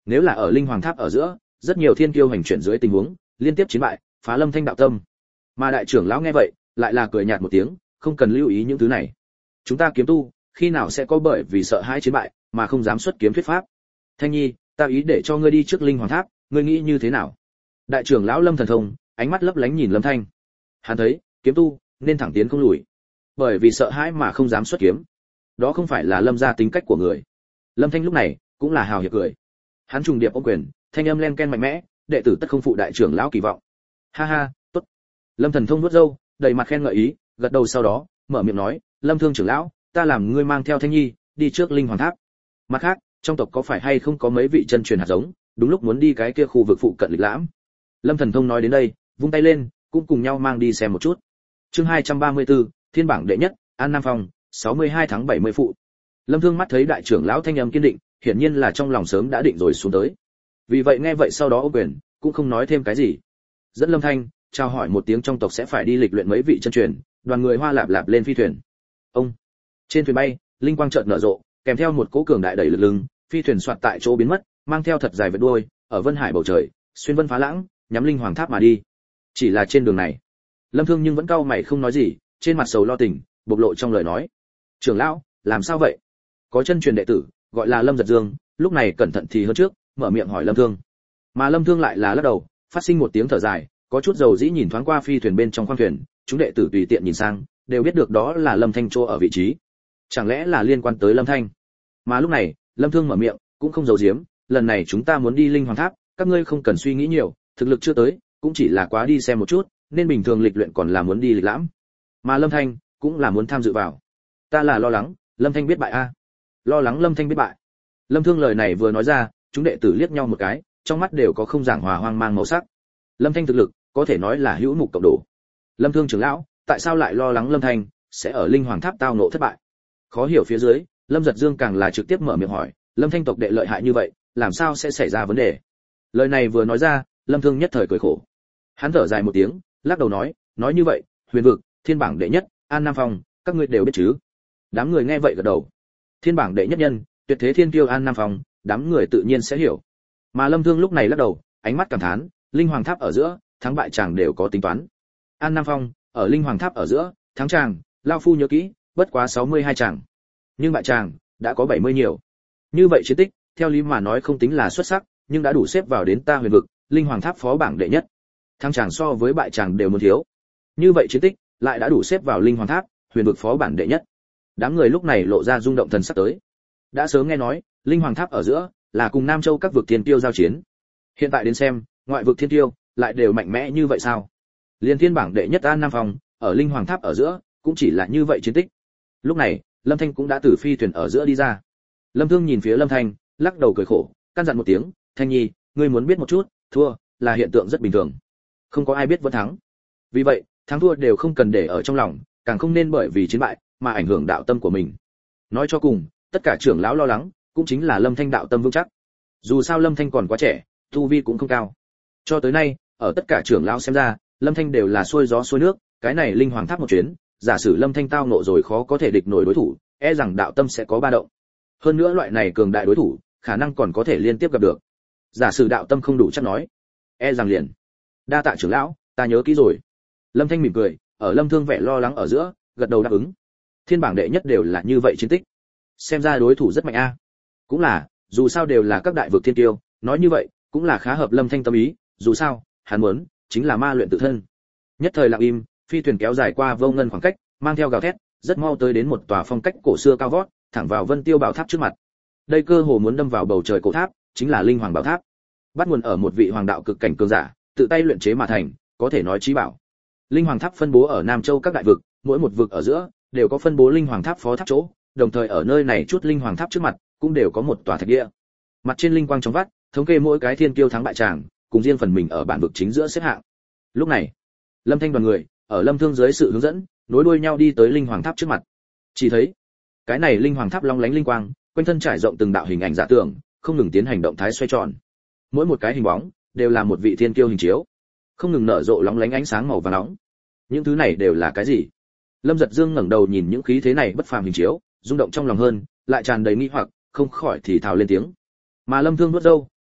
Nếu là ở linh hoàng tháp ở giữa, rất nhiều thiên kiêu hành chuyển dưới tình huống, liên tiếp chiến bại, phá Lâm Thanh đạo tâm. Mà đại trưởng lão nghe vậy, lại là cười nhạt một tiếng, không cần lưu ý những thứ này. Chúng ta kiếm tu, khi nào sẽ có bởi vì sợ hãi chiến bại mà không dám xuất kiếm thuyết pháp? Thanh Nhi, ta ý để cho ngươi đi trước linh hoàng tháp, ngươi nghĩ như thế nào? Đại trưởng lão Lâm Thần Thông, ánh mắt lấp lánh nhìn Lâm Thanh. Hắn thấy, kiếm tu nên thẳng tiến không lùi. Bởi vì sợ hãi mà không dám xuất kiếm. Đó không phải là Lâm gia tính cách của người. Lâm Thanh lúc này cũng là hào hiệp cười. Hắn trùng điệp ôm quyền, thanh âm len ken mạnh mẽ, đệ tử tất không phụ đại trưởng lão kỳ vọng. Ha ha, tốt. Lâm Thần Thông vuốt râu, đầy mặt khen ngợi ý, gật đầu sau đó, mở miệng nói, Lâm Thương trưởng lão, ta làm ngươi mang theo Thanh Nhi đi trước linh hoàng tháp. Mặt khác, trong tộc có phải hay không có mấy vị chân truyền hạt giống, đúng lúc muốn đi cái kia khu vực phụ cận lịch lãm. Lâm Thần Thông nói đến đây, vung tay lên, cũng cùng nhau mang đi xem một chút. Chương 234, Thiên bảng đệ nhất, An Nam Phong, 62 tháng 70 phụ. Lâm Thương mắt thấy đại trưởng lão thanh âm kiên định, hiển nhiên là trong lòng sớm đã định rồi xuống tới. Vì vậy nghe vậy sau đó ôm quyền, cũng không nói thêm cái gì. Dẫn Lâm Thanh, chào hỏi một tiếng trong tộc sẽ phải đi lịch luyện mấy vị chân truyền, đoàn người hoa lạp lạp lên phi thuyền. Ông trên thuyền bay, linh quang chợt nở rộ, kèm theo một cỗ cường đại đẩy lực lưng, phi thuyền xoạt tại chỗ biến mất, mang theo thật dài vệt đuôi, ở vân hải bầu trời, xuyên vân phá lãng, nhắm linh hoàng tháp mà đi. Chỉ là trên đường này, Lâm Thương nhưng vẫn cau mày không nói gì, trên mặt sầu lo tình, bộc lộ trong lời nói. Trưởng lão, làm sao vậy? Có chân truyền đệ tử, gọi là Lâm Giật Dương, lúc này cẩn thận thì hơn trước, mở miệng hỏi Lâm Thương. Mà Lâm Thương lại là lắc đầu, phát sinh một tiếng thở dài, có chút dầu dĩ nhìn thoáng qua phi thuyền bên trong khoang thuyền, chúng đệ tử tùy tiện nhìn sang, đều biết được đó là Lâm Thanh chỗ ở vị trí. Chẳng lẽ là liên quan tới Lâm Thanh? Mà lúc này, Lâm Thương mở miệng, cũng không giấu giếm, lần này chúng ta muốn đi linh hoàng tháp, các ngươi không cần suy nghĩ nhiều, thực lực chưa tới, cũng chỉ là quá đi xem một chút, nên bình thường lịch luyện còn là muốn đi lịch lãm. Mà Lâm Thanh cũng là muốn tham dự vào. Ta là lo lắng, Lâm Thanh biết bại a. Lo lắng Lâm Thanh biết bại. Lâm Thương lời này vừa nói ra, chúng đệ tử liếc nhau một cái, trong mắt đều có không giảng hòa hoang mang màu sắc. Lâm Thanh thực lực, có thể nói là hữu mục cộng đổ. Lâm Thương trưởng lão, tại sao lại lo lắng Lâm Thanh sẽ ở linh hoàng tháp tao ngộ thất bại? Khó hiểu phía dưới, Lâm Giật Dương càng là trực tiếp mở miệng hỏi, Lâm Thanh tộc đệ lợi hại như vậy, làm sao sẽ xảy ra vấn đề? Lời này vừa nói ra, Lâm Thương nhất thời cười khổ. Hắn thở dài một tiếng, lắc đầu nói như vậy, Huyền vực, Thiên bảng đệ nhất, An Nam Phong, các ngươi đều biết chứ? Đám người nghe vậy gật đầu. Thiên bảng đệ nhất nhân, tuyệt thế thiên kiêu An Nam Phong, đám người tự nhiên sẽ hiểu. Mà Lâm Thương lúc này lắc đầu, ánh mắt cảm thán, linh hoàng tháp ở giữa, thắng bại chàng đều có tính toán. An Nam Phong, ở linh hoàng tháp ở giữa, thắng chàng, lão phu nhớ kỹ, bất quá 62 chàng. Nhưng bại chàng đã có 70 nhiều. Như vậy chiến tích, theo lý mà nói không tính là xuất sắc, nhưng đã đủ xếp vào đến ta Huyền vực, linh hoàng tháp phó bảng đệ nhất. Thắng chàng so với bại chàng đều muốn thiếu. Như vậy chiến tích, lại đã đủ xếp vào linh hoàng tháp, Huyền vực phó bảng đệ nhất. Đám người lúc này lộ ra rung động thần sắc tới. Đã sớm nghe nói, linh hoàng tháp ở giữa là cùng Nam Châu các vực thiên tiêu giao chiến. Hiện tại đến xem, ngoại vực thiên tiêu lại đều mạnh mẽ như vậy sao? Liên thiên bảng đệ nhất An Nam Phong, ở linh hoàng tháp ở giữa, cũng chỉ là như vậy chiến tích. Lúc này, Lâm Thanh cũng đã từ phi thuyền ở giữa đi ra. Lâm Thương nhìn phía Lâm Thanh, lắc đầu cười khổ, căn dặn một tiếng, Thanh Nhi, ngươi muốn biết một chút, thua là hiện tượng rất bình thường. Không có ai biết vẫn thắng. Vì vậy, thắng thua đều không cần để ở trong lòng, càng không nên bởi vì chiến bại mà ảnh hưởng đạo tâm của mình. Nói cho cùng, tất cả trưởng lão lo lắng, cũng chính là Lâm Thanh đạo tâm vững chắc. Dù sao Lâm Thanh còn quá trẻ, tu vi cũng không cao. Cho tới nay, ở tất cả trưởng lão xem ra, Lâm Thanh đều là xuôi gió xuôi nước, cái này linh hoàng tháp một chuyến, giả sử Lâm Thanh tao nộ rồi khó có thể địch nổi đối thủ, e rằng đạo tâm sẽ có ba động. Hơn nữa loại này cường đại đối thủ, khả năng còn có thể liên tiếp gặp được. Giả sử đạo tâm không đủ chắc nói, e rằng liền. Đa tạ trưởng lão, ta nhớ kỹ rồi. Lâm Thanh mỉm cười, ở Lâm Thương vẻ lo lắng ở giữa, gật đầu đáp ứng. Thiên bảng đệ nhất đều là như vậy chiến tích. Xem ra đối thủ rất mạnh a. Cũng là, dù sao đều là các đại vực thiên tiêu, nói như vậy, cũng là khá hợp Lâm Thanh tâm ý, dù sao, hắn muốn chính là ma luyện tự thân. Nhất thời lặng im, phi thuyền kéo dài qua vô ngân khoảng cách, mang theo gào thét, rất mau tới đến một tòa phong cách cổ xưa cao vót, thẳng vào Vân Tiêu Bảo Tháp trước mặt. Đây cơ hồ muốn đâm vào bầu trời cổ tháp, chính là Linh Hoàng Bảo Tháp. Bắt nguồn ở một vị hoàng đạo cực cảnh cường giả, tự tay luyện chế mà thành, có thể nói chí bảo. Linh Hoàng Tháp phân bố ở Nam Châu các đại vực, mỗi một vực ở giữa đều có phân bố Linh Hoàng Tháp phó tháp chỗ, đồng thời ở nơi này chút Linh Hoàng Tháp trước mặt cũng đều có một tòa thạch địa. Mặt trên linh quang trong vắt, thống kê mỗi cái thiên kiêu thắng bại tràng, cùng riêng phần mình ở bản vực chính giữa xếp hạng. Lúc này, Lâm Thanh đoàn người ở Lâm Thương dưới sự hướng dẫn, nối đuôi nhau đi tới Linh Hoàng Tháp trước mặt. Chỉ thấy, cái này Linh Hoàng Tháp long lánh linh quang, quanh thân trải rộng từng đạo hình ảnh giả tưởng, không ngừng tiến hành động thái xoay tròn. Mỗi một cái hình bóng đều là một vị thiên kiêu hình chiếu, không ngừng nở rộ lóng lánh ánh sáng màu vàng nóng. Những thứ này đều là cái gì? Lâm Giật Dương ngẩng đầu nhìn những khí thế này bất phàm hình chiếu, rung động trong lòng hơn, lại tràn đầy nghi hoặc, không khỏi thì thào lên tiếng. Mà Lâm Thương vuốt râu,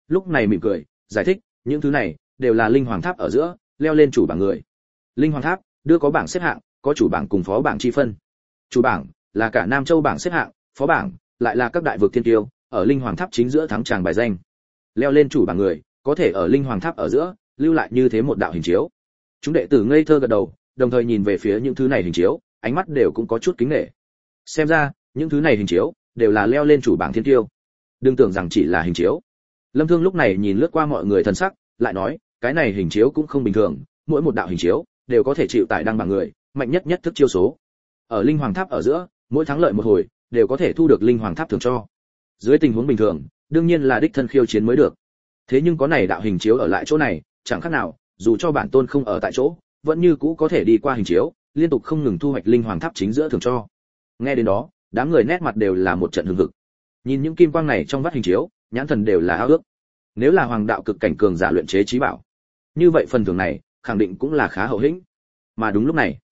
lúc này mỉm cười giải thích, những thứ này đều là linh hoàng tháp ở giữa leo lên chủ bảng người. Linh hoàng tháp đưa có bảng xếp hạng, có chủ bảng cùng phó bảng chi phân. Chủ bảng là cả Nam Châu bảng xếp hạng, phó bảng lại là các đại vực thiên tiêu, ở linh hoàng tháp chính giữa thắng tràng bài danh. Leo lên chủ bảng người có thể ở linh hoàng tháp ở giữa lưu lại như thế một đạo hình chiếu. Chúng đệ tử ngây thơ gật đầu, đồng thời nhìn về phía những thứ này hình chiếu, ánh mắt đều cũng có chút kính nể. Xem ra những thứ này hình chiếu đều là leo lên chủ bảng thiên tiêu, đừng tưởng rằng chỉ là hình chiếu. Lâm Thương lúc này nhìn lướt qua mọi người thần sắc, lại nói, cái này hình chiếu cũng không bình thường, mỗi một đạo hình chiếu đều có thể chịu tải đăng bảng người, mạnh nhất nhất thức chiêu số. Ở linh hoàng tháp ở giữa, mỗi thắng lợi một hồi đều có thể thu được linh hoàng tháp thưởng cho. Dưới tình huống bình thường, đương nhiên là đích thân khiêu chiến mới được. Thế nhưng có này đạo hình chiếu ở lại chỗ này, chẳng khác nào, dù cho bản tôn không ở tại chỗ, vẫn như cũ có thể đi qua hình chiếu, liên tục không ngừng thu hoạch linh hoàng tháp chính giữa thưởng cho. Nghe đến đó, đám người nét mặt đều là một trận hưng hực. Nhìn những kim quang này trong vắt hình chiếu, nhãn thần đều là ao ước. Nếu là hoàng đạo cực cảnh cường giả luyện chế trí bảo, như vậy phần thưởng này khẳng định cũng là khá hậu hĩnh. Mà đúng lúc này,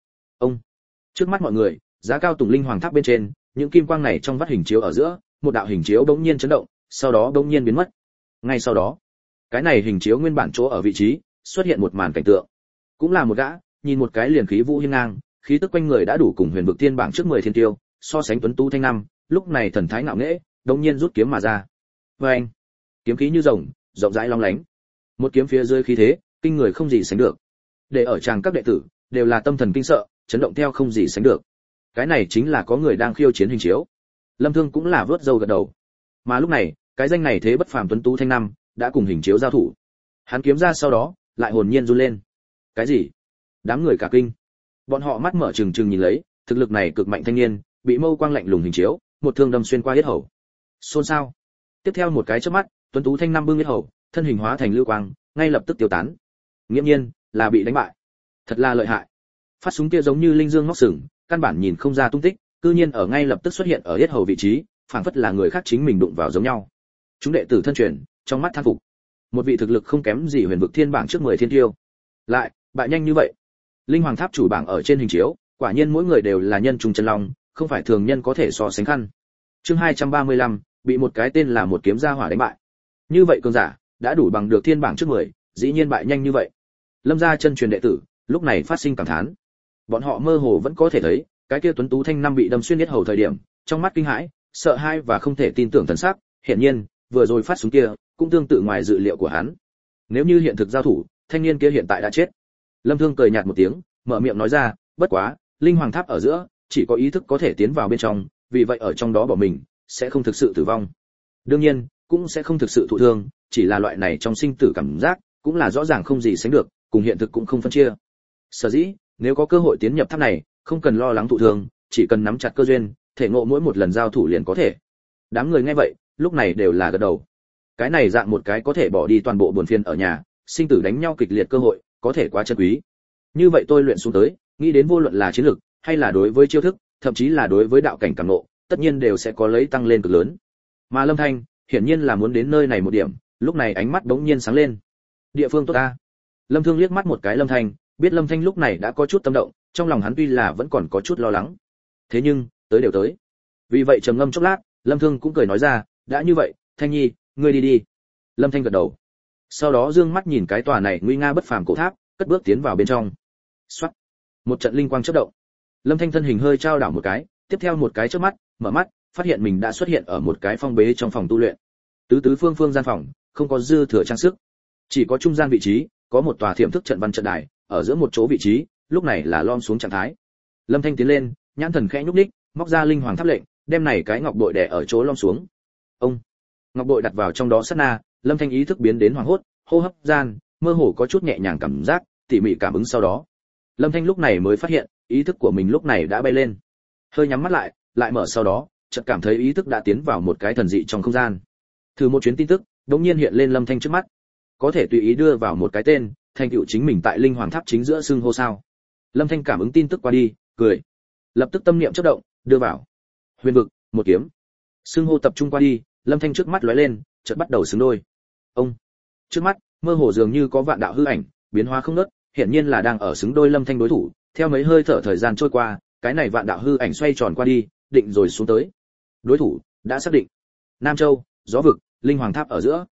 trước mắt mọi người, giá cao tùng linh hoàng tháp bên trên, những kim quang này trong vắt hình chiếu ở giữa, một đạo hình chiếu bỗng nhiên chấn động, sau đó bỗng nhiên biến mất. Ngay sau đó, cái này hình chiếu nguyên bản chỗ ở vị trí, xuất hiện một màn cảnh tượng. Cũng là một gã, nhìn một cái liền khí vũ hiên ngang, khí tức quanh người đã đủ cùng huyền vực thiên bảng trước 10 thiên tiêu, so sánh tuấn tú thanh năm, lúc này thần thái ngạo nghễ, đột nhiên rút kiếm mà ra. Oeng! Kiếm khí như rồng, rộng rãi long lánh. Một kiếm phía dưới khí thế, kinh người không gì sánh được. Để ở tràng các đệ tử, đều là tâm thần kinh sợ, chấn động theo không gì sánh được. Cái này chính là có người đang khiêu chiến hình chiếu. Lâm Thương cũng là vớt râu gật đầu. Mà lúc này, cái danh này thế bất phàm tuấn tú thanh năm, đã cùng hình chiếu giao thủ. Hắn kiếm ra sau đó, lại hồn nhiên run lên. Cái gì? Đám người cả kinh. Bọn họ mắt mở trừng trừng nhìn lấy, thực lực này cực mạnh thanh niên, bị mâu quang lạnh lùng hình chiếu, một thương đâm xuyên qua yết hầu. Xôn xao. Tiếp theo một cái chớp mắt, tuấn tú thanh năm bưng yết hầu, thân hình hóa thành lưu quang, ngay lập tức tiêu tán. Nghiễm nhiên là bị đánh bại. Thật là lợi hại. Phát súng kia giống như linh dương ngóc sừng, căn bản nhìn không ra tung tích, cư nhiên ở ngay lập tức xuất hiện ở yết hầu vị trí, phảng phất là người khác chính mình đụng vào giống nhau. Chúng đệ tử thân truyền, trong mắt than phục. Một vị thực lực không kém gì huyền vực thiên bảng trước 10 thiên tiêu, lại bại nhanh như vậy. Linh hoàng tháp chủ bảng ở trên hình chiếu, quả nhiên mỗi người đều là nhân trung chân long, không phải thường nhân có thể so sánh khăn. Chương 235, bị một cái tên là một kiếm gia hỏa đánh bại. Như vậy cường giả, đã đủ bằng được thiên bảng trước 10, dĩ nhiên bại nhanh như vậy. Lâm gia chân truyền đệ tử, lúc này phát sinh cảm thán. Bọn họ mơ hồ vẫn có thể thấy, cái kia tuấn tú thanh năm bị đâm xuyên yết hầu thời điểm, trong mắt kinh hãi, sợ hãi và không thể tin tưởng thần sắc, hiển nhiên, vừa rồi phát súng kia, cũng tương tự ngoài dự liệu của hắn. Nếu như hiện thực giao thủ, thanh niên kia hiện tại đã chết. Lâm Thương cười nhạt một tiếng, mở miệng nói ra, bất quá, linh hoàng tháp ở giữa, chỉ có ý thức có thể tiến vào bên trong, vì vậy ở trong đó bỏ mình, sẽ không thực sự tử vong. Đương nhiên, cũng sẽ không thực sự thụ thương, chỉ là loại này trong sinh tử cảm giác, cũng là rõ ràng không gì sánh được, cùng hiện thực cũng không phân chia. Sở dĩ, nếu có cơ hội tiến nhập tháp này, không cần lo lắng thụ thương, chỉ cần nắm chặt cơ duyên, thể ngộ mỗi một lần giao thủ liền có thể. Đám người nghe vậy, lúc này đều là gật đầu. Cái này dạng một cái có thể bỏ đi toàn bộ buồn phiền ở nhà, sinh tử đánh nhau kịch liệt cơ hội, có thể quá chân quý. Như vậy tôi luyện xuống tới, nghĩ đến vô luận là chiến lược, hay là đối với chiêu thức, thậm chí là đối với đạo cảnh cảm ngộ, tất nhiên đều sẽ có lấy tăng lên cực lớn. Mà Lâm Thanh, hiển nhiên là muốn đến nơi này một điểm, lúc này ánh mắt bỗng nhiên sáng lên. Địa phương tốt ta. Lâm Thương liếc mắt một cái Lâm Thanh, biết Lâm Thanh lúc này đã có chút tâm động, trong lòng hắn tuy là vẫn còn có chút lo lắng. Thế nhưng, tới đều tới. Vì vậy trầm ngâm chốc lát, Lâm Thương cũng cười nói ra, đã như vậy, Thanh Nhi, ngươi đi đi. Lâm Thanh gật đầu. Sau đó dương mắt nhìn cái tòa này nguy nga bất phàm cổ tháp, cất bước tiến vào bên trong. Soát. Một trận linh quang chớp động. Lâm Thanh thân hình hơi trao đảo một cái, tiếp theo một cái chớp mắt, mở mắt, phát hiện mình đã xuất hiện ở một cái phong bế trong phòng tu luyện. Tứ tứ phương phương gian phòng, không có dư thừa trang sức, chỉ có trung gian vị trí, có một tòa thiểm thức trận văn trận đài, ở giữa một chỗ vị trí, lúc này là lom xuống trạng thái. Lâm Thanh tiến lên, nhãn thần khẽ nhúc nhích, móc ra linh hoàng tháp lệnh, đem này cái ngọc bội đè ở chỗ lom xuống. Ông, ngọc bội đặt vào trong đó sát na, Lâm Thanh ý thức biến đến hoảng hốt, hô hấp gian, mơ hồ có chút nhẹ nhàng cảm giác, tỉ mỉ cảm ứng sau đó. Lâm Thanh lúc này mới phát hiện, ý thức của mình lúc này đã bay lên. Hơi nhắm mắt lại, lại mở sau đó, chợt cảm thấy ý thức đã tiến vào một cái thần dị trong không gian. Thử một chuyến tin tức, đột nhiên hiện lên Lâm Thanh trước mắt. Có thể tùy ý đưa vào một cái tên, thành tựu chính mình tại linh hoàng tháp chính giữa xưng hô sao. Lâm Thanh cảm ứng tin tức qua đi, cười. Lập tức tâm niệm chớp động, đưa vào. Huyền vực, một kiếm. Xưng hô tập trung qua đi, Lâm Thanh trước mắt lóe lên, chợt bắt đầu xứng đôi. Ông. Trước mắt, mơ hồ dường như có vạn đạo hư ảnh, biến hóa không ngớt, hiển nhiên là đang ở xứng đôi Lâm Thanh đối thủ. Theo mấy hơi thở thời gian trôi qua, cái này vạn đạo hư ảnh xoay tròn qua đi, định rồi xuống tới. Đối thủ đã xác định. Nam Châu, gió vực, linh hoàng tháp ở giữa.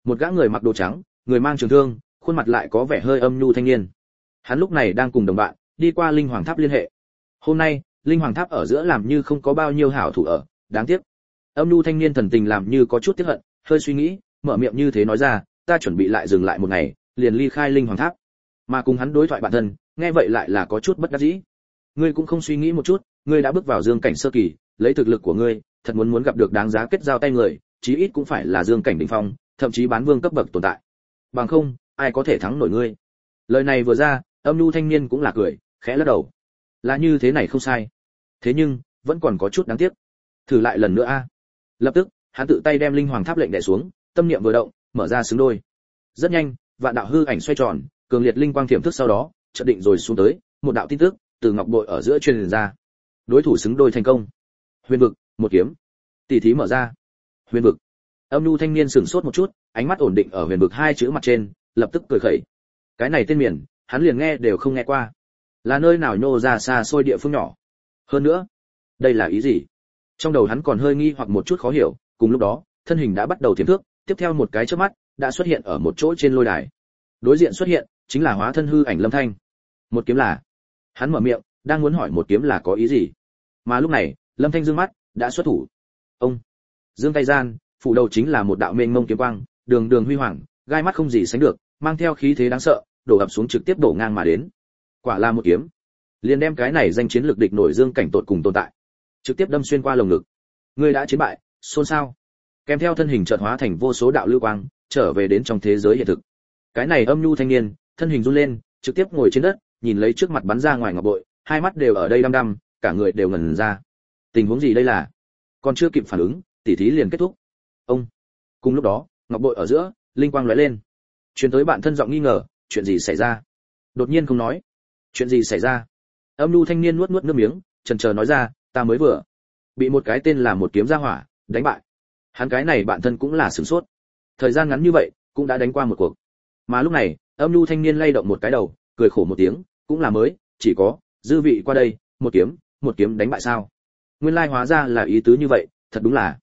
Một gã người mặc đồ trắng, người mang trường thương, khuôn mặt lại có vẻ hơi âm nhu thanh niên. Hắn lúc này đang cùng đồng bạn đi qua linh hoàng tháp liên hệ. Hôm nay, linh hoàng tháp ở giữa làm như không có bao nhiêu hảo thủ ở, đáng tiếc. Âm nhu thanh niên thần tình làm như có chút tiếc hận, hơi suy nghĩ, mở miệng như thế nói ra, ta chuẩn bị lại dừng lại một ngày, liền ly khai linh hoàng tháp. Mà cùng hắn đối thoại bản thân, nghe vậy lại là có chút bất đắc dĩ. Ngươi cũng không suy nghĩ một chút, ngươi đã bước vào dương cảnh sơ kỳ, lấy thực lực của ngươi, thật muốn gặp được đáng giá kết giao tay người, chí ít cũng phải là dương cảnh đỉnh phong, thậm chí bán vương cấp bậc tồn tại. Bằng không, ai có thể thắng nổi ngươi. Lời này vừa ra, âm nhu thanh niên cũng là cười, khẽ lắc đầu. Là như thế này không sai. Thế nhưng, vẫn còn có chút đáng tiếc. Thử lại lần nữa a. Lập tức, hắn tự tay đem linh hoàng tháp lệnh đè xuống, tâm niệm vừa động, mở ra xứng đôi. Rất nhanh, vạn đạo hư ảnh xoay tròn, cường liệt linh quang thiểm thức sau đó, chợt định rồi xuống tới, một đạo tin tức từ ngọc bội ở giữa truyền ra. Đối thủ xứng đôi thành công. Huyền vực, một kiếm. Tỷ thí mở ra. Huyền vực. Âm nhu thanh niên sửng sốt một chút, ánh mắt ổn định ở huyền vực hai chữ mặt trên, lập tức cười khẩy. Cái này tên miền, hắn liền nghe đều không nghe qua. Là nơi nào nhô ra xa xôi địa phương nhỏ. Hơn nữa, đây là ý gì? Trong đầu hắn còn hơi nghi hoặc một chút khó hiểu, cùng lúc đó, thân hình đã bắt đầu tiềm thước, tiếp theo một cái chớp mắt, đã xuất hiện ở một chỗ trên lôi đài. Đối diện xuất hiện, chính là hóa thân hư ảnh Lâm Thanh. Một kiếm là. Hắn mở miệng, đang muốn hỏi một kiếm là có ý gì. Mà lúc này, Lâm Thanh dương mắt, đã xuất thủ. Ông giương tay gian, phủ đầu chính là một đạo mênh mông kiếm quang, đường đường huy hoàng, gai mắt không gì sánh được, mang theo khí thế đáng sợ, đổ ập xuống trực tiếp đổ ngang mà đến. Quả là một kiếm, liền đem cái này danh chiến lực địch nổi dương cảnh tột cùng tồn tại, trực tiếp đâm xuyên qua lồng ngực. Ngươi đã chiến bại, xôn xao. Kèm theo thân hình chợt hóa thành vô số đạo lưu quang, trở về đến trong thế giới hiện thực. Cái này âm nhu thanh niên, thân hình run lên, trực tiếp ngồi trên đất, nhìn lấy trước mặt bắn ra ngoài ngọc bội, hai mắt đều ở đây đăm đăm, cả người đều ngẩn ra. Tình huống gì đây là? Còn chưa kịp phản ứng, tỉ thí liền kết thúc. Ông. Cùng lúc đó, ngọc bội ở giữa, linh quang lóe lên. Truyền tới bạn thân giọng nghi ngờ, chuyện gì xảy ra? Đột nhiên không nói. Chuyện gì xảy ra? Âm nhu thanh niên nuốt nuốt nước miếng, chần chờ nói ra, ta mới vừa bị một cái tên là một kiếm gia hỏa đánh bại. Hắn cái này bạn thân cũng là sửng sốt. Thời gian ngắn như vậy, cũng đã đánh qua một cuộc. Mà lúc này, âm nhu thanh niên lay động một cái đầu, cười khổ một tiếng, cũng là mới, chỉ có dư vị qua đây, một kiếm đánh bại sao? Nguyên lai hóa ra là ý tứ như vậy, thật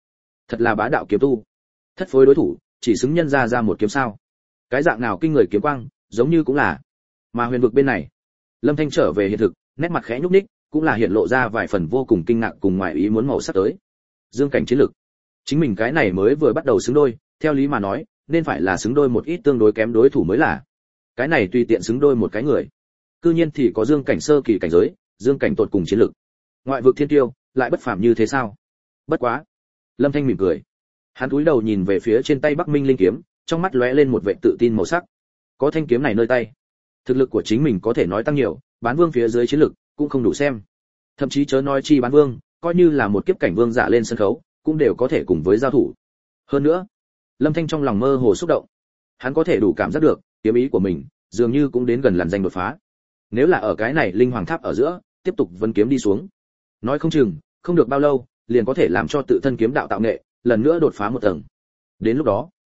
là bá đạo kiếm tu. Thất phối đối thủ, chỉ xứng nhân ra một kiếm sao? Cái dạng nào kinh người kiếm quang, giống như cũng là. Mà huyền vực bên này, Lâm Thanh trở về hiện thực, nét mặt khẽ nhúc nhích, cũng là hiện lộ ra vài phần vô cùng kinh ngạc cùng ngoài ý muốn màu sắc tới. Dương cảnh chiến lực, chính mình cái này mới vừa bắt đầu xứng đôi, theo lý mà nói, nên phải là xứng đôi một ít tương đối kém đối thủ mới là. Cái này tùy tiện xứng đôi một cái người, cư nhiên thì có dương cảnh sơ kỳ cảnh giới, dương cảnh tột cùng chiến lực. Ngoại vực thiên tiêu, lại bất phàm như thế sao? Bất quá, Lâm Thanh mỉm cười. Hắn cúi đầu nhìn về phía trên tay Bắc Minh linh kiếm, trong mắt lóe lên một vẻ tự tin màu sắc. Có thanh kiếm này nơi tay, thực lực của chính mình có thể nói tăng nhiều, bán vương phía dưới chiến lực cũng không đủ xem. Thậm chí chớ nói chi bán vương, coi như là một kiếp cảnh vương giả lên sân khấu, cũng đều có thể cùng với giao thủ. Hơn nữa, Lâm Thanh trong lòng mơ hồ xúc động. Hắn có thể đủ cảm giác được, kiếm ý của mình dường như cũng đến gần làn danh đột phá. Nếu là ở cái này linh hoàng tháp ở giữa, tiếp tục vân kiếm đi xuống, nói không chừng, không được bao lâu, liền có thể làm cho tự thân kiếm đạo tạo nghệ lần nữa đột phá một tầng. Đến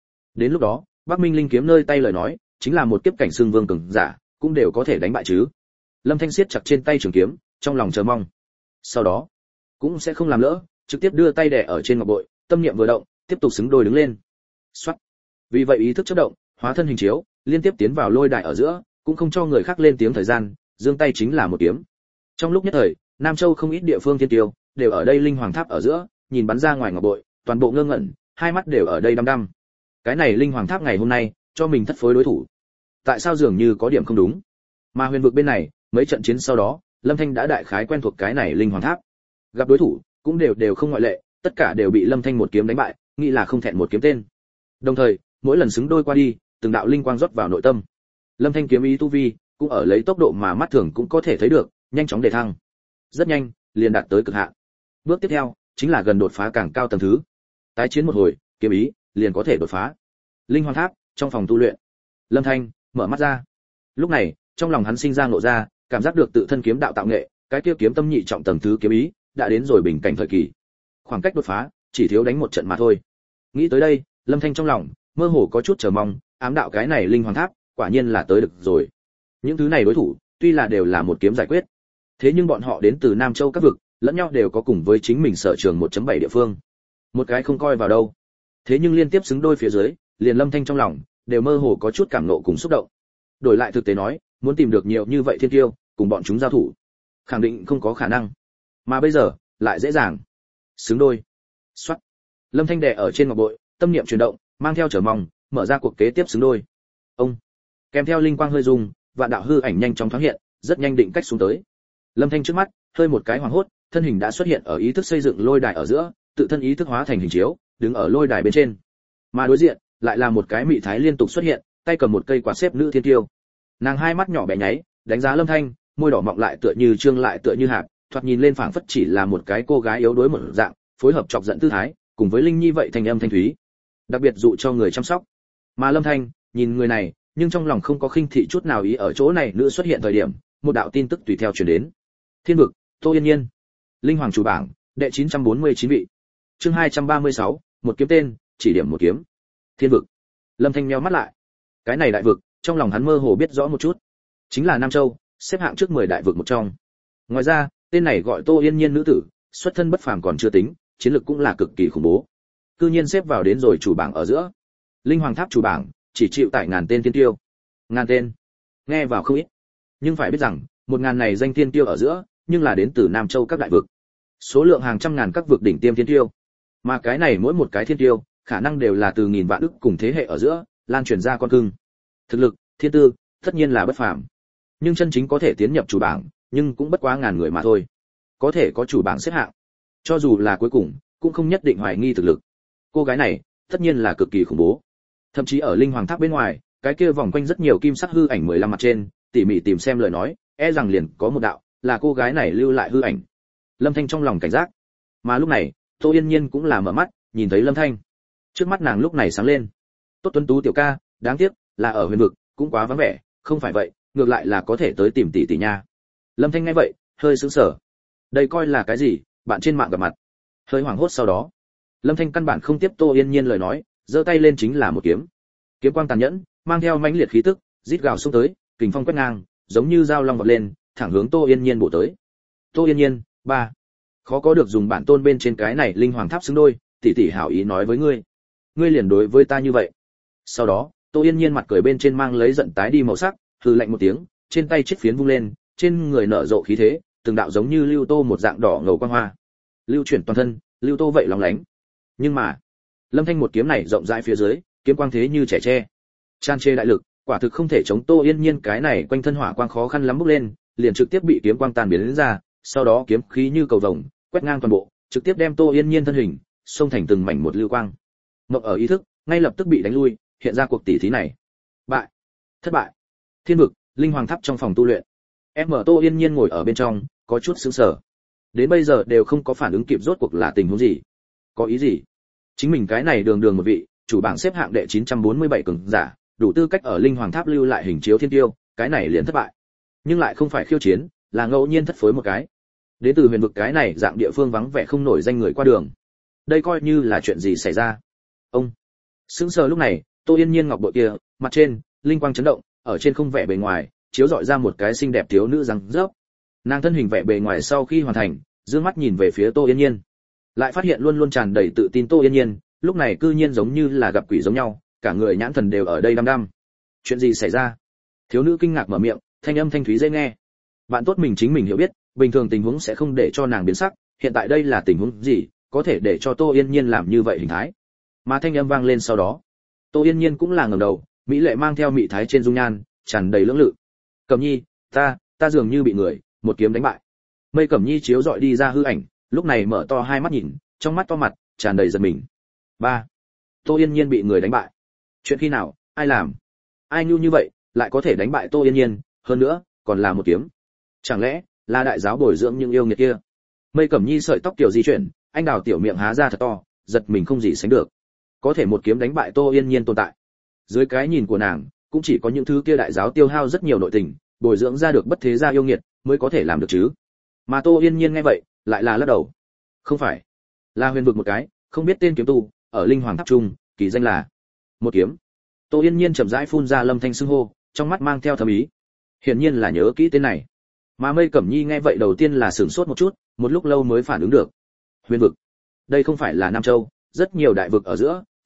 lúc đó, Bắc Minh linh kiếm nơi tay lời nói, chính là một kiếp cảnh xương vương cường giả, cũng đều có thể đánh bại chứ. Lâm Thanh siết chặt trên tay trường kiếm, trong lòng chờ mong. Sau đó, cũng sẽ không làm lỡ, trực tiếp đưa tay đè ở trên ngọc bội, tâm niệm vừa động, tiếp tục xứng đôi đứng lên. Soát. Vì vậy ý thức chớp động, hóa thân hình chiếu, liên tiếp tiến vào lôi đài ở giữa, cũng không cho người khác lên tiếng thời gian, giương tay chính là một kiếm. Trong lúc nhất thời, Nam Châu không ít địa phương thiên tiêu đều ở đây linh hoàng tháp ở giữa, nhìn bắn ra ngoài ngọc bội, toàn bộ ngơ ngẩn, hai mắt đều ở đây đăm đăm. Cái này linh hoàng tháp ngày hôm nay, cho mình thất phối đối thủ. Tại sao dường như có điểm không đúng? Mà huyền vực bên này, mấy trận chiến sau đó, Lâm Thanh đã đại khái quen thuộc cái này linh hoàng tháp. Gặp đối thủ, cũng đều không ngoại lệ, tất cả đều bị Lâm Thanh một kiếm đánh bại, nghĩ là không thẹn một kiếm tên. Đồng thời, mỗi lần xứng đôi qua đi, từng đạo linh quang rót vào nội tâm. Lâm Thanh kiếm ý tu vi, cũng ở lấy tốc độ mà mắt thường cũng có thể thấy được, nhanh chóng đề thăng. Rất nhanh, liền đạt tới cực hạn. Bước tiếp theo, chính là gần đột phá càng cao tầng thứ. Tái chiến một hồi, kiếm ý liền có thể đột phá. Linh hoàng tháp, trong phòng tu luyện. Lâm Thanh mở mắt ra. Lúc này, trong lòng hắn sinh ra ngộ ra, cảm giác được tự thân kiếm đạo tạo nghệ, cái kia kiếm tâm nhị trọng tầng thứ kiếm ý, đã đến rồi bình cảnh thời kỳ. Khoảng cách đột phá, chỉ thiếu đánh một trận mà thôi. Nghĩ tới đây, Lâm Thanh trong lòng mơ hồ có chút chờ mong, ám đạo cái này linh hoàng tháp, quả nhiên là tới được rồi. Những thứ này đối thủ, tuy là đều là một kiếm giải quyết, thế nhưng bọn họ đến từ Nam Châu các vực, lẫn nhau đều có cùng với chính mình sở trường 1.7 địa phương. Một cái không coi vào đâu. Thế nhưng liên tiếp xứng đôi phía dưới, liền Lâm Thanh trong lòng đều mơ hồ có chút cảm nộ cùng xúc động. Đổi lại thực tế nói, muốn tìm được nhiều như vậy thiên tiêu, cùng bọn chúng giao thủ, khẳng định không có khả năng. Mà bây giờ, lại dễ dàng. Xứng đôi. Soát. Lâm Thanh đè ở trên ngọc bội, tâm niệm chuyển động, mang theo chờ mong, mở ra cuộc kế tiếp xứng đôi. Ông. Kèm theo linh quang hơi rung, vạn đạo hư ảnh nhanh chóng thoáng hiện, rất nhanh định cách xuống tới. Lâm Thanh trước mắt, hơi một cái hoảng hốt, thân hình đã xuất hiện ở ý thức xây dựng lôi đài ở giữa, tự thân ý thức hóa thành hình chiếu, đứng ở lôi đài bên trên. Mà đối diện, lại là một cái mị thái liên tục xuất hiện, tay cầm một cây quạt xếp nữ thiên tiêu. Nàng hai mắt nhỏ bé nháy, đánh giá Lâm Thanh, môi đỏ mọng lại tựa như trương lại tựa như hạt, thoạt nhìn lên phảng phất chỉ là một cái cô gái yếu đuối một dạng, phối hợp chọc giận tư thái, cùng với Linh Nhi vậy thành âm thanh thúy, đặc biệt dụ cho người chăm sóc. Mà Lâm Thanh, nhìn người này, nhưng trong lòng không có khinh thị chút nào ý ở chỗ này nữ xuất hiện thời điểm, một đạo tin tức tùy theo truyền đến. Thiên vực, Tô Yên Nhiên. Linh Hoàng chủ bảng, đệ 949 vị. Chương 236, một kiếm tên, chỉ điểm một kiếm. Thiên vực. Lâm Thanh nheo mắt lại. Cái này đại vực, trong lòng hắn mơ hồ biết rõ một chút, chính là Nam Châu, xếp hạng trước 10 đại vực một trong. Ngoài ra, tên này gọi Tô Yên Nhiên nữ tử, xuất thân bất phàm còn chưa tính, chiến lược cũng là cực kỳ khủng bố. Cư nhiên xếp vào đến rồi chủ bảng ở giữa. Linh Hoàng tháp chủ bảng, chỉ chịu tải ngàn tên tiên tiêu. Ngàn tên. Nghe vào không ít. Nhưng phải biết rằng, 1000 này danh tiên tiêu ở giữa, nhưng là đến từ Nam Châu các đại vực. Số lượng hàng trăm ngàn các vực đỉnh tiêm tiên tiêu. Mà cái này mỗi một cái thiên tiêu, khả năng đều là từ nghìn vạn ức cùng thế hệ ở giữa, lan truyền ra con cưng. Thực lực, thiên tư, tất nhiên là bất phàm. Nhưng chân chính có thể tiến nhập chủ bảng, nhưng cũng bất quá ngàn người mà thôi. Có thể có chủ bảng xếp hạng, cho dù là cuối cùng, cũng không nhất định hoài nghi thực lực. Cô gái này, tất nhiên là cực kỳ khủng bố. Thậm chí ở Linh Hoàng Tháp bên ngoài, cái kia vòng quanh rất nhiều kim sắc hư ảnh 15 mặt trên, tỉ mỉ tìm xem lời nói, e rằng liền có một đạo, là cô gái này lưu lại hư ảnh. Lâm Thanh trong lòng cảnh giác. Mà lúc này, Tô Yên Nhiên cũng là mở mắt, nhìn thấy Lâm Thanh. Trước mắt nàng lúc này sáng lên. Tốt tuấn tú tiểu ca, đáng tiếc là ở huyền vực, cũng quá vắng vẻ, không phải vậy, ngược lại là có thể tới tìm tỷ tỷ nha. Lâm Thanh nghe vậy, hơi sững sờ. Đây coi là cái gì, bạn trên mạng gặp mặt. Hơi hoảng hốt sau đó, Lâm Thanh căn bản không tiếp Tô Yên Nhiên lời nói, giơ tay lên chính là một kiếm. Kiếm quang tàn nhẫn, mang theo mãnh liệt khí tức, rít gào xông tới, kình phong quét ngang, giống như dao long vọt lên, thẳng hướng Tô Yên Nhiên bổ tới. Tô Yên Nhiên, ba, khó có được dùng bản tôn bên trên cái này linh hoàng tháp xứng đôi, tỷ tỷ hảo ý nói với ngươi, ngươi liền đối với ta như vậy. Sau đó, Tô Yên Nhiên mặt cười bên trên mang lấy giận tái đi màu sắc, hừ lạnh một tiếng, trên tay chiếc phiến vung lên, trên người nở rộ khí thế, từng đạo giống như lưu tô một dạng đỏ ngầu quang hoa, lưu chuyển toàn thân, lưu tô vậy lóng lánh. Nhưng mà, Lâm Thanh một kiếm này rộng rãi phía dưới, kiếm quang thế như trẻ tre, tràn trề đại lực, quả thực không thể chống Tô Yên Nhiên cái này quanh thân hỏa quang khó khăn lắm bốc lên, liền trực tiếp bị kiếm quang tan biến ra, sau đó kiếm khí như cầu vồng, quét ngang toàn bộ, trực tiếp đem Tô Yên Nhiên thân hình xông thành từng mảnh một lưu quang. Mộng ở ý thức, ngay lập tức bị đánh lui, hiện ra cuộc tỷ thí này. Bại, thất bại. Thiên vực, Linh Hoàng Tháp trong phòng tu luyện. Em mở Tô Yên Nhiên ngồi ở bên trong, có chút sững sờ. Đến bây giờ đều không có phản ứng kịp rốt cuộc là tình huống gì. Có ý gì? Chính mình cái này đường đường một vị, chủ bảng xếp hạng đệ 947 cường giả, đủ tư cách ở Linh Hoàng Tháp lưu lại hình chiếu thiên tiêu, cái này liền thất bại. Nhưng lại không phải khiêu chiến, là ngẫu nhiên thất phối một cái. Đến từ huyền vực cái này dạng địa phương vắng vẻ không nổi danh người qua đường. Đây coi như là chuyện gì xảy ra? Ông sững sờ lúc này, Tô Yên Nhiên ngọc bội kia, mặt trên linh quang chấn động, ở trên không vẻ bề ngoài, chiếu rọi ra một cái xinh đẹp thiếu nữ răng rớp. Nàng thân hình vẻ bề ngoài sau khi hoàn thành, dương mắt nhìn về phía Tô Yên Nhiên, lại phát hiện luôn luôn tràn đầy tự tin Tô Yên Nhiên, lúc này cư nhiên giống như là gặp quỷ giống nhau, cả người nhãn thần đều ở đây đăm đăm. Chuyện gì xảy ra? Thiếu nữ kinh ngạc mở miệng, thanh âm thanh thúy dễ nghe. Bạn tốt mình chính mình hiểu biết, bình thường tình huống sẽ không để cho nàng biến sắc, hiện tại đây là tình huống gì, có thể để cho Tô Yên Nhiên làm như vậy hình thái. Mà thanh âm vang lên sau đó, Tô Yên Nhiên cũng là ngẩng đầu, mỹ lệ mang theo mị thái trên dung nhan, tràn đầy lưỡng lự. Cẩm Nhi, ta dường như bị người một kiếm đánh bại. Mây Cẩm Nhi chiếu dọi đi ra hư ảnh, lúc này mở to hai mắt nhìn, trong mắt to mặt tràn đầy giận mình. Ba, Tô Yên Nhiên bị người đánh bại. Chuyện khi nào, ai làm? Ai nhu như vậy, lại có thể đánh bại Tô Yên Nhiên, hơn nữa, còn là một kiếm. Chẳng lẽ là đại giáo bồi dưỡng những yêu nghiệt kia? Mây Cẩm Nhi sợi tóc kiểu di chuyển, anh đào tiểu miệng há ra thật to, giật mình không gì sánh được. Có thể một kiếm đánh bại Tô Yên Nhiên tồn tại. Dưới cái nhìn của nàng, cũng chỉ có những thứ kia đại giáo tiêu hao rất nhiều nội tình, bồi dưỡng ra được bất thế gia yêu nghiệt, mới có thể làm được chứ. Mà Tô Yên Nhiên nghe vậy, lại là lắc đầu. Không phải, là huyền vực một cái, không biết tên kiếm tu, ở Linh Hoàng Tháp trung, kỳ danh là một kiếm. Tô Yên Nhiên chậm rãi phun ra Lâm Thanh xưng hô, trong mắt mang theo thâm ý. Hiển nhiên là nhớ kỹ tên này. Mà Mây Cẩm Nhi nghe vậy đầu tiên là sửng sốt một chút, một lúc lâu mới phản ứng được. Huyền vực, đây không phải là Nam Châu, rất nhiều đại vực ở giữa,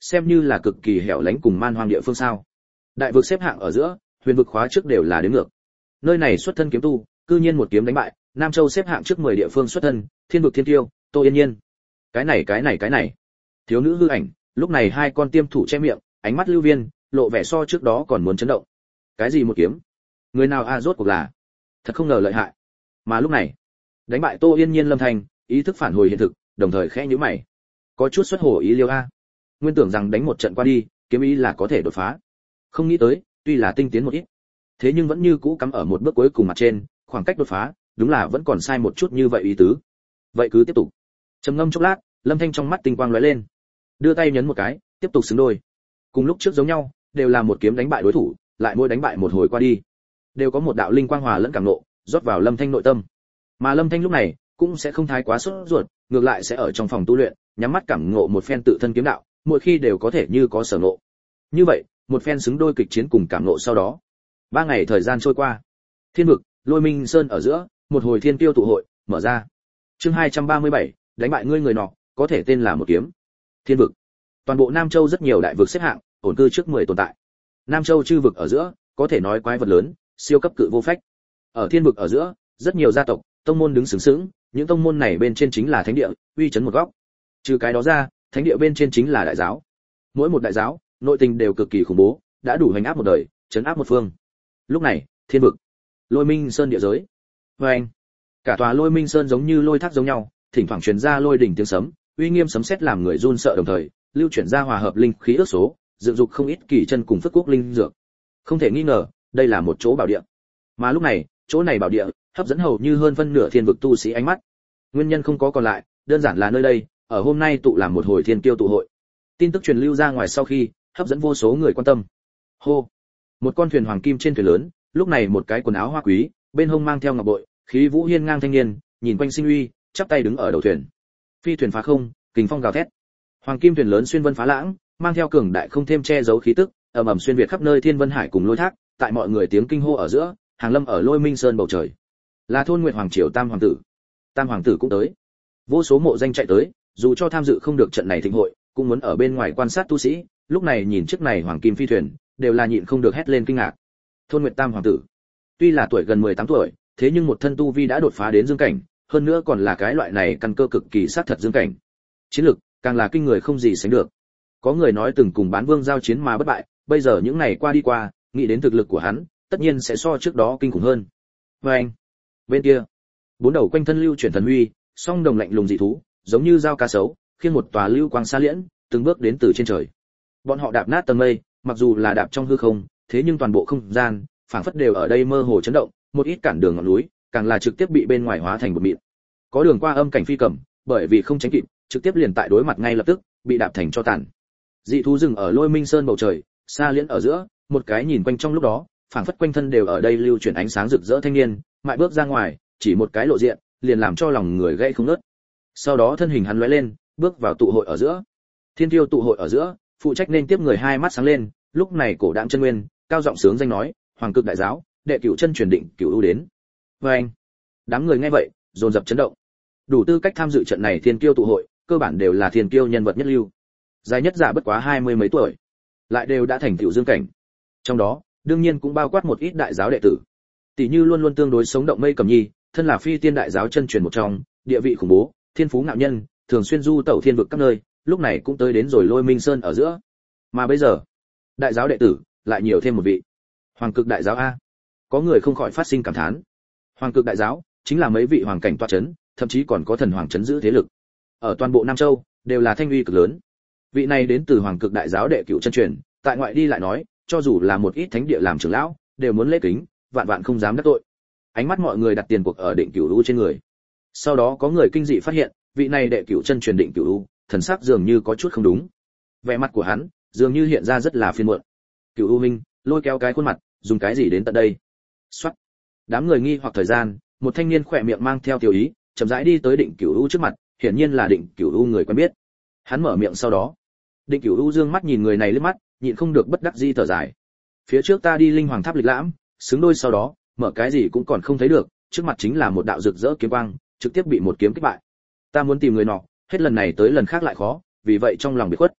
xem như là cực kỳ hẻo lánh cùng man hoang địa phương sao? Đại vực xếp hạng ở giữa, huyền vực khóa trước đều là đến ngược. Nơi này xuất thân kiếm tu, cư nhiên một kiếm đánh bại, Nam Châu xếp hạng trước 10 địa phương xuất thân, thiên vực thiên tiêu, Tô Yên Nhiên. Cái này. Thiếu nữ hư ảnh, lúc này hai con tiêm thủ che miệng, ánh mắt lưu viên, lộ vẻ so trước đó còn muốn chấn động. Cái gì một kiếm? Người nào rốt cuộc là? Thật không ngờ lợi hại. Mà lúc này, đánh bại Tô Yên Nhiên Lâm Thành, ý thức phản hồi hiện thực, đồng thời khẽ nhíu mày. Có chút xuất hồ ý liêu a. Nguyên tưởng rằng đánh một trận qua đi, kiếm ý là có thể đột phá. Không nghĩ tới, tuy là tinh tiến một ít, thế nhưng vẫn như cũ cắm ở một bước cuối cùng mặt trên, khoảng cách đột phá, đúng là vẫn còn sai một chút như vậy ý tứ. Vậy cứ tiếp tục. Trầm ngâm chốc lát, Lâm Thanh trong mắt tinh quang lóe lên, đưa tay nhấn một cái, tiếp tục xứng đôi. Cùng lúc trước giống nhau, đều là một kiếm đánh bại đối thủ, lại mỗi đánh bại một hồi qua đi, đều có một đạo linh quang hòa lẫn cảm nộ, rót vào Lâm Thanh nội tâm. Mà Lâm Thanh lúc này cũng sẽ không thái quá sốt ruột, ngược lại sẽ ở trong phòng tu luyện, nhắm mắt cảm ngộ một phen tự thân kiếm đạo, mỗi khi đều có thể như có sở ngộ. Như vậy, một phen xứng đôi kịch chiến cùng cảm ngộ sau đó, 3 ngày thời gian trôi qua, thiên vực, Lôi Minh Sơn ở giữa, một hồi thiên tiêu tụ hội mở ra. Chương 237, đánh bại ngươi người nọ, có thể tên là một kiếm. Thiên vực, toàn bộ Nam Châu rất nhiều đại vực xếp hạng, ổn cư trước 10 tồn tại. Nam Châu chư vực ở giữa, có thể nói quái vật lớn, siêu cấp cự vô phách. Ở thiên vực ở giữa, rất nhiều gia tộc, tông môn đứng sướng sướng, những tông môn này bên trên chính là thánh địa, uy chấn một góc. Trừ cái đó ra, thánh địa bên trên chính là đại giáo. Mỗi một đại giáo, nội tình đều cực kỳ khủng bố, đã đủ hành áp một đời, chấn áp một phương. Lúc này, thiên vực, Lôi Minh Sơn địa giới. Oeng! Cả tòa Lôi Minh Sơn giống như lôi thác giống nhau, thỉnh thoảng truyền ra lôi đỉnh tiếng sấm, uy nghiêm sấm sét làm người run sợ đồng thời, lưu chuyển ra hòa hợp linh khí ước số, dựng dục không ít kỳ chân cùng phước quốc linh dược. Không thể nghi ngờ, đây là một chỗ bảo địa. Mà lúc này, chỗ này bảo địa hấp dẫn hầu như hơn phân nửa thiên vực tu sĩ ánh mắt. Nguyên nhân không có còn lại, đơn giản là nơi đây, ở hôm nay tụ làm một hồi thiên kiêu tụ hội. Tin tức truyền lưu ra ngoài sau khi, hấp dẫn vô số người quan tâm. Hô! Một con thuyền hoàng kim trên thuyền lớn, lúc này một cái quần áo hoa quý, bên hông mang theo ngọc bội, khí vũ hiên ngang thanh niên, nhìn quanh sinh uy, chắp tay đứng ở đầu thuyền. Phi thuyền phá không, kình phong gào thét. Hoàng kim thuyền lớn xuyên vân phá lãng, mang theo cường đại không thêm che giấu khí tức, ầm ầm xuyên việt khắp nơi thiên vân hải cùng lôi thác, tại mọi người tiếng kinh hô ở giữa, hàng lâm ở Lôi Minh Sơn bầu trời. Là Thôn Nguyệt Hoàng triều Tam hoàng tử. Tam hoàng tử cũng tới. Vô số mộ danh chạy tới, dù cho tham dự không được trận này thịnh hội, cũng muốn ở bên ngoài quan sát tu sĩ, lúc này nhìn chiếc này hoàng kim phi thuyền, đều là nhịn không được hét lên kinh ngạc. Thôn Nguyệt Tam hoàng tử, tuy là tuổi gần 18 tuổi, thế nhưng một thân tu vi đã đột phá đến dương cảnh, hơn nữa còn là cái loại này căn cơ cực kỳ sát thật dương cảnh. Chiến lực càng là kinh người không gì sánh được. Có người nói từng cùng Bán Vương giao chiến mà bất bại, bây giờ những này qua đi qua, nghĩ đến thực lực của hắn, tất nhiên sẽ so trước đó kinh khủng hơn. Và anh, bên kia, 4 đầu quanh thân lưu chuyển thần huy, song đồng lạnh lùng dị thú, giống như dao cá sấu, khiêng một tòa lưu quang xa liễn, từng bước đến từ trên trời. Bọn họ đạp nát tầng mây, mặc dù là đạp trong hư không, thế nhưng toàn bộ không gian, phảng phất đều ở đây mơ hồ chấn động, một ít cản đường ngọn núi, càng là trực tiếp bị bên ngoài hóa thành bột mịn. Có đường qua âm cảnh phi cầm, bởi vì không tránh kịp, trực tiếp liền tại đối mặt ngay lập tức, bị đạp thành cho tàn. Dị thú rừng ở Lôi Minh Sơn bầu trời, xa liễn ở giữa, một cái nhìn quanh trong lúc đó, phảng phất quanh thân đều ở đây lưu chuyển ánh sáng rực rỡ thanh niên, mại bước ra ngoài, chỉ một cái lộ diện, liền làm cho lòng người gãy không ngớt. Sau đó thân hình hắn lóe lên, bước vào tụ hội ở giữa. Thiên tiêu tụ hội ở giữa, phụ trách nên tiếp người hai mắt sáng lên, lúc này cổ đạm chân nguyên, cao giọng sướng danh nói, Hoàng Cực đại giáo, đệ cửu chân truyền định cửu ưu đến. Và anh, đám người nghe vậy, dồn dập chấn động. Đủ tư cách tham dự trận này thiên kiêu tụ hội, cơ bản đều là thiên kiêu nhân vật nhất lưu. Dài nhất giả bất quá 20 mấy tuổi, lại đều đã thành tiểu dương cảnh. Trong đó, đương nhiên cũng bao quát một ít đại giáo đệ tử. Tỷ như luôn luôn tương đối sống động Mây Cẩm Nhi, thân là phi tiên đại giáo chân truyền một trong, địa vị khủng bố, thiên phú ngạo nhân, thường xuyên du tẩu thiên vực các nơi, lúc này cũng tới đến rồi Lôi Minh Sơn ở giữa. Mà bây giờ, đại giáo đệ tử lại nhiều thêm một vị. Hoàng Cực đại giáo a. Có người không khỏi phát sinh cảm thán. Hoàng Cực đại giáo chính là mấy vị hoàng cảnh tọa chấn, thậm chí còn có thần hoàng chấn giữ thế lực. Ở toàn bộ Nam Châu đều là thanh uy cực lớn. Vị này đến từ Hoàng Cực đại giáo đệ cửu chân truyền, tại ngoại đi lại nói, cho dù là một ít thánh địa làm trưởng lão, đều muốn lễ kính, vạn vạn không dám đắc tội. Ánh mắt mọi người đặt tiền cuộc ở Định Cửu U trên người. Sau đó có người kinh dị phát hiện, vị này đệ cửu chân truyền Định Cửu U, thần sắc dường như có chút không đúng. Vẻ mặt của hắn dường như hiện ra rất là phiền muộn. Cửu U minh, lôi kéo cái khuôn mặt, dùng cái gì đến tận đây? Soát. Đám người nghi hoặc thời gian, một thanh niên khỏe miệng mang theo tiểu ý, chậm rãi đi tới Định Cửu U trước mặt, hiển nhiên là Định Cửu U người quen biết. Hắn mở miệng sau đó, Định Cửu U dương mắt nhìn người này liếc mắt, nhịn không được bất đắc dĩ thở dài. Phía trước ta đi Linh Hoàng Tháp lịch lãm, xứng đôi sau đó, mở cái gì cũng còn không thấy được, trước mặt chính là một đạo rực rỡ kiếm quang, trực tiếp bị một kiếm kích bại. Ta muốn tìm người nọ, hết lần này tới lần khác lại khó, vì vậy trong lòng bị khuất.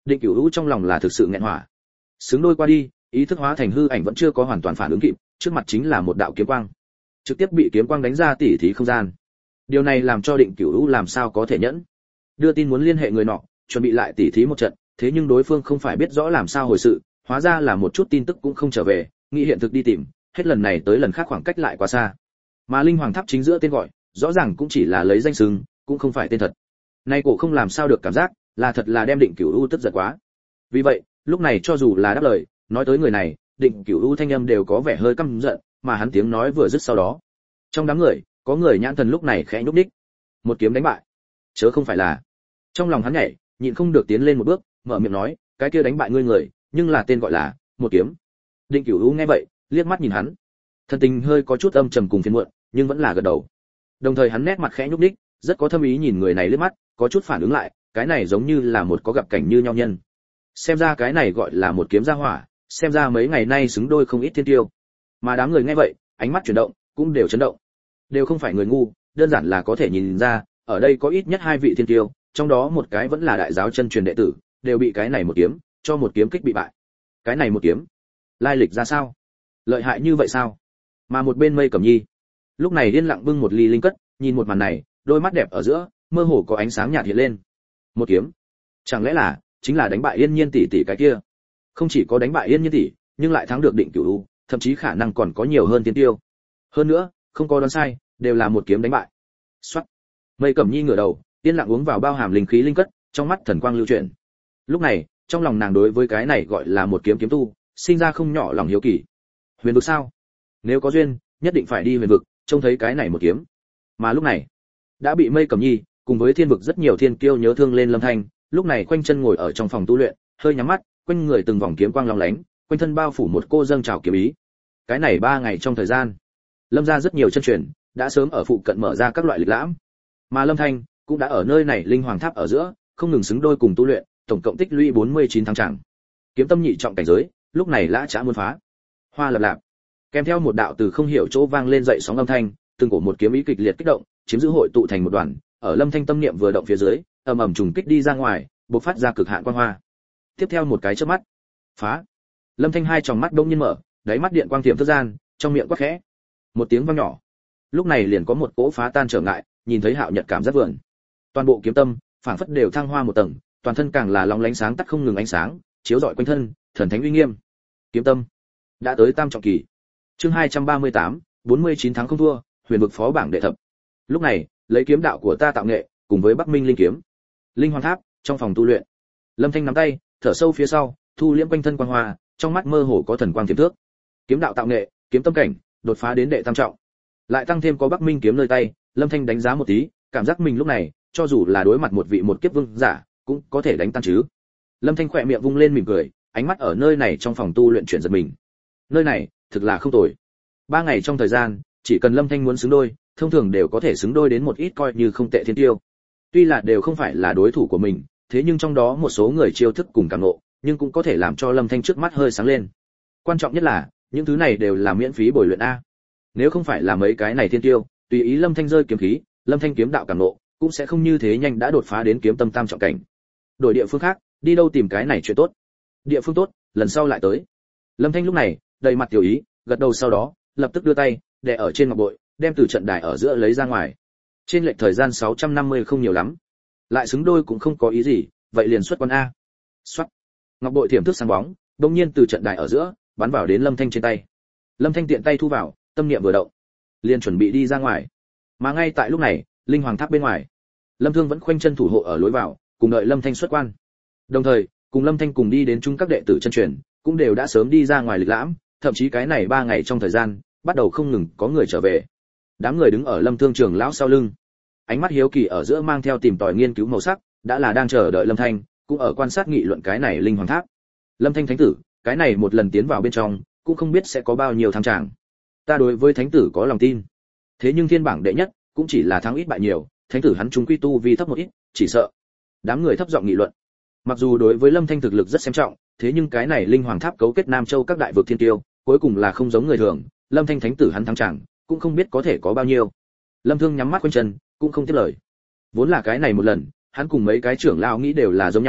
Định Cửu Vũ trong lòng là thực sự nghẹn hỏa. Xứng đôi qua đi, ý thức hóa thành hư ảnh vẫn chưa có hoàn toàn phản ứng kịp, trước mặt chính là một đạo kiếm quang, trực tiếp bị kiếm quang đánh ra tỉ thí không gian. Điều này làm cho Định Cửu Vũ làm sao có thể nhẫn. Đưa tin muốn liên hệ người nọ, chuẩn bị lại tỉ thí một trận, thế nhưng đối phương không phải biết rõ làm sao hồi sự, hóa ra là một chút tin tức cũng không trở về, nghĩ hiện thực đi tìm, hết lần này tới lần khác khoảng cách lại quá xa. Mà Linh Hoàng Tháp chính giữa tên gọi, rõ ràng cũng chỉ là lấy danh xưng, cũng không phải tên thật. Nay cổ không làm sao được cảm giác, là thật là đem Định Cửu U tức giận quá. Vì vậy, lúc này cho dù là đáp lời, nói tới người này, Định Cửu U thanh âm đều có vẻ hơi căm giận, mà hắn tiếng nói vừa dứt sau đó, trong đám người, có người nhãn thần lúc này khẽ nhúc nhích. Một kiếm đánh bại, chớ không phải là. Trong lòng hắn nhảy, nhịn không được tiến lên một bước, mở miệng nói, cái kia đánh bại ngươi người, nhưng là tên gọi là Một Kiếm. Định Cửu U nghe vậy, liếc mắt nhìn hắn, thân tình hơi có chút âm trầm cùng phiền muộn, nhưng vẫn là gật đầu. Đồng thời hắn nét mặt khẽ nhúc nhích, rất có thâm ý nhìn người này liếc mắt, có chút phản ứng lại, cái này giống như là một có gặp cảnh như nhau nhân. Xem ra cái này gọi là Một Kiếm gia hỏa, xem ra mấy ngày nay xứng đôi không ít thiên tiêu. Mà đám người nghe vậy, ánh mắt chuyển động, cũng đều chấn động. Đều không phải người ngu, đơn giản là có thể nhìn ra, ở đây có ít nhất hai vị thiên tiêu, trong đó một cái vẫn là đại giáo chân truyền đệ tử, đều bị cái này một kiếm, cho một kiếm kích bị bại. Cái này một kiếm, lai lịch ra sao? Lợi hại như vậy sao? Mà một bên Mây Cẩm Nhi, lúc này điên lặng bưng một ly linh cất, nhìn một màn này, đôi mắt đẹp ở giữa, mơ hồ có ánh sáng nhạt hiện lên. Một kiếm, chẳng lẽ là chính là đánh bại Yên Nhiên tỷ tỷ cái kia? Không chỉ có đánh bại Yên Nhiên tỷ, nhưng lại thắng được Định Cửu U, thậm chí khả năng còn có nhiều hơn tiên tiêu. Hơn nữa, không có đoán sai, đều là một kiếm đánh bại. Soát. Mây Cẩm Nhi ngửa đầu, yên lặng uống vào bao hàm linh khí linh cất, trong mắt thần quang lưu chuyển. Lúc này, trong lòng nàng đối với cái này gọi là một kiếm kiếm tu, sinh ra không nhỏ lòng hiếu kỳ. Huyền vực sao? Nếu có duyên, nhất định phải đi huyền vực, trông thấy cái này một kiếm. Mà lúc này, đã bị Mây Cẩm Nhi cùng với thiên vực rất nhiều thiên kiêu nhớ thương lên Lâm Thanh, lúc này khoanh chân ngồi ở trong phòng tu luyện, hơi nhắm mắt, quanh người từng vòng kiếm quang long lánh, quanh thân bao phủ một cô dâng trào kiếm ý. Cái này 3 ngày trong thời gian, Lâm gia rất nhiều chân truyền đã sớm ở phụ cận mở ra các loại lịch lãm, mà Lâm Thanh cũng đã ở nơi này Linh Hoàng Tháp ở giữa, không ngừng xứng đôi cùng tu luyện, tổng cộng tích lũy 49 tháng chẳng. Kiếm tâm nhị trọng cảnh giới, lúc này lã chã muốn phá. Hoa lập lạp, kèm theo một đạo từ không hiểu chỗ vang lên dậy sóng âm thanh, từng cổ một kiếm ý kịch liệt kích động, chiếm giữ hội tụ thành một đoàn, ở Lâm Thanh tâm niệm vừa động phía dưới, ầm ầm trùng kích đi ra ngoài, bộc phát ra cực hạn quang hoa. Tiếp theo một cái chớp mắt, phá. Lâm Thanh hai tròng mắt bỗng nhiên mở, đáy mắt điện quang tiềm thức gian, trong miệng quát khẽ. Một tiếng vang nhỏ. Lúc này liền có một cỗ phá tan trở ngại, nhìn thấy Hạo Nhật cảm giác vườn. Toàn bộ kiếm tâm, phảng phất đều thăng hoa một tầng, toàn thân càng là lóng lánh sáng tắt không ngừng ánh sáng, chiếu rọi quanh thân, thần thánh uy nghiêm. Kiếm tâm đã tới tam trọng kỳ. Chương 238, 49 tháng không thua, huyền vực phó bảng đệ thập. Lúc này, lấy kiếm đạo của ta tạo nghệ, cùng với Bắc Minh linh kiếm. Linh Hoàng Tháp, trong phòng tu luyện. Lâm Thanh nắm tay, thở sâu phía sau, thu liễm quanh thân quang hoa, trong mắt mơ hồ có thần quang tiềm thước. Kiếm đạo tạo nghệ, kiếm tâm cảnh, đột phá đến đệ tam trọng. Lại tăng thêm có Bắc Minh kiếm nơi tay, Lâm Thanh đánh giá một tí, cảm giác mình lúc này, cho dù là đối mặt một vị một kiếp vương giả, cũng có thể đánh tan chứ. Lâm Thanh khỏe miệng vung lên mỉm cười, ánh mắt ở nơi này trong phòng tu luyện chuyển giật mình. Nơi này, thực là không tồi. 3 ngày trong thời gian, chỉ cần Lâm Thanh muốn xứng đôi, thông thường đều có thể xứng đôi đến một ít coi như không tệ thiên tiêu. Tuy là đều không phải là đối thủ của mình, thế nhưng trong đó một số người chiêu thức cùng cảm ngộ, nhưng cũng có thể làm cho Lâm Thanh trước mắt hơi sáng lên. Quan trọng nhất là, những thứ này đều là miễn phí bồi luyện a. Nếu không phải là mấy cái này thiên tiêu, tùy ý Lâm Thanh rơi kiếm khí, Lâm Thanh kiếm đạo cảm ngộ, cũng sẽ không như thế nhanh đã đột phá đến kiếm tâm tam trọng cảnh. Đổi địa phương khác, đi đâu tìm cái này chuyện tốt. Địa phương tốt, lần sau lại tới. Lâm Thanh lúc này, đầy mặt tiểu ý, gật đầu sau đó, lập tức đưa tay, đè ở trên ngọc bội, đem từ trận đài ở giữa lấy ra ngoài. Trên lệch thời gian 650 không nhiều lắm, lại xứng đôi cũng không có ý gì, vậy liền xuất quan a. Soát. Ngọc bội thiểm thức sáng bóng, đột nhiên từ trận đài ở giữa, bắn vào đến Lâm Thanh trên tay. Lâm Thanh tiện tay thu vào, tâm niệm vừa động, liền chuẩn bị đi ra ngoài. Mà ngay tại lúc này, Linh Hoàng Tháp bên ngoài, Lâm Thương vẫn khoanh chân thủ hộ ở lối vào, cùng đợi Lâm Thanh xuất quan. Đồng thời, cùng Lâm Thanh cùng đi đến chung các đệ tử chân truyền, cũng đều đã sớm đi ra ngoài lịch lãm, thậm chí cái này 3 ngày trong thời gian, bắt đầu không ngừng có người trở về. Đám người đứng ở Lâm Thương trưởng lão sau lưng, ánh mắt hiếu kỳ ở giữa mang theo tìm tòi nghiên cứu màu sắc, đã là đang chờ đợi Lâm Thanh, cũng ở quan sát nghị luận cái này Linh Hoàng Tháp. Lâm Thanh thánh tử, cái này một lần tiến vào bên trong, cũng không biết sẽ có bao nhiêu thắng tràng. Ta đối với thánh tử có lòng tin. Thế nhưng thiên bảng đệ nhất, cũng chỉ là thắng ít bại nhiều, thánh tử hắn chúng quy tu vi thấp một ít, chỉ sợ. Đám người thấp giọng nghị luận. Mặc dù đối với Lâm Thanh thực lực rất xem trọng, thế nhưng cái này Linh Hoàng Tháp cấu kết Nam Châu các đại vực thiên tiêu, cuối cùng là không giống người thường, Lâm Thanh thánh tử hắn thắng tràng, cũng không biết có thể có bao nhiêu. Lâm Thương nhắm mắt quanh chân, cũng không tiếp lời. Vốn là cái này một lần, hắn cùng mấy cái trưởng lão nghĩ đều là giống nhau,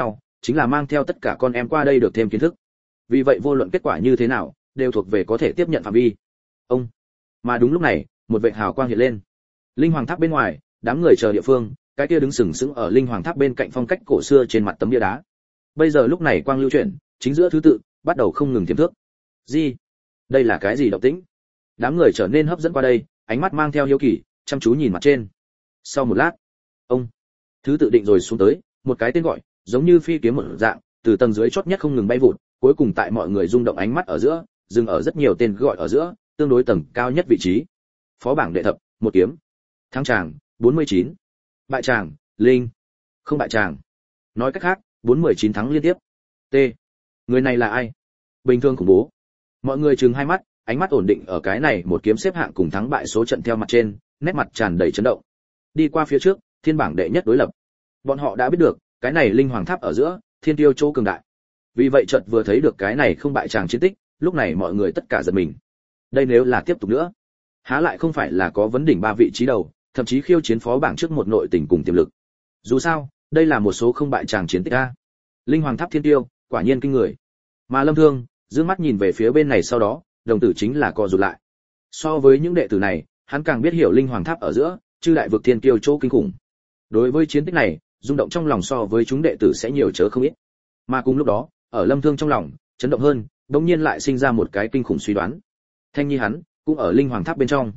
chính là mang theo tất cả con em qua đây được thêm kiến thức. Vì vậy vô luận kết quả như thế nào, đều thuộc về có thể tiếp nhận phạm vi. Ông. Mà đúng lúc này, một vệt hào quang hiện lên. Linh Hoàng Tháp bên ngoài, đám người chờ địa phương, cái kia đứng sừng sững ở Linh Hoàng Tháp bên cạnh phong cách cổ xưa trên mặt tấm bia đá. Bây giờ lúc này quang lưu chuyển, chính giữa thứ tự, bắt đầu không ngừng tiềm thước. Gì? Đây là cái gì động tĩnh? Đám người trở nên hấp dẫn qua đây, ánh mắt mang theo hiếu kỳ, chăm chú nhìn mặt trên. Sau một lát, ông thứ tự định rồi xuống tới, một cái tên gọi, giống như phi kiếm một dạng, từ tầng dưới chót nhất không ngừng bay vụt, cuối cùng tại mọi người rung động ánh mắt ở giữa, dừng ở rất nhiều tên gọi ở giữa, tương đối tầng cao nhất vị trí. Phó bảng đệ thập, một kiếm. Thắng tràng, 49. Bại tràng, linh. Không bại tràng. Nói cách khác, 419 thắng liên tiếp. T. Người này là ai? Bình thường khủng bố. Mọi người trừng hai mắt, ánh mắt ổn định ở cái này một kiếm xếp hạng cùng thắng bại số trận theo mặt trên, nét mặt tràn đầy chấn động. Đi qua phía trước, thiên bảng đệ nhất đối lập. Bọn họ đã biết được, cái này Linh Hoàng Tháp ở giữa, thiên tiêu chỗ cường đại. Vì vậy chợt vừa thấy được cái này không bại tràng chiến tích, lúc này mọi người tất cả giật mình. Đây nếu là tiếp tục nữa, há lại không phải là có vấn đỉnh 3 vị trí đầu, thậm chí khiêu chiến phó bảng trước một nội tình cùng tiềm lực. Dù sao, đây là một số không bại tràng chiến tích a. Linh Hoàng Tháp thiên tiêu, quả nhiên kinh người. Mà Lâm Thương, dương mắt nhìn về phía bên này sau đó, đồng tử chính là co rụt lại. So với những đệ tử này, hắn càng biết hiểu Linh Hoàng Tháp ở giữa, chư đại vực thiên kiêu chỗ kinh khủng. Đối với chiến tích này, rung động trong lòng so với chúng đệ tử sẽ nhiều chớ không ít. Mà cùng lúc đó, ở Lâm Thương trong lòng, chấn động hơn, đột nhiên lại sinh ra một cái kinh khủng suy đoán. Thanh Nhi hắn cũng ở Linh Hoàng Tháp bên trong.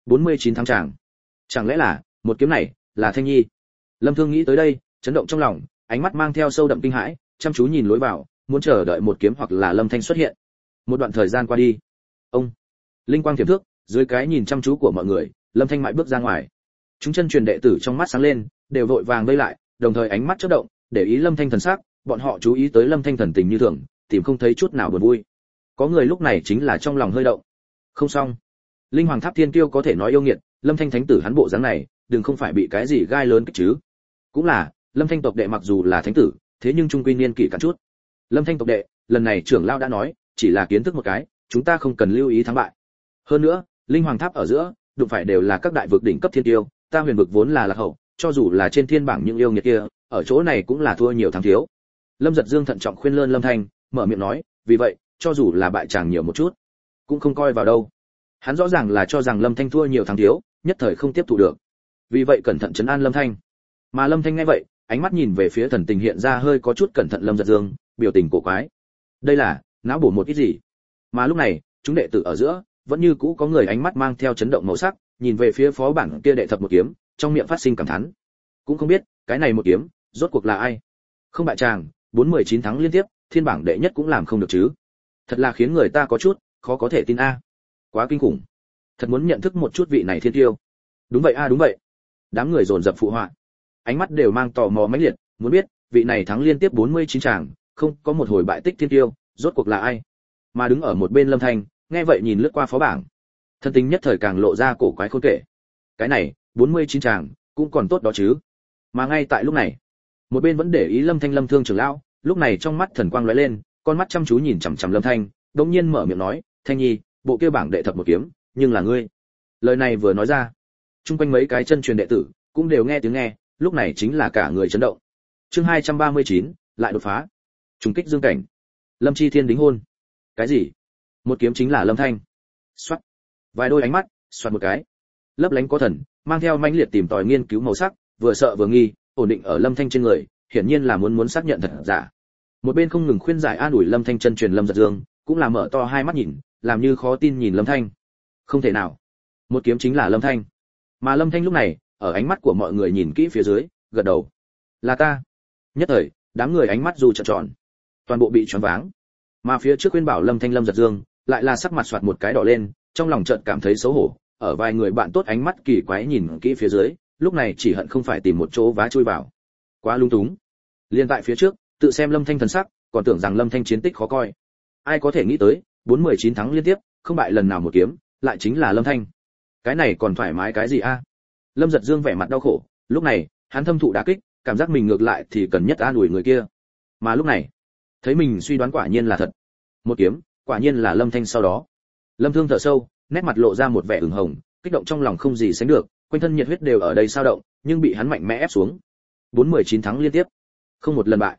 49 tháng chàng. Chẳng lẽ là, một kiếm này là Thanh Nhi? Lâm Thương nghĩ tới đây, chấn động trong lòng, ánh mắt mang theo sâu đậm kinh hãi, chăm chú nhìn lối vào, muốn chờ đợi một kiếm hoặc là Lâm Thanh xuất hiện. Một đoạn thời gian qua đi, ông linh quang tiềm thước, dưới cái nhìn chăm chú của mọi người, Lâm Thanh mãi bước ra ngoài. Chúng chân truyền đệ tử trong mắt sáng lên, đều vội vàng vây lại, đồng thời ánh mắt chớp động, để ý Lâm Thanh thần sắc, bọn họ chú ý tới Lâm Thanh thần tình như thường, tìm không thấy chút nào buồn vui. Có người lúc này chính là trong lòng hơi động. Không xong, Linh Hoàng Tháp thiên tiêu có thể nói yêu nghiệt, Lâm Thanh thánh tử hắn bộ dáng này, đừng không phải bị cái gì gai lớn kích chứ? Cũng là, Lâm Thanh tộc đệ mặc dù là thánh tử, thế nhưng trung quy niên kỷ cạn chút. Lâm Thanh tộc đệ, lần này trưởng lão đã nói, chỉ là kiến thức một cái, chúng ta không cần lưu ý thắng bại. Hơn nữa, Linh Hoàng Tháp ở giữa, đụng phải đều là các đại vực đỉnh cấp thiên tiêu, ta Huyền vực vốn là lạc hậu, cho dù là trên thiên bảng những yêu nghiệt kia, ở chỗ này cũng là thua nhiều thắng thiếu. Lâm Giật Dương thận trọng khuyên lơn Lâm Thanh, mở miệng nói, vì vậy, cho dù là bại chàng nhiều một chút, cũng không coi vào đâu. Hắn rõ ràng là cho rằng Lâm Thanh thua nhiều thắng thiếu, nhất thời không tiếp thu được. Vì vậy cẩn thận trấn an Lâm Thanh. Mà Lâm Thanh nghe vậy, ánh mắt nhìn về phía thần tình hiện ra hơi có chút cẩn thận Lâm Giật Dương, biểu tình cổ quái. Đây là não bổ một ít gì? Mà lúc này, chúng đệ tử ở giữa, vẫn như cũ có người ánh mắt mang theo chấn động màu sắc, nhìn về phía phó bảng kia đệ thập một kiếm, trong miệng phát sinh cảm thán. Cũng không biết, cái này một kiếm, rốt cuộc là ai? Không bại chàng, 419 thắng liên tiếp, thiên bảng đệ nhất cũng làm không được chứ. Thật là khiến người ta có chút khó có thể tin a. Quá kinh khủng. Thật muốn nhận thức một chút vị này thiên tiêu. Đúng vậy a, đúng vậy. Đám người dồn dập phụ họa. Ánh mắt đều mang tò mò mãnh liệt, muốn biết, vị này thắng liên tiếp 49 tràng, không có một hồi bại tích thiên tiêu, rốt cuộc là ai? Mà đứng ở một bên Lâm Thanh, nghe vậy nhìn lướt qua phó bảng. Thân tính nhất thời càng lộ ra cổ quái khôn kể. Cái này, 49 tràng, cũng còn tốt đó chứ. Mà ngay tại lúc này, một bên vẫn để ý Lâm Thanh Lâm Thương trưởng lão, lúc này trong mắt thần quang lóe lên, con mắt chăm chú nhìn chằm chằm Lâm Thanh, đột nhiên mở miệng nói, "Thanh Nhi, bộ kia bảng đệ thập một kiếm, nhưng là ngươi." Lời này vừa nói ra, chung quanh mấy cái chân truyền đệ tử cũng đều nghe tiếng nghe, lúc này chính là cả người chấn động. Chương 239, lại đột phá. Trùng kích dương cảnh. Lâm Chi Thiên đính hôn. Cái gì? Một kiếm chính là Lâm Thanh. Soát. Vài đôi ánh mắt, soạt một cái. Lấp lánh có thần, mang theo mãnh liệt tìm tòi nghiên cứu màu sắc, vừa sợ vừa nghi, ổn định ở Lâm Thanh trên người, hiển nhiên là muốn xác nhận thật giả. Một bên không ngừng khuyên giải an ủi Lâm Thanh chân truyền Lâm Giật Dương, cũng là mở to hai mắt nhìn, làm như khó tin nhìn Lâm Thanh. Không thể nào. Một kiếm chính là Lâm Thanh. Mà Lâm Thanh lúc này, ở ánh mắt của mọi người nhìn kỹ phía dưới, gật đầu. Là ta. Nhất thời, đám người ánh mắt dù trợn tròn, toàn bộ bị choáng váng. Mà phía trước khuyên bảo Lâm Thanh Lâm Giật Dương, lại là sắc mặt soạt một cái đỏ lên, trong lòng chợt cảm thấy xấu hổ, ở vài người bạn tốt ánh mắt kỳ quái nhìn kỹ phía dưới, lúc này chỉ hận không phải tìm một chỗ vá chui vào. Quá lung túng. Liên tại phía trước, tự xem Lâm Thanh thần sắc, còn tưởng rằng Lâm Thanh chiến tích khó coi. Ai có thể nghĩ tới, 419 thắng liên tiếp, không bại lần nào một kiếm, lại chính là Lâm Thanh. Cái này còn thoải mái cái gì a? Lâm Giật Dương vẻ mặt đau khổ, lúc này, hắn thâm thụ đả kích, cảm giác mình ngược lại thì cần nhất an ủi người kia. Mà lúc này, thấy mình suy đoán quả nhiên là thật. Một kiếm, quả nhiên là Lâm Thanh sau đó. Lâm Thương thở sâu, nét mặt lộ ra một vẻ ửng hồng, kích động trong lòng không gì sánh được, quanh thân nhiệt huyết đều ở đây sao động, nhưng bị hắn mạnh mẽ ép xuống. 419 thắng liên tiếp, không một lần bại.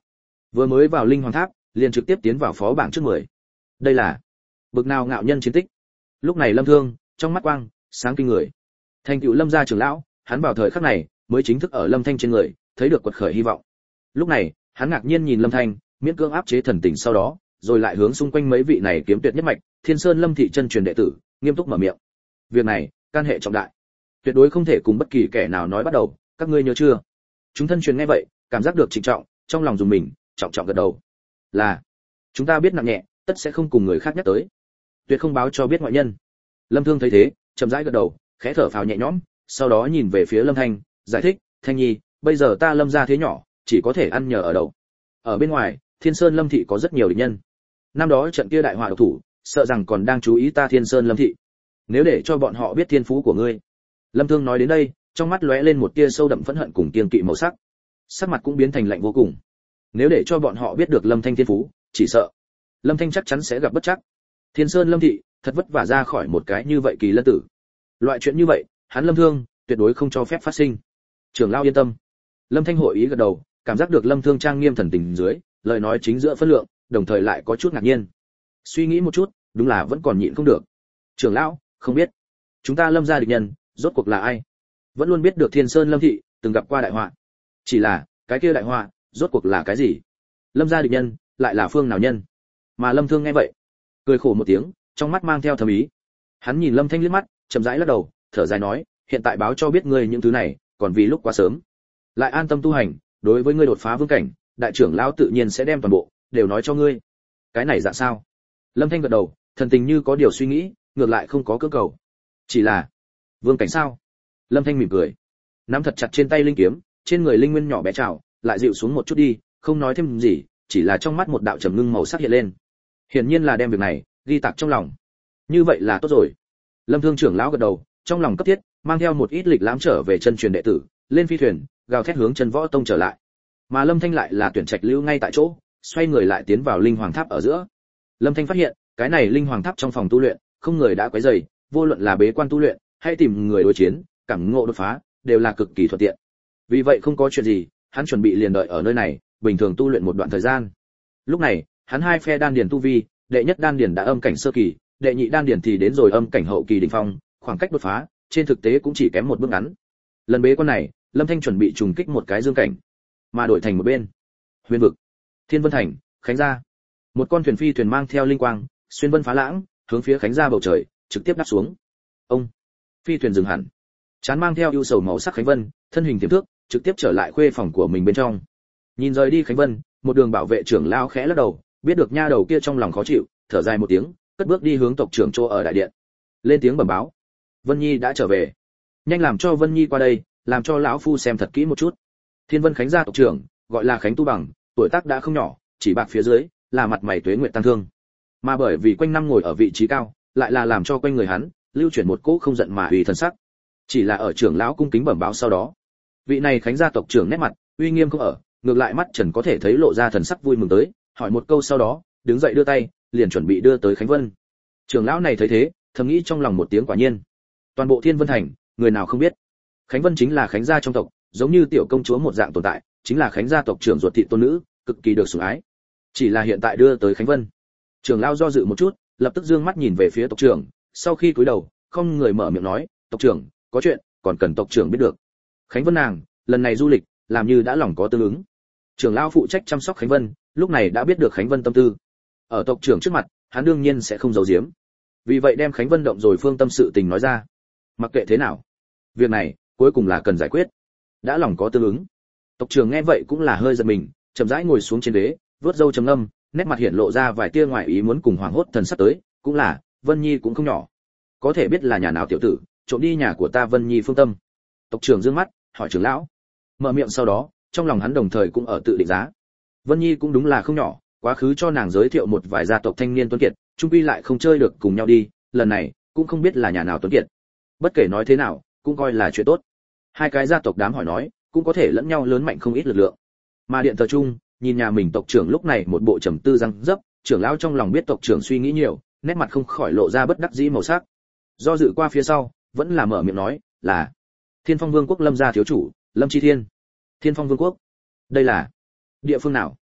Vừa mới vào linh hoàng tháp, liền trực tiếp tiến vào phó bảng trước 10. Đây là bực nào ngạo nhân chiến tích. Lúc này Lâm Thương, trong mắt quang sáng kinh người. Thành tựu Lâm gia trưởng lão, hắn vào thời khắc này mới chính thức ở Lâm Thanh trên người thấy được quật khởi hy vọng. Lúc này, hắn ngạc nhiên nhìn Lâm Thanh, miễn cưỡng áp chế thần tình sau đó, rồi lại hướng xung quanh mấy vị này kiếm tuyệt nhất mạch, Thiên Sơn Lâm thị chân truyền đệ tử, nghiêm túc mở miệng. Việc này, can hệ trọng đại, tuyệt đối không thể cùng bất kỳ kẻ nào nói bắt đầu, các ngươi nhớ chưa? Chúng thân truyền nghe vậy, cảm giác được trịnh trọng, trong lòng dùng mình, trọng trọng gật đầu. Là, chúng ta biết nặng nhẹ, tất sẽ không cùng người khác nhắc tới, tuyệt không báo cho biết ngoại nhân. Lâm Thương thấy thế, chậm rãi gật đầu, khẽ thở phào nhẹ nhõm, sau đó nhìn về phía Lâm Thanh, giải thích, Thanh Nhi, bây giờ ta Lâm gia thế nhỏ, chỉ có thể ăn nhờ ở đậu. Ở bên ngoài, Thiên Sơn Lâm thị có rất nhiều địch nhân. Năm đó trận kia đại họa độc thủ, sợ rằng còn đang chú ý ta Thiên Sơn Lâm thị. Nếu để cho bọn họ biết thiên phú của ngươi. Lâm Thương nói đến đây, trong mắt lóe lên một tia sâu đậm phẫn hận cùng kiêng kỵ màu sắc. Sắc mặt cũng biến thành lạnh vô cùng. Nếu để cho bọn họ biết được Lâm Thanh thiên phú, chỉ sợ Lâm Thanh chắc chắn sẽ gặp bất trắc. Thiên Sơn Lâm thị, thật vất vả ra khỏi một cái như vậy kỳ lân tử. Loại chuyện như vậy, hắn Lâm Thương tuyệt đối không cho phép phát sinh. Trưởng lão yên tâm. Lâm Thanh hội ý gật đầu, cảm giác được Lâm Thương trang nghiêm thần tình dưới, lời nói chính giữa phân lượng, đồng thời lại có chút ngạc nhiên. Suy nghĩ một chút, đúng là vẫn còn nhịn không được. Trưởng lão, không biết chúng ta Lâm gia địch nhân rốt cuộc là ai? Vẫn luôn biết được Thiên Sơn Lâm thị từng gặp qua đại họa, chỉ là cái kia đại họa rốt cuộc là cái gì? Lâm gia địch nhân lại là phương nào nhân? Mà Lâm Thương nghe vậy, cười khổ một tiếng, trong mắt mang theo thâm ý. Hắn nhìn Lâm Thanh liếc mắt, chậm rãi lắc đầu, thở dài nói, hiện tại báo cho biết ngươi những thứ này, còn vì lúc quá sớm. Lại an tâm tu hành, đối với ngươi đột phá vương cảnh, đại trưởng lão tự nhiên sẽ đem toàn bộ đều nói cho ngươi. Cái này dạ sao? Lâm Thanh gật đầu, thần tình như có điều suy nghĩ, ngược lại không có cưỡng cầu. Chỉ là vương cảnh sao? Lâm Thanh mỉm cười, nắm thật chặt trên tay linh kiếm, trên người linh nguyên nhỏ bé trào, lại dịu xuống một chút đi, không nói thêm gì, chỉ là trong mắt một đạo trầm ngưng màu sắc hiện lên. Hiển nhiên là đem việc này ghi tạc trong lòng. Như vậy là tốt rồi. Lâm Thương trưởng lão gật đầu, trong lòng cấp thiết, mang theo một ít lịch lãm trở về chân truyền đệ tử, lên phi thuyền, gào thét hướng Chân Võ Tông trở lại. Mà Lâm Thanh lại là tuyển trạch lưu ngay tại chỗ, xoay người lại tiến vào linh hoàng tháp ở giữa. Lâm Thanh phát hiện, cái này linh hoàng tháp trong phòng tu luyện, không người đã quấy rầy, vô luận là bế quan tu luyện, hay tìm người đối chiến, cảm ngộ đột phá, đều là cực kỳ thuận tiện. Vì vậy không có chuyện gì, hắn chuẩn bị liền đợi ở nơi này, bình thường tu luyện một đoạn thời gian. Lúc này, hắn hai phe đan điền tu vi, đệ nhất đan điền đã âm cảnh sơ kỳ, đệ nhị đan điền thì đến rồi âm cảnh hậu kỳ đỉnh phong, khoảng cách đột phá, trên thực tế cũng chỉ kém một bước ngắn. Lần bế quan này, Lâm Thanh chuẩn bị trùng kích một cái dương cảnh, mà đổi thành một bên. Huyền vực, Thiên Vân Thành, Khánh Gia. Một con thuyền phi thuyền mang theo linh quang, xuyên vân phá lãng, hướng phía Khánh Gia bầu trời, trực tiếp đáp xuống. Ông, phi thuyền dừng hẳn. Chán mang theo ưu sầu màu sắc Khánh Vân, thân hình tiềm thước, trực tiếp trở lại khuê phòng của mình bên trong. Nhìn rời đi Khánh Vân, một đường bảo vệ trưởng lao khẽ lắc đầu, biết được nha đầu kia trong lòng khó chịu, thở dài một tiếng, cất bước đi hướng tộc trưởng chỗ ở đại điện. Lên tiếng bẩm báo, Vân Nhi đã trở về. Nhanh làm cho Vân Nhi qua đây, làm cho lão phu xem thật kỹ một chút. Thiên Vân Khánh gia tộc trưởng, gọi là Khánh Tu Bằng, tuổi tác đã không nhỏ, chỉ bạc phía dưới là mặt mày tuế nguyệt tăng thương. Mà bởi vì quanh năm ngồi ở vị trí cao, lại là làm cho quanh người hắn lưu chuyển một cỗ không giận mà uy thần sắc. Chỉ là ở trưởng lão cung kính bẩm báo sau đó, vị này Khánh gia tộc trưởng nét mặt uy nghiêm không ở, ngược lại mắt Trần có thể thấy lộ ra thần sắc vui mừng tới, hỏi một câu sau đó, đứng dậy đưa tay, liền chuẩn bị đưa tới Khánh Vân. Trưởng lão này thấy thế, thầm nghĩ trong lòng một tiếng quả nhiên. Toàn bộ Thiên Vân Thành, người nào không biết, Khánh Vân chính là Khánh gia trong tộc, giống như tiểu công chúa một dạng tồn tại, chính là Khánh gia tộc trưởng ruột thịt tôn nữ, cực kỳ được sủng ái. Chỉ là hiện tại đưa tới Khánh Vân, trưởng lão do dự một chút, lập tức dương mắt nhìn về phía tộc trưởng, sau khi cúi đầu, không người mở miệng nói, tộc trưởng, có chuyện, còn cần tộc trưởng biết được. Khánh Vân nàng, lần này du lịch, làm như đã lòng có tương ứng. Trưởng lão phụ trách chăm sóc Khánh Vân, lúc này đã biết được Khánh Vân tâm tư. Ở tộc trưởng trước mặt, hắn đương nhiên sẽ không giấu giếm. Vì vậy đem Khánh Vân động rồi phương tâm sự tình nói ra. Mặc kệ thế nào, việc này cuối cùng là cần giải quyết. Đã lòng có tương ứng. Tộc trưởng nghe vậy cũng là hơi giật mình, chậm rãi ngồi xuống trên ghế, vuốt râu trầm ngâm, nét mặt hiện lộ ra vài tia ngoại ý muốn cùng hoảng hốt thần sắc tới, cũng là, Vân Nhi cũng không nhỏ. Có thể biết là nhà nào tiểu tử, trộm đi nhà của ta Vân Nhi phương tâm. Tộc trưởng dương mắt, hỏi trưởng lão. Mở miệng sau đó, trong lòng hắn đồng thời cũng ở tự định giá. Vân Nhi cũng đúng là không nhỏ, quá khứ cho nàng giới thiệu một vài gia tộc thanh niên tuấn kiệt, chung quy lại không chơi được cùng nhau đi, lần này cũng không biết là nhà nào tuấn kiệt. Bất kể nói thế nào, cũng coi là chuyện tốt. Hai cái gia tộc đám hỏi nói, cũng có thể lẫn nhau lớn mạnh không ít lực lượng. Mà điện thờ chung, nhìn nhà mình tộc trưởng lúc này một bộ trầm tư răng dấp, trưởng lão trong lòng biết tộc trưởng suy nghĩ nhiều, nét mặt không khỏi lộ ra bất đắc dĩ màu sắc. Do dự qua phía sau, vẫn là mở miệng nói, là Thiên Phong Vương quốc Lâm gia thiếu chủ, Lâm Chi Thiên. Thiên Phong Vương quốc? Đây là địa phương nào?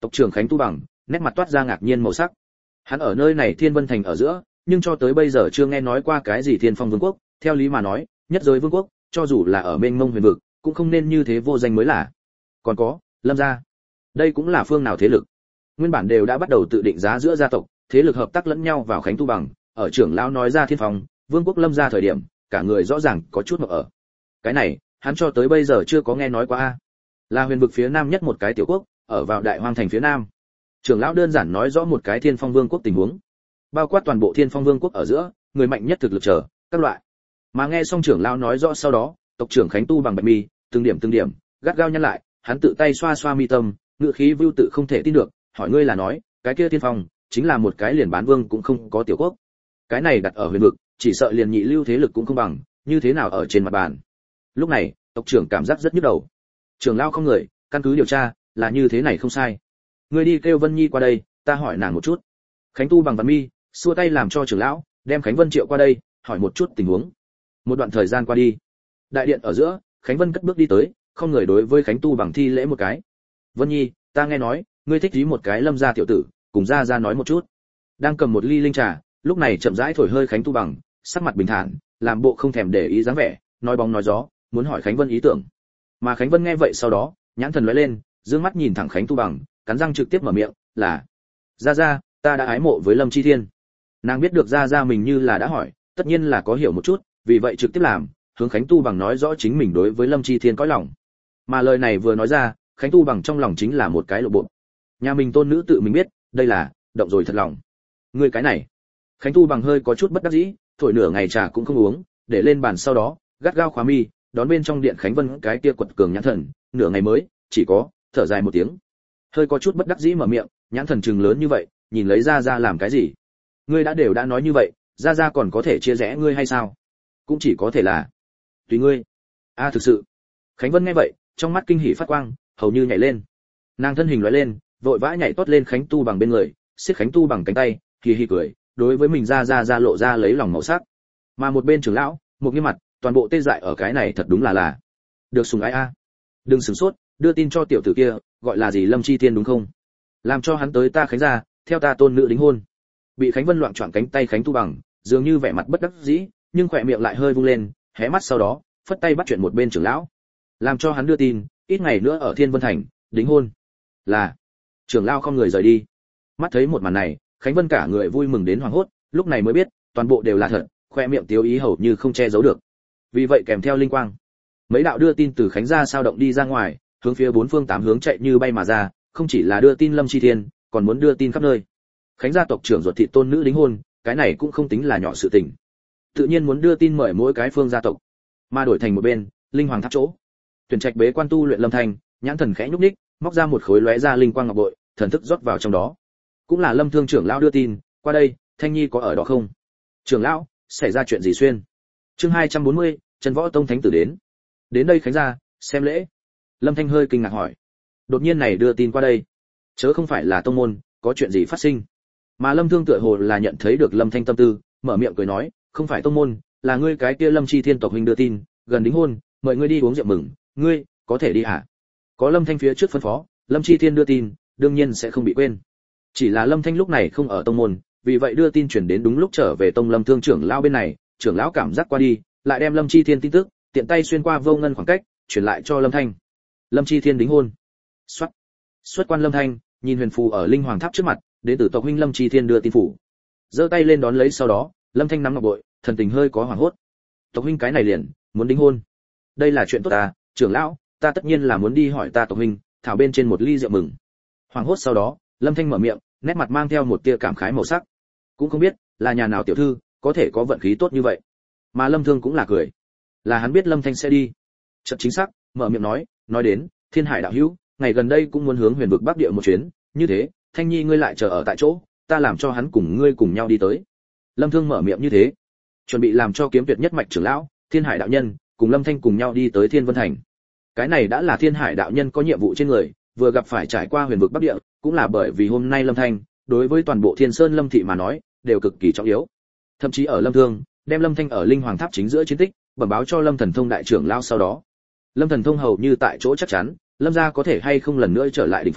Tộc trưởng Khánh Tu Bằng nét mặt toát ra ngạc nhiên màu sắc. Hắn ở nơi này Thiên Vân Thành ở giữa, nhưng cho tới bây giờ chưa nghe nói qua cái gì Thiên Phong Vương quốc, theo lý mà nói, nhất giới vương quốc, cho dù là ở mênh mông huyền vực, cũng không nên như thế vô danh mới là. Còn có, Lâm gia. Đây cũng là phương nào thế lực? Nguyên bản đều đã bắt đầu tự định giá giữa gia tộc, thế lực hợp tác lẫn nhau vào Khánh Tu Bằng, ở trưởng lão nói ra Thiên Phong, Vương quốc Lâm gia thời điểm, cả người rõ ràng có chút ngợp ở. Cái này, hắn cho tới bây giờ chưa có nghe nói qua a. Là huyền vực phía nam nhất một cái tiểu quốc, ở vào Đại Hoang thành phía nam. Trưởng lão đơn giản nói rõ một cái Thiên Phong Vương quốc tình huống, bao quát toàn bộ Thiên Phong Vương quốc ở giữa, người mạnh nhất thực lực trở, các loại. Mà nghe xong trưởng lão nói rõ sau đó, tộc trưởng Khánh Tu Bằng bạch mi, từng điểm, gắt gao nhăn lại, hắn tự tay xoa xoa mi tâm, ngữ khí vưu tự không thể tin được, hỏi ngươi là nói, cái kia Thiên Phong chính là một cái liền bán vương cũng không có tiểu quốc. Cái này đặt ở huyền vực, chỉ sợ liền nhị lưu thế lực cũng không bằng, như thế nào ở trên mặt bàn. Lúc này, tộc trưởng cảm giác rất nhức đầu. Trưởng lão không người, căn cứ điều tra, là như thế này không sai. Ngươi đi kêu Vân Nhi qua đây, ta hỏi nàng một chút. Khánh Tu Bằng văn mi, xua tay làm cho trưởng lão đem Khánh Vân triệu qua đây, hỏi một chút tình huống. Một đoạn thời gian qua đi, đại điện ở giữa, Khánh Vân cất bước đi tới, không người đối với Khánh Tu Bằng thi lễ một cái. Vân Nhi, ta nghe nói, ngươi thích ý một cái Lâm gia tiểu tử, cùng ra nói một chút. Đang cầm một ly linh trà, lúc này chậm rãi thổi hơi Khánh Tu Bằng, sắc mặt bình thản, làm bộ không thèm để ý dáng vẻ, nói bóng nói gió, muốn hỏi Khánh Vân ý tưởng. Mà Khánh Vân nghe vậy sau đó, nhãn thần lóe lên, dương mắt nhìn thẳng Khánh Tu Bằng, cắn răng trực tiếp mở miệng, là: "Gia, ta đã ái mộ với Lâm Chi Thiên." Nàng biết được Gia mình như là đã hỏi, tất nhiên là có hiểu một chút, vì vậy trực tiếp làm, hướng Khánh Tu Bằng nói rõ chính mình đối với Lâm Chi Thiên cõi lòng. Mà lời này vừa nói ra, Khánh Tu Bằng trong lòng chính là một cái lộ bộ. Nhà mình tôn nữ tự mình biết, đây là động rồi thật lòng. Người cái này. Khánh Tu Bằng hơi có chút bất đắc dĩ, thổi nửa ngày trà cũng không uống, để lên bàn sau đó, gắt gao khóa mi, đón bên trong điện Khánh Vân cái kia quật cường nhãn thần, nửa ngày mới, chỉ có thở dài một tiếng. Hơi có chút bất đắc dĩ mở miệng, nhãn thần trừng lớn như vậy, nhìn lấy Gia làm cái gì? Ngươi đã nói như vậy, Gia còn có thể chia rẽ ngươi hay sao? Cũng chỉ có thể là tùy ngươi. A thực sự. Khánh Vân nghe vậy, trong mắt kinh hỉ phát quang, hầu như nhảy lên. Nàng thân hình lóe lên, vội vã nhảy tót lên Khánh Tu Bằng bên người, siết Khánh Tu Bằng cánh tay, hì hì cười, đối với mình Gia lộ ra lấy lòng màu sắc. Mà một bên trưởng lão, một nghiêm mặt, toàn bộ tê dại ở cái này thật đúng là được sùng ái a. Đừng sửng sốt, đưa tin cho tiểu tử kia, gọi là gì Lâm Chi Thiên đúng không? Làm cho hắn tới ta Khánh gia, theo ta tôn nữ đính hôn. Bị Khánh Vân loạng choạng cánh tay Khánh Tu Bằng, dường như vẻ mặt bất đắc dĩ, nhưng khỏe miệng lại hơi vung lên, hé mắt sau đó, phất tay bắt chuyện một bên trưởng lão, làm cho hắn đưa tin, ít ngày nữa ở Thiên Vân Thành đính hôn. Là. Trưởng lão không người rời đi. Mắt thấy một màn này, Khánh Vân cả người vui mừng đến hoảng hốt, lúc này mới biết, toàn bộ đều là thật, khỏe miệng tiếu ý hầu như không che giấu được. Vì vậy kèm theo linh quang, mấy đạo đưa tin từ Khánh gia sao động đi ra ngoài, hướng phía bốn phương tám hướng chạy như bay mà ra, không chỉ là đưa tin Lâm Chi Thiên, còn muốn đưa tin khắp nơi. Khánh gia tộc trưởng ruột thịt tôn nữ đính hôn, cái này cũng không tính là nhỏ sự tình. Tự nhiên muốn đưa tin mời mỗi cái phương gia tộc. Mà đổi thành một bên, linh hoàng tháp chỗ. Tuyển trạch bế quan tu luyện Lâm Thanh, nhãn thần khẽ nhúc nhích, móc ra một khối lóe ra linh quang ngọc bội, thần thức rót vào trong đó. Cũng là Lâm Thương trưởng lão đưa tin, qua đây, Thanh Nhi có ở đó không? Trưởng lão, xảy ra chuyện gì xuyên? Chương 240, Trần Võ Tông thánh tử đến. Đến đây Khánh gia, xem lễ. Lâm Thanh hơi kinh ngạc hỏi. Đột nhiên này đưa tin qua đây, chớ không phải là tông môn, có chuyện gì phát sinh? Mà Lâm Thương tựa hồ là nhận thấy được Lâm Thanh tâm tư, mở miệng cười nói, không phải tông môn, là ngươi cái kia Lâm Chi Thiên tộc huynh đưa tin, gần đính hôn, mời ngươi đi uống rượu mừng, ngươi có thể đi hả? Có Lâm Thanh phía trước phân phó, Lâm Chi Thiên đưa tin, đương nhiên sẽ không bị quên. Chỉ là Lâm Thanh lúc này không ở tông môn, vì vậy đưa tin chuyển đến đúng lúc trở về tông Lâm Thương trưởng lão bên này, trưởng lão cảm giác qua đi, lại đem Lâm Chi Thiên tin tức, tiện tay xuyên qua vô ngân khoảng cách, truyền lại cho Lâm Thanh. Lâm Chi Thiên đính hôn. Xuất quan Lâm Thanh, nhìn huyền phù ở linh hoàng tháp trước mặt, đến từ tộc huynh Lâm Chi Thiên đưa tin phủ. Giơ tay lên đón lấy sau đó, Lâm Thanh nắm ngọc bội, thần tình hơi có hoảng hốt. Tộc huynh cái này liền muốn đính hôn. Đây là chuyện tốt ta, trưởng lão, ta tất nhiên là muốn đi hỏi ta tộc huynh, thảo bên trên một ly rượu mừng. Hoảng hốt sau đó, Lâm Thanh mở miệng, nét mặt mang theo một tia cảm khái màu sắc. Cũng không biết là nhà nào tiểu thư có thể có vận khí tốt như vậy. Mà Lâm Thương cũng là cười, là hắn biết Lâm Thanh sẽ đi. Chợt chính xác, mở miệng nói đến, Thiên Hải đạo hữu, ngày gần đây cũng muốn hướng Huyền vực Bắc địa một chuyến, như thế, Thanh Nhi ngươi lại chờ ở tại chỗ, ta làm cho hắn cùng ngươi cùng nhau đi tới. Lâm Thương mở miệng như thế, chuẩn bị làm cho kiếm tuyệt nhất mạch trưởng lão, Thiên Hải đạo nhân, cùng Lâm Thanh cùng nhau đi tới Thiên Vân Thành. Cái này đã là Thiên Hải đạo nhân có nhiệm vụ trên người, vừa gặp phải trải qua Huyền vực Bắc địa, cũng là bởi vì hôm nay Lâm Thanh, đối với toàn bộ Thiên Sơn Lâm thị mà nói, đều cực kỳ trọng yếu. Thậm chí ở Lâm Thương, đem Lâm Thanh ở linh hoàng tháp chính giữa chiến tích, bẩm báo cho Lâm Thần Thông đại trưởng lão sau đó. Lâm Thần Thông hầu như tại chỗ chắc chắn, Lâm gia có thể hay không lần nữa trở lại đỉnh phong,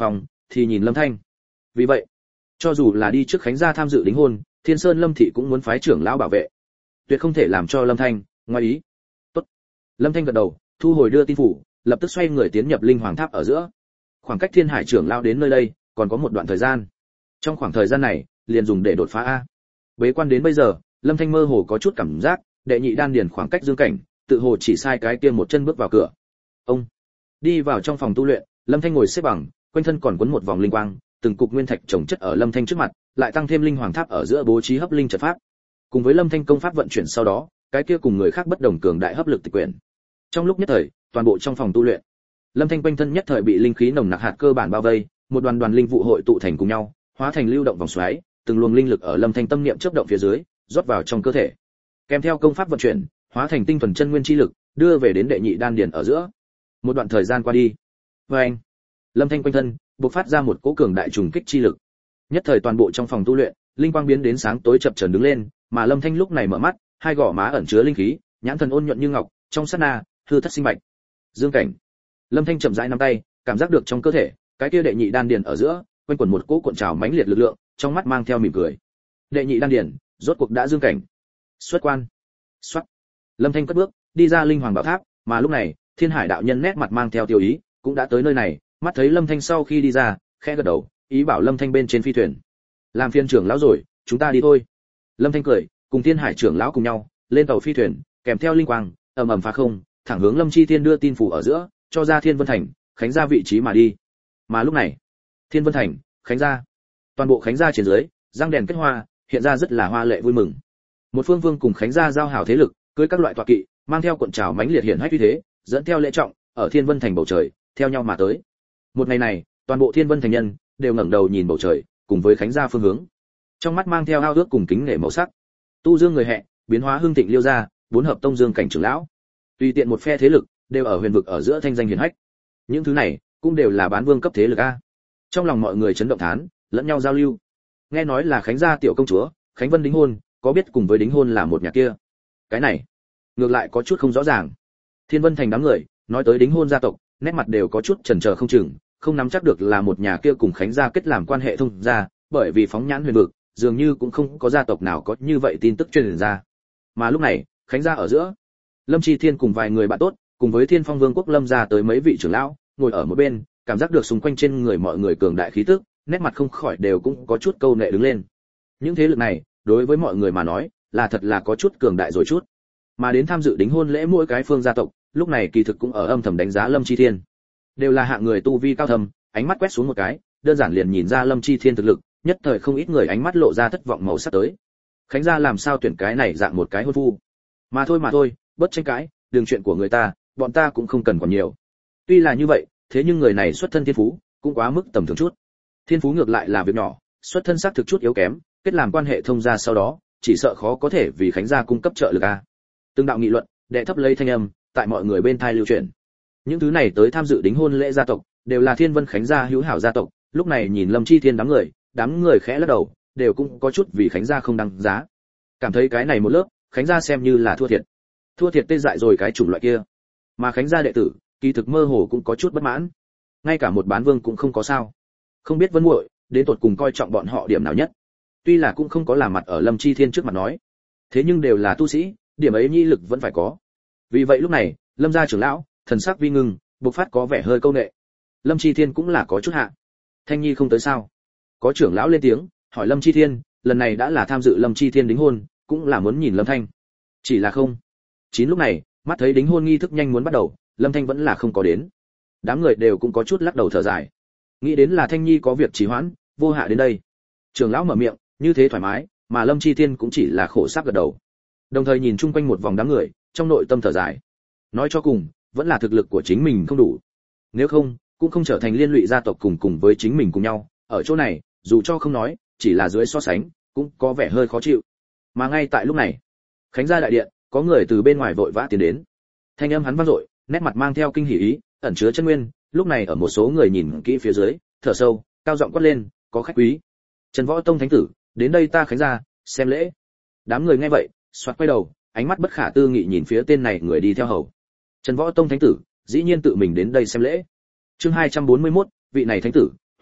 thì nhìn Lâm Thanh. Vì vậy, cho dù là đi trước Khánh gia tham dự đính hôn, Thiên Sơn Lâm thị cũng muốn phái trưởng lão bảo vệ, tuyệt không thể làm cho Lâm Thanh ngoài ý. Tốt. Lâm Thanh gật đầu, thu hồi đưa tin phủ, lập tức xoay người tiến nhập linh hoàng tháp ở giữa. Khoảng cách Thiên Hải trưởng lão đến nơi đây còn có một đoạn thời gian. Trong khoảng thời gian này, liền dùng để đột phá a. Bế quan đến bây giờ, Lâm Thanh mơ hồ có chút cảm giác, đệ nhị đan điền khoảng cách dương cảnh, tự hồ chỉ sai cái kia một chân bước vào cửa. Ông đi vào trong phòng tu luyện, Lâm Thanh ngồi xếp bằng, quanh thân còn quấn một vòng linh quang, từng cục nguyên thạch chồng chất ở Lâm Thanh trước mặt, lại tăng thêm linh hoàng tháp ở giữa bố trí hấp linh trận pháp. Cùng với Lâm Thanh công pháp vận chuyển sau đó, cái kia cùng người khác bất đồng cường đại hấp lực tịch quyển. Trong lúc nhất thời, toàn bộ trong phòng tu luyện, Lâm Thanh quanh thân nhất thời bị linh khí nồng nặc hạt cơ bản bao vây, một đoàn đoàn linh vụ hội tụ thành cùng nhau, hóa thành lưu động vòng xoáy, từng luồng linh lực ở Lâm Thanh tâm niệm chớp động phía dưới, rót vào trong cơ thể. Kèm theo công pháp vận chuyển, hóa thành tinh thuần chân nguyên chi lực, đưa về đến đệ nhị đan điền ở giữa. Một đoạn thời gian qua đi, anh, Lâm Thanh quanh thân bộc phát ra một cỗ cường đại trùng kích chi lực. Nhất thời toàn bộ trong phòng tu luyện, linh quang biến đến sáng tối chập chờn đứng lên, mà Lâm Thanh lúc này mở mắt, hai gò má ẩn chứa linh khí, nhãn thần ôn nhuận như ngọc, trong sát na, hư thất sinh bạch. Dương cảnh. Lâm Thanh chậm rãi nắm tay, cảm giác được trong cơ thể, cái kia đệ nhị đan điền ở giữa, quanh quẩn một cỗ cuộn trào mãnh liệt lực lượng, trong mắt mang theo mỉm cười. Đệ nhị đan điền, rốt cuộc đã dương cảnh. Xuất quan. Soát. Lâm Thanh cất bước, đi ra linh hoàng bảo tháp, mà lúc này, Thiên Hải đạo nhân nét mặt mang theo tiêu ý, cũng đã tới nơi này, mắt thấy Lâm Thanh sau khi đi ra, khẽ gật đầu, ý bảo Lâm Thanh bên trên phi thuyền. Làm phiên trưởng lão rồi, chúng ta đi thôi. Lâm Thanh cười, cùng Thiên Hải trưởng lão cùng nhau, lên tàu phi thuyền, kèm theo linh quang, ầm ầm phá không, thẳng hướng Lâm Chi Thiên đưa tin phủ ở giữa, cho ra Thiên Vân Thành, Khánh gia vị trí mà đi. Mà lúc này, Thiên Vân Thành, Khánh gia, toàn bộ Khánh gia trên dưới, răng đèn kết hoa, hiện ra rất là hoa lệ vui mừng. Một phương vương cùng Khánh gia giao hảo thế lực, cưỡi các loại tọa kỵ, mang theo cuộn trào mãnh liệt hiển hách uy thế, dẫn theo lễ trọng, ở Thiên Vân Thành bầu trời, theo nhau mà tới. Một ngày này, toàn bộ Thiên Vân Thành nhân đều ngẩng đầu nhìn bầu trời, cùng với Khánh gia phương hướng. Trong mắt mang theo ao ước cùng kính nể màu sắc. Tu Dương người hẹ, biến hóa hương thịnh liêu gia, bốn hợp tông dương cảnh trưởng lão. Tùy tiện một phe thế lực, đều ở huyền vực ở giữa thanh danh hiển hách. Những thứ này, cũng đều là bán vương cấp thế lực a. Trong lòng mọi người chấn động thán, lẫn nhau giao lưu. Nghe nói là Khánh gia tiểu công chúa, Khánh Vân đính hôn, có biết cùng với đính hôn là một nhà kia. Cái này, ngược lại có chút không rõ ràng. Thiên Vân Thành đám người, nói tới đính hôn gia tộc, nét mặt đều có chút chần chờ không chừng, không nắm chắc được là một nhà kia cùng Khánh gia kết làm quan hệ thông gia, bởi vì phóng nhãn huyền vực, dường như cũng không có gia tộc nào có như vậy tin tức truyền ra. Mà lúc này, Khánh gia ở giữa, Lâm Chi Thiên cùng vài người bạn tốt, cùng với Thiên Phong Vương quốc Lâm gia tới mấy vị trưởng lão, ngồi ở một bên, cảm giác được xung quanh trên người mọi người cường đại khí tức, nét mặt không khỏi đều cũng có chút câu nệ đứng lên. Những thế lực này, đối với mọi người mà nói, là thật là có chút cường đại rồi chút. Mà đến tham dự đính hôn lễ mỗi cái phương gia tộc, lúc này kỳ thực cũng ở âm thầm đánh giá Lâm Chi Thiên. Đều là hạng người tu vi cao thâm, ánh mắt quét xuống một cái, đơn giản liền nhìn ra Lâm Chi Thiên thực lực, nhất thời không ít người ánh mắt lộ ra thất vọng màu sắc tới. Khánh gia làm sao tuyển cái này dạng một cái hôn phu? Mà thôi, bớt tranh cãi, đường chuyện của người ta, bọn ta cũng không cần còn nhiều. Tuy là như vậy, thế nhưng người này xuất thân thiên phú, cũng quá mức tầm thường chút. Thiên phú ngược lại là việc nhỏ, xuất thân xác thực chút yếu kém, kết làm quan hệ thông gia sau đó, chỉ sợ khó có thể vì Khánh gia cung cấp trợ lực a. Từng đạo nghị luận, đệ thấp lấy thanh âm, tại mọi người bên thai lưu truyền. Những thứ này tới tham dự đính hôn lễ gia tộc, đều là Thiên Vân Khánh gia hữu hảo gia tộc, lúc này nhìn Lâm Chi Thiên đám người khẽ lắc đầu, đều cũng có chút vì Khánh gia không đăng giá. Cảm thấy cái này một lớp, Khánh gia xem như là thua thiệt tê dại rồi cái chủng loại kia. Mà Khánh gia đệ tử, kỳ thực mơ hồ cũng có chút bất mãn. Ngay cả một bán vương cũng không có sao. Không biết Vân muội đến tột cùng coi trọng bọn họ điểm nào nhất. Tuy là cũng không có làm mặt ở Lâm Chi Thiên trước mặt nói, thế nhưng đều là tu sĩ, điểm ấy nhi lực vẫn phải có. Vì vậy lúc này, Lâm gia trưởng lão, thần sắc vi ngưng, bộc phát có vẻ hơi câu nệ. Lâm Chi Thiên cũng là có chút hạ. Thanh Nhi không tới sao? Có trưởng lão lên tiếng, hỏi Lâm Chi Thiên, lần này đã là tham dự Lâm Chi Thiên đính hôn, cũng là muốn nhìn Lâm Thanh. Chỉ là không. Chín lúc này, mắt thấy đính hôn nghi thức nhanh muốn bắt đầu, Lâm Thanh vẫn là không có đến. Đám người đều cũng có chút lắc đầu thở dài. Nghĩ đến là Thanh Nhi có việc trì hoãn, vô hạ đến đây. Trưởng lão mở miệng, như thế thoải mái, mà Lâm Chi Thiên cũng chỉ là khổ sắc gật đầu. Đồng thời nhìn chung quanh một vòng đám người, trong nội tâm thở dài. Nói cho cùng, vẫn là thực lực của chính mình không đủ. Nếu không, cũng không trở thành liên lụy gia tộc cùng với chính mình cùng nhau. Ở chỗ này, dù cho không nói, chỉ là dưới so sánh, cũng có vẻ hơi khó chịu. Mà ngay tại lúc này, Khánh gia đại điện, có người từ bên ngoài vội vã tiến đến. Thanh âm hắn vang dội, nét mặt mang theo kinh hỉ ý, ẩn chứa chân nguyên, lúc này ở một số người nhìn kỹ phía dưới, thở sâu, cao giọng quát lên, có khách quý. Trần Võ Tông thánh tử, đến đây ta Khánh gia, xem lễ. Đám người nghe vậy, xoát quay đầu, ánh mắt bất khả tư nghị nhìn phía tên này người đi theo hầu. Trần Võ Tông thánh tử, dĩ nhiên tự mình đến đây xem lễ. Chương 241, vị này thánh tử,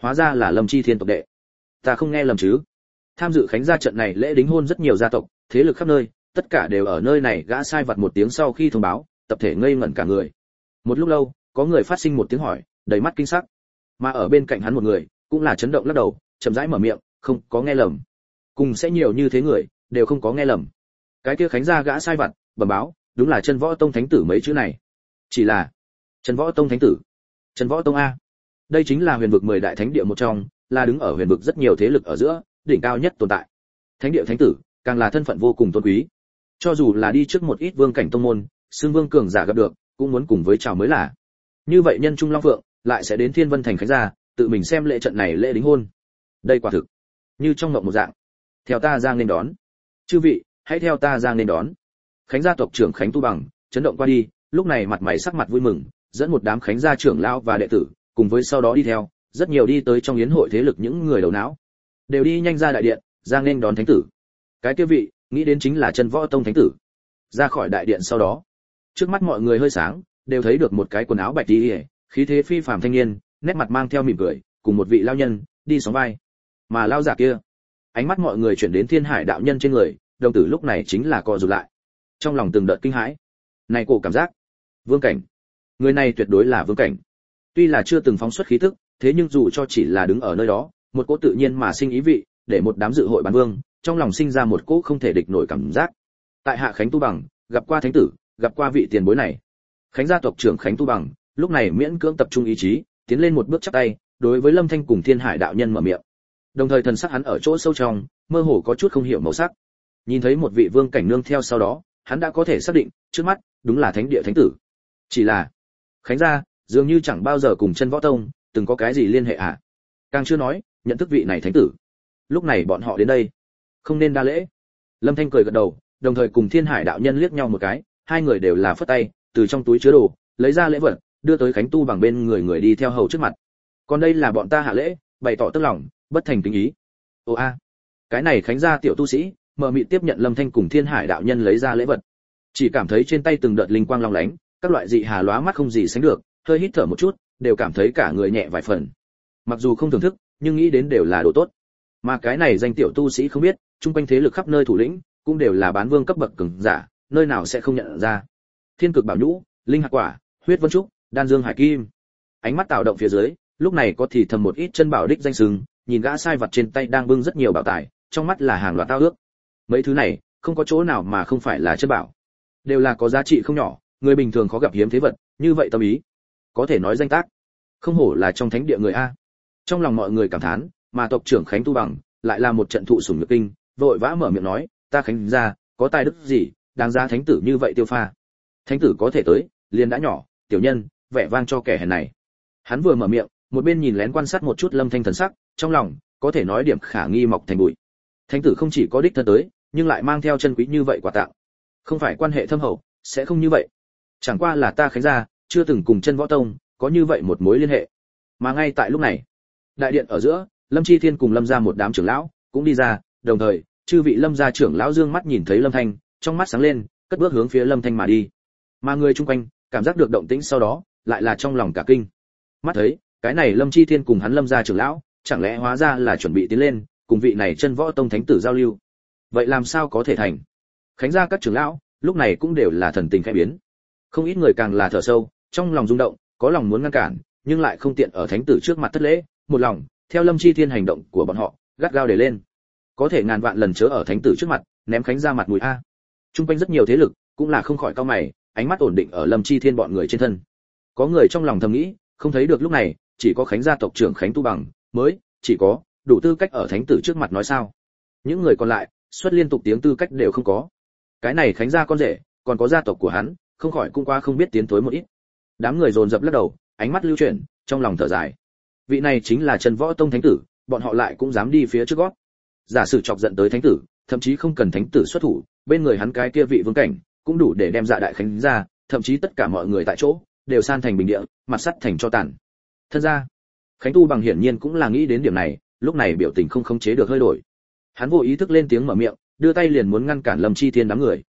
hóa ra là Lâm Chi Thiên tộc đệ. Ta không nghe lầm chứ? Tham dự khánh gia trận này lễ đính hôn rất nhiều gia tộc, thế lực khắp nơi, tất cả đều ở nơi này. Gã sai vặt một tiếng sau khi thông báo, tập thể ngây ngẩn cả người. Một lúc lâu, có người phát sinh một tiếng hỏi, đầy mắt kinh sắc. Mà ở bên cạnh hắn một người, cũng là chấn động lắc đầu, chậm rãi mở miệng, không có nghe lầm. Cùng sẽ nhiều như thế người, đều không có nghe lầm. Cái kia khánh gia gã sai vặt bẩm báo, đúng là Chân Võ Tông thánh tử mấy chữ này. Chỉ là Chân Võ Tông thánh tử. Chân Võ Tông a. Đây chính là huyền vực 10 đại thánh địa một trong, là đứng ở huyền vực rất nhiều thế lực ở giữa, đỉnh cao nhất tồn tại. Thánh địa thánh tử, càng là thân phận vô cùng tôn quý. Cho dù là đi trước một ít vương cảnh tông môn, xương vương cường giả gặp được, cũng muốn cùng với chào mới là. Như vậy nhân trung long phượng, lại sẽ đến Thiên Vân thành khánh gia, tự mình xem lễ trận này lễ đính hôn. Đây quả thực như trong mộng một dạng. Theo ta ra nên đón. Chư vị, hãy theo ta ra nên đón. Khánh gia tộc trưởng Khánh Tu Bằng chấn động qua đi, lúc này mặt mày sắc mặt vui mừng, dẫn một đám khánh gia trưởng lão và đệ tử, cùng với sau đó đi theo, rất nhiều đi tới trong yến hội thế lực những người đầu não, đều đi nhanh ra đại điện, ra nên đón thánh tử. Cái kia vị, nghĩ đến chính là Chân Võ Tông thánh tử. Ra khỏi đại điện sau đó, trước mắt mọi người hơi sáng, đều thấy được một cái quần áo bạch y, khí thế phi phàm thanh niên, nét mặt mang theo mỉm cười, cùng một vị lão nhân đi sóng vai. Mà lão giả kia, ánh mắt mọi người chuyển đến Thiên Hải đạo nhân trên người, đồng tử lúc này chính là co rụt lại, trong lòng từng đợt kinh hãi. Này cổ cảm giác, vương cảnh, người này tuyệt đối là vương cảnh. Tuy là chưa từng phóng xuất khí tức, thế nhưng dù cho chỉ là đứng ở nơi đó, một cỗ tự nhiên mà sinh ý vị, để một đám dự hội bán vương, trong lòng sinh ra một cỗ không thể địch nổi cảm giác. Tại hạ Khánh Tu Bằng, gặp qua thánh tử, gặp qua vị tiền bối này. Khánh gia tộc trưởng Khánh Tu Bằng, lúc này miễn cưỡng tập trung ý chí, tiến lên một bước chắp tay, đối với Lâm Thanh cùng Thiên Hải đạo nhân mở miệng. Đồng thời thần sắc hắn ở chỗ sâu trong, mơ hồ có chút không hiểu màu sắc. Nhìn thấy một vị vương cảnh nương theo sau đó, hắn đã có thể xác định, trước mắt đúng là thánh địa thánh tử. Chỉ là Khánh gia dường như chẳng bao giờ cùng Chân Võ Tông từng có cái gì liên hệ à? Càng chưa nói, nhận thức vị này thánh tử. Lúc này bọn họ đến đây, không nên đa lễ. Lâm Thanh cười gật đầu, đồng thời cùng Thiên Hải đạo nhân liếc nhau một cái, hai người đều là phất tay, từ trong túi chứa đồ, lấy ra lễ vật, đưa tới Khánh Tu Bằng bên người đi theo hầu trước mặt. Còn đây là bọn ta hạ lễ, bày tỏ tức lòng, bất thành kính ý. Ô a, cái này Khánh gia tiểu tu sĩ, mờ mịt tiếp nhận Lâm Thanh cùng Thiên Hải đạo nhân lấy ra lễ vật, chỉ cảm thấy trên tay từng đợt linh quang long lánh, các loại dị hà lóa mắt không gì sánh được, hơi hít thở một chút, đều cảm thấy cả người nhẹ vài phần. Mặc dù không thưởng thức, nhưng nghĩ đến đều là đồ tốt. Mà cái này danh tiểu tu sĩ không biết, trung quanh thế lực khắp nơi thủ lĩnh, cũng đều là bán vương cấp bậc cường giả, nơi nào sẽ không nhận ra. Thiên cực bảo nhũ, linh hạt quả, huyết vân trúc, đan dương hải kim. Ánh mắt tạo động phía dưới, lúc này có thì thầm một ít chân bảo đích danh sừng, nhìn gã sai vật trên tay đang bưng rất nhiều bảo tài, trong mắt là hàng loạt tao ước. Mấy thứ này, không có chỗ nào mà không phải là chân bảo, đều là có giá trị không nhỏ, người bình thường khó gặp hiếm thế vật, như vậy tâm ý, có thể nói danh tác, không hổ là trong thánh địa người a. Trong lòng mọi người cảm thán, mà tộc trưởng Khánh Tu Bằng lại là một trận thụ sủng nhược kinh, vội vã mở miệng nói, ta Khánh gia có tài đức gì, đáng giá thánh tử như vậy tiêu pha. Thánh tử có thể tới, liền đã nhỏ, tiểu nhân, vẻ vang cho kẻ hèn này. Hắn vừa mở miệng, một bên nhìn lén quan sát một chút Lâm Thanh thần sắc, trong lòng có thể nói điểm khả nghi mọc thành bụi. Thánh tử không chỉ có đích thân tới, nhưng lại mang theo chân quý như vậy quà tặng, không phải quan hệ thâm hậu, sẽ không như vậy. Chẳng qua là ta Khánh gia chưa từng cùng Chân Võ Tông có như vậy một mối liên hệ. Mà ngay tại lúc này, đại điện ở giữa, Lâm Chi Thiên cùng Lâm gia một đám trưởng lão cũng đi ra, đồng thời, chư vị Lâm gia trưởng lão dương mắt nhìn thấy Lâm Thanh, trong mắt sáng lên, cất bước hướng phía Lâm Thanh mà đi. Mà người chung quanh cảm giác được động tĩnh sau đó, lại là trong lòng cả kinh. Mắt thấy, cái này Lâm Chi Thiên cùng hắn Lâm gia trưởng lão, chẳng lẽ hóa ra là chuẩn bị tiến lên, cùng vị này Chân Võ Tông thánh tử giao lưu. Vậy làm sao có thể thành? Khánh gia các trưởng lão, lúc này cũng đều là thần tình khẽ biến. Không ít người càng là thở sâu, trong lòng rung động, có lòng muốn ngăn cản, nhưng lại không tiện ở thánh tử trước mặt thất lễ, một lòng theo Lâm Chi Thiên hành động của bọn họ, gắt gao để lên. Có thể ngàn vạn lần chớ ở thánh tử trước mặt, ném Khánh gia mặt mũi a. Trung quanh rất nhiều thế lực, cũng là không khỏi cau mày, ánh mắt ổn định ở Lâm Chi Thiên bọn người trên thân. Có người trong lòng thầm nghĩ, không thấy được lúc này, chỉ có Khánh gia tộc trưởng Khánh Tu Bằng mới chỉ có đủ tư cách ở thánh tử trước mặt nói sao? Những người còn lại, xuất liên tục tiếng tư cách đều không có. Cái này Khánh gia con rể, còn có gia tộc của hắn, không khỏi cũng qua không biết tiến tối một ít. Đám người dồn dập lắc đầu, ánh mắt lưu chuyển, trong lòng thở dài. Vị này chính là Chân Võ Tông thánh tử, bọn họ lại cũng dám đi phía trước gót. Giả sử chọc giận tới thánh tử, thậm chí không cần thánh tử xuất thủ, bên người hắn cái kia vị vương cảnh, cũng đủ để đem Dạ đại Khánh ra, thậm chí tất cả mọi người tại chỗ đều san thành bình địa, mặt sắt thành cho tàn. Thân ra, Khánh Tu Bằng hiển nhiên cũng là nghĩ đến điểm này, lúc này biểu tình không khống chế được hơi đổi. Hắn vô ý thức lên tiếng mở miệng, đưa tay liền muốn ngăn cản Lâm Chi Thiên đám người.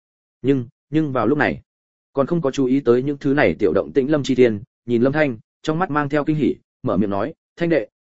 Nhưng vào lúc này, còn không có chú ý tới những thứ này tiểu động tĩnh Lâm Chi Thiên, nhìn Lâm Thanh, trong mắt mang theo kinh hỉ, mở miệng nói, "Thanh đệ,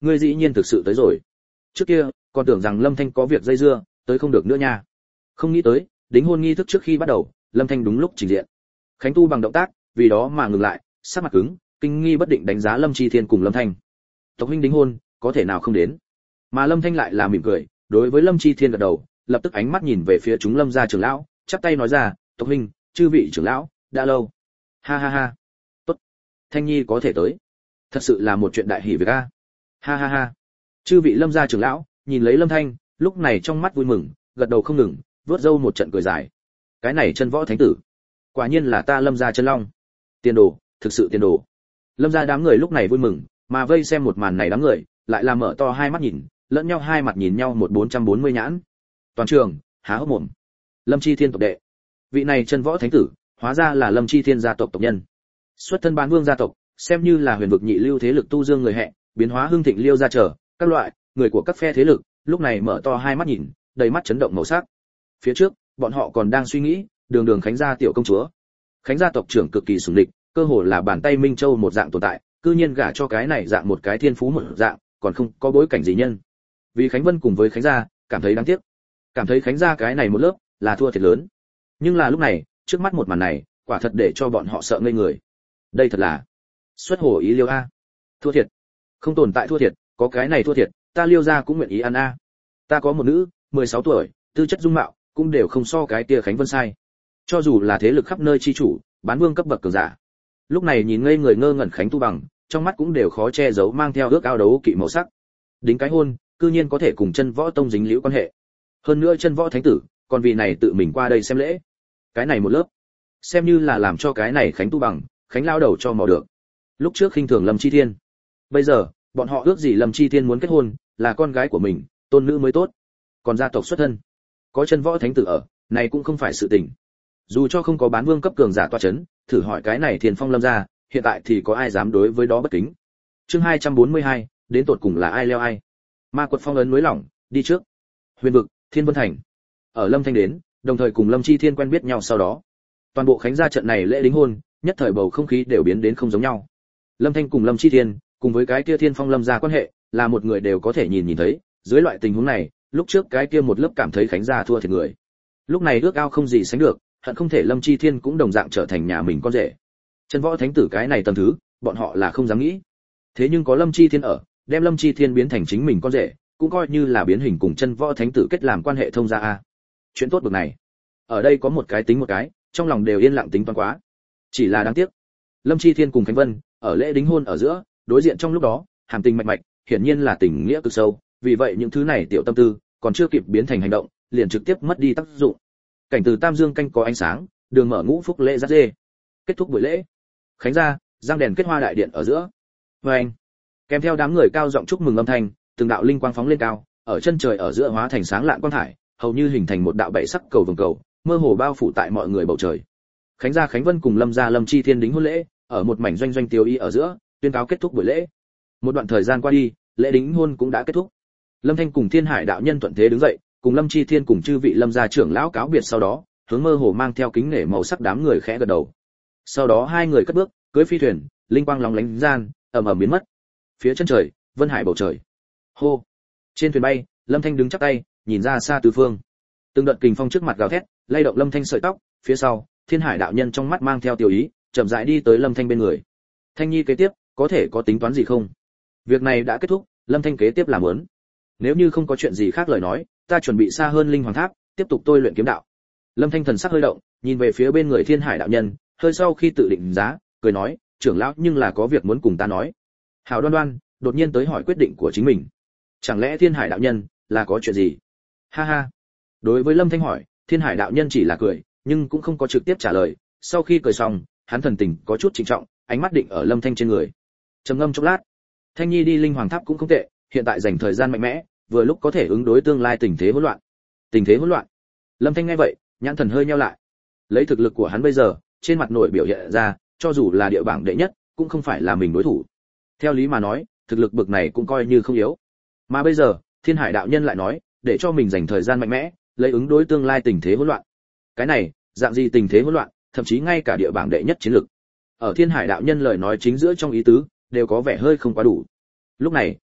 ngươi dĩ nhiên thực sự tới rồi. Trước kia còn tưởng rằng Lâm Thanh có việc dây dưa, tới không được nữa nha. Không nghĩ tới, đính hôn nghi thức trước khi bắt đầu, Lâm Thanh đúng lúc trình diện. Khánh Tu bằng động tác, vì đó mà ngừng lại, sắc mặt cứng, kinh nghi bất định đánh giá Lâm Chi Thiên cùng Lâm Thanh. Tộc huynh đính hôn, có thể nào không đến? Mà Lâm Thanh lại là mỉm cười, đối với Lâm Chi Thiên gật đầu, lập tức ánh mắt nhìn về phía chúng Lâm gia trưởng lão, chắp tay nói ra, "Tộc huynh, chư vị trưởng lão, đã lâu." Ha ha ha. Tốt. Thanh Nhi có thể tới. Thật sự là một chuyện đại hỷ việc a. Ha ha ha. Chư vị Lâm gia trưởng lão, nhìn lấy Lâm Thanh, lúc này trong mắt vui mừng, gật đầu không ngừng, vớt râu một trận cười dài. Cái này chân võ thánh tử, quả nhiên là ta Lâm gia chân long. Tiền đồ, thực sự tiền đồ. Lâm gia đám người lúc này vui mừng, mà vây xem một màn này đám người, lại là mở to hai mắt nhìn, lẫn nhau hai mặt nhìn nhau 1440 nhãn. Toàn trường há hốc mồm. Lâm Chi Thiên tộc đệ, vị này chân võ thánh tử, hóa ra là Lâm Chi Thiên gia tộc tộc nhân. Xuất thân Bán Vương gia tộc, xem như là huyền vực nhị lưu thế lực tu dương người hẹ, biến hóa hưng thịnh liêu gia trở, các loại người của các phe thế lực, lúc này mở to hai mắt nhìn, đầy mắt chấn động màu sắc. Phía trước, bọn họ còn đang suy nghĩ, đường đường Khánh gia tiểu công chúa. Khánh gia tộc trưởng cực kỳ sủng địch, cơ hồ là bàn tay Minh Châu một dạng tồn tại, cư nhiên gả cho cái này dạng một cái thiên phú một dạng, còn không có bối cảnh gì nhân. Vì Khánh Vân cùng với Khánh gia, cảm thấy đáng tiếc. Cảm thấy Khánh gia cái này một lớp là thua thiệt lớn. Nhưng là lúc này, trước mắt một màn này, quả thật để cho bọn họ sợ ngây người. Đây thật là xuất hồ ý Liêu a. Thua thiệt? Không tồn tại thua thiệt, có cái này thua thiệt, ta Liêu gia cũng nguyện ý ăn a. Ta có một nữ, 16 tuổi, tư chất dung mạo cũng đều không so cái kia Khánh Vân sai. Cho dù là thế lực khắp nơi chi chủ, Bán Vương cấp bậc cường giả. Lúc này nhìn ngây người ngơ ngẩn Khánh Tu Bằng, trong mắt cũng đều khó che giấu mang theo ước ao đấu kỵ màu sắc. Đính cái hôn, cư nhiên có thể cùng chân võ tông dính liễu quan hệ. Hơn nữa chân võ thánh tử, còn vì này tự mình qua đây xem lễ. Cái này một lớp, xem như là làm cho cái này Khánh Tu Bằng, Khánh lao đầu cho mò được. Lúc trước khinh thường Lâm Chi Thiên, bây giờ, bọn họ ước gì Lâm Chi Thiên muốn kết hôn, là con gái của mình, tôn nữ mới tốt. Còn gia tộc xuất thân, có chân võ thánh tử ở, này cũng không phải sự tình. Dù cho không có Bán Vương cấp cường giả tọa chấn, thử hỏi cái này Thiên Phong Lâm gia, hiện tại thì có ai dám đối với đó bất kính. Chương 242, đến tột cùng là ai leo ai. Ma Quật phong ấn núi lỏng, đi trước. Huyền vực, Thiên Vân thành. Ở Lâm Thanh đến, đồng thời cùng Lâm Chi Thiên quen biết nhau sau đó. Toàn bộ Khánh gia trận này lễ đính hôn, nhất thời bầu không khí đều biến đến không giống nhau. Lâm Thanh cùng Lâm Chi Thiên, cùng với cái kia Thiên Phong Lâm gia quan hệ, là một người đều có thể nhìn thấy, dưới loại tình huống này, lúc trước cái kia một lớp cảm thấy Khánh gia thua thiệt người. Lúc này ước ao không gì sánh được, hận không thể Lâm Chi Thiên cũng đồng dạng trở thành nhà mình con rể. Chân võ thánh tử cái này tầm thứ, bọn họ là không dám nghĩ. Thế nhưng có Lâm Chi Thiên ở, đem Lâm Chi Thiên biến thành chính mình con rể, cũng coi như là biến hình cùng chân võ thánh tử kết làm quan hệ thông gia a. Chuyện tốt bực này, ở đây có một cái tính một cái, trong lòng đều yên lặng tính toán quá. Chỉ là đáng tiếc, Lâm Chi Thiên cùng Khánh Vân, ở lễ đính hôn ở giữa, đối diện trong lúc đó, hàm tình mạch mạch, hiển nhiên là tình nghĩa cực sâu, vì vậy những thứ này tiểu tâm tư, còn chưa kịp biến thành hành động, liền trực tiếp mất đi tác dụng. Cảnh từ Tam Dương canh có ánh sáng, đường mở ngũ phúc lễ dắt dê. Kết thúc buổi lễ. Khánh gia, giang đèn kết hoa đại điện ở giữa. Vâng. Kèm theo đám người cao giọng chúc mừng âm thanh, từng đạo linh quang phóng lên cao, ở chân trời ở giữa hóa thành sáng lạn quang thải, hầu như hình thành một đạo bảy sắc cầu vồng cầu, mơ hồ bao phủ tại mọi người bầu trời. Khánh gia Khánh Vân cùng Lâm gia Lâm Chi Thiên đính hôn lễ, ở một mảnh doanh doanh tiêu y ở giữa, tuyên cáo kết thúc buổi lễ. Một đoạn thời gian qua đi, lễ đính hôn cũng đã kết thúc. Lâm Thanh cùng Thiên Hải đạo nhân thuận thế đứng dậy, cùng Lâm Chi Thiên cùng chư vị Lâm gia trưởng lão cáo biệt sau đó, hướng mơ hồ mang theo kính nể màu sắc đám người khẽ gật đầu. Sau đó hai người cất bước, cưỡi phi thuyền, linh quang lóng lánh gian, ầm ầm biến mất. Phía chân trời, vân hải bầu trời. Hô. Trên thuyền bay, Lâm Thanh đứng chắp tay, nhìn ra xa tứ phương. Từng đợt kình phong trước mặt gào thét, lay động Lâm Thanh sợi tóc, phía sau, Thiên Hải đạo nhân trong mắt mang theo tiểu ý, chậm rãi đi tới Lâm Thanh bên người. Thanh Nhi kế tiếp, có thể có tính toán gì không? Việc này đã kết thúc, Lâm Thanh kế tiếp làm muốn. Nếu như không có chuyện gì khác lời nói, ta chuẩn bị xa hơn linh hoàng tháp, tiếp tục tôi luyện kiếm đạo. Lâm Thanh thần sắc hơi động, nhìn về phía bên người Thiên Hải đạo nhân, hơi sau khi tự định giá, cười nói, trưởng lão nhưng là có việc muốn cùng ta nói. Hảo Đoan Đoan đột nhiên tới hỏi quyết định của chính mình. Chẳng lẽ Thiên Hải đạo nhân là có chuyện gì? Ha ha. Đối với Lâm Thanh hỏi, Thiên Hải đạo nhân chỉ là cười, nhưng cũng không có trực tiếp trả lời. Sau khi cười xong, hắn thần tình có chút trịnh trọng, ánh mắt định ở Lâm Thanh trên người. Trầm ngâm chốc lát, Thanh Nhi đi linh hoàng tháp cũng không tệ, hiện tại dành thời gian mạnh mẽ, vừa lúc có thể ứng đối tương lai tình thế hỗn loạn. Tình thế hỗn loạn? Lâm Thanh nghe vậy, nhãn thần hơi nheo lại. Lấy thực lực của hắn bây giờ, trên mặt nổi biểu hiện ra, cho dù là địa bảng đệ nhất, cũng không phải là mình đối thủ. Theo lý mà nói, thực lực bực này cũng coi như không yếu. Mà bây giờ, Thiên Hải đạo nhân lại nói, để cho mình dành thời gian mạnh mẽ, lấy ứng đối tương lai tình thế hỗn loạn. Cái này, dạng gì tình thế hỗn loạn, thậm chí ngay cả địa bảng đệ nhất chiến lực. Ở Thiên Hải đạo nhân lời nói chính giữa trong ý tứ, đều có vẻ hơi không quá đủ. Lúc này,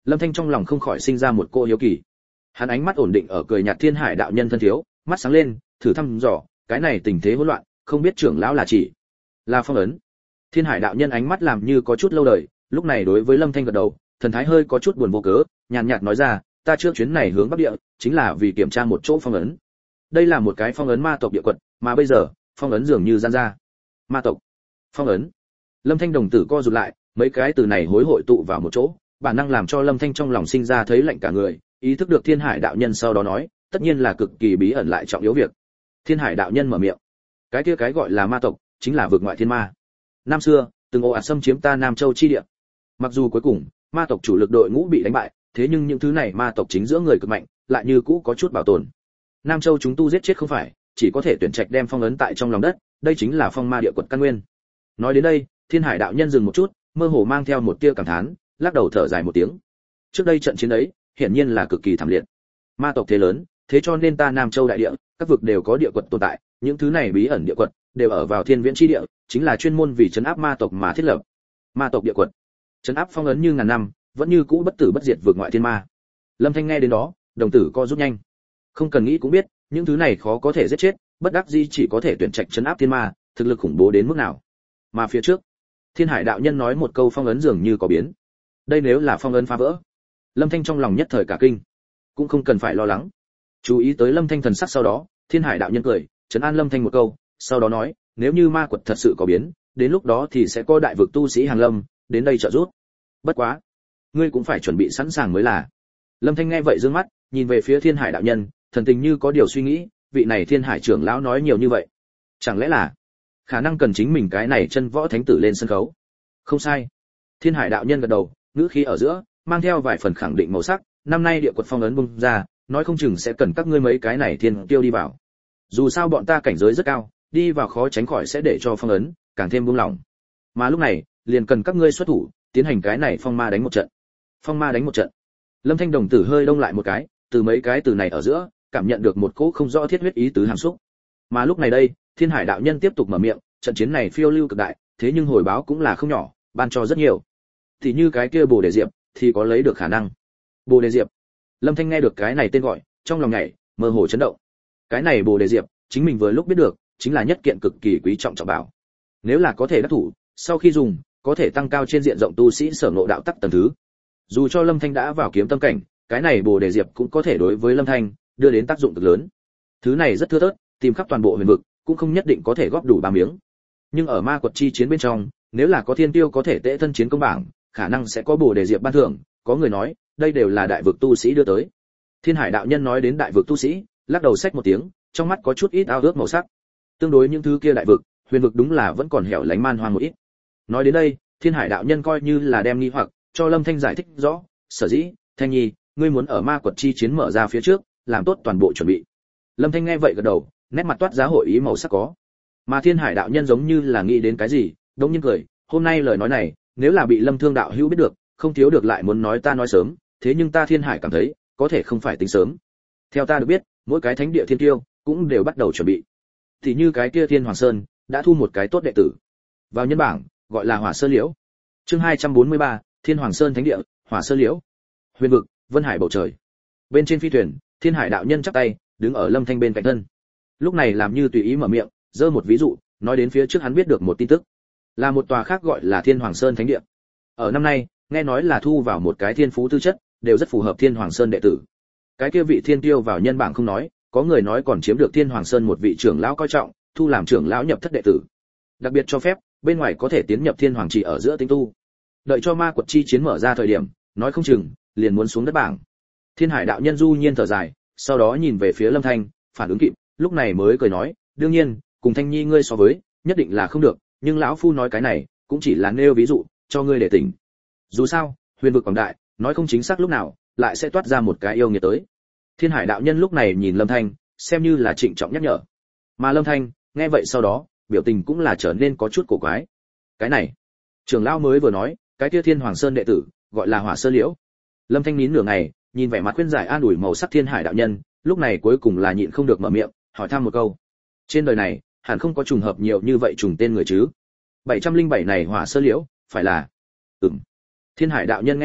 Lâm Thanh trong lòng không khỏi sinh ra một cô hiếu kỳ. Hắn ánh mắt ổn định ở cười nhạt Thiên Hải đạo nhân thân thiếu, mắt sáng lên, thử thăm dò, cái này tình thế hỗn loạn, không biết trưởng lão là chỉ là phong ấn. Thiên Hải đạo nhân ánh mắt làm như có chút lâu đời, lúc này đối với Lâm Thanh gật đầu, thần thái hơi có chút buồn vô cớ, nhàn nhạt nói ra, ta trước chuyến này hướng bắc địa, chính là vì kiểm tra một chỗ phong ấn. Đây là một cái phong ấn ma tộc địa quật, mà bây giờ, phong ấn dường như gian ra. Ma tộc, phong ấn. Lâm Thanh đồng tử co rụt lại, mấy cái từ này hối hội tụ vào một chỗ, bản năng làm cho Lâm Thanh trong lòng sinh ra thấy lạnh cả người, ý thức được Thiên Hải đạo nhân sau đó nói, tất nhiên là cực kỳ bí ẩn lại trọng yếu việc. Thiên Hải đạo nhân mở miệng, cái kia cái gọi là ma tộc, chính là vực ngoại thiên ma. Năm xưa, từng ồ ạt xâm chiếm ta Nam Châu chi địa. Mặc dù cuối cùng, ma tộc chủ lực đội ngũ bị đánh bại, thế nhưng những thứ này ma tộc chính giữa người cực mạnh, lại như cũ có chút bảo tồn. Nam Châu chúng tu giết chết không phải, chỉ có thể tuyển trạch đem phong ấn tại trong lòng đất, đây chính là phong ma địa quật căn nguyên. Nói đến đây, Thiên Hải đạo nhân dừng một chút, mơ hồ mang theo một tia cảm thán, lắc đầu thở dài một tiếng. Trước đây trận chiến ấy, hiển nhiên là cực kỳ thảm liệt. Ma tộc thế lớn, thế cho nên ta Nam Châu đại địa, các vực đều có địa quật tồn tại, những thứ này bí ẩn địa quật đều ở vào thiên viễn chi địa, chính là chuyên môn vì trấn áp ma tộc mà thiết lập. Ma tộc địa quật, trấn áp phong ấn như ngàn năm, vẫn như cũ bất tử bất diệt vượt ngoại thiên ma. Lâm Thanh nghe đến đó, đồng tử co rút nhanh. Không cần nghĩ cũng biết, những thứ này khó có thể giết chết, bất đắc dĩ chỉ có thể tuyển trạch trấn áp thiên ma, thực lực khủng bố đến mức nào. Mà phía trước, Thiên Hải đạo nhân nói một câu phong ấn dường như có biến. Đây nếu là phong ấn phá vỡ, Lâm Thanh trong lòng nhất thời cả kinh, cũng không cần phải lo lắng. Chú ý tới Lâm Thanh thần sắc sau đó, Thiên Hải đạo nhân cười, trấn an Lâm Thanh một câu, sau đó nói, nếu như ma quật thật sự có biến, đến lúc đó thì sẽ có đại vực tu sĩ hàng lâm đến đây trợ giúp. Bất quá, ngươi cũng phải chuẩn bị sẵn sàng mới là. Lâm Thanh nghe vậy dương mắt, nhìn về phía Thiên Hải đạo nhân, thần tình như có điều suy nghĩ, vị này Thiên Hải trưởng lão nói nhiều như vậy, chẳng lẽ là khả năng cần chính mình cái này chân võ thánh tử lên sân khấu? Không sai. Thiên Hải đạo nhân gật đầu, ngữ khí ở giữa mang theo vài phần khẳng định màu sắc, năm nay địa quật phong ấn bung ra, nói không chừng sẽ cần các ngươi mấy cái này thiên tiêu đi vào. Dù sao bọn ta cảnh giới rất cao, đi vào khó tránh khỏi sẽ để cho phong ấn càng thêm buông lỏng. Mà lúc này, liền cần các ngươi xuất thủ, tiến hành cái này phong ma đánh một trận. Phong ma đánh một trận. Lâm Thanh đồng tử hơi đông lại một cái, từ mấy cái từ này ở giữa, cảm nhận được một cỗ không rõ thiết huyết ý tứ hàm xúc. Mà lúc này đây, Thiên Hải đạo nhân tiếp tục mở miệng, trận chiến này phiêu lưu cực đại, thế nhưng hồi báo cũng là không nhỏ, ban cho rất nhiều. Thì như cái kia Bồ Đề Diệp, thì có lấy được khả năng. Bồ Đề Diệp. Lâm Thanh nghe được cái này tên gọi, trong lòng nhảy, mơ hồ chấn động. Cái này Bồ Đề Diệp, chính mình vừa lúc biết được, chính là nhất kiện cực kỳ quý trọng trọng bảo. Nếu là có thể đắc thủ, sau khi dùng, có thể tăng cao trên diện rộng tu sĩ sở ngộ đạo tắc tầng thứ. Dù cho Lâm Thanh đã vào kiếm tâm cảnh, cái này Bồ Đề Diệp cũng có thể đối với Lâm Thanh đưa đến tác dụng cực lớn. Thứ này rất thưa thớt, tìm khắp toàn bộ huyền vực, cũng không nhất định có thể góp đủ 3 miếng. Nhưng ở ma quật chi chiến bên trong, nếu là có thiên tiêu có thể tễ thân chiến công bảng, khả năng sẽ có Bồ Đề Diệp ban thưởng, có người nói, đây đều là đại vực tu sĩ đưa tới. Thiên Hải đạo nhân nói đến đại vực tu sĩ, lắc đầu xách một tiếng, trong mắt có chút ít ao ước màu sắc. Tương đối những thứ kia đại vực, huyền vực đúng là vẫn còn hẻo lánh man hoang một ít. Nói đến đây, Thiên Hải đạo nhân coi như là đem nghi hoặc cho Lâm Thanh giải thích rõ, sở dĩ, Thanh Nhi, ngươi muốn ở ma quật chi chiến mở ra phía trước, làm tốt toàn bộ chuẩn bị. Lâm Thanh nghe vậy gật đầu, nét mặt toát ra hội ý màu sắc có. Mà Thiên Hải đạo nhân giống như là nghĩ đến cái gì, đống nhiên cười, hôm nay lời nói này, nếu là bị Lâm Thương đạo hữu biết được, không thiếu được lại muốn nói ta nói sớm, thế nhưng ta Thiên Hải cảm thấy, có thể không phải tính sớm. Theo ta được biết, mỗi cái thánh địa thiên tiêu cũng đều bắt đầu chuẩn bị. Thì như cái kia Thiên Hoàng Sơn đã thu một cái tốt đệ tử vào nhân bảng, gọi là Hỏa Sơ Liễu. Chương 243, Thiên Hoàng Sơn thánh địa, Hỏa Sơ Liễu. Huyền vực, Vân Hải bầu trời. Bên trên phi thuyền, Thiên Hải đạo nhân chắp tay, đứng ở Lâm Thanh bên cạnh thân. Lúc này làm như tùy ý mở miệng, giơ một ví dụ, nói đến phía trước hắn biết được một tin tức, là một tòa khác gọi là Thiên Hoàng Sơn thánh địa. Ở năm nay, nghe nói là thu vào một cái thiên phú tư chất, đều rất phù hợp Thiên Hoàng Sơn đệ tử. Cái kia vị thiên tiêu vào nhân bảng không nói, có người nói còn chiếm được Thiên Hoàng Sơn một vị trưởng lão coi trọng, thu làm trưởng lão nhập thất đệ tử. Đặc biệt cho phép, bên ngoài có thể tiến nhập Thiên Hoàng chỉ ở giữa tinh tu. Đợi cho ma quật chi chiến mở ra thời điểm, nói không chừng liền muốn xuống đất bảng. Thiên Hải đạo nhân du nhiên thở dài, sau đó nhìn về phía Lâm Thanh, phản ứng kịp, lúc này mới cười nói, đương nhiên, cùng Thanh Nhi ngươi so với, nhất định là không được, nhưng lão phu nói cái này, cũng chỉ là nêu ví dụ, cho ngươi để tỉnh. Dù sao, huyền vực quảng đại, nói không chính xác lúc nào, lại sẽ toát ra một cái yêu nghiệt tới. Thiên Hải đạo nhân lúc này nhìn Lâm Thanh, xem như là trịnh trọng nhắc nhở. Mà Lâm Thanh, nghe vậy sau đó, biểu tình cũng là trở nên có chút cổ quái. Cái này, trưởng lão mới vừa nói, cái kia Thiên Hoàng Sơn đệ tử, gọi là Hỏa Sơ Liễu. Lâm Thanh nín nửa ngày, nhìn vẻ mặt khuyên giải an ủi màu sắc Thiên Hải đạo nhân, lúc này cuối cùng là nhịn không được mở miệng, hỏi thăm một câu. Trên đời này, hẳn không có trùng hợp nhiều như vậy trùng tên người chứ? 707 này Hỏa Sơ Liễu, phải là? Thiên Hải đạo nhân nghe vậy,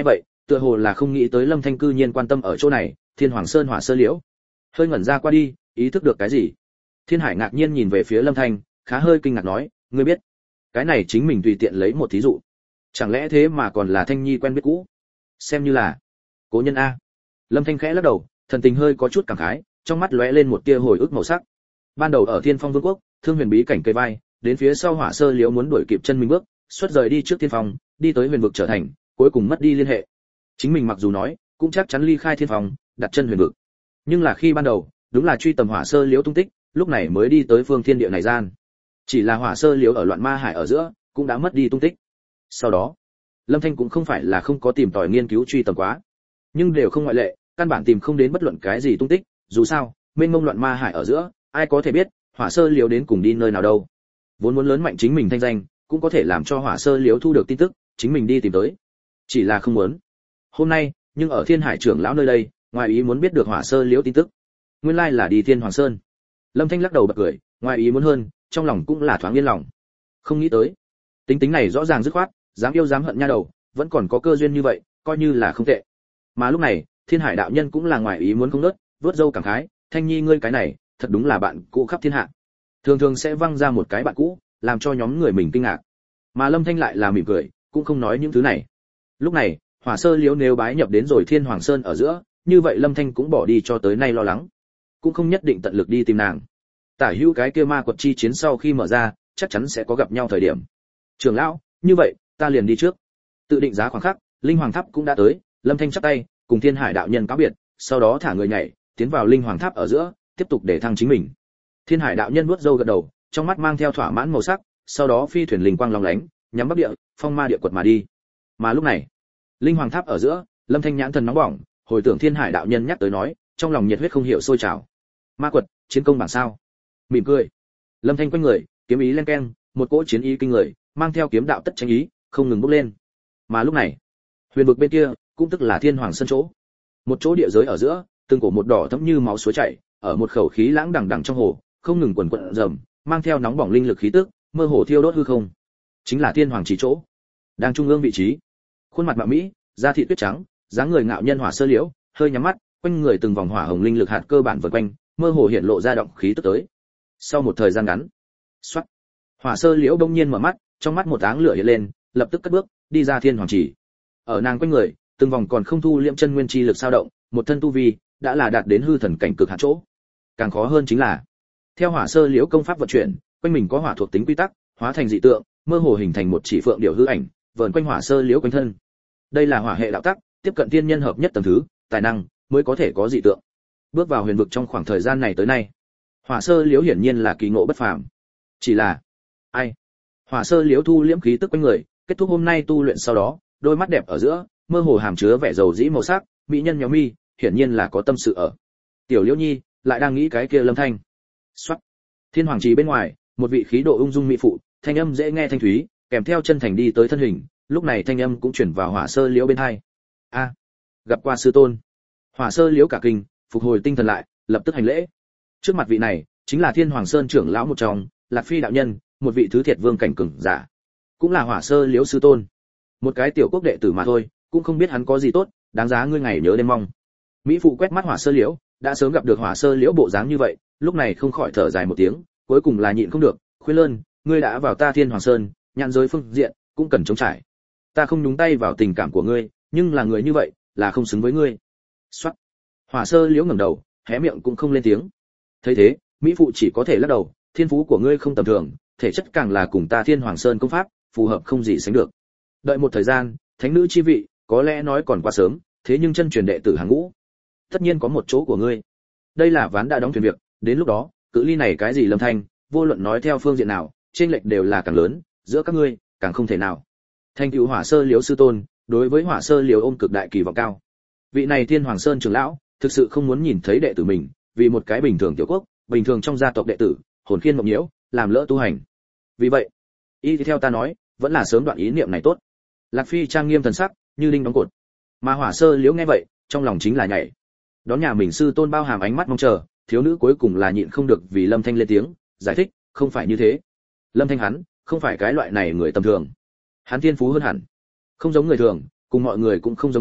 tựa hồ là không nghĩ tới Lâm Thanh cư nhiên quan tâm ở chỗ này, Thiên Hoàng Sơn Hỏa Sơ Liễu. Hơi ngẩn ra qua đi, ý thức được cái gì. Thiên Hải ngạc nhiên nhìn về phía Lâm Thanh, khá hơi kinh ngạc nói, ngươi biết? Cái này chính mình tùy tiện lấy một thí dụ. Chẳng lẽ thế mà còn là Thanh Nhi quen biết cũ? Xem như là cố nhân a. Lâm Thanh khẽ lắc đầu, thần tình hơi có chút cảm khái, trong mắt lóe lên một tia hồi ức màu sắc. Ban đầu ở Thiên Phong Vương quốc, Thương Huyền bí cảnh cây vai, đến phía sau Hỏa Sơ Liễu muốn đuổi kịp chân mình bước, xuất rời đi trước Thiên Phong, đi tới Huyền vực trở thành, cuối cùng mất đi liên hệ. Chính mình mặc dù nói, cũng chắc chắn ly khai Thiên Phong, đặt chân Huyền vực. Nhưng là khi ban đầu, đúng là truy tầm Hỏa Sơ Liễu tung tích, lúc này mới đi tới phương thiên địa này gian. Chỉ là Hỏa Sơ Liễu ở loạn ma hải ở giữa, cũng đã mất đi tung tích. Sau đó, Lâm Thanh cũng không phải là không có tìm tòi nghiên cứu truy tầm quá, nhưng đều không ngoại lệ, căn bản tìm không đến bất luận cái gì tung tích, dù sao, mênh mông loạn ma hải ở giữa, ai có thể biết, Hỏa Sơ Liễu đến cùng đi nơi nào đâu. Vốn muốn lớn mạnh chính mình thanh danh, cũng có thể làm cho Hỏa Sơ Liễu thu được tin tức, chính mình đi tìm tới. Chỉ là không muốn. Hôm nay, nhưng ở Thiên Hải trưởng lão nơi đây, ngoài ý muốn biết được Hỏa Sơ Liễu tin tức. Nguyên lai là đi Thiên Hoàng Sơn. Lâm Thanh lắc đầu bật cười, ngoài ý muốn hơn, trong lòng cũng là thoáng yên lòng. Không nghĩ tới, tính tính này rõ ràng dứt khoát, dám yêu dám hận nha đầu, vẫn còn có cơ duyên như vậy, coi như là không tệ. Mà lúc này, Thiên Hải đạo nhân cũng là ngoài ý muốn không nớt, vớt râu cảm khái, Thanh Nhi ngươi cái này, thật đúng là bạn cũ khắp thiên hạ. Thường thường sẽ văng ra một cái bạn cũ, làm cho nhóm người mình kinh ngạc. Mà Lâm Thanh lại là mỉm cười, cũng không nói những thứ này. Lúc này, Hỏa Sơ Liễu nếu bái nhập đến rồi Thiên Hoàng Sơn ở giữa, như vậy Lâm Thanh cũng bỏ đi cho tới nay lo lắng, cũng không nhất định tận lực đi tìm nàng. Tả hữu cái kia ma quật chi chiến sau khi mở ra, chắc chắn sẽ có gặp nhau thời điểm. Trưởng lão, như vậy, ta liền đi trước. Tự định giá khoảng khắc, Linh Hoàng Tháp cũng đã tới, Lâm Thanh chắp tay, cùng Thiên Hải đạo nhân cáo biệt, sau đó thả người nhảy, tiến vào Linh Hoàng Tháp ở giữa, tiếp tục để thăng chính mình. Thiên Hải đạo nhân vuốt râu gật đầu, trong mắt mang theo thỏa mãn màu sắc, sau đó phi thuyền linh quang long lánh, nhắm bắc địa, phong ma địa quật mà đi. Mà lúc này, Linh Hoàng Tháp ở giữa, Lâm Thanh nhãn thần nóng bỏng, hồi tưởng Thiên Hải đạo nhân nhắc tới nói, trong lòng nhiệt huyết không hiểu sôi trào. Ma quật, chiến công bảng sao? Mỉm cười. Lâm Thanh quanh người, kiếm ý len keng, một cỗ chiến ý kinh người, mang theo kiếm đạo tất tranh ý, không ngừng bốc lên. Mà lúc này, huyền vực bên kia, cũng tức là Thiên Hoàng Sơn chỗ. Một chỗ địa giới ở giữa, từng cổ một đỏ thẫm như máu suối chảy, ở một khẩu khí lãng đằng đằng trong hồ, không ngừng quần quật rầm, mang theo nóng bỏng linh lực khí tức, mơ hồ thiêu đốt hư không. Chính là Thiên Hoàng chỉ chỗ. Đang trung ương vị trí. Khuôn mặt mạo mỹ, da thịt tuyết trắng, dáng người ngạo nhân Hỏa Sơ Liễu, hơi nhắm mắt, quanh người từng vòng hỏa hồng linh lực hạt cơ bản vần quanh, mơ hồ hiện lộ ra động khí tức tới. Sau một thời gian ngắn, xoát, Hỏa Sơ Liễu đông nhiên mở mắt, trong mắt một áng lửa hiện lên, lập tức cất bước, đi ra Thiên Hoàng chỉ. Ở nàng quanh người, từng vòng còn không thu liễm chân nguyên chi lực dao động, một thân tu vi đã là đạt đến hư thần cảnh cực hạn chỗ. Càng khó hơn chính là, theo Hỏa Sơ Liễu công pháp vận chuyển, quanh mình có hỏa thuộc tính quy tắc, hóa thành dị tượng, mơ hồ hình thành một chỉ phượng điểu hư ảnh, vờn quanh Hỏa Sơ Liễu quanh thân. Đây là hỏa hệ đạo tắc, tiếp cận tiên nhân hợp nhất tầng thứ, tài năng mới có thể có dị tượng. Bước vào huyền vực trong khoảng thời gian này tới nay, Hỏa Sơ Liễu hiển nhiên là kỳ ngộ bất phàm. Chỉ là, ai? Hỏa Sơ Liễu thu liễm khí tức quanh người, kết thúc hôm nay tu luyện sau đó, đôi mắt đẹp ở giữa, mơ hồ hàm chứa vẻ dầu dĩ màu sắc, mỹ nhân nhéo mi, hiển nhiên là có tâm sự ở. Tiểu Liễu Nhi lại đang nghĩ cái kia Lâm Thanh. Soát. Thiên Hoàng trì bên ngoài, một vị khí độ ung dung mỹ phụ, thanh âm dễ nghe thanh thúy, kèm theo chân thành đi tới thân hình, lúc này thanh âm cũng chuyển vào Hỏa Sơ Liễu bên tai. A, gặp qua sư tôn. Hỏa Sơ Liễu cả kinh, phục hồi tinh thần lại, lập tức hành lễ. Trước mặt vị này, chính là Thiên Hoàng Sơn trưởng lão một trong, Lạc Phi đạo nhân, một vị thứ thiệt vương cảnh cường giả, cũng là Hỏa Sơ Liễu sư tôn. Một cái tiểu quốc đệ tử mà thôi, cũng không biết hắn có gì tốt, đáng giá ngươi ngày nhớ đêm mong. Mỹ phụ quét mắt Hỏa Sơ Liễu, đã sớm gặp được Hỏa Sơ Liễu bộ dáng như vậy, lúc này không khỏi thở dài một tiếng, cuối cùng là nhịn không được, khuyên lơn, ngươi đã vào ta Thiên Hoàng Sơn, nhãn giới phương diện cũng cần chống trải. Ta không nhúng tay vào tình cảm của ngươi, nhưng là người như vậy, là không xứng với ngươi. Soát. Hỏa Sơ Liễu ngẩng đầu, hé miệng cũng không lên tiếng. Thấy thế, mỹ phụ chỉ có thể lắc đầu, thiên phú của ngươi không tầm thường, thể chất càng là cùng ta Thiên Hoàng Sơn công pháp, phù hợp không gì sánh được. Đợi một thời gian, thánh nữ chi vị, có lẽ nói còn quá sớm, thế nhưng chân truyền đệ tử hàng ngũ, tất nhiên có một chỗ của ngươi. Đây là ván đã đóng thuyền việc, đến lúc đó, cự ly này cái gì Lâm Thanh, vô luận nói theo phương diện nào, chênh lệch đều là càng lớn, giữa các ngươi, càng không thể nào. Thành tựu Hỏa Sơ Liễu sư tôn, đối với Hỏa Sơ Liễu ôm cực đại kỳ vọng cao. Vị này Thiên Hoàng Sơn trưởng lão, thực sự không muốn nhìn thấy đệ tử mình, vì một cái bình thường tiểu quốc, bình thường trong gia tộc đệ tử, hồn khiên mộng nhiễu, làm lỡ tu hành. Vì vậy, y theo ta nói, vẫn là sớm đoạn ý niệm này tốt. Lạc Phi trang nghiêm thần sắc, như đinh đóng cột. Mà Hỏa Sơ Liễu nghe vậy, trong lòng chính là nhảy. Đón nhà mình sư tôn bao hàm ánh mắt mong chờ, thiếu nữ cuối cùng là nhịn không được vì Lâm Thanh lên tiếng, giải thích, không phải như thế. Lâm Thanh hắn, không phải cái loại này người tầm thường. Hắn thiên phú hơn hẳn, không giống người thường, cùng mọi người cũng không giống nhau,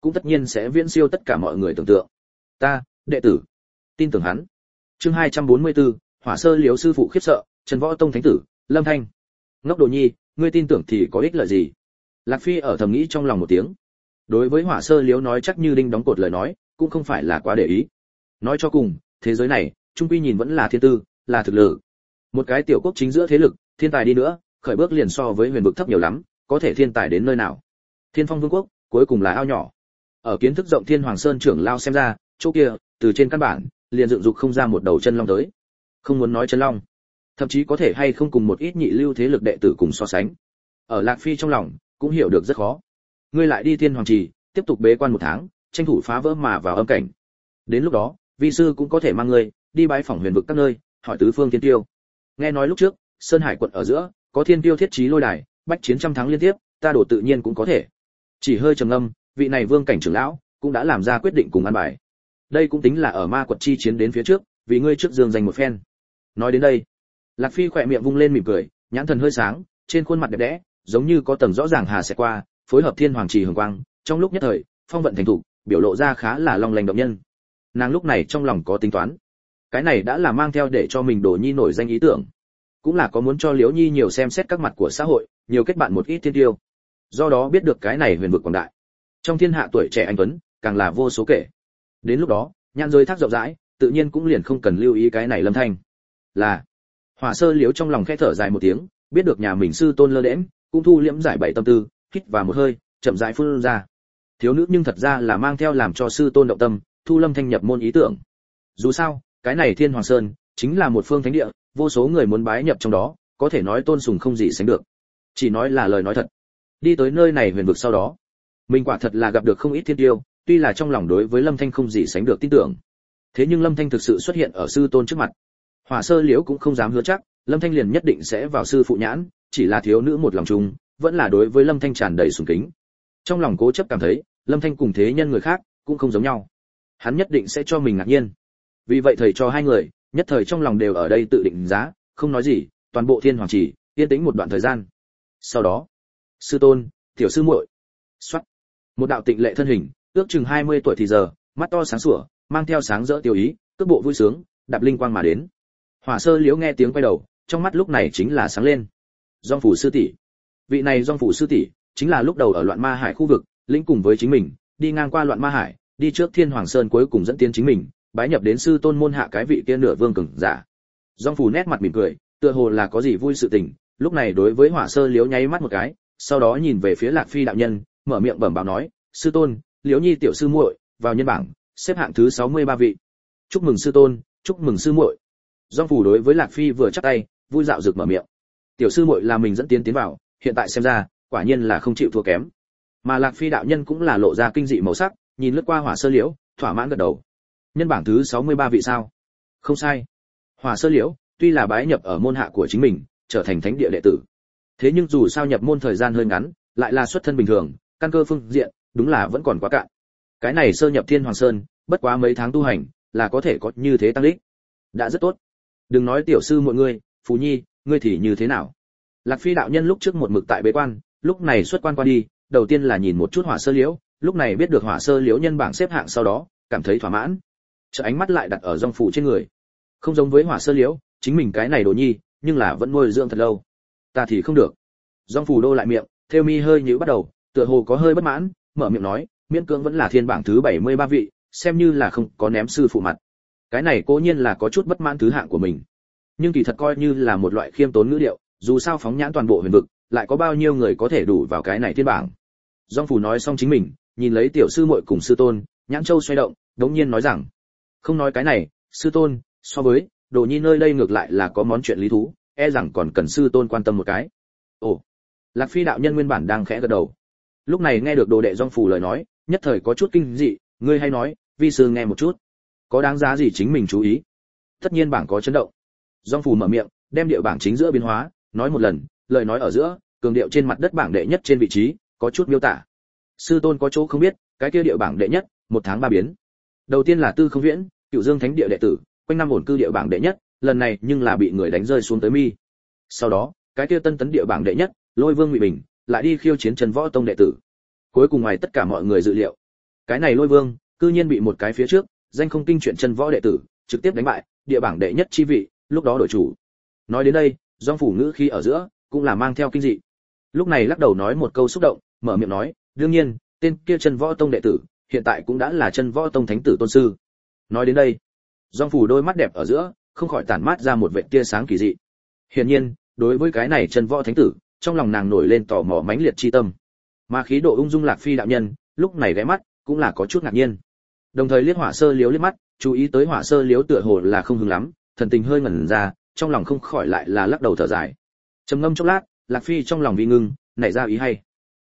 cũng tất nhiên sẽ viễn siêu tất cả mọi người tưởng tượng. Ta, đệ tử, tin tưởng hắn. Chương 244, Hỏa Sơ Liếu sư phụ khiếp sợ, Trần Võ Tông thánh tử, Lâm Thanh. Ngốc Đồ Nhi, ngươi tin tưởng thì có ích lợi gì? Lạc Phi ở thầm nghĩ trong lòng một tiếng. Đối với Hỏa Sơ Liếu nói chắc như đinh đóng cột lời nói, cũng không phải là quá để ý. Nói cho cùng, thế giới này, trung quy nhìn vẫn là thiên tư, là thực lực. Một cái tiểu quốc chính giữa thế lực, thiên tài đi nữa, khởi bước liền so với huyền vực thấp nhiều lắm, có thể thiên tài đến nơi nào? Thiên Phong Vương quốc, cuối cùng là ao nhỏ. Ở kiến thức rộng Thiên Hoàng Sơn trưởng lao xem ra, chỗ kia, từ trên căn bản, liền dựng dục không ra một đầu chân long tới. Không muốn nói chân long, thậm chí có thể hay không cùng một ít nhị lưu thế lực đệ tử cùng so sánh. Ở Lạc Phi trong lòng, cũng hiểu được rất khó. Ngươi lại đi Thiên Hoàng Trì, tiếp tục bế quan 1 tháng, tranh thủ phá vỡ mà vào âm cảnh. Đến lúc đó, vi sư cũng có thể mang ngươi đi bái phỏng huyền vực các nơi, hỏi tứ phương thiên tiêu. Nghe nói lúc trước, Sơn Hải quận ở giữa, có thiên tiêu thiết trí lôi đài, bách chiến trăm thắng liên tiếp, ta đổ tự nhiên cũng có thể. Chỉ hơi trầm ngâm, vị này vương cảnh trưởng lão cũng đã làm ra quyết định cùng ăn bài. Đây cũng tính là ở ma quật chi chiến đến phía trước, vì ngươi trước dương danh một phen. Nói đến đây, Lạc Phi khỏe miệng vung lên mỉm cười, nhãn thần hơi sáng, trên khuôn mặt đẹp đẽ, giống như có tầng rõ ràng hà sẽ qua, phối hợp Thiên Hoàng Trì hồng quang, trong lúc nhất thời, phong vận thành thủ, biểu lộ ra khá là long lanh động nhân. Nàng lúc này trong lòng có tính toán, cái này đã là mang theo để cho mình Đồ Nhi nổi danh ý tưởng, cũng là có muốn cho Liễu Nhi nhiều xem xét các mặt của xã hội, nhiều kết bạn một ít thiên tiêu. Do đó biết được cái này huyền vực quảng đại. Trong thiên hạ tuổi trẻ anh tuấn, càng là vô số kể. Đến lúc đó, nhãn giới thác rộng rãi, tự nhiên cũng liền không cần lưu ý cái này Lâm Thanh. Là Hỏa Sơ Liếu trong lòng khẽ thở dài một tiếng, biết được nhà mình sư tôn lơ đễnh, cũng thu liễm giải bày tâm tư, hít vào một hơi, chậm rãi phun ra. Thiếu nữ nhưng thật ra là mang theo làm cho sư tôn động tâm, thu Lâm Thanh nhập môn ý tưởng. Dù sao, cái này Thiên Hoàng Sơn chính là một phương thánh địa, vô số người muốn bái nhập trong đó, có thể nói tôn sùng không gì sánh được. Chỉ nói là lời nói thật. Đi tới nơi này huyền vực sau đó, mình quả thật là gặp được không ít thiên tiêu, tuy là trong lòng đối với Lâm Thanh không gì sánh được tin tưởng. Thế nhưng Lâm Thanh thực sự xuất hiện ở sư tôn trước mặt. Hỏa Sơ Liễu cũng không dám hứa chắc, Lâm Thanh liền nhất định sẽ vào sư phụ nhãn, chỉ là thiếu nữ một lòng chung, vẫn là đối với Lâm Thanh tràn đầy sùng kính. Trong lòng cố chấp cảm thấy, Lâm Thanh cùng thế nhân người khác cũng không giống nhau. Hắn nhất định sẽ cho mình ngạc nhiên. Vì vậy thầy cho hai người, nhất thời trong lòng đều ở đây tự định giá, không nói gì, toàn bộ Thiên Hoàng Trì yên tĩnh một đoạn thời gian. Sau đó, sư tôn, tiểu sư muội. Soát. Một đạo tịnh lệ thân hình, ước chừng 20 tuổi thì giờ, mắt to sáng sủa, mang theo sáng rỡ tiêu ý, cước bộ vui sướng, đạp linh quang mà đến. Hỏa Sơ Liễu nghe tiếng quay đầu, trong mắt lúc này chính là sáng lên. Dung phủ sư tỷ. Vị này Dung phủ sư tỷ, chính là lúc đầu ở Loạn Ma Hải khu vực, lĩnh cùng với chính mình, đi ngang qua Loạn Ma Hải, đi trước Thiên Hoàng Sơn cuối cùng dẫn tiến chính mình, bái nhập đến sư tôn môn hạ cái vị kia nửa vương cường giả. Dung phủ nét mặt mỉm cười, tựa hồ là có gì vui sự tình, lúc này đối với Hỏa Sơ Liễu nháy mắt một cái, sau đó nhìn về phía Lạc Phi đạo nhân, mở miệng bẩm báo nói, sư tôn, Liễu Nhi tiểu sư muội vào nhân bảng, xếp hạng thứ 63 vị. Chúc mừng sư tôn, chúc mừng sư muội. Dung phủ đối với Lạc Phi vừa chắp tay, vui dạo rực mở miệng. Tiểu sư muội là mình dẫn tiến vào, hiện tại xem ra, quả nhiên là không chịu thua kém. Mà Lạc Phi đạo nhân cũng là lộ ra kinh dị màu sắc, nhìn lướt qua Hỏa Sơ Liễu, thỏa mãn gật đầu. Nhân bảng thứ 63 vị sao? Không sai. Hỏa Sơ Liễu, tuy là bái nhập ở môn hạ của chính mình, trở thành thánh địa đệ tử. Thế nhưng dù sao nhập môn thời gian hơi ngắn, lại là xuất thân bình thường, căn cơ phương diện, đúng là vẫn còn quá cạn. Cái này sơ nhập Thiên Hoàng Sơn, bất quá mấy tháng tu hành, là có thể có như thế tăng đích. Đã rất tốt. Đừng nói tiểu sư mọi người, Phú Nhi, ngươi thì như thế nào? Lạc Phi đạo nhân lúc trước một mực tại bế quan, lúc này xuất quan qua đi, đầu tiên là nhìn một chút Hỏa Sơ Liễu, lúc này biết được Hỏa Sơ Liễu nhân bảng xếp hạng sau đó, cảm thấy thỏa mãn. Chợ ánh mắt lại đặt ở Dung phủ trên người. Không giống với Hỏa Sơ Liễu, chính mình cái này Đồ Nhi, nhưng là vẫn nuôi dưỡng thật lâu. Ta thì không được. Dung phủ đô lại miệng, theo mi hơi nhíu bắt đầu, tựa hồ có hơi bất mãn, mở miệng nói, miễn cưỡng vẫn là thiên bảng thứ 73 vị, xem như là không có ném sư phụ mặt. Cái này cố nhiên là có chút bất mãn thứ hạng của mình, nhưng kỳ thật coi như là một loại khiêm tốn ngữ điệu, dù sao phóng nhãn toàn bộ huyền vực, lại có bao nhiêu người có thể đủ vào cái này thiên bảng. Dung phủ nói xong chính mình, nhìn lấy tiểu sư muội cùng sư tôn, nhãn châu xoay động, đống nhiên nói rằng, không nói cái này, sư tôn, so với Đồ Nhi nơi đây ngược lại là có món chuyện lý thú, e rằng còn cần sư tôn quan tâm một cái. Ồ. Lạc Phi đạo nhân nguyên bản đang khẽ gật đầu, lúc này nghe được đồ đệ Dung phủ lời nói, nhất thời có chút kinh dị, ngươi hay nói, vi sư nghe một chút, có đáng giá gì chính mình chú ý. Tất nhiên bảng có chấn động. Dung phủ mở miệng, đem địa bảng chính giữa biến hóa, nói một lần, lời nói ở giữa, cường điệu trên mặt đất bảng đệ nhất trên vị trí, có chút miêu tả. Sư tôn có chỗ không biết, cái kia địa bảng đệ nhất, 1 tháng 3 biến. Đầu tiên là Tư Không Viễn, Cửu Dương Thánh địa đệ tử, quanh năm ổn cư địa bảng đệ nhất, lần này nhưng là bị người đánh rơi xuống tới mi. Sau đó, cái kia Tân Tấn địa bảng đệ nhất, Lôi Vương Ngụy Bình, lại đi khiêu chiến Trần Võ Tông đệ tử. Cuối cùng ngoài tất cả mọi người dự liệu, Cái này Lôi Vương, cư nhiên bị một cái phía trước, danh không kinh chuyện chân võ đệ tử, trực tiếp đánh bại, địa bảng đệ nhất chi vị, lúc đó đổi chủ. Nói đến đây, Dung phủ ngữ khi ở giữa, cũng là mang theo kinh dị. Lúc này lắc đầu nói một câu xúc động, mở miệng nói, đương nhiên, tên kia chân võ tông đệ tử, hiện tại cũng đã là chân võ tông thánh tử tôn sư. Nói đến đây, Dung phủ đôi mắt đẹp ở giữa, không khỏi tản mát ra một vệt tia sáng kỳ dị. Hiển nhiên, đối với cái này chân võ thánh tử, trong lòng nàng nổi lên tò mò mãnh liệt chi tâm. Mà khí độ ung dung Lạc Phi đạo nhân, lúc này ghé mắt, cũng là có chút ngạc nhiên. Đồng thời liếc Hỏa Sơ Liếu liếc mắt, chú ý tới Hỏa Sơ Liếu tựa hồ là không hứng lắm, thần tình hơi ngẩn ra, trong lòng không khỏi lại là lắc đầu thở dài. Trầm ngâm chốc lát, Lạc Phi trong lòng vi ngưng, nảy ra ý hay.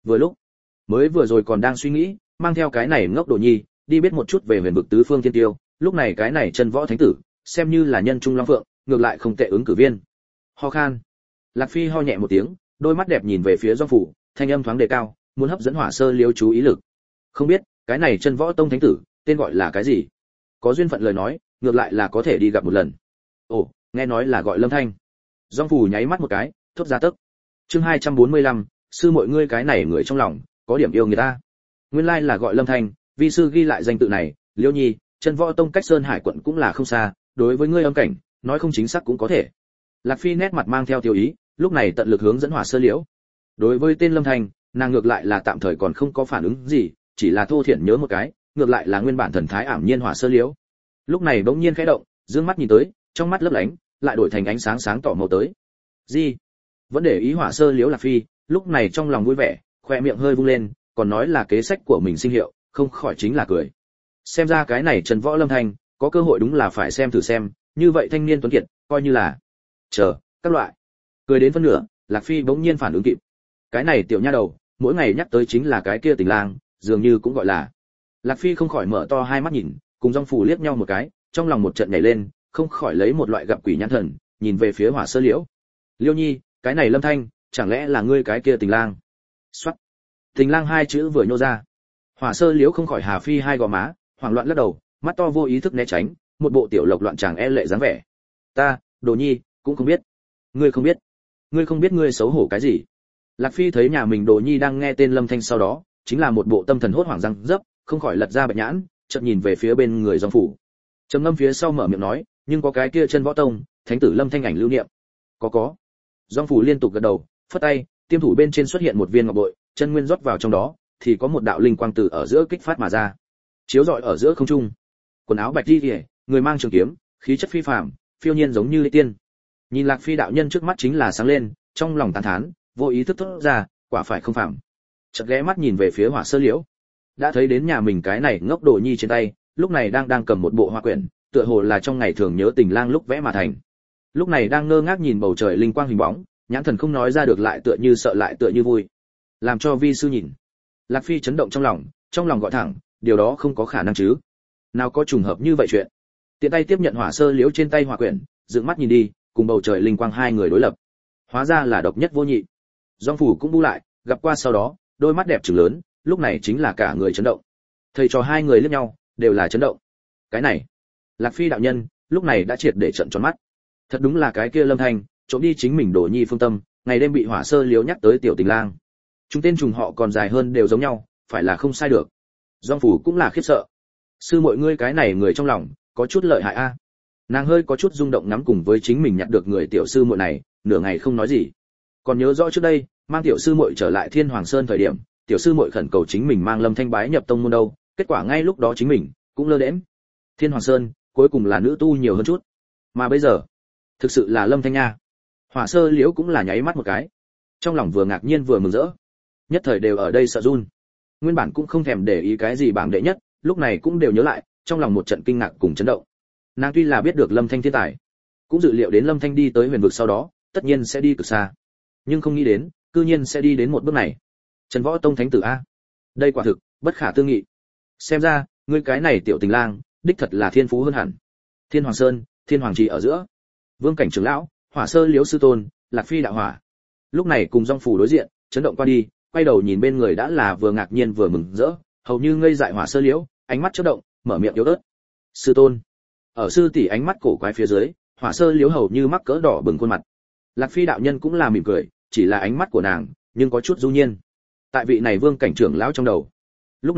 Mới vừa rồi còn đang suy nghĩ, mang theo cái này ngốc đồ nhi, đi biết một chút về huyền vực tứ phương thiên tiêu, lúc này cái này chân võ thánh tử, xem như là nhân trung long phượng, ngược lại không tệ ứng cử viên. Ho khan. Lạc Phi ho nhẹ một tiếng, đôi mắt đẹp nhìn về phía Dung phủ, thanh âm thoáng đề cao, muốn hấp dẫn Hỏa Sơ Liếu chú ý lực. Không biết, cái này chân võ tông thánh tử, tên gọi là cái gì? Có duyên phận lời nói, ngược lại là có thể đi gặp một lần. Ồ, nghe nói là gọi Lâm Thanh. Dung phủ nháy mắt một cái, thốt ra tức. Chương 245, sư muội ngươi cái này người trong lòng, có điểm yêu người ta. Nguyên lai là gọi Lâm Thanh, vi sư ghi lại danh tự này, Liêu Nhi, chân võ tông cách Sơn Hải quận cũng là không xa, đối với ngươi âm cảnh, nói không chính xác cũng có thể. Lạc Phi nét mặt mang theo tiêu ý, lúc này tận lực hướng dẫn Hỏa Sơ Liễu. Đối với tên Lâm Thanh, nàng ngược lại là tạm thời còn không có phản ứng gì, chỉ là thô thiển nhớ một cái, ngược lại là nguyên bản thần thái ảm nhiên Hỏa Sơ Liễu. Lúc này bỗng nhiên khẽ động, dương mắt nhìn tới, trong mắt lấp lánh, lại đổi thành ánh sáng sáng tỏ màu tới. Gì? Vẫn để ý Hỏa Sơ Liễu Lạc Phi, lúc này trong lòng vui vẻ, khoe miệng hơi vung lên, còn nói là kế sách của mình sinh hiệu, không khỏi chính là cười. Xem ra cái này Trần Võ Lâm Thanh, có cơ hội đúng là phải xem thử xem, như vậy thanh niên tuấn kiệt, coi như là chờ các loại. Cười đến phân nửa, Lạc Phi bỗng nhiên phản ứng kịp. Cái này tiểu nha đầu, mỗi ngày nhắc tới chính là cái kia Tình Lang, dường như cũng gọi là. Lạc Phi không khỏi mở to hai mắt nhìn, cùng Dung phủ liếc nhau một cái, trong lòng một trận nhảy lên, không khỏi lấy một loại gặp quỷ nhãn thần, nhìn về phía Hỏa Sơ Liễu. Liêu Nhi, cái này Lâm Thanh, chẳng lẽ là ngươi cái kia Tình Lang? Soát. Tình Lang hai chữ vừa nhô ra. Hỏa Sơ Liễu không khỏi hà phi hai gò má, hoảng loạn lắc đầu, mắt to vô ý thức né tránh, một bộ tiểu lộc loạn chàng e lệ dáng vẻ. Ta, Đồ Nhi, cũng không biết. Ngươi không biết? Ngươi không biết ngươi xấu hổ cái gì? Lạc Phi thấy nhà mình Đồ Nhi đang nghe tên Lâm Thanh sau đó, chính là một bộ tâm thần hốt hoảng răng dấp, không khỏi lật ra bạch nhãn, chợt nhìn về phía bên người Dung phủ. Trầm ngâm phía sau mở miệng nói, nhưng có cái kia chân võ tông, thánh tử Lâm Thanh ảnh lưu niệm. Có. Dung phủ liên tục gật đầu, phất tay, tiêm thủ bên trên xuất hiện một viên ngọc bội, chân nguyên rót vào trong đó, thì có một đạo linh quang từ ở giữa kích phát mà ra, chiếu rọi ở giữa không trung. Quần áo bạch y, người mang trường kiếm, khí chất phi phàm, phiêu nhiên giống như tiên. Nhìn Lạc Phi đạo nhân trước mắt chính là sáng lên, trong lòng tán thán, vô ý thức thốt ra, quả phải không phàm. Chợt ghé mắt nhìn về phía Hỏa Sơ Liễu, đã thấy đến nhà mình cái này ngốc Đồ Nhi trên tay, lúc này đang cầm một bộ hoa quyển, tựa hồ là trong ngày thường nhớ Tình Lang lúc vẽ mà thành. Lúc này đang ngơ ngác nhìn bầu trời linh quang hình bóng, nhãn thần không nói ra được, lại tựa như sợ lại tựa như vui, làm cho vi sư nhìn. Lạc Phi chấn động trong lòng gọi thẳng, điều đó không có khả năng chứ? Nào có trùng hợp như vậy chuyện? Tiện tay tiếp nhận Hỏa Sơ Liễu trên tay hỏa quyển, dựng mắt nhìn đi, cùng bầu trời linh quang hai người đối lập. Hóa ra là độc nhất vô nhị. Dung phủ cũng bu lại, gặp qua sau đó, đôi mắt đẹp trừng lớn, lúc này chính là cả người chấn động. Thầy trò hai người liếc nhau, đều là chấn động. Cái này, Lạc Phi đạo nhân, lúc này đã triệt để trợn tròn mắt. Thật đúng là cái kia Lâm Thanh, trộm đi chính mình Đồ Nhi phương tâm, ngày đêm bị Hỏa Sơ Liễu nhắc tới tiểu Tình Lang. Chúng tên trùng họ còn dài hơn đều giống nhau, phải là không sai được. Dung phủ cũng là khiếp sợ. Sư muội ngươi cái này người trong lòng, có chút lợi hại a. Nàng hơi có chút rung động ngắm cùng với chính mình nhặt được người tiểu sư muội này, nửa ngày không nói gì. Còn nhớ rõ trước đây, mang tiểu sư muội trở lại Thiên Hoàng Sơn thời điểm, tiểu sư muội khẩn cầu chính mình mang Lâm Thanh bái nhập tông môn đâu, kết quả ngay lúc đó chính mình cũng lơ đễnh. Thiên Hoàng Sơn, cuối cùng là nữ tu nhiều hơn chút. Mà bây giờ, thực sự là Lâm Thanh nha. Hỏa Sơ Liễu cũng là nháy mắt một cái. Trong lòng vừa ngạc nhiên vừa mừng rỡ. Nhất thời đều ở đây sợ run. Nguyên bản cũng không thèm để ý cái gì bảng đệ nhất, lúc này cũng đều nhớ lại, trong lòng một trận kinh ngạc cùng chấn động. Nàng tuy là biết được Lâm Thanh thiên tài, cũng dự liệu đến Lâm Thanh đi tới huyền vực sau đó, tất nhiên sẽ đi cực xa, nhưng không nghĩ đến, cư nhiên sẽ đi đến một bước này. Trần Võ Tông thánh tử a, đây quả thực bất khả tư nghị. Xem ra, ngươi cái này tiểu Tình Lang, đích thật là thiên phú hơn hẳn. Thiên Hoàng Sơn, Thiên Hoàng Trì ở giữa, Vương cảnh trưởng lão, Hỏa Sơ Liễu sư tôn, Lạc Phi đạo hỏa. Lúc này cùng Dung phủ đối diện, chấn động qua đi, quay đầu nhìn bên người đã là vừa ngạc nhiên vừa mừng rỡ, hầu như ngây dại Hỏa Sơ Liễu, ánh mắt chớp động, mở miệng yếu ớt. Sư tôn. Ở sư tỷ ánh mắt cổ quái phía dưới, Hỏa Sơ Liễu hầu như mắc cỡ đỏ bừng khuôn mặt. Lạc Phi đạo nhân cũng là mỉm cười, chỉ là ánh mắt của nàng, nhưng có chút du nhiên. Tại vị này Vương cảnh trưởng lão trong đầu. Lúc này,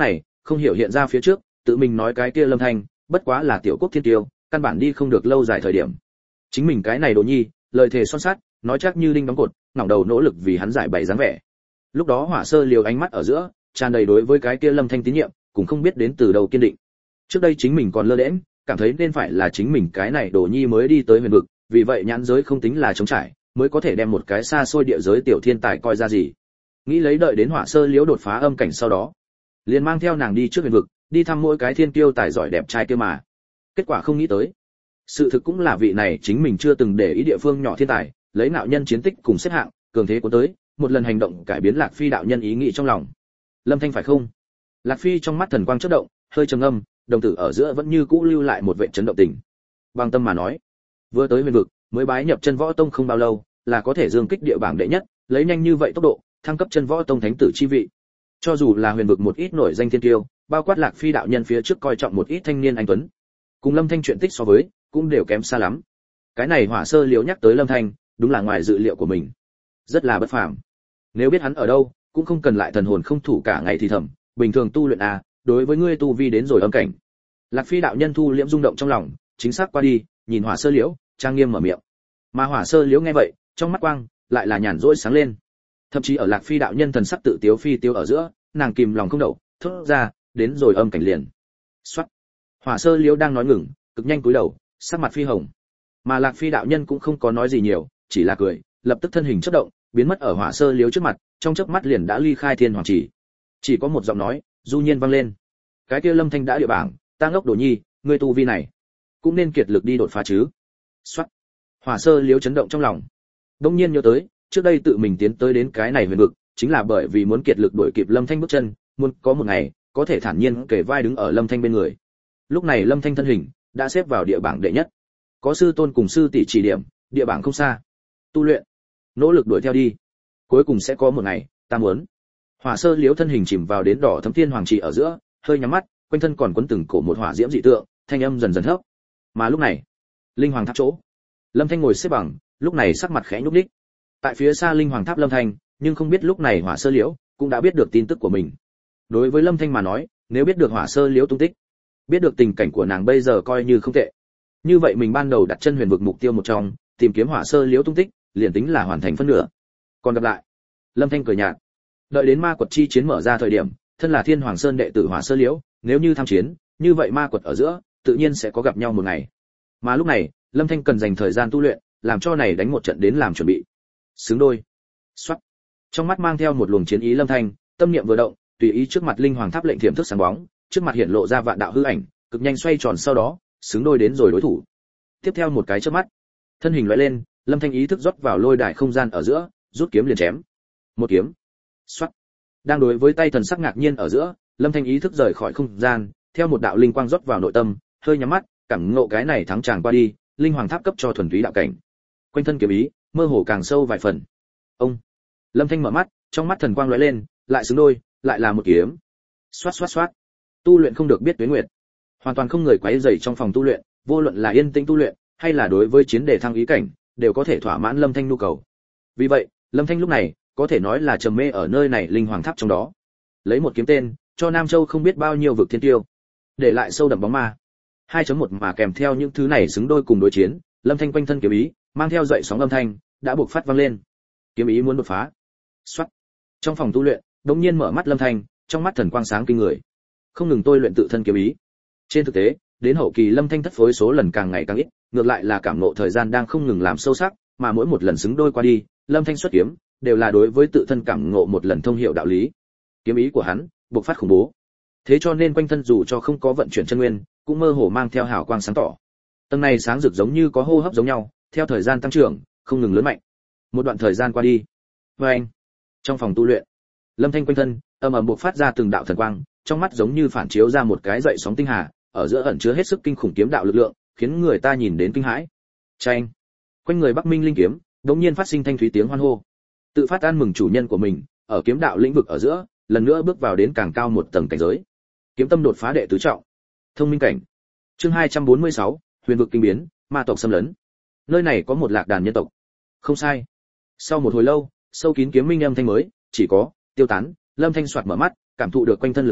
không hiểu hiện ra phía trước, tự mình nói cái kia Lâm Thanh, bất quá là tiểu quốc thiên tiêu, căn bản đi không được lâu dài thời điểm. Chính mình cái này đồ nhi, lời thề son sắt, nói chắc như linh đóng cột, ngẩng đầu nỗ lực vì hắn giải bày dáng vẻ. Lúc đó Hỏa Sơ liều ánh mắt ở giữa, tràn đầy đối với cái kia Lâm Thanh tín nhiệm, cũng không biết đến từ đâu kiên định. Trước đây chính mình còn lơ đễnh, cảm thấy nên phải là chính mình cái này đồ nhi mới đi tới huyền vực, vì vậy nhãn giới không tính là trống trải, mới có thể đem một cái xa xôi địa giới tiểu thiên tài coi ra gì. Nghĩ lấy đợi đến Hỏa Sơ liễu đột phá âm cảnh sau đó, liền mang theo nàng đi trước huyền vực, đi thăm mỗi cái thiên kiêu tài giỏi đẹp trai kia mà. Kết quả không nghĩ tới, sự thực cũng là vị này chính mình chưa từng để ý địa phương nhỏ thiên tài, lấy nạo nhân chiến tích cùng xếp hạng, cường thế của tới, một lần hành động cải biến Lạc Phi đạo nhân ý nghĩ trong lòng. Lâm Thanh phải không? Lạc Phi trong mắt thần quang chớp động, hơi trầm ngâm, đồng tử ở giữa vẫn như cũ lưu lại một vẻ chấn động tình. Bằng tâm mà nói, vừa tới huyền vực, mới bái nhập chân võ tông không bao lâu, là có thể dương kích địa bảng đệ nhất, lấy nhanh như vậy tốc độ, thăng cấp chân võ tông thánh tử chi vị. Cho dù là huyền vực một ít nổi danh thiên tiêu, bao quát Lạc Phi đạo nhân phía trước coi trọng một ít thanh niên anh tuấn, cùng Lâm Thanh chuyện tích so với, cũng đều kém xa lắm. Cái này Hỏa Sơ liễu nhắc tới Lâm Thanh, đúng là ngoài dự liệu của mình, rất là bất phàm. Nếu biết hắn ở đâu, cũng không cần lại thần hồn không thủ cả ngày thì thầm, bình thường tu luyện đối với ngươi tu vi đến rồi âm cảnh. Lạc Phi đạo nhân thu liễm rung động trong lòng, chính xác qua đi, nhìn Hỏa Sơ liễu, trang nghiêm mở miệng. Mà Hỏa Sơ liễu nghe vậy, trong mắt quang lại là nhàn rỗi sáng lên. Thậm chí ở Lạc Phi đạo nhân thần sắc tự tiếu phi tiêu ở giữa, nàng kìm lòng không đậu, thốt ra, đến rồi âm cảnh liền. Soát. Hỏa Sơ liễu đang nói ngừng, cực nhanh cúi đầu, sắc mặt phi hồng. Mà Lạc Phi đạo nhân cũng không có nói gì nhiều, chỉ là cười, lập tức thân hình chớp động, biến mất ở Hỏa Sơ liễu trước mặt, trong chớp mắt liền đã ly khai Thiên Hoàng Chỉ có một giọng nói, du nhiên vang lên. Cái kia Lâm Thanh đã địa bảng, ta ngốc đồ nhi, ngươi tu vi này, cũng nên kiệt lực đi đột phá chứ. Soát. Hỏa Sơ liễu chấn động trong lòng. Đông nhiên nhớ tới, trước đây tự mình tiến tới đến cái này huyền vực, chính là bởi vì muốn kiệt lực đuổi kịp Lâm Thanh bước chân, muốn có một ngày có thể thản nhiên kề vai đứng ở Lâm Thanh bên người. Lúc này Lâm Thanh thân hình đã xếp vào địa bảng đệ nhất, có sư tôn cùng sư tỷ chỉ điểm, địa bảng không xa. Tu luyện, nỗ lực đuổi theo đi, cuối cùng sẽ có một ngày, ta muốn. Hỏa Sơ liễu thân hình chìm vào đến đỏ thấm Thiên Hoàng Trì ở giữa, hơi nhắm mắt, quanh thân còn quấn từng cổ một hỏa diễm dị tượng, thanh âm dần dần thấp. Mà lúc này, linh hoàng tháp chỗ, Lâm Thanh ngồi xếp bằng, lúc này sắc mặt khẽ nhúc nhích. Tại phía xa linh hoàng tháp Lâm Thanh, nhưng không biết lúc này Hỏa Sơ liễu cũng đã biết được tin tức của mình. Đối với Lâm Thanh mà nói, nếu biết được Hỏa Sơ liễu tung tích, biết được tình cảnh của nàng bây giờ coi như không tệ. Như vậy mình ban đầu đặt chân huyền vực mục tiêu một trong, tìm kiếm Hỏa Sơ liễu tung tích, liền tính là hoàn thành phân nửa. Còn gặp lại. Lâm Thanh cười nhạt. Đợi đến ma quật chi chiến mở ra thời điểm, thân là Thiên Hoàng Sơn đệ tử Hỏa Sơ liễu, nếu như tham chiến, như vậy ma quật ở giữa, tự nhiên sẽ có gặp nhau một ngày. Mà lúc này, Lâm Thanh cần dành thời gian tu luyện, làm cho này đánh một trận đến làm chuẩn bị. Xứng đôi. Soát. Trong mắt mang theo một luồng chiến ý Lâm Thanh, tâm niệm vừa động, tùy ý trước mặt linh hoàng tháp lệnh thiểm thức sáng bóng, trước mặt hiện lộ ra vạn đạo hư ảnh, cực nhanh xoay tròn sau đó, xứng đôi đến rồi đối thủ. Tiếp theo một cái chớp mắt, thân hình lóe lên, Lâm Thanh ý thức rót vào lôi đài không gian ở giữa, rút kiếm liền chém. Một kiếm. Soát. Đang đối với tay thần sắc ngạc nhiên ở giữa, Lâm Thanh ý thức rời khỏi không gian, theo một đạo linh quang rót vào nội tâm, hơi nhắm mắt, cảm ngộ cái này thắng chàng qua đi, linh hoàng tháp cấp cho thuần túy đạo cảnh. Quanh thân kiếm ý, mơ hồ càng sâu vài phần. Ông. Lâm Thanh mở mắt, trong mắt thần quang lóe lên, lại xứng đôi, lại là một kiếm. Xoát xoát xoát. Tu luyện không được biết tuế nguyệt. Hoàn toàn không người quấy rầy trong phòng tu luyện, vô luận là yên tĩnh tu luyện, hay là đối với chiến đề thăng ý cảnh, đều có thể thỏa mãn Lâm Thanh nhu cầu. Vì vậy, Lâm Thanh lúc này, có thể nói là trầm mê ở nơi này linh hoàng tháp trong đó. Lấy một kiếm tên, cho Nam Châu không biết bao nhiêu vực thiên tiêu, để lại sâu đậm bóng ma. 2.1 mà kèm theo những thứ này xứng đôi cùng đối chiến, Lâm Thanh quanh thân kiếm ý, mang theo dậy sóng âm thanh, đã buộc phát vang lên. Kiếm ý muốn đột phá. Soát. Trong phòng tu luyện, đột nhiên mở mắt Lâm Thanh, trong mắt thần quang sáng kinh người. Không ngừng tôi luyện tự thân kiếm ý. Trên thực tế, đến hậu kỳ Lâm Thanh thất phối số lần càng ngày càng ít, ngược lại là cảm ngộ thời gian đang không ngừng làm sâu sắc, mà mỗi một lần xứng đôi qua đi, Lâm Thanh xuất kiếm, đều là đối với tự thân cảm ngộ một lần thông hiểu đạo lý. Kiếm ý của hắn, buộc phát khủng bố. Thế cho nên quanh thân dù cho không có vận chuyển chân nguyên, cũng mơ hồ mang theo hào quang sáng tỏ. Tầng này sáng rực giống như có hô hấp giống nhau, theo thời gian tăng trưởng, không ngừng lớn mạnh. Một đoạn thời gian qua đi, anh, trong phòng tu luyện, Lâm Thanh quanh thân ầm ầm bộc phát ra từng đạo thần quang, trong mắt giống như phản chiếu ra một cái dậy sóng tinh hà, ở giữa ẩn chứa hết sức kinh khủng kiếm đạo lực lượng, khiến người ta nhìn đến kinh hãi. Chanh, quanh người Bắc Minh linh kiếm, đột nhiên phát sinh thanh thúy tiếng hoan hô. Tự phát an mừng chủ nhân của mình, ở kiếm đạo lĩnh vực ở giữa, lần nữa bước vào đến càng cao một tầng cảnh giới. Kiếm tâm đột phá đệ tứ trọng. Thông minh cảnh. Chương 246, huyền vực kinh biến, ma tộc xâm lấn. Nơi này có một lạc đàn nhân tộc. Không sai. Sau một hồi lâu, sâu kín kiếm minh âm thanh mới, chỉ có tiêu tán, Lâm Thanh soạt mở mắt, cảm thụ được quanh thân lực lượng,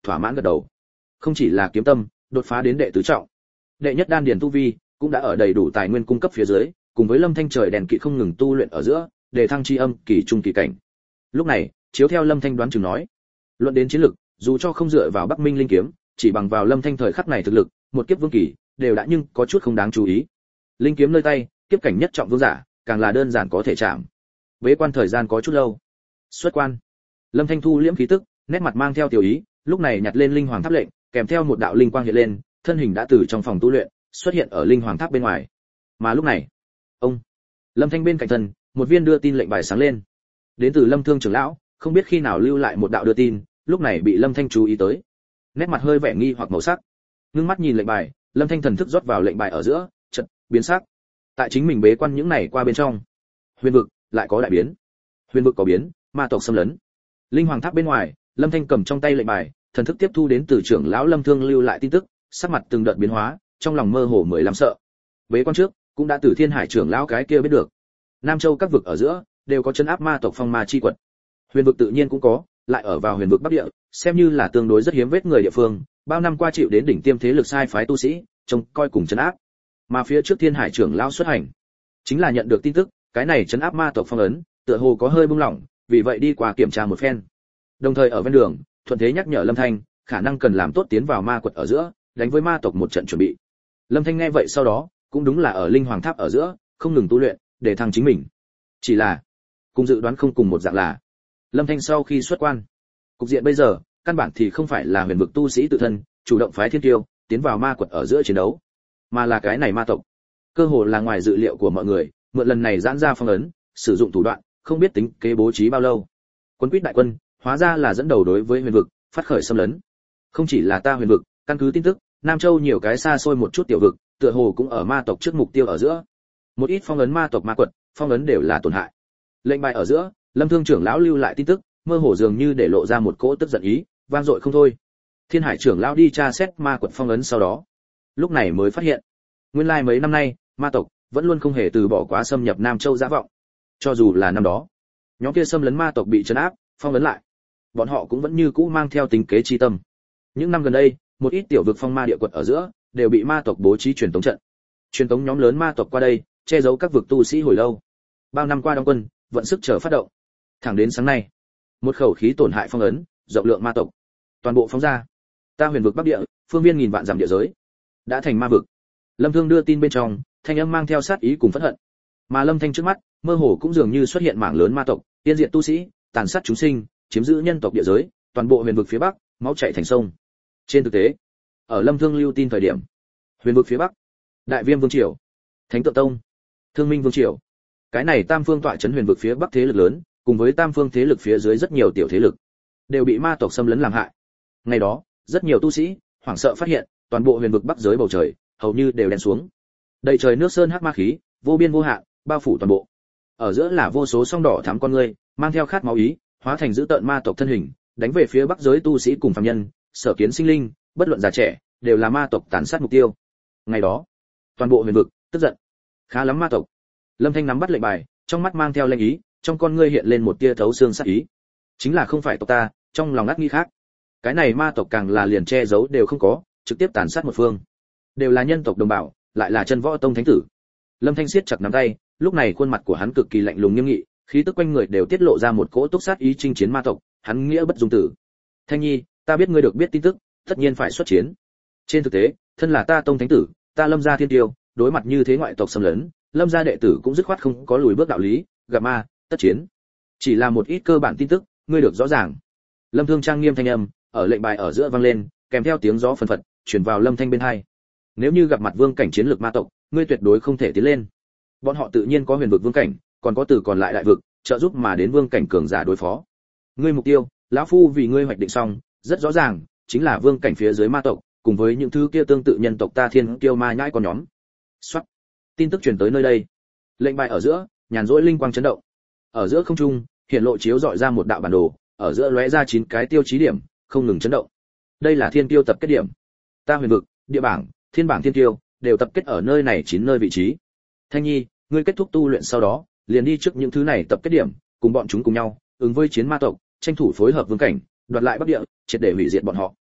thỏa mãn gật đầu. Không chỉ là kiếm tâm, đột phá đến đệ tứ trọng, đệ nhất đan điền tu vi cũng đã ở đầy đủ tài nguyên cung cấp phía dưới, cùng với Lâm Thanh trời đèn kỵ không ngừng tu luyện ở giữa, để thăng chi âm kỳ trung kỳ cảnh. Lúc này, chiếu theo Lâm Thanh đoán chừng nói, luận đến chiến lực, dù cho không dựa vào Bắc Minh linh kiếm, chỉ bằng vào Lâm Thanh thời khắc này thực lực, một kiếp vương kỳ đều đã nhưng có chút không đáng chú ý. Linh kiếm nơi tay, kiếp cảnh nhất trọng vương giả, càng là đơn giản có thể chạm. Bế quan thời gian có chút lâu. Xuất quan. Lâm Thanh thu liễm khí tức, nét mặt mang theo tiểu ý, lúc này nhặt lên linh hoàng tháp lệnh, kèm theo một đạo linh quang hiện lên, thân hình đã từ trong phòng tu luyện, xuất hiện ở linh hoàng tháp bên ngoài. Mà lúc này, ông Lâm Thanh bên cạnh thân, một viên đưa tin lệnh bài sáng lên. Đến từ Lâm Thương trưởng lão, không biết khi nào lưu lại một đạo đưa tin, lúc này bị Lâm Thanh chú ý tới. Nét mặt hơi vẻ nghi hoặc màu sắc. Ngưng mắt nhìn lệnh bài, Lâm Thanh thần thức rót vào lệnh bài ở giữa, chợt biến sắc. Tại chính mình bế quan những này qua bên trong, huyền vực lại có đại biến. Huyền vực có biến, ma tộc xâm lấn. Linh hoàng tháp bên ngoài, Lâm Thanh cầm trong tay lệnh bài, thần thức tiếp thu đến từ trưởng lão Lâm Thương lưu lại tin tức, sắc mặt từng đợt biến hóa, trong lòng mơ hồ 15 sợ. Bế quan trước, cũng đã từ Thiên Hải trưởng lão cái kia biết được. Nam Châu các vực ở giữa đều có chân áp ma tộc phong ma chi quật. Huyền vực tự nhiên cũng có, lại ở vào huyền vực Bắc Địa, xem như là tương đối rất hiếm vết người địa phương, bao năm qua chịu đến đỉnh tiêm thế lực sai phái tu sĩ, trông coi cùng trấn áp. Mà phía trước Thiên Hải trưởng lão xuất hành, chính là nhận được tin tức, cái này trấn áp ma tộc phong ấn, tựa hồ có hơi buông lỏng, vì vậy đi qua kiểm tra một phen. Đồng thời ở ven đường, thuận thế nhắc nhở Lâm Thanh, khả năng cần làm tốt tiến vào ma quật ở giữa, đánh với ma tộc một trận chuẩn bị. Lâm Thanh nghe vậy sau đó, cũng đúng là ở linh hoàng tháp ở giữa, không ngừng tu luyện, để thăng chính mình. Chỉ là, cùng dự đoán không cùng một dạng là, Lâm Thanh sau khi xuất quan, cục diện bây giờ, căn bản thì không phải là huyền vực tu sĩ tự thân, chủ động phái thiên tiêu, tiến vào ma quật ở giữa chiến đấu, mà là cái này ma tộc. Cơ hồ là ngoài dự liệu của mọi người, mượn lần này giãn ra phong ấn, sử dụng thủ đoạn, không biết tính kế bố trí bao lâu. Quân Quýt đại quân, hóa ra là dẫn đầu đối với huyền vực, phát khởi xâm lấn. Không chỉ là ta huyền vực, căn cứ tin tức, Nam Châu nhiều cái xa xôi một chút tiểu vực, tựa hồ cũng ở ma tộc trước mục tiêu ở giữa. Một ít phong ấn ma tộc ma quật, phong ấn đều là tổn hại. Lệnh bài ở giữa, Lâm Thương trưởng lão lưu lại tin tức, mơ hồ dường như để lộ ra một cỗ tức giận ý, vang dội không thôi. Thiên Hải trưởng lão đi tra xét ma quật phong ấn sau đó, lúc này mới phát hiện, nguyên lai mấy năm nay, ma tộc vẫn luôn không hề từ bỏ quá xâm nhập Nam Châu dã vọng. Cho dù là năm đó, nhóm kia xâm lấn ma tộc bị trấn áp, phong ấn lại, bọn họ cũng vẫn như cũ mang theo tính kế chi tâm. Những năm gần đây, một ít tiểu vực phong ma địa quật ở giữa đều bị ma tộc bố trí truyền tống trận. Truyền tống nhóm lớn ma tộc qua đây, che giấu các vực tu sĩ hồi lâu. Bao năm qua đóng quân, vận sức chờ phát động. Thẳng đến sáng nay, một khẩu khí tổn hại phong ấn, rộng lượng ma tộc, toàn bộ phóng ra. Ta huyền vực Bắc Địa, phương viên nghìn vạn dặm địa giới, đã thành ma vực. Lâm Thương đưa tin bên trong, thanh âm mang theo sát ý cùng phẫn hận. Mà Lâm Thanh trước mắt, mơ hồ cũng dường như xuất hiện mảng lớn ma tộc, tiên diện tu sĩ, tàn sát chúng sinh, chiếm giữ nhân tộc địa giới, toàn bộ huyền vực phía Bắc, máu chảy thành sông. Trên thực tế, ở Lâm Thương lưu tin thời điểm, huyền vực phía Bắc, Đại Viêm Vương triều, Thánh Tượng Tông, Thương Minh Vương triều, cái này tam phương tọa trấn huyền vực phía Bắc thế lực lớn, cùng với tam phương thế lực phía dưới rất nhiều tiểu thế lực, đều bị ma tộc xâm lấn làm hại. Ngày đó, rất nhiều tu sĩ hoảng sợ phát hiện, toàn bộ huyền vực Bắc giới bầu trời hầu như đều đen xuống. Đầy trời nước sơn hắc ma khí, vô biên vô hạn, bao phủ toàn bộ. Ở giữa là vô số song đỏ thắm con ngươi, mang theo khát máu ý, hóa thành dữ tợn ma tộc thân hình, đánh về phía Bắc giới tu sĩ cùng phàm nhân, sở kiến sinh linh, bất luận già trẻ, đều là ma tộc tàn sát mục tiêu. Ngày đó, toàn bộ huyền vực tức giận. Khá lắm ma tộc. Lâm Thanh nắm bắt lệnh bài, trong mắt mang theo lệnh ý, trong con ngươi hiện lên một tia thấu xương sát ý. Chính là không phải tộc ta, trong lòng ngắt nghi khác. Cái này ma tộc càng là liền che giấu đều không có, trực tiếp tàn sát một phương. Đều là nhân tộc đồng bào, lại là chân võ tông thánh tử. Lâm Thanh siết chặt nắm tay, lúc này khuôn mặt của hắn cực kỳ lạnh lùng nghiêm nghị, khí tức quanh người đều tiết lộ ra một cỗ túc sát ý chinh chiến ma tộc, hắn nghĩa bất dung tử. Thanh Nhi, ta biết ngươi được biết tin tức, tất nhiên phải xuất chiến. Trên thực tế, thân là ta tông thánh tử, ta Lâm gia thiên tiêu, đối mặt như thế ngoại tộc xâm lấn, Lâm gia đệ tử cũng dứt khoát không có lùi bước đạo lý, gặp ma, tất chiến. Chỉ là một ít cơ bản tin tức, ngươi được rõ ràng. Lâm Thương trang nghiêm thanh âm, ở lệnh bài ở giữa vang lên, kèm theo tiếng gió phần phật, truyền vào Lâm Thanh bên tai. Nếu như gặp mặt vương cảnh chiến lược ma tộc, ngươi tuyệt đối không thể tiến lên. Bọn họ tự nhiên có huyền vực vương cảnh, còn có từ còn lại đại vực, trợ giúp mà đến vương cảnh cường giả đối phó. Ngươi mục tiêu, lão phu vì ngươi hoạch định xong, rất rõ ràng, chính là vương cảnh phía dưới ma tộc, cùng với những thứ kia tương tự nhân tộc ta thiên kiêu ma nhãi con nhóm. Soát. Tin tức truyền tới nơi đây. Lệnh bài ở giữa, nhàn rỗi linh quang chấn động. Ở giữa không trung, hiện lộ chiếu dọi ra một đạo bản đồ, ở giữa lóe ra 9 cái tiêu chí điểm, không ngừng chấn động. Đây là thiên tiêu tập kết điểm. Ta huyền vực, địa bảng, thiên bảng thiên tiêu đều tập kết ở nơi này 9 nơi vị trí. Thanh Nhi, ngươi kết thúc tu luyện sau đó, liền đi trước những thứ này tập kết điểm, cùng bọn chúng cùng nhau, ứng với chiến ma tộc, tranh thủ phối hợp vương cảnh, đoạt lại Bắc Địa, triệt để hủy diệt bọn họ.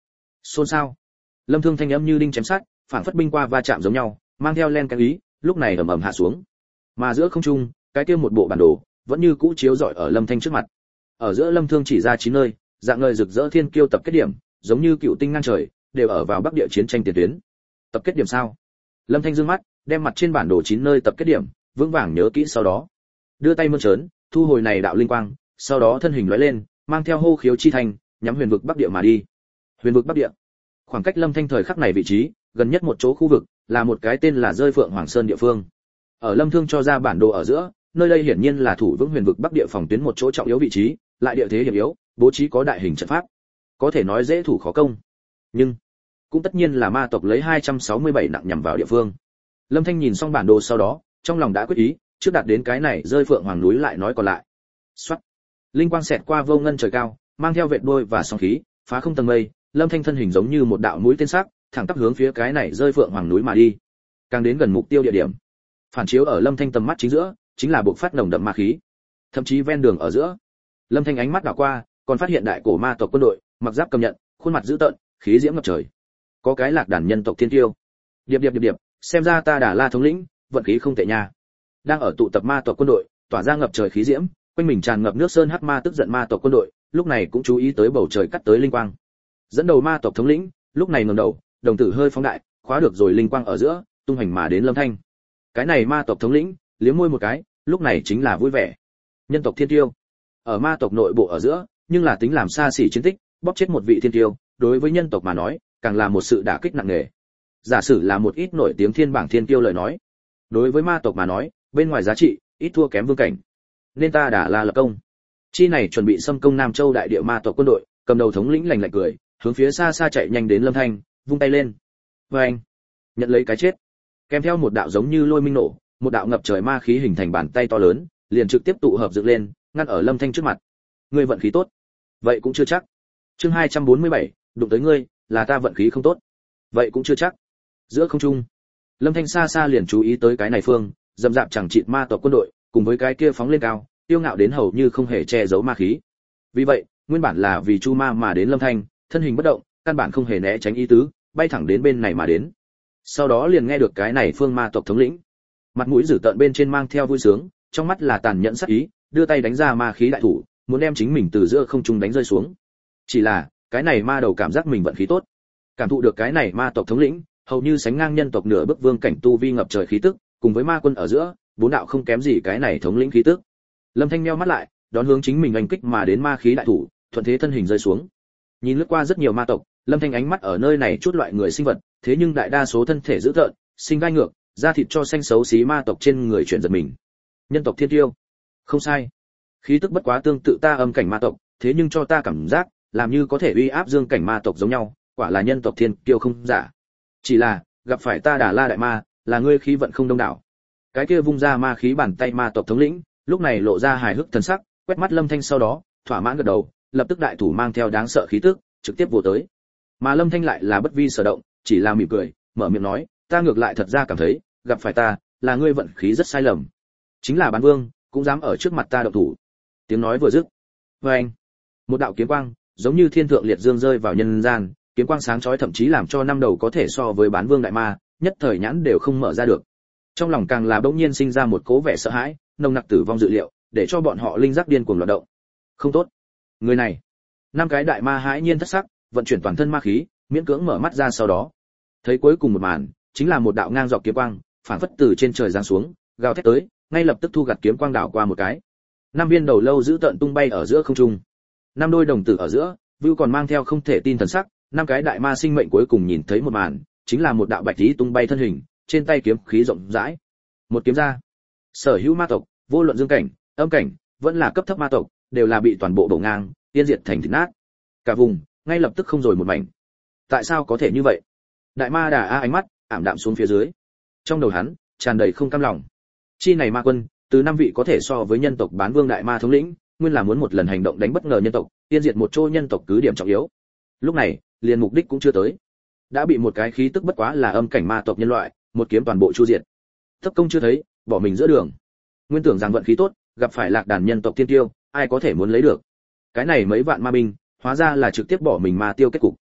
Xôn xao. Lâm Thương thanh âm như đinh chém sắt, phảng phất binh qua va chạm giống nhau, mang theo len cái ý, lúc này ầm ầm hạ xuống. Mà giữa không trung, cái kia một bộ bản đồ, vẫn như cũ chiếu rọi ở Lâm Thanh trước mặt. Ở giữa Lâm Thương chỉ ra 9 nơi, dạng ngời rực rỡ thiên kiêu tập kết điểm, giống như cựu tinh ngang trời, đều ở vào Bắc Địa chiến tranh tiền tuyến. Tập kết điểm sao? Lâm Thanh dương mắt, đem mặt trên bản đồ 9 nơi tập kết điểm, vững vàng nhớ kỹ sau đó. Đưa tay mơn trớn, thu hồi này đạo linh quang, sau đó thân hình lóe lên, mang theo hô khiếu chi thành, nhắm huyền vực Bắc Địa mà đi. Huyền vực Bắc Địa. Khoảng cách Lâm Thanh thời khắc này vị trí, gần nhất một chỗ khu vực, là một cái tên là Rơi Phượng Hoàng Sơn địa phương. Ở Lâm Thương cho ra bản đồ ở giữa, nơi đây hiển nhiên là thủ vững huyền vực Bắc Địa phòng tuyến một chỗ trọng yếu vị trí, lại địa thế hiểm yếu, bố trí có đại hình trận pháp. Có thể nói dễ thủ khó công. Nhưng cũng tất nhiên là ma tộc lấy 267 nặng nhằm vào địa phương. Lâm Thanh nhìn xong bản đồ sau đó, trong lòng đã quyết ý, trước đạt đến cái này Rơi Phượng Hoàng núi lại nói còn lại. Soát. Linh quang xẹt qua vô ngân trời cao, mang theo vệt đôi và sóng khí, phá không tầng mây, Lâm Thanh thân hình giống như một đạo mũi tên sắc, thẳng tắp hướng phía cái này Rơi Phượng Hoàng núi mà đi. Càng đến gần mục tiêu địa điểm, phản chiếu ở Lâm Thanh tầm mắt chính giữa, chính là bộc phát nồng đậm ma khí. Thậm chí ven đường ở giữa, Lâm Thanh ánh mắt đảo qua, còn phát hiện đại cổ ma tộc quân đội, mặc giáp cầm nhận, khuôn mặt dữ tợn, khí diễm ngập trời. Có cái lạc đàn nhân tộc thiên tiêu. Điệp, xem ra ta Đà La thống lĩnh, vận khí không tệ nha. Đang ở tụ tập ma tộc quân đội, tỏa ra ngập trời khí diễm, quanh mình tràn ngập nước sơn hắc ma tức giận ma tộc quân đội, lúc này cũng chú ý tới bầu trời cắt tới linh quang. Dẫn đầu ma tộc thống lĩnh, lúc này ngẩng đầu, đồng tử hơi phóng đại, khóa được rồi linh quang ở giữa, tung hành mà đến Lâm Thanh. Cái này ma tộc thống lĩnh, liếm môi một cái, lúc này chính là vui vẻ. Nhân tộc thiên tiêu, ở ma tộc nội bộ ở giữa, nhưng là tính làm xa xỉ chiến tích, bóp chết một vị thiên tiêu, đối với nhân tộc mà nói, càng là một sự đả kích nặng nề. Giả sử là một ít nổi tiếng thiên bảng thiên tiêu lời nói, đối với ma tộc mà nói, bên ngoài giá trị, ít thua kém vương cảnh. Nên ta đã là lập công. Chi này chuẩn bị xâm công Nam Châu đại địa ma tộc quân đội, cầm đầu thống lĩnh lạnh lạnh cười, hướng phía xa xa chạy nhanh đến Lâm Thanh, vung tay lên. Và anh, nhận lấy cái chết. Kèm theo một đạo giống như lôi minh nổ, một đạo ngập trời ma khí hình thành bàn tay to lớn, liền trực tiếp tụ hợp dựng lên, ngăn ở Lâm Thanh trước mặt. Ngươi vận khí tốt. Vậy cũng chưa chắc. Chương 247, đụng tới ngươi, là ta vận khí không tốt. Vậy cũng chưa chắc. Giữa không trung, Lâm Thanh xa xa liền chú ý tới cái này phương, dầm dạp chẳng chịt ma tộc quân đội, cùng với cái kia phóng lên cao, tiêu ngạo đến hầu như không hề che giấu ma khí. Vì vậy, nguyên bản là vì chu ma mà đến Lâm Thanh, thân hình bất động, căn bản không hề né tránh ý tứ, bay thẳng đến bên này mà đến. Sau đó liền nghe được cái này phương ma tộc thống lĩnh, mặt mũi dữ tợn bên trên mang theo vui sướng, trong mắt là tàn nhẫn sắc ý, đưa tay đánh ra ma khí đại thủ, muốn đem chính mình từ giữa không trung đánh rơi xuống. Chỉ là, cái này ma đầu cảm giác mình vận khí tốt, cảm thụ được cái này ma tộc thống lĩnh, hầu như sánh ngang nhân tộc nửa bước vương cảnh tu vi ngập trời khí tức, cùng với ma quân ở giữa, bốn đạo không kém gì cái này thống lĩnh khí tức. Lâm Thanh nheo mắt lại, đón hướng chính mình oanh kích mà đến ma khí đại thủ, thuận thế thân hình rơi xuống. Nhìn lướt qua rất nhiều ma tộc, Lâm Thanh ánh mắt ở nơi này chút loại người sinh vật, thế nhưng đại đa số thân thể dữ tợn, sinh gai ngược, da thịt cho xanh xấu xí ma tộc trên người chuyển giật mình. Nhân tộc thiên tiêu, không sai. Khí tức bất quá tương tự ta âm cảnh ma tộc, thế nhưng cho ta cảm giác, làm như có thể uy áp dương cảnh ma tộc giống nhau, quả là nhân tộc thiên kiêu không giả. Chỉ là, gặp phải ta Đà La đại ma, là ngươi khí vận không đông đảo. Cái kia vung ra ma khí bàn tay ma tộc thống lĩnh, lúc này lộ ra hài hước thần sắc, quét mắt Lâm Thanh sau đó, thỏa mãn gật đầu, lập tức đại thủ mang theo đáng sợ khí tức, trực tiếp vồ tới. Mà Lâm Thanh lại là bất vi sở động, chỉ là mỉm cười, mở miệng nói, ta ngược lại thật ra cảm thấy, gặp phải ta, là ngươi vận khí rất sai lầm. Chính là Bán Vương, cũng dám ở trước mặt ta động thủ. Tiếng nói vừa dứt, anh, một đạo kiếm quang, giống như thiên thượng liệt dương rơi vào nhân gian, kiếm quang sáng chói thậm chí làm cho năm đầu có thể so với Bán Vương đại ma, nhất thời nhãn đều không mở ra được. Trong lòng càng là bỗng nhiên sinh ra một cố vẻ sợ hãi, nồng nặc tử vong dự liệu, để cho bọn họ linh giác điên cuồng loạn động. Không tốt, người này. Năm cái đại ma hãi nhiên thất sắc, vận chuyển toàn thân ma khí, miễn cưỡng mở mắt ra sau đó, thấy cuối cùng một màn, chính là một đạo ngang dọc kiếm quang, phản phất từ trên trời giáng xuống, gào thét tới, ngay lập tức thu gặt kiếm quang đảo qua một cái. Năm viên đầu lâu giữ tận tung bay ở giữa không trung. Năm đôi đồng tử ở giữa, Vưu còn mang theo không thể tin thần sắc, năm cái đại ma sinh mệnh cuối cùng nhìn thấy một màn, chính là một đạo bạch tí tung bay thân hình, trên tay kiếm khí rộng rãi. Một kiếm ra. Sở hữu ma tộc, vô luận dương cảnh, âm cảnh, vẫn là cấp thấp ma tộc, đều là bị toàn bộ đổ ngang, tiên diệt thành thịt nát. Cả vùng, ngay lập tức không rồi một mảnh. Tại sao có thể như vậy? Đại ma Đà A ánh mắt ảm đạm xuống phía dưới. Trong đầu hắn tràn đầy không cam lòng. Chi này ma quân, từ năm vị có thể so với nhân tộc Bán Vương đại ma thống lĩnh, nguyên là muốn một lần hành động đánh bất ngờ nhân tộc, tiên diệt một chỗ nhân tộc cứ điểm trọng yếu. Lúc này, liền mục đích cũng chưa tới, đã bị một cái khí tức bất quá là âm cảnh ma tộc nhân loại, một kiếm toàn bộ chu diệt. Thấp công chưa thấy, bỏ mình giữa đường. Nguyên tưởng rằng vận khí tốt, gặp phải lạc đàn nhân tộc thiên tiêu, ai có thể muốn lấy được. Cái này mấy vạn ma binh, hóa ra là trực tiếp bỏ mình ma tiêu kết cục.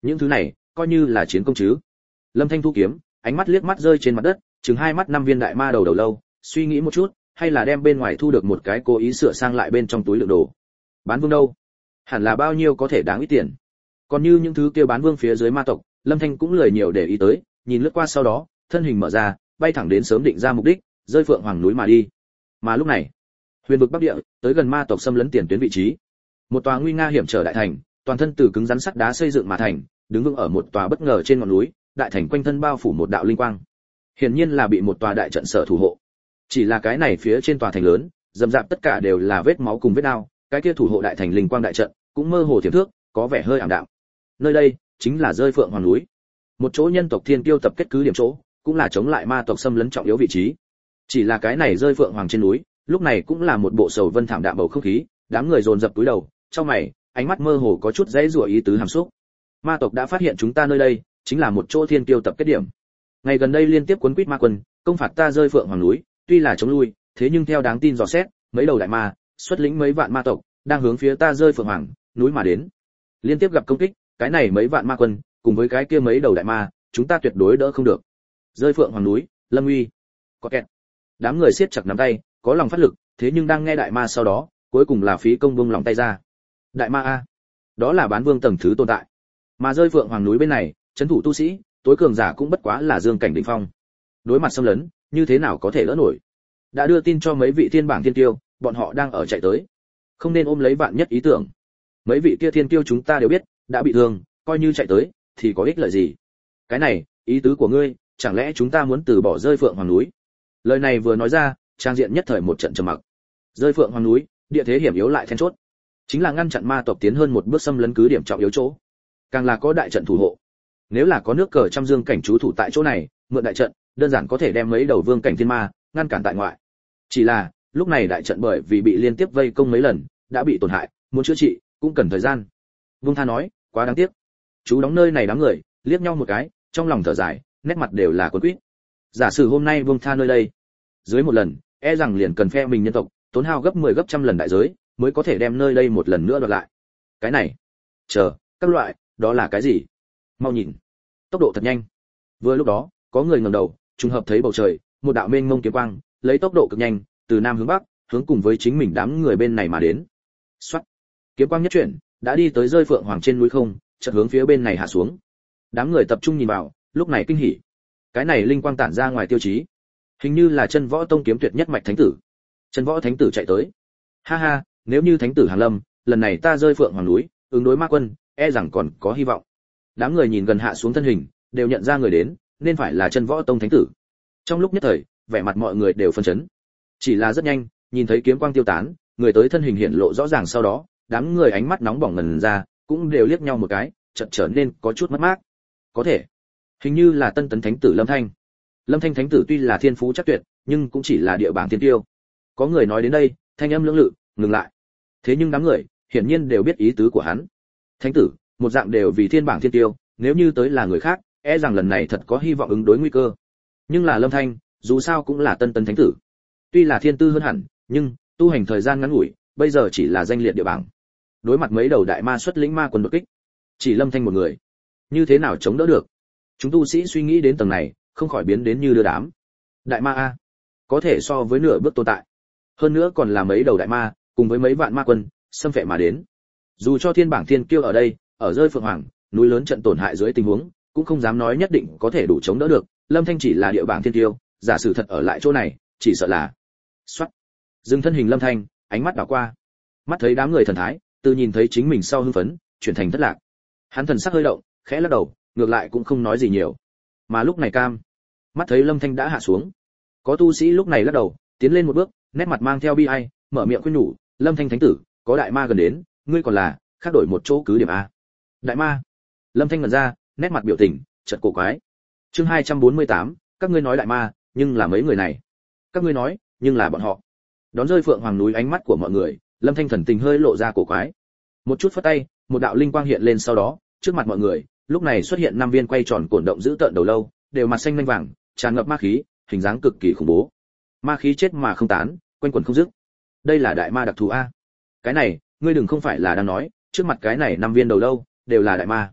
Những thứ này coi như là chiến công chứ. Lâm Thanh thu kiếm, ánh mắt liếc mắt rơi trên mặt đất, chừng hai mắt năm viên đại ma đầu lâu, suy nghĩ một chút, hay là đem bên ngoài thu được một cái cố ý sửa sang lại bên trong túi lượng đồ. Bán vương đâu? Hẳn là bao nhiêu có thể đáng ít tiền. Còn như những thứ kia bán vương phía dưới ma tộc, Lâm Thanh cũng lười nhiều để ý tới, nhìn lướt qua sau đó, thân hình mở ra, bay thẳng đến sớm định ra mục đích, rơi Phượng Hoàng núi mà đi. Mà lúc này, huyền vực bắc địa, tới gần ma tộc xâm lấn tiền tuyến vị trí. Một tòa nguy nga hiểm trở đại thành, toàn thân từ cứng rắn sắt đá xây dựng mà thành, đứng vững ở một tòa bất ngờ trên ngọn núi, đại thành quanh thân bao phủ một đạo linh quang. Hiển nhiên là bị một tòa đại trận sở thủ hộ. Chỉ là cái này phía trên tòa thành lớn, rậm rạp tất cả đều là vết máu cùng vết đao, cái kia thủ hộ đại thành linh quang đại trận, cũng mơ hồ thiểm thước, có vẻ hơi ảm đạm. Nơi đây chính là rơi Phượng Hoàng núi, một chỗ nhân tộc thiên kiêu tập kết cứ điểm chỗ, cũng là chống lại ma tộc xâm lấn trọng yếu vị trí. Chỉ là cái này rơi Phượng Hoàng trên núi, lúc này cũng là một bộ sầu vân thảm đạm bầu không khí, đám người dồn dập cúi đầu, trong mày, ánh mắt mơ hồ có chút dãy rủa ý tứ hàm xúc. Ma tộc đã phát hiện chúng ta nơi đây chính là một chỗ thiên kiêu tập kết điểm. Ngày gần đây liên tiếp cuốn quýt ma quân, công phạt ta rơi Phượng Hoàng núi, tuy là chống lui, thế nhưng theo đáng tin dò xét, mấy đầu đại ma, xuất lĩnh mấy vạn ma tộc, đang hướng phía ta rơi Phượng Hoàng núi mà đến. Liên tiếp gặp công kích, cái này mấy vạn ma quân, cùng với cái kia mấy đầu đại ma, chúng ta tuyệt đối đỡ không được. Rơi Phượng Hoàng núi, Lâm Uy. Có kẹt. Đám người siết chặt nắm tay, có lòng phát lực, thế nhưng đang nghe đại ma sau đó, cuối cùng là phí công buông lòng tay ra. Đại ma a, đó là bán vương tầng thứ tồn tại. Mà rơi Phượng Hoàng núi bên này, trấn thủ tu sĩ, tối cường giả cũng bất quá là dương cảnh đỉnh phong. Đối mặt xâm lấn, như thế nào có thể đỡ nổi? Đã đưa tin cho mấy vị thiên bảng thiên tiêu, bọn họ đang ở chạy tới. Không nên ôm lấy vạn nhất ý tưởng. Mấy vị kia thiên tiêu chúng ta đều biết, đã bị thương, coi như chạy tới thì có ích lợi gì? Cái này, ý tứ của ngươi, chẳng lẽ chúng ta muốn từ bỏ rơi Phượng Hoàng núi? Lời này vừa nói ra, trang diện nhất thời một trận trầm mặc. Rơi Phượng Hoàng núi, địa thế hiểm yếu lại then chốt, chính là ngăn chặn ma tộc tiến hơn một bước xâm lấn cứ điểm trọng yếu chỗ. Càng là có đại trận thủ hộ. Nếu là có nước cờ trăm dương cảnh trú thủ tại chỗ này, mượn đại trận, đơn giản có thể đem mấy đầu vương cảnh thiên ma ngăn cản tại ngoại. Chỉ là, lúc này đại trận bởi vì bị liên tiếp vây công mấy lần, đã bị tổn hại, muốn chữa trị cũng cần thời gian. Vương Tha nói, quá đáng tiếc. Chú đóng nơi này đám người, liếc nhau một cái, trong lòng thở dài, nét mặt đều là cuốn quýt. Giả sử hôm nay Vương Tha nơi đây, dưới một lần, e rằng liền cần phe mình nhân tộc, tốn hao gấp 10 gấp trăm lần đại giới, mới có thể đem nơi đây một lần nữa đoạt lại. Cái này, chờ, các loại, đó là cái gì? Mau nhìn, tốc độ thật nhanh. Vừa lúc đó, có người ngẩng đầu, trùng hợp thấy bầu trời, một đạo mênh mông kiếm quang, lấy tốc độ cực nhanh, từ nam hướng bắc, hướng cùng với chính mình đám người bên này mà đến. Soát, kiếm quang nhất chuyển, đã đi tới rơi Phượng Hoàng trên núi không, chợt hướng phía bên này hạ xuống. Đám người tập trung nhìn vào, lúc này kinh hỉ. Cái này linh quang tản ra ngoài tiêu chí, hình như là Chân Võ Tông kiếm tuyệt nhất mạch thánh tử. Chân Võ thánh tử chạy tới. Ha ha, nếu như thánh tử hàng lâm, lần này ta rơi Phượng Hoàng núi, ứng đối ma quân, e rằng còn có hy vọng. Đám người nhìn gần hạ xuống thân hình, đều nhận ra người đến, nên phải là Chân Võ Tông thánh tử. Trong lúc nhất thời, vẻ mặt mọi người đều phân chấn. Chỉ là rất nhanh, nhìn thấy kiếm quang tiêu tán, người tới thân hình hiện lộ rõ ràng sau đó, đám người ánh mắt nóng bỏng ngần ra, cũng đều liếc nhau một cái, chợt trở nên có chút mất mát. Có thể, hình như là tân tấn thánh tử Lâm Thanh. Lâm Thanh thánh tử tuy là thiên phú chắc tuyệt, nhưng cũng chỉ là địa bảng thiên tiêu. Có người nói đến đây, thanh âm lưỡng lự, ngừng lại. Thế nhưng đám người, hiển nhiên đều biết ý tứ của hắn. Thánh tử, một dạng đều vì thiên bảng thiên tiêu, nếu như tới là người khác, e rằng lần này thật có hy vọng ứng đối nguy cơ. Nhưng là Lâm Thanh, dù sao cũng là tân tấn thánh tử. Tuy là thiên tư hơn hẳn, nhưng tu hành thời gian ngắn ngủi, bây giờ chỉ là danh liệt địa bảng. Đối mặt mấy đầu đại ma xuất lĩnh ma quân đột kích, chỉ Lâm Thanh một người, như thế nào chống đỡ được? Chúng tu sĩ suy nghĩ đến tầng này, không khỏi biến đến như đưa đám. Đại ma a, có thể so với nửa bước tồn tại. Hơn nữa còn là mấy đầu đại ma, cùng với mấy vạn ma quân, xâm phệ mà đến. Dù cho thiên bảng thiên kiêu ở đây, ở rơi Phượng Hoàng, núi lớn trận tổn hại dưới tình huống, cũng không dám nói nhất định có thể đủ chống đỡ được. Lâm Thanh chỉ là địa bảng thiên kiêu, giả sử thật ở lại chỗ này, chỉ sợ là xoát. Dừng thân hình Lâm Thanh, ánh mắt đảo qua, mắt thấy đám người thần thái, từ nhìn thấy chính mình sau hưng phấn, chuyển thành thất lạc. Hắn thần sắc hơi động, khẽ lắc đầu, ngược lại cũng không nói gì nhiều. Mà lúc này cam, mắt thấy Lâm Thanh đã hạ xuống, có tu sĩ lúc này lắc đầu, tiến lên một bước, nét mặt mang theo bi ai, mở miệng khuyên nhủ, Lâm Thanh thánh tử, có đại ma gần đến, ngươi còn là khác đổi một chỗ cứ điểm a. Đại ma? Lâm Thanh ngẩn ra, nét mặt biểu tình chợt cổ quái. Chương 248, các ngươi nói đại ma, nhưng là mấy người này. Các ngươi nói, nhưng là bọn họ. Đón rơi Phượng Hoàng núi ánh mắt của mọi người, Lâm Thanh thần tình hơi lộ ra cổ quái. Một chút phất tay, một đạo linh quang hiện lên sau đó, trước mặt mọi người, lúc này xuất hiện 5 viên quay tròn cổn động giữ tợn đầu lâu, đều mặt xanh nhanh vàng, tràn ngập ma khí, hình dáng cực kỳ khủng bố. Ma khí chết mà không tán, quanh quẩn không dứt. Đây là đại ma đặc thù a. Cái này, ngươi đừng không phải là đang nói, trước mặt cái này 5 viên đầu lâu đều là đại ma.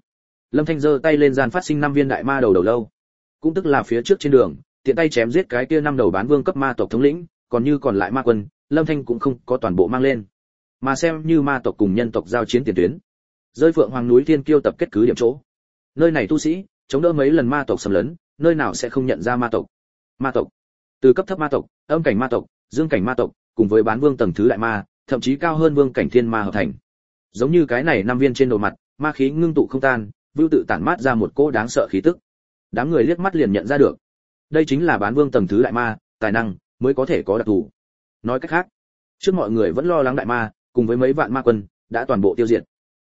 Lâm Thanh giơ tay lên gian phát sinh 5 viên đại ma đầu đầu lâu, cũng tức là phía trước trên đường tiện tay chém giết cái kia 5 đầu bán vương cấp ma tộc thống lĩnh, còn như còn lại ma quân, Lâm Thanh cũng không có toàn bộ mang lên, mà xem như ma tộc cùng nhân tộc giao chiến tiền tuyến. Rơi Phượng Hoàng núi Thiên Kiêu tập kết cứ điểm chỗ. Nơi này tu sĩ chống đỡ mấy lần ma tộc xâm lấn, nơi nào sẽ không nhận ra ma tộc. Ma tộc, từ cấp thấp ma tộc, âm cảnh ma tộc, dương cảnh ma tộc, cùng với bán vương tầng thứ đại ma, thậm chí cao hơn vương cảnh thiên ma hợp thành. Giống như cái này 5 viên trên đầu mặt, ma khí ngưng tụ không tan, vưu tự tản mát ra một cỗ đáng sợ khí tức. Đám người liếc mắt liền nhận ra được, đây chính là bán vương tầng thứ đại ma, tài năng mới có thể có đặc thù. Nói cách khác, trước mọi người vẫn lo lắng đại ma, cùng với mấy vạn ma quân đã toàn bộ tiêu diệt.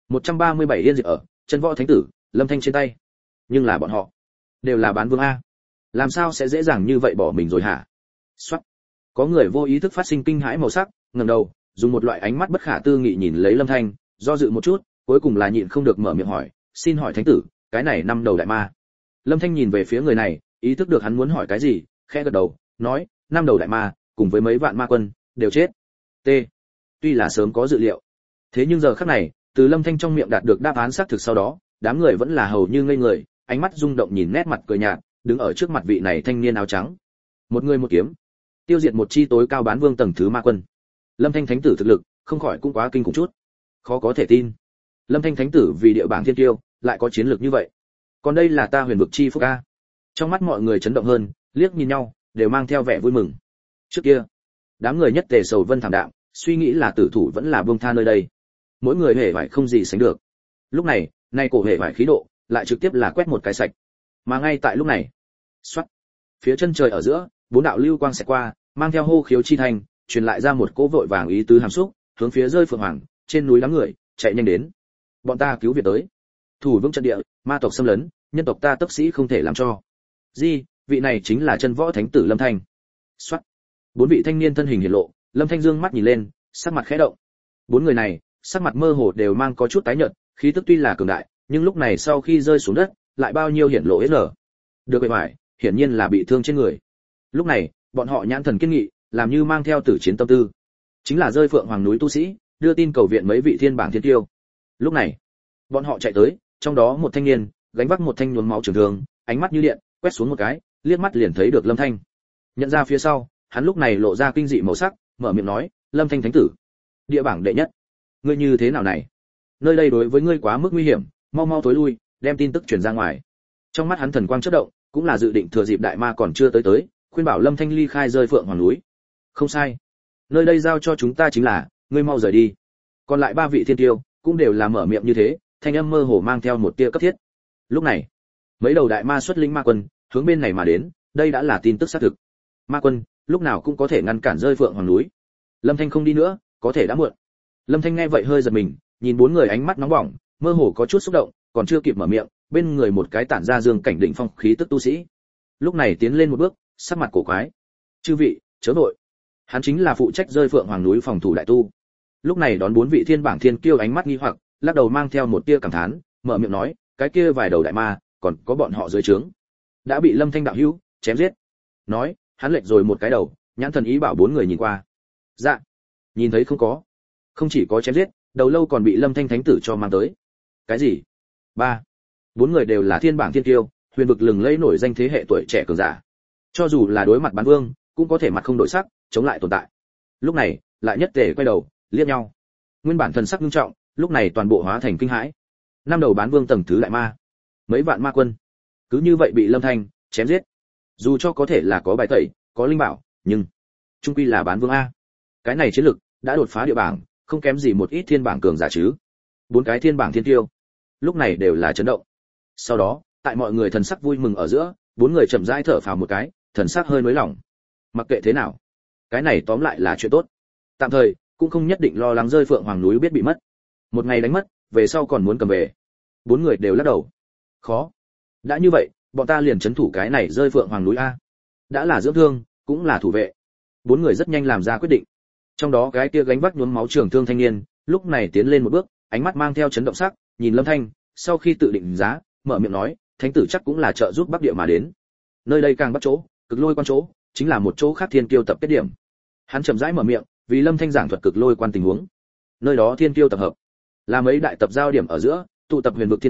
137 yên diệt ở chân võ thánh tử Lâm Thanh trên tay. Nhưng là bọn họ đều là bán vương a, làm sao sẽ dễ dàng như vậy bỏ mình rồi hả? Soát. Có người vô ý thức phát sinh kinh hãi màu sắc, ngẩng đầu, dùng một loại ánh mắt bất khả tư nghị nhìn lấy Lâm Thanh, do dự một chút, cuối cùng là nhịn không được mở miệng hỏi, "Xin hỏi thánh tử, cái này 5 đầu đại ma?" Lâm Thanh nhìn về phía người này, ý thức được hắn muốn hỏi cái gì, khẽ gật đầu, nói, "5 đầu đại ma, cùng với mấy vạn ma quân, đều chết." T. Tuy là sớm có dự liệu, thế nhưng giờ khắc này, từ Lâm Thanh trong miệng đạt được đáp án xác thực sau đó, đám người vẫn là hầu như ngây người, ánh mắt rung động nhìn nét mặt cười nhạt, đứng ở trước mặt vị này thanh niên áo trắng. Một người một kiếm, tiêu diệt một chi tối cao bán vương tầng thứ ma quân. Lâm Thanh thánh tử thực lực, không khỏi cũng quá kinh khủng chút. Khó có thể tin. Lâm Thanh thánh tử vì địa bảng thiên tiêu, lại có chiến lược như vậy. Còn đây là ta huyền vực chi phúc a. Trong mắt mọi người chấn động hơn, liếc nhìn nhau, đều mang theo vẻ vui mừng. Trước kia, đám người nhất tề sầu vân thảm đạm, suy nghĩ là tử thủ vẫn là buông tha nơi đây. Mỗi người hề phải không gì sánh được. Lúc này, nay cổ hề phải khí độ, lại trực tiếp là quét một cái sạch. Mà ngay tại lúc này, xoát, phía chân trời ở giữa, 4 đạo lưu quang sẽ qua, mang theo hô khiếu chi thành, truyền lại ra một cỗ vội vàng ý tứ hàm xúc, hướng phía rơi Phượng Hoàng, trên núi đám người, chạy nhanh đến. Bọn ta cứu viện tới. Thủ vững trận địa, ma tộc xâm lấn, nhân tộc ta tốc sĩ không thể làm cho. Di, vị này chính là chân võ thánh tử Lâm Thanh. Xoát. 4 vị thanh niên thân hình hiển lộ, Lâm Thanh dương mắt nhìn lên, sắc mặt khẽ động. 4 người này, sắc mặt mơ hồ đều mang có chút tái nhợt, khí tức tuy là cường đại, nhưng lúc này sau khi rơi xuống đất, lại bao nhiêu hiển lộ ít lở. Được bề ngoài, hiển nhiên là bị thương trên người. Lúc này, bọn họ nhãn thần kiên nghị, làm như mang theo tử chiến tâm tư. Chính là rơi Phượng Hoàng núi tu sĩ, đưa tin cầu viện mấy vị thiên bảng thiên tiêu. Lúc này, bọn họ chạy tới, trong đó một thanh niên, gánh vác một thanh nhuốm máu trường thương, ánh mắt như điện, quét xuống một cái, liếc mắt liền thấy được Lâm Thanh. Nhận ra phía sau, hắn lúc này lộ ra kinh dị màu sắc, mở miệng nói, "Lâm Thanh thánh tử, địa bảng đệ nhất, ngươi như thế nào này? Nơi đây đối với ngươi quá mức nguy hiểm, mau mau tối lui, đem tin tức truyền ra ngoài." Trong mắt hắn thần quang chớp động, cũng là dự định thừa dịp đại ma còn chưa tới, khuyên bảo Lâm Thanh ly khai rơi Phượng Hoàng núi. "Không sai, nơi đây giao cho chúng ta chính là, ngươi mau rời đi." Còn lại 3 vị thiên tiêu cũng đều là mở miệng như thế, thanh âm mơ hồ mang theo một tia cấp thiết. Lúc này, mấy đầu đại ma xuất lĩnh ma quân, hướng bên này mà đến, đây đã là tin tức xác thực. Ma quân, lúc nào cũng có thể ngăn cản rơi Phượng Hoàng núi. Lâm Thanh không đi nữa, có thể đã muộn. Lâm Thanh nghe vậy hơi giật mình, nhìn 4 người ánh mắt nóng bỏng, mơ hồ có chút xúc động, còn chưa kịp mở miệng, bên người một cái tản ra dương cảnh đỉnh phong khí tức tu sĩ. Lúc này tiến lên một bước, sắc mặt cổ quái. "Chư vị, chớ vội." Hắn chính là phụ trách rơi Phượng Hoàng núi phòng thủ đại tu. Lúc này đón 4 vị thiên bảng thiên kiêu ánh mắt nghi hoặc, lắc đầu mang theo một tia cảm thán, mở miệng nói, "Cái kia vài đầu đại ma, còn có bọn họ dưới trướng, đã bị Lâm Thanh đạo hữu chém giết." Nói, hắn lệch rồi một cái đầu, nhãn thần ý bảo 4 người nhìn qua. "Dạ." Nhìn thấy không có. Không chỉ có chém giết, đầu lâu còn bị Lâm Thanh thánh tử cho mang tới. "Cái gì?" 3. 4 người đều là thiên bảng thiên kiêu, huyền vực lừng lẫy nổi danh thế hệ tuổi trẻ cường giả. Cho dù là đối mặt bán vương, cũng có thể mặt không đổi sắc, chống lại tồn tại. Lúc này, lại nhất tề quay đầu, liếc nhau. Nguyên bản thần sắc nghiêm trọng, lúc này toàn bộ hóa thành kinh hãi. 5 đầu bán vương tầng thứ đại ma, mấy vạn ma quân, cứ như vậy bị Lâm Thanh chém giết. Dù cho có thể là có bài tẩy, có linh bảo, nhưng trung quy là bán vương a. Cái này chiến lực đã đột phá địa bảng, không kém gì một ít thiên bảng cường giả chứ. 4 cái thiên bảng thiên tiêu, lúc này đều là chấn động. Sau đó, tại mọi người thần sắc vui mừng ở giữa, 4 người chậm rãi thở phào một cái, thần sắc hơi nới lỏng. Mặc kệ thế nào, cái này tóm lại là chuyện tốt. Tạm thời cũng không nhất định lo lắng rơi Phượng Hoàng núi biết bị mất. Một ngày đánh mất, về sau còn muốn cầm về. 4 người đều lắc đầu. Khó. Đã như vậy, bọn ta liền trấn thủ cái này rơi Phượng Hoàng núi a. Đã là dưỡng thương, cũng là thủ vệ. 4 người rất nhanh làm ra quyết định. Trong đó cái kia gánh vác nhuốm máu trường thương thanh niên, lúc này tiến lên một bước, ánh mắt mang theo chấn động sắc, nhìn Lâm Thanh, sau khi tự định giá, mở miệng nói, "Thánh tử chắc cũng là trợ giúp Bắc Địa mà đến. Nơi đây càng bắt chỗ, cực lôi quan chỗ, chính là một chỗ khác thiên kiêu tập kết điểm." Hắn chậm rãi mở miệng, vì Lâm Thanh giảng thuật cực lôi quan tình huống. Nơi đó thiên kiêu tập hợp, là mấy đại tập giao điểm ở giữa, tụ tập huyền vực thiên kiêu,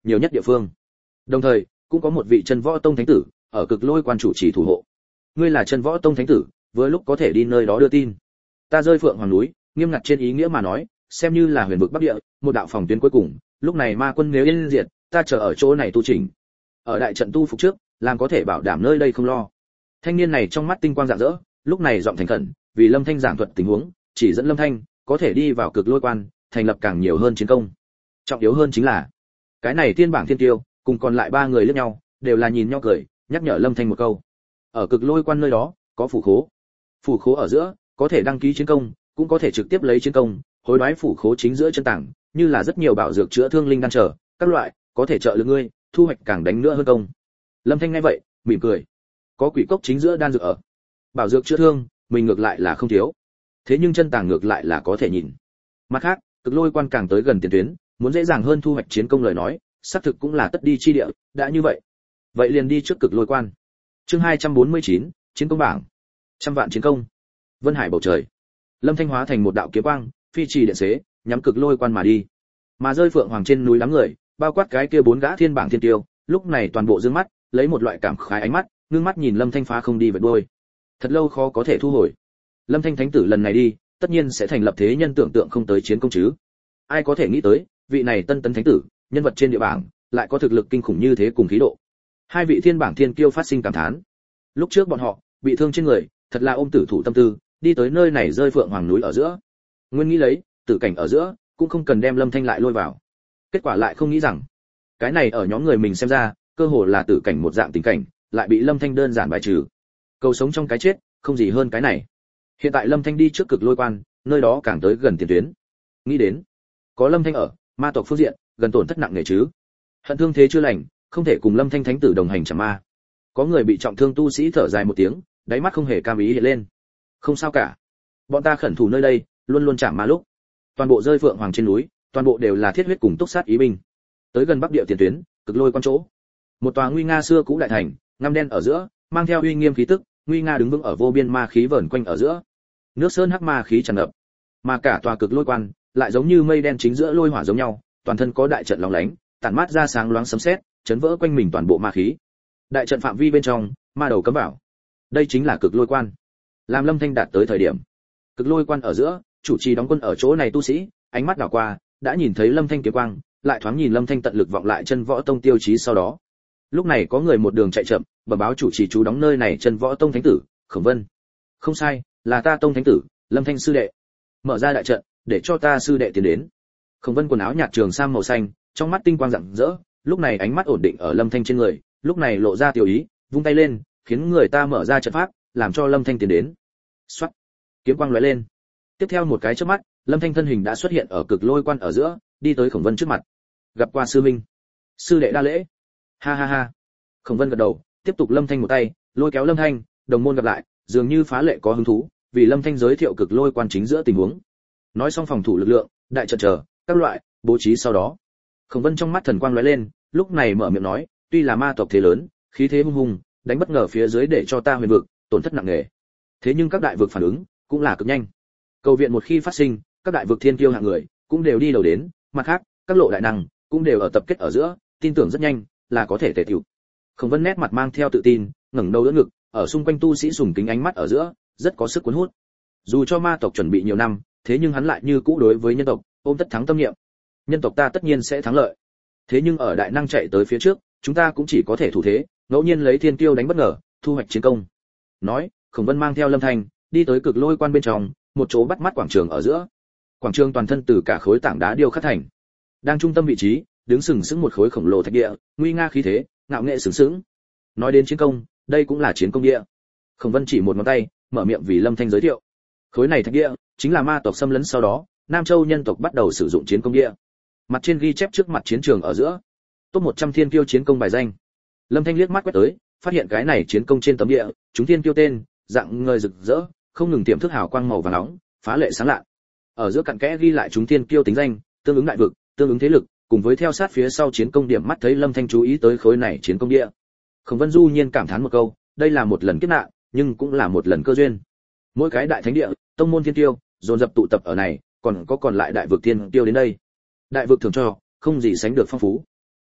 nhiều nhất địa phương. Đồng thời, cũng có một vị chân võ tông thánh tử ở Cực Lôi Quan chủ trì thủ hộ. Ngươi là chân võ tông thánh tử, vừa lúc có thể đi nơi đó đưa tin. Ta rơi Phượng Hoàng núi, nghiêm ngặt trên ý nghĩa mà nói, xem như là huyền vực bắc địa, một đạo phòng tuyến cuối cùng, lúc này ma quân nếu yên diệt, ta chờ ở chỗ này tu chỉnh. Ở đại trận tu phục trước, làm có thể bảo đảm nơi đây không lo. Thanh niên này trong mắt tinh quang rạng rỡ, lúc này giọng thành khẩn, vì Lâm Thanh giảng thuật tình huống, chỉ dẫn Lâm Thanh có thể đi vào Cực Lôi Quan, thành lập càng nhiều hơn chiến công. Trọng yếu hơn chính là, cái này tiên bảng thiên tiêu, cùng còn lại ba người liếc nhau, đều là nhìn nhau cười, nhắc nhở Lâm Thanh một câu. Ở Cực Lôi Quan nơi đó, có phủ khố. Phủ khố ở giữa, có thể đăng ký chiến công, cũng có thể trực tiếp lấy chiến công, hối đoái phủ khố chính giữa chân tảng, như là rất nhiều bảo dược chữa thương linh đan trở, các loại, có thể trợ lực ngươi, thu hoạch càng đánh nữa hơn công. Lâm Thanh nghe vậy, mỉm cười. Có quỷ cốc chính giữa đan dược ở. Bảo dược chữa thương, mình ngược lại là không thiếu. Thế nhưng chân tàng ngược lại là có thể nhìn. Mặt khác, Cực Lôi Quan càng tới gần tiền tuyến, muốn dễ dàng hơn thu hoạch chiến công lời nói, xác thực cũng là tất đi chi địa, đã như vậy. Vậy liền đi trước Cực Lôi Quan. Chương 249, chiến công bảng. Trăm vạn chiến công. Vân Hải bầu trời. Lâm Thanh hóa thành một đạo kiếm quang, phi trì điện xế, nhắm Cực Lôi Quan mà đi. Mà rơi Phượng Hoàng trên núi đám người, bao quát cái kia bốn gã thiên bảng thiên tiêu, lúc này toàn bộ dương mắt, lấy một loại cảm khái ánh mắt, ngưng mắt nhìn Lâm Thanh phá không đi vượt đuôi. Thật lâu khó có thể thu hồi. Lâm Thanh thánh tử lần này đi, tất nhiên sẽ thành lập thế nhân tưởng tượng không tới chiến công chứ. Ai có thể nghĩ tới, vị này tân tấn thánh tử, nhân vật trên địa bảng, lại có thực lực kinh khủng như thế cùng khí độ. Hai vị thiên bảng thiên kiêu phát sinh cảm thán. Lúc trước bọn họ bị thương trên người, thật là ôm tử thủ tâm tư, đi tới nơi này rơi Phượng Hoàng núi ở giữa. Nguyên nghĩ lấy, tử cảnh ở giữa, cũng không cần đem Lâm Thanh lại lôi vào. Kết quả lại không nghĩ rằng, cái này ở nhóm người mình xem ra, cơ hồ là tử cảnh một dạng tình cảnh, lại bị Lâm Thanh đơn giản bài trừ. Cầu sống trong cái chết, không gì hơn cái này. Hiện tại Lâm Thanh đi trước Cực Lôi Quan, nơi đó càng tới gần tiền tuyến. Nghĩ đến, có Lâm Thanh ở, ma tộc phương diện, gần tổn thất nặng nề chứ. Hận thương thế chưa lành, không thể cùng Lâm Thanh thánh tử đồng hành chẳng ma. Có người bị trọng thương tu sĩ thở dài một tiếng, đáy mắt không hề cam ý hiện lên. Không sao cả, bọn ta khẩn thủ nơi đây, luôn luôn chạm ma lúc. Toàn bộ rơi Phượng Hoàng trên núi, toàn bộ đều là thiết huyết cùng túc sát ý binh. Tới gần bắc địa tiền tuyến, Cực Lôi Quan chỗ. Một tòa nguy nga xưa cũ đại thành, ngăm đen ở giữa, mang theo uy nghiêm khí tức, nguy nga đứng vững ở vô biên ma khí vờn quanh ở giữa. Nước sơn hắc ma khí tràn ngập, mà cả tòa Cực Lôi Quan lại giống như mây đen chính giữa lôi hỏa giống nhau, toàn thân có đại trận lóng lánh, tản mát ra sáng loáng sấm sét, chấn vỡ quanh mình toàn bộ ma khí. Đại trận phạm vi bên trong, ma đầu cấm bảo. Đây chính là Cực Lôi Quan. Làm Lâm Thanh đạt tới thời điểm, Cực Lôi Quan ở giữa, chủ trì đóng quân ở chỗ này tu sĩ, ánh mắt đảo qua, đã nhìn thấy Lâm Thanh kiếm quang, lại thoáng nhìn Lâm Thanh tận lực vọng lại chân võ tông tiêu chí sau đó. Lúc này có người một đường chạy chậm, bẩm báo chủ trì chú đóng nơi này chân võ tông thánh tử, Khổng Vân. Không sai, là ta tông thánh tử, Lâm Thanh sư đệ. Mở ra đại trận, để cho ta sư đệ tiến đến. Khổng Vân quần áo nhạt trường sam màu xanh, trong mắt tinh quang rạng rỡ, lúc này ánh mắt ổn định ở Lâm Thanh trên người, lúc này lộ ra tiểu ý, vung tay lên, khiến người ta mở ra trận pháp, làm cho Lâm Thanh tiến đến. Soát, kiếm quang lóe lên. Tiếp theo một cái chớp mắt, Lâm Thanh thân hình đã xuất hiện ở Cực Lôi Quan ở giữa, đi tới Khổng Vân trước mặt. Gặp qua sư minh. Sư đệ đa lễ. Ha ha ha. Khổng Vân gật đầu, tiếp tục Lâm Thanh một tay, lôi kéo Lâm Thanh, đồng môn gặp lại, dường như phá lệ có hứng thú, vì Lâm Thanh giới thiệu Cực Lôi Quan chính giữa tình huống. Nói xong phòng thủ lực lượng, đại trận chờ, các loại, bố trí sau đó. Khổng Vân trong mắt thần quang lóe lên, lúc này mở miệng nói, tuy là ma tộc thế lớn, khí thế hung hùng, đánh bất ngờ phía dưới để cho ta huyền vực tổn thất nặng nề. Thế nhưng các đại vực phản ứng cũng là cực nhanh. Cầu viện một khi phát sinh, các đại vực thiên kiêu hạng người cũng đều đi đầu đến, mặt khác, các lộ đại năng cũng đều ở tập kết ở giữa, tin tưởng rất nhanh là có thể tề tiểu. Khổng Vân nét mặt mang theo tự tin, ngẩng đầu đỡ ngực, ở xung quanh tu sĩ sùng kính ánh mắt ở giữa, rất có sức cuốn hút. Dù cho ma tộc chuẩn bị nhiều năm, thế nhưng hắn lại như cũ đối với nhân tộc ôm tất thắng tâm niệm. Nhân tộc ta tất nhiên sẽ thắng lợi. Thế nhưng ở đại năng chạy tới phía trước, chúng ta cũng chỉ có thể thủ thế, ngẫu nhiên lấy thiên kiêu đánh bất ngờ, thu hoạch chiến công. Nói, Khổng Vân mang theo Lâm Thanh, đi tới Cực Lôi Quan bên trong, một chỗ bắt mắt quảng trường ở giữa. Quảng trường toàn thân từ cả khối tảng đá điêu khắc thành. Đang trung tâm vị trí, đứng sừng sững một khối khổng lồ thạch địa, nguy nga khí thế, ngạo nghệ sừng sững. Nói đến chiến công, đây cũng là chiến công địa. Khổng Vân chỉ một ngón tay, mở miệng vì Lâm Thanh giới thiệu. Khối này thạch địa chính là ma tộc xâm lấn sau đó, Nam Châu nhân tộc bắt đầu sử dụng chiến công địa. Mặt trên ghi chép trước mặt chiến trường ở giữa, top 100 thiên kiêu chiến công bài danh. Lâm Thanh liếc mắt quét tới, phát hiện cái này chiến công trên tấm địa, chúng thiên kiêu tên, dạng ngời rực rỡ, không ngừng tiềm thức hào quang màu vàng nóng, phá lệ sáng lạ. Ở giữa cặn kẽ ghi lại chúng thiên kiêu tính danh, tương ứng đại vực, tương ứng thế lực, cùng với theo sát phía sau chiến công điểm mắt thấy Lâm Thanh chú ý tới khối này chiến công địa. Khổng Vân du nhiên cảm thán một câu, đây là một lần kiếp nạn, nhưng cũng là một lần cơ duyên. Mỗi cái đại thánh địa, tông môn thiên kiêu, dồn dập tụ tập ở này, còn lại đại vực thiên kiêu đến đây. Đại vực thường cho, không gì sánh được phong phú.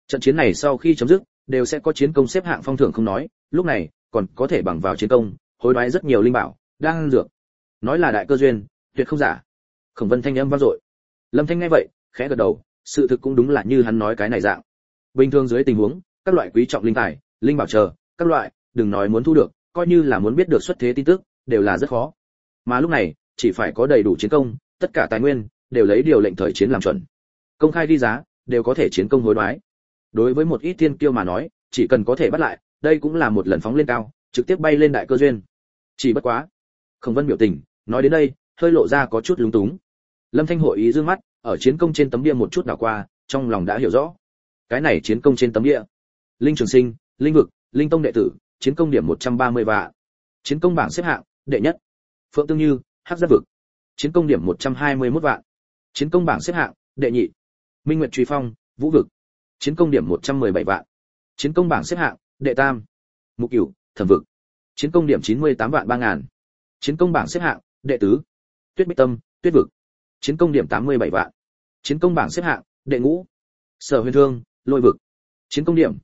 Trận chiến này sau khi chấm dứt, đều sẽ có chiến công xếp hạng phong thưởng không nói, lúc này còn có thể bằng vào chiến công, hối đoái rất nhiều linh bảo, đang dược. Nói là đại cơ duyên, tuyệt không giả. Khổng Vân thanh âm vang dội. Lâm Thanh nghe vậy, khẽ gật đầu, sự thực cũng đúng là như hắn nói cái này dạng. Bình thường dưới tình huống, các loại quý trọng linh tài, linh bảo chờ, các loại, đừng nói muốn thu được, coi như là muốn biết được xuất thế tin tức, đều là rất khó. Mà lúc này, chỉ phải có đầy đủ chiến công, tất cả tài nguyên đều lấy điều lệnh thời chiến làm chuẩn. Công khai ghi giá, đều có thể chiến công hối đoái. Đối với một ít thiên kiêu mà nói, chỉ cần có thể bắt lại, đây cũng là một lần phóng lên cao, trực tiếp bay lên đại cơ duyên. Chỉ bất quá, Khổng Vân biểu tình, nói đến đây, hơi lộ ra có chút lúng túng. Lâm Thanh hội ý dương mắt, ở chiến công trên tấm bia một chút đảo qua, trong lòng đã hiểu rõ. Cái này chiến công trên tấm bia, Linh Trường Sinh, Linh Vực, Linh Tông đệ tử, chiến công điểm 130 vạn. Chiến công bảng xếp hạng, đệ nhất. Phượng Tương Như, Hắc Giáp Vực, chiến công điểm 121 vạn. Chiến công bảng xếp hạng, đệ nhị. Minh Nguyệt Truy Phong, Vũ Vực, chiến công điểm 117 vạn. Chiến công bảng xếp hạng, đệ tam. Mục Cửu, Thẩm Vực, chiến công điểm 98 vạn 3000. Chiến công bảng xếp hạng, đệ tứ. Tuyết Bích Tâm, Tuyết Vực, chiến công điểm 87 vạn. Chiến công bảng xếp hạng, đệ ngũ. Sở Huyền Thương, Lôi Vực, chiến công điểm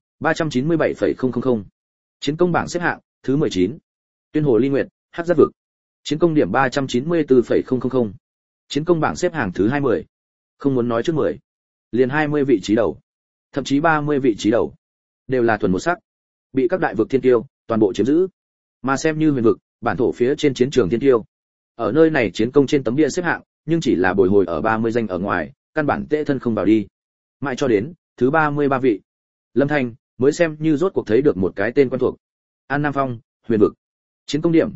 397,000. Chiến công bảng xếp hạng, thứ 19. Tuyên Hồ Ly Nguyệt, Hắc Giáp Vực, chiến công điểm 394,000. Chiến công bảng xếp hạng thứ 20. Không muốn nói trước 10, liền 20 vị trí đầu, thậm chí 30 vị trí đầu, đều là thuần một sắc, bị các đại vực thiên tiêu toàn bộ chiếm giữ. Mà xem như huyền vực, bản thổ phía trên chiến trường thiên tiêu, ở nơi này chiến công trên tấm bia xếp hạng, nhưng chỉ là bồi hồi ở 30 danh ở ngoài, căn bản tệ thân không vào đi. Mãi cho đến thứ 33 vị, Lâm Thanh mới xem như rốt cuộc thấy được một cái tên quen thuộc. An Nam Phong, huyền vực, chiến công điểm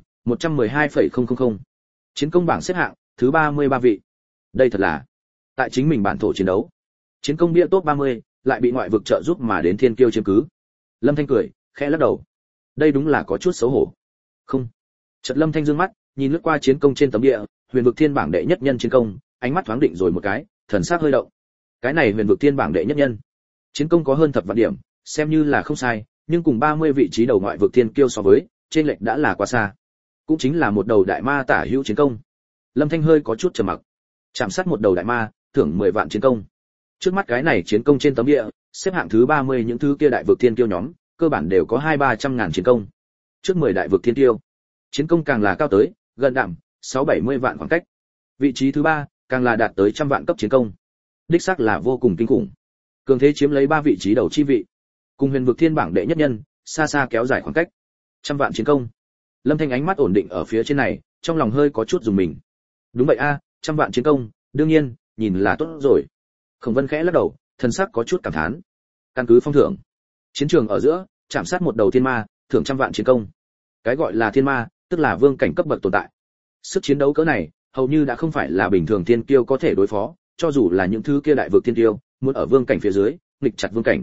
112,000. Chiến công bảng xếp hạng thứ 33 vị. Đây thật là tại chính mình bản thổ chiến đấu, chiến công bia top 30 lại bị ngoại vực trợ giúp mà đến thiên kiêu chiếm cứ. Lâm Thanh cười, khẽ lắc đầu. Đây đúng là có chút xấu hổ. Không. Chợt Lâm Thanh dương mắt, nhìn lướt qua chiến công trên tấm địa, huyền vực thiên bảng đệ nhất nhân chiến công, ánh mắt thoáng định rồi một cái, thần sắc hơi động. Cái này huyền vực thiên bảng đệ nhất nhân, chiến công có hơn thập vạn điểm, xem như là không sai, nhưng cùng 30 vị trí đầu ngoại vực thiên kiêu so với, trên lệch đã là quá xa. Cũng chính là một đầu đại ma tả hữu chiến công. Lâm Thanh hơi có chút trầm mặc. Chạm sát một đầu đại ma, thưởng 10 vạn chiến công. Trước mắt cái này chiến công trên tấm địa, xếp hạng thứ 30 những thứ kia đại vực thiên kiêu nhóm, cơ bản đều có 2-300 ngàn chiến công. Trước 10 đại vực thiên kiêu, chiến công càng là cao tới gần đạm 6-70 vạn khoảng cách. Vị trí thứ 3, càng là đạt tới trăm vạn cấp chiến công. Đích xác là vô cùng kinh khủng. Cường thế chiếm lấy 3 vị trí đầu chi vị. Cùng huyền vực thiên bảng đệ nhất nhân, xa xa kéo dài khoảng cách. Trăm vạn chiến công. Lâm Thanh ánh mắt ổn định ở phía trên này, trong lòng hơi có chút dùng mình. Đúng vậy a, trăm vạn chiến công, đương nhiên, nhìn là tốt rồi. Khổng Vân khẽ lắc đầu, thần sắc có chút cảm thán. Căn cứ phong thưởng, chiến trường ở giữa, chạm sát một đầu thiên ma, thưởng trăm vạn chiến công. Cái gọi là thiên ma, tức là vương cảnh cấp bậc tồn tại. Sức chiến đấu cỡ này, hầu như đã không phải là bình thường thiên kiêu có thể đối phó, cho dù là những thứ kia đại vực thiên kiêu, muốn ở vương cảnh phía dưới, nghịch chặt vương cảnh.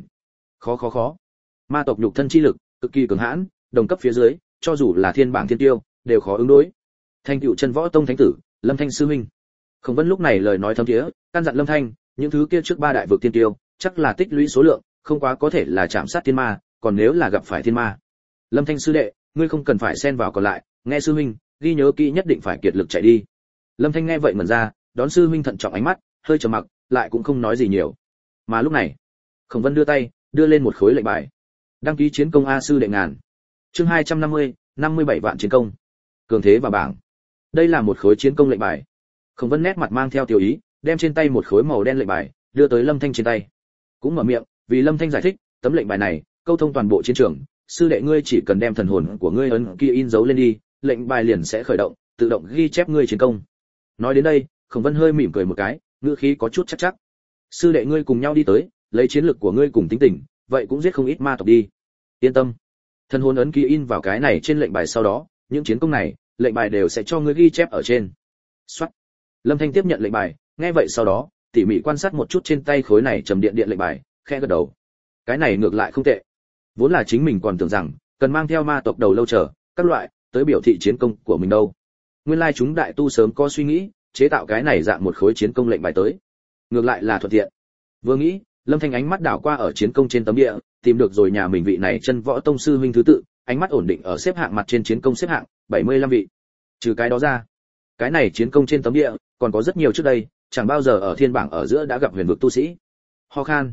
Khó. Ma tộc nhục thân chi lực, cực kỳ cường hãn, đồng cấp phía dưới, cho dù là thiên bảng thiên kiêu, đều khó ứng đối. Thanh Cựu Chân Võ Tông thánh tử, Lâm Thanh sư huynh. Khổng Vân lúc này lời nói thấm thiế, căn dặn Lâm Thanh, những thứ kia trước 3 đại vực thiên kiêu, chắc là tích lũy số lượng, không quá có thể là chạm sát thiên ma, còn nếu là gặp phải thiên ma. Lâm Thanh sư đệ, ngươi không cần phải xen vào còn lại, nghe sư huynh, ghi nhớ kỹ nhất định phải kiệt lực chạy đi. Lâm Thanh nghe vậy mẩn ra, đón sư huynh thận trọng ánh mắt, hơi trầm mặc, lại cũng không nói gì nhiều. Mà lúc này, Khổng Vân đưa tay, đưa lên một khối lệnh bài. Đăng ký chiến công A sư đệ ngàn. Chương 250, 57 vạn chiến công. Cường thế và bảng. Đây là một khối chiến công lệnh bài. Khổng Vân nét mặt mang theo tiểu ý, đem trên tay một khối màu đen lệnh bài, đưa tới Lâm Thanh trên tay. Cũng mở miệng, vì Lâm Thanh giải thích, tấm lệnh bài này, câu thông toàn bộ chiến trường, sư đệ ngươi chỉ cần đem thần hồn của ngươi ấn kia in dấu lên đi, lệnh bài liền sẽ khởi động, tự động ghi chép ngươi chiến công. Nói đến đây, Khổng Vân hơi mỉm cười một cái, ngữ khí có chút chắc. Sư đệ ngươi cùng nhau đi tới, lấy chiến lực của ngươi cùng tính tình, vậy cũng giết không ít ma tộc đi. Yên tâm, thần hồn ấn ký in vào cái này trên lệnh bài sau đó, những chiến công này, lệnh bài đều sẽ cho ngươi ghi chép ở trên. Soát. Lâm Thanh tiếp nhận lệnh bài, nghe vậy sau đó, tỉ mỉ quan sát một chút trên tay khối này trầm điện lệnh bài, khẽ gật đầu. Cái này ngược lại không tệ. Vốn là chính mình còn tưởng rằng cần mang theo ma tộc đầu lâu chờ các loại tới biểu thị chiến công của mình đâu. Nguyên lai chúng đại tu sớm có suy nghĩ, chế tạo cái này dạng một khối chiến công lệnh bài tới. Ngược lại là thuận tiện. Vừa nghĩ, Lâm Thanh ánh mắt đảo qua ở chiến công trên tấm địa, tìm được rồi nhà mình vị này chân võ tông sư huynh thứ tự, ánh mắt ổn định ở xếp hạng mặt trên chiến công xếp hạng 75 vị. Trừ cái đó ra, cái này chiến công trên tấm địa còn có rất nhiều trước đây, chẳng bao giờ ở thiên bảng ở giữa đã gặp huyền vực tu sĩ. Ho khan.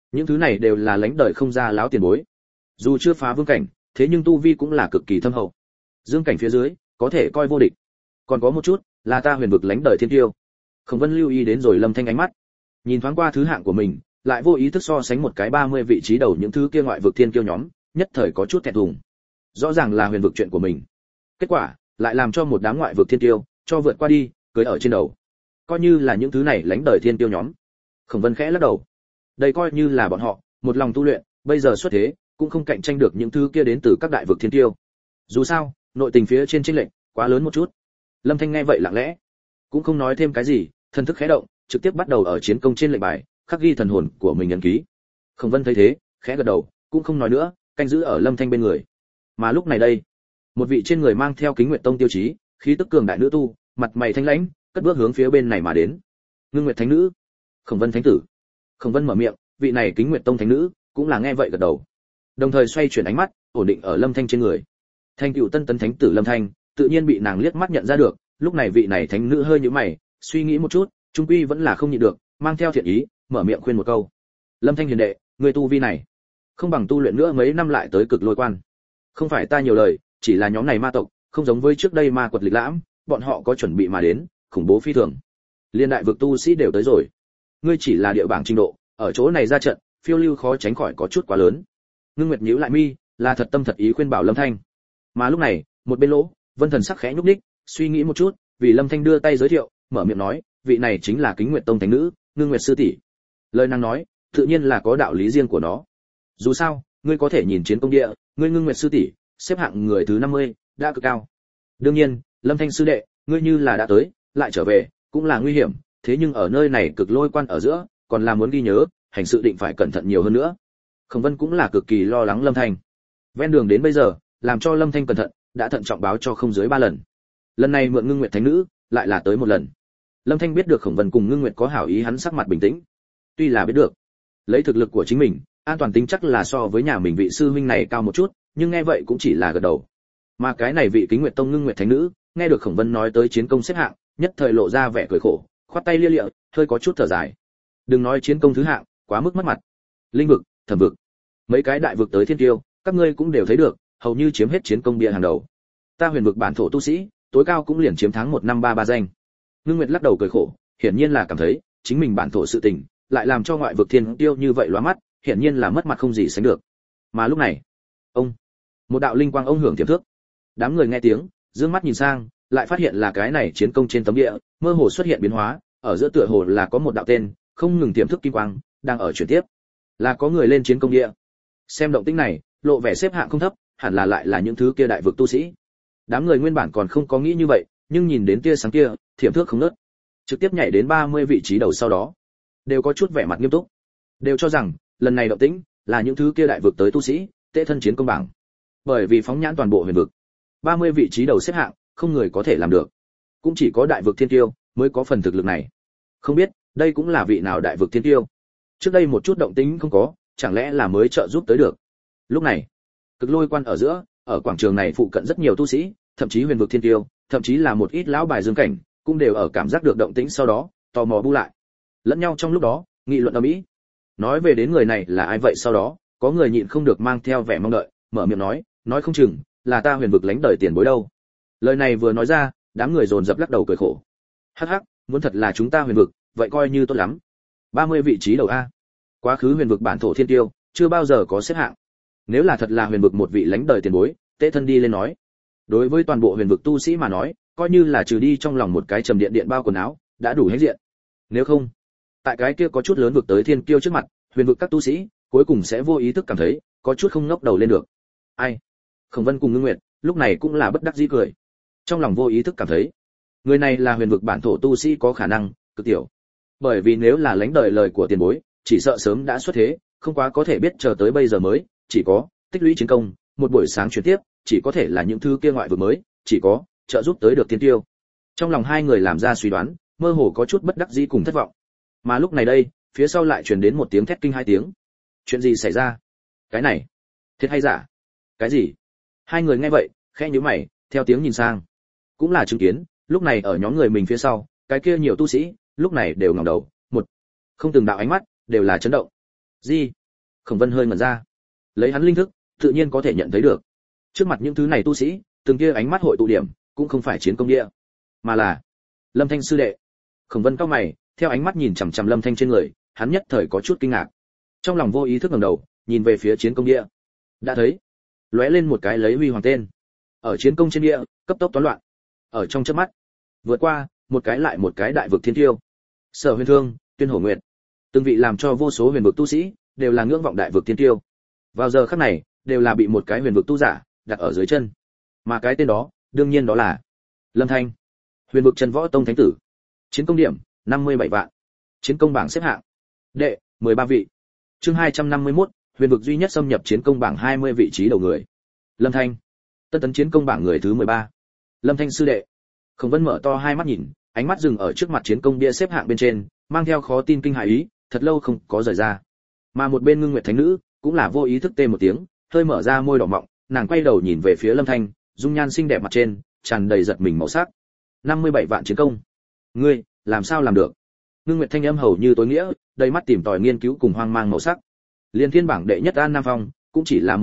Những thứ này đều là lãnh đời không ra láo tiền bối. Dù chưa phá vương cảnh, thế nhưng tu vi cũng là cực kỳ thâm hậu. Dương cảnh phía dưới, có thể coi vô địch. Còn có một chút, là ta huyền vực lãnh đời thiên tiêu. Khổng Vân lưu ý đến rồi Lâm Thanh ánh mắt. Nhìn thoáng qua thứ hạng của mình, lại vô ý thức so sánh một cái 30 vị trí đầu những thứ kia ngoại vực thiên kiêu nhóm, nhất thời có chút thẹn thùng. Rõ ràng là huyền vực chuyện của mình. Kết quả, lại làm cho một đám ngoại vực thiên kiêu cho vượt qua đi, cưới ở trên đầu. Coi như là những thứ này lãnh đời thiên kiêu nhóm. Khổng Vân khẽ lắc đầu. Đây coi như là bọn họ, một lòng tu luyện, bây giờ xuất thế, cũng không cạnh tranh được những thứ kia đến từ các đại vực thiên kiêu. Dù sao, nội tình phía trên chênh lệch quá lớn một chút. Lâm Thanh nghe vậy lặng lẽ, cũng không nói thêm cái gì, thần thức khẽ động, trực tiếp bắt đầu ở chiến công trên lệnh bài, khắc ghi thần hồn của mình ấn ký. Khổng Vân thấy thế, khẽ gật đầu, cũng không nói nữa, canh giữ ở Lâm Thanh bên người. Mà lúc này đây, một vị trên người mang theo Kính Nguyệt Tông tiêu chí, khí tức cường đại nữ tu, mặt mày thanh lãnh, cất bước hướng phía bên này mà đến. Ngưng Nguyệt Thánh Nữ, Khổng Vân Thánh tử. Khổng Vân mở miệng, vị này Kính Nguyệt Tông Thánh Nữ, cũng là nghe vậy gật đầu. Đồng thời xoay chuyển ánh mắt, ổn định ở Lâm Thanh trên người. Thanh cựu tân tấn thánh tử Lâm Thanh, tự nhiên bị nàng liếc mắt nhận ra được, lúc này vị này thánh nữ hơi nhíu mày, suy nghĩ một chút, trung quy vẫn là không nhịn được, mang theo thiện ý, mở miệng khuyên một câu. Lâm Thanh hiền đệ, người tu vi này, không bằng tu luyện nữa mấy năm lại tới Cực Lôi Quan. Không phải ta nhiều lời, chỉ là nhóm này ma tộc, không giống với trước đây ma quật lịch lãm, bọn họ có chuẩn bị mà đến, khủng bố phi thường. Liên đại vực tu sĩ đều tới rồi. Ngươi chỉ là địa bảng trình độ, ở chỗ này ra trận, phiêu lưu khó tránh khỏi có chút quá lớn. Ngưng Nguyệt nhíu lại mi, là thật tâm thật ý khuyên bảo Lâm Thanh. Mà lúc này, một bên lỗ, Vân Thần sắc khẽ nhúc nhích, suy nghĩ một chút, vì Lâm Thanh đưa tay giới thiệu, mở miệng nói, vị này chính là Kính Nguyệt Tông thánh nữ, Ngưng Nguyệt sư tỷ. Lời nàng nói, tự nhiên là có đạo lý riêng của nó. Dù sao, ngươi có thể nhìn chiến công địa, ngươi Ngưng Nguyệt sư tỷ, xếp hạng người thứ 50, đã cực cao. Đương nhiên, Lâm Thanh sư đệ, ngươi như là đã tới, lại trở về, cũng là nguy hiểm, thế nhưng ở nơi này Cực Lôi Quan ở giữa, còn là muốn ghi nhớ, hành sự định phải cẩn thận nhiều hơn nữa. Khổng Vân cũng là cực kỳ lo lắng Lâm Thanh. Ven đường đến bây giờ, làm cho Lâm Thanh cẩn thận, đã thận trọng báo cho không dưới 3 lần. Lần này mượn Ngưng Nguyệt thánh nữ, lại là tới một lần. Lâm Thanh biết được Khổng Vân cùng Ngưng Nguyệt có hảo ý, hắn sắc mặt bình tĩnh. Tuy là biết được, lấy thực lực của chính mình, an toàn tính chắc là so với nhà mình vị sư huynh này cao một chút, nhưng nghe vậy cũng chỉ là gật đầu. Mà cái này vị Kính Nguyệt Tông Ngưng Nguyệt thánh nữ, nghe được Khổng Vân nói tới chiến công xếp hạng, nhất thời lộ ra vẻ cười khổ, khoát tay lia lịa, hơi có chút thở dài. Đừng nói chiến công thứ hạng, quá mức mất mặt. Linh vực, thẩm vực, mấy cái đại vực tới thiên tiêu, các ngươi cũng đều thấy được, hầu như chiếm hết chiến công bia hàng đầu. Ta huyền vực bản thổ tu sĩ, tối cao cũng liền chiếm thắng 1533 danh. Ngưng Nguyệt lắc đầu cười khổ, hiển nhiên là cảm thấy chính mình bản thổ sự tình, lại làm cho ngoại vực thiên tiêu như vậy lóa mắt, hiển nhiên là mất mặt không gì sánh được. Mà lúc này, một đạo linh quang ông hưởng tiềm thước. Đám người nghe tiếng, dương mắt nhìn sang, lại phát hiện là cái này chiến công trên tấm địa, mơ hồ xuất hiện biến hóa, ở giữa tựa hồ là có một đạo tên, không ngừng tiềm thức kim quang, đang ở chuyển tiếp. Là có người lên chiến công địa. Xem động tĩnh này, lộ vẻ xếp hạng không thấp, hẳn là lại là những thứ kia đại vực tu sĩ. Đám người nguyên bản còn không có nghĩ như vậy, nhưng nhìn đến tia sáng kia, thiểm thước không nớt, trực tiếp nhảy đến 30 vị trí đầu sau đó, đều có chút vẻ mặt nghiêm túc, đều cho rằng lần này động tĩnh là những thứ kia đại vực tới tu sĩ, tệ thân chiến công bảng. Bởi vì phóng nhãn toàn bộ huyền vực, 30 vị trí đầu xếp hạng, không người có thể làm được, cũng chỉ có đại vực thiên tiêu mới có phần thực lực này. Không biết, đây cũng là vị nào đại vực thiên tiêu. Trước đây một chút động tĩnh không có, chẳng lẽ là mới trợ giúp tới được. Lúc này, Cực Lôi Quan ở giữa, ở quảng trường này phụ cận rất nhiều tu sĩ, thậm chí huyền vực thiên tiêu, thậm chí là một ít lão bài dương cảnh, cũng đều ở cảm giác được động tĩnh sau đó, tò mò bu lại. Lẫn nhau trong lúc đó, nghị luận ầm ĩ. Nói về đến người này là ai vậy, sau đó, có người nhịn không được mang theo vẻ mong đợi, mở miệng nói không chừng là ta huyền vực lãnh đời tiền bối đâu. Lời này vừa nói ra, đám người dồn dập lắc đầu cười khổ. Hắc hắc, muốn thật là chúng ta huyền vực, vậy coi như tốt lắm. 30 vị trí đầu a. Quá khứ huyền vực bản thổ thiên tiêu, chưa bao giờ có xếp hạng. Nếu là thật là huyền vực một vị lãnh đời tiền bối, tế thân đi lên nói. Đối với toàn bộ huyền vực tu sĩ mà nói, coi như là trừ đi trong lòng một cái trầm điện điện bao quần áo, đã đủ hết diện. Nếu không, tại cái kia có chút lớn vực tới thiên kiêu trước mặt, huyền vực các tu sĩ, cuối cùng sẽ vô ý thức cảm thấy, có chút không ngóc đầu lên được. Ai? Khổng Vân cùng Ngưng Nguyệt, lúc này cũng là bất đắc dĩ cười. Trong lòng vô ý thức cảm thấy, người này là huyền vực bản thổ tu sĩ có khả năng cực tiểu. Bởi vì nếu là lãnh đời lời của tiền bối, chỉ sợ sớm đã xuất thế, không quá có thể biết chờ tới bây giờ mới, chỉ có tích lũy chiến công, một buổi sáng chuyển tiếp, chỉ có thể là những thứ kia ngoại vực mới, chỉ có trợ giúp tới được tiên tiêu. Trong lòng hai người làm ra suy đoán, mơ hồ có chút bất đắc dĩ cùng thất vọng. Mà lúc này đây, phía sau lại truyền đến một tiếng thét kinh hai tiếng. Chuyện gì xảy ra? Cái này, thiệt hay giả? Cái gì? Hai người nghe vậy, khẽ nhíu mày, theo tiếng nhìn sang, cũng là chứng kiến, lúc này ở nhóm người mình phía sau, cái kia nhiều tu sĩ, lúc này đều ngẩng đầu, một không từng đạo ánh mắt, đều là chấn động. Gì? Khổng Vân hơi ngẩn ra. Lấy hắn linh thức, tự nhiên có thể nhận thấy được. Trước mặt những thứ này tu sĩ, từng kia ánh mắt hội tụ điểm, cũng không phải chiến công địa, mà là Lâm Thanh sư đệ. Khổng Vân cau mày, theo ánh mắt nhìn chằm chằm Lâm Thanh trên người, hắn nhất thời có chút kinh ngạc. Trong lòng vô ý thức ngẩng đầu, nhìn về phía chiến công địa. Đã thấy, lóe lên một cái lấy huy hoàng tên. Ở chiến công trên địa, cấp tốc toán loạn. Ở trong chớp mắt, vượt qua một cái lại một cái đại vực thiên tiêu. Sở Huyền Thương, Tuyên Hổ Nguyệt, từng vị làm cho vô số huyền vực tu sĩ đều là ngưỡng vọng đại vực thiên tiêu. Vào giờ khắc này, đều là bị một cái huyền vực tu giả đặt ở dưới chân. Mà cái tên đó, đương nhiên đó là Lâm Thanh, Huyền vực Chân Võ Tông thánh tử. Chiến công điểm 57 vạn. Chiến công bảng xếp hạng đệ 13 vị. Chương 251, huyền vực duy nhất xâm nhập chiến công bảng 20 vị trí đầu người. Lâm Thanh, tân tấn chiến công bảng người thứ 13. Lâm Thanh sư đệ. Khổng Vân mở to hai mắt nhìn, ánh mắt dừng ở trước mặt chiến công bia xếp hạng bên trên, mang theo khó tin kinh hãi ý, thật lâu không có rời ra. Mà một bên Ngưng Nguyệt Thánh nữ cũng là vô ý thức tê một tiếng, hơi mở ra môi đỏ mọng, nàng quay đầu nhìn về phía Lâm Thanh, dung nhan xinh đẹp mặt trên tràn đầy giật mình màu sắc. 57 vạn chiến công, ngươi làm sao làm được? Ngưng Nguyệt thanh âm hầu như tối nghĩa, đầy mắt tìm tòi nghiên cứu cùng hoang mang màu sắc. Liên thiên bảng đệ nhất An Nam Phong cũng chỉ là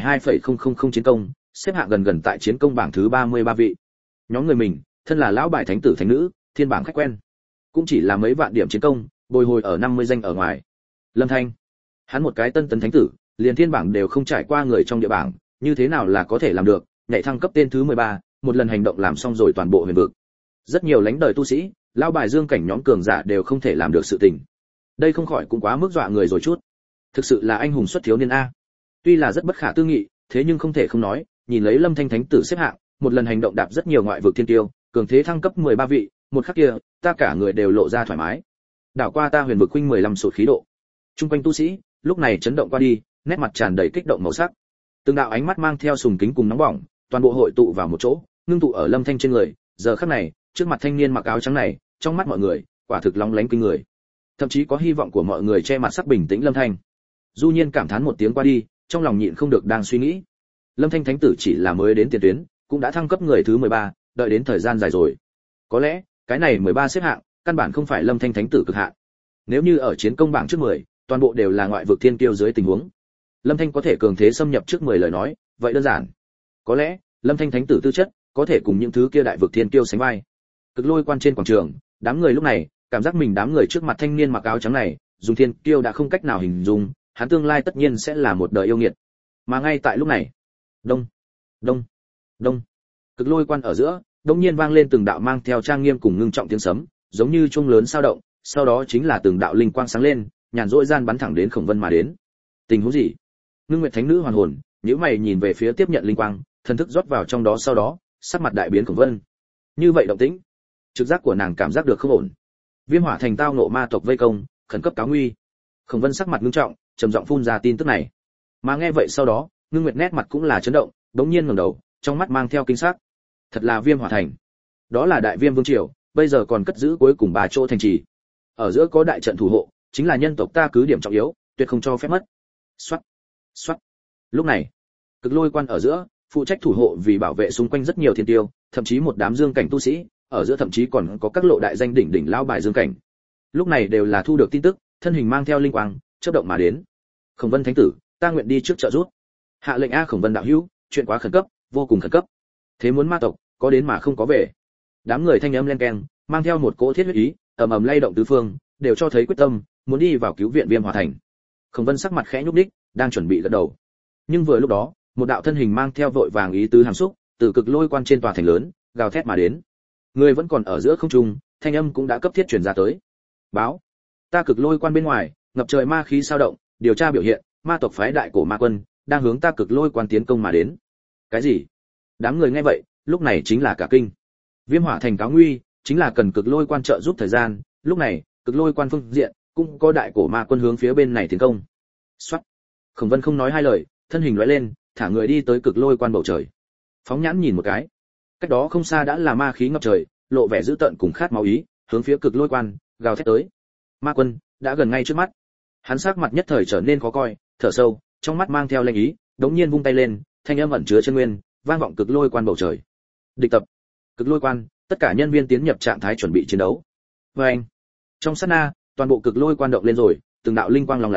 112,000 chiến công, xếp hạng gần gần tại chiến công bảng thứ 33 vị. Nhóm người mình, thân là lão bài thánh tử thánh nữ, thiên bảng khách quen, cũng chỉ là mấy vạn điểm chiến công, bồi hồi ở 50 danh ở ngoài. Lâm Thanh, hắn một cái tân tấn thánh tử, liền thiên bảng đều không trải qua người trong địa bảng, như thế nào là có thể làm được, nhảy thăng cấp tên thứ 13, một lần hành động làm xong rồi toàn bộ huyền vực. Rất nhiều lãnh đời tu sĩ, lão bài dương cảnh nhóm cường giả đều không thể làm được sự tình. Đây không khỏi cũng quá mức dọa người rồi chút. Thực sự là anh hùng xuất thiếu niên a. Tuy là rất bất khả tư nghị, thế nhưng không thể không nói, nhìn lấy Lâm Thanh thánh tử xếp hạng, một lần hành động đạp rất nhiều ngoại vực thiên tiêu, cường thế thăng cấp 13 vị, một khắc kia, ta cả người đều lộ ra thoải mái. Đảo qua ta huyền vực huynh 15 sụt khí độ. Trung quanh tu sĩ, lúc này chấn động qua đi, nét mặt tràn đầy kích động màu sắc. Từng đạo ánh mắt mang theo sùng kính cùng nóng bỏng, toàn bộ hội tụ vào một chỗ, ngưng tụ ở Lâm Thanh trên người. Giờ khắc này, trước mặt thanh niên mặc áo trắng này, trong mắt mọi người, quả thực lóng lánh kinh người. Thậm chí có hy vọng của mọi người che mặt sắc bình tĩnh Lâm Thanh. Du Nhiên cảm thán một tiếng qua đi, trong lòng nhịn không được đang suy nghĩ. Lâm Thanh thánh tử chỉ là mới đến tiền tuyến, cũng đã thăng cấp người thứ 13, đợi đến thời gian dài rồi. Có lẽ, cái này 13 xếp hạng, căn bản không phải Lâm Thanh thánh tử cực hạn. Nếu như ở chiến công bảng trước 10, toàn bộ đều là ngoại vực thiên kiêu dưới tình huống, Lâm Thanh có thể cường thế xâm nhập trước 10 lời nói, vậy đơn giản. Có lẽ, Lâm Thanh thánh tử tư chất, có thể cùng những thứ kia đại vực thiên kiêu sánh vai. Cực Lôi Quan trên quảng trường, đám người lúc này, cảm giác mình đám người trước mặt thanh niên mặc áo trắng này, dùng thiên kiêu đã không cách nào hình dung, hắn tương lai tất nhiên sẽ là một đời yêu nghiệt. Mà ngay tại lúc này, đông, đông, đông, Cực Lôi Quan ở giữa, đột nhiên vang lên từng đạo mang theo trang nghiêm cùng ngưng trọng tiếng sấm, giống như chuông lớn sao động, sau đó chính là từng đạo linh quang sáng lên, nhàn rỗi gian bắn thẳng đến Khổng Vân mà đến. Tình huống gì? Ngưng Nguyệt Thánh nữ hoàn hồn, nhíu mày nhìn về phía tiếp nhận linh quang, thần thức rót vào trong đó, sau đó, sắc mặt đại biến Khổng Vân. Như vậy động tĩnh, trực giác của nàng cảm giác được không ổn. Viêm Hỏa Thành tao ngộ ma tộc vây công, khẩn cấp cáo nguy. Khổng Vân sắc mặt nghiêm trọng, trầm giọng phun ra tin tức này. Mà nghe vậy sau đó, Ngưng Nguyệt nét mặt cũng là chấn động, bỗng nhiên ngẩng đầu, trong mắt mang theo kinh sắc. Thật là Viêm Hỏa Thành. Đó là Đại Viêm vương triều, bây giờ còn cất giữ cuối cùng 3 chỗ thành trì. Ở giữa có đại trận thủ hộ, chính là nhân tộc ta cứ điểm trọng yếu, tuyệt không cho phép mất. Soát, soát. Lúc này, Cực Lôi Quan ở giữa, phụ trách thủ hộ vì bảo vệ xung quanh rất nhiều thiên tiêu, thậm chí một đám dương cảnh tu sĩ, ở giữa thậm chí còn có các lộ đại danh đỉnh đỉnh lão bài dương cảnh. Lúc này đều là thu được tin tức, thân hình mang theo linh quang, chớp động mà đến. Khổng Vân thánh tử, ta nguyện đi trước trợ giúp. Hạ lệnh a Khổng Vân đạo hữu, chuyện quá khẩn cấp, vô cùng khẩn cấp. Thế muốn ma tộc, có đến mà không có về. Đám người thanh âm len keng, mang theo một cỗ thiết huyết ý, ầm ầm lay động tứ phương, đều cho thấy quyết tâm, muốn đi vào cứu viện Viêm Hỏa Thành. Khổng Vân sắc mặt khẽ nhúc nhích, đang chuẩn bị gật đầu. Nhưng vừa lúc đó, một đạo thân hình mang theo vội vàng ý tứ hàm xúc, từ Cực Lôi Quan trên tòa thành lớn, gào thét mà đến. Người vẫn còn ở giữa không trung, thanh âm cũng đã cấp thiết truyền ra tới. Báo, ta Cực Lôi Quan bên ngoài, ngập trời ma khí sao động, điều tra biểu hiện, ma tộc phái đại cổ ma quân đang hướng ta Cực Lôi Quan tiến công mà đến. Cái gì? Đám người nghe vậy, lúc này chính là cả kinh. Viêm Hỏa Thành cáo nguy, chính là cần Cực Lôi Quan trợ giúp thời gian, lúc này, Cực Lôi Quan phương diện cũng có đại cổ ma quân hướng phía bên này tiến công. Soát. Khổng Vân không nói hai lời, thân hình lóe lên, thả người đi tới Cực Lôi Quan bầu trời. Phóng nhãn nhìn một cái, cách đó không xa đã là ma khí ngập trời, lộ vẻ dữ tợn cùng khát máu ý, hướng phía Cực Lôi Quan gào thét tới. Ma quân đã gần ngay trước mắt. Hắn sắc mặt nhất thời trở nên khó coi, thở sâu, trong mắt mang theo lệnh ý, đống nhiên vung tay lên, thanh âm ẩn chứa chân nguyên, vang vọng Cực Lôi Quan bầu trời. Địch tập. Cực Lôi Quan, tất cả nhân viên tiến nhập trạng thái chuẩn bị chiến đấu. Và anh, trong sát na, toàn bộ Cực Lôi Quan động lên rồi, từng đạo linh quang lóng lánh,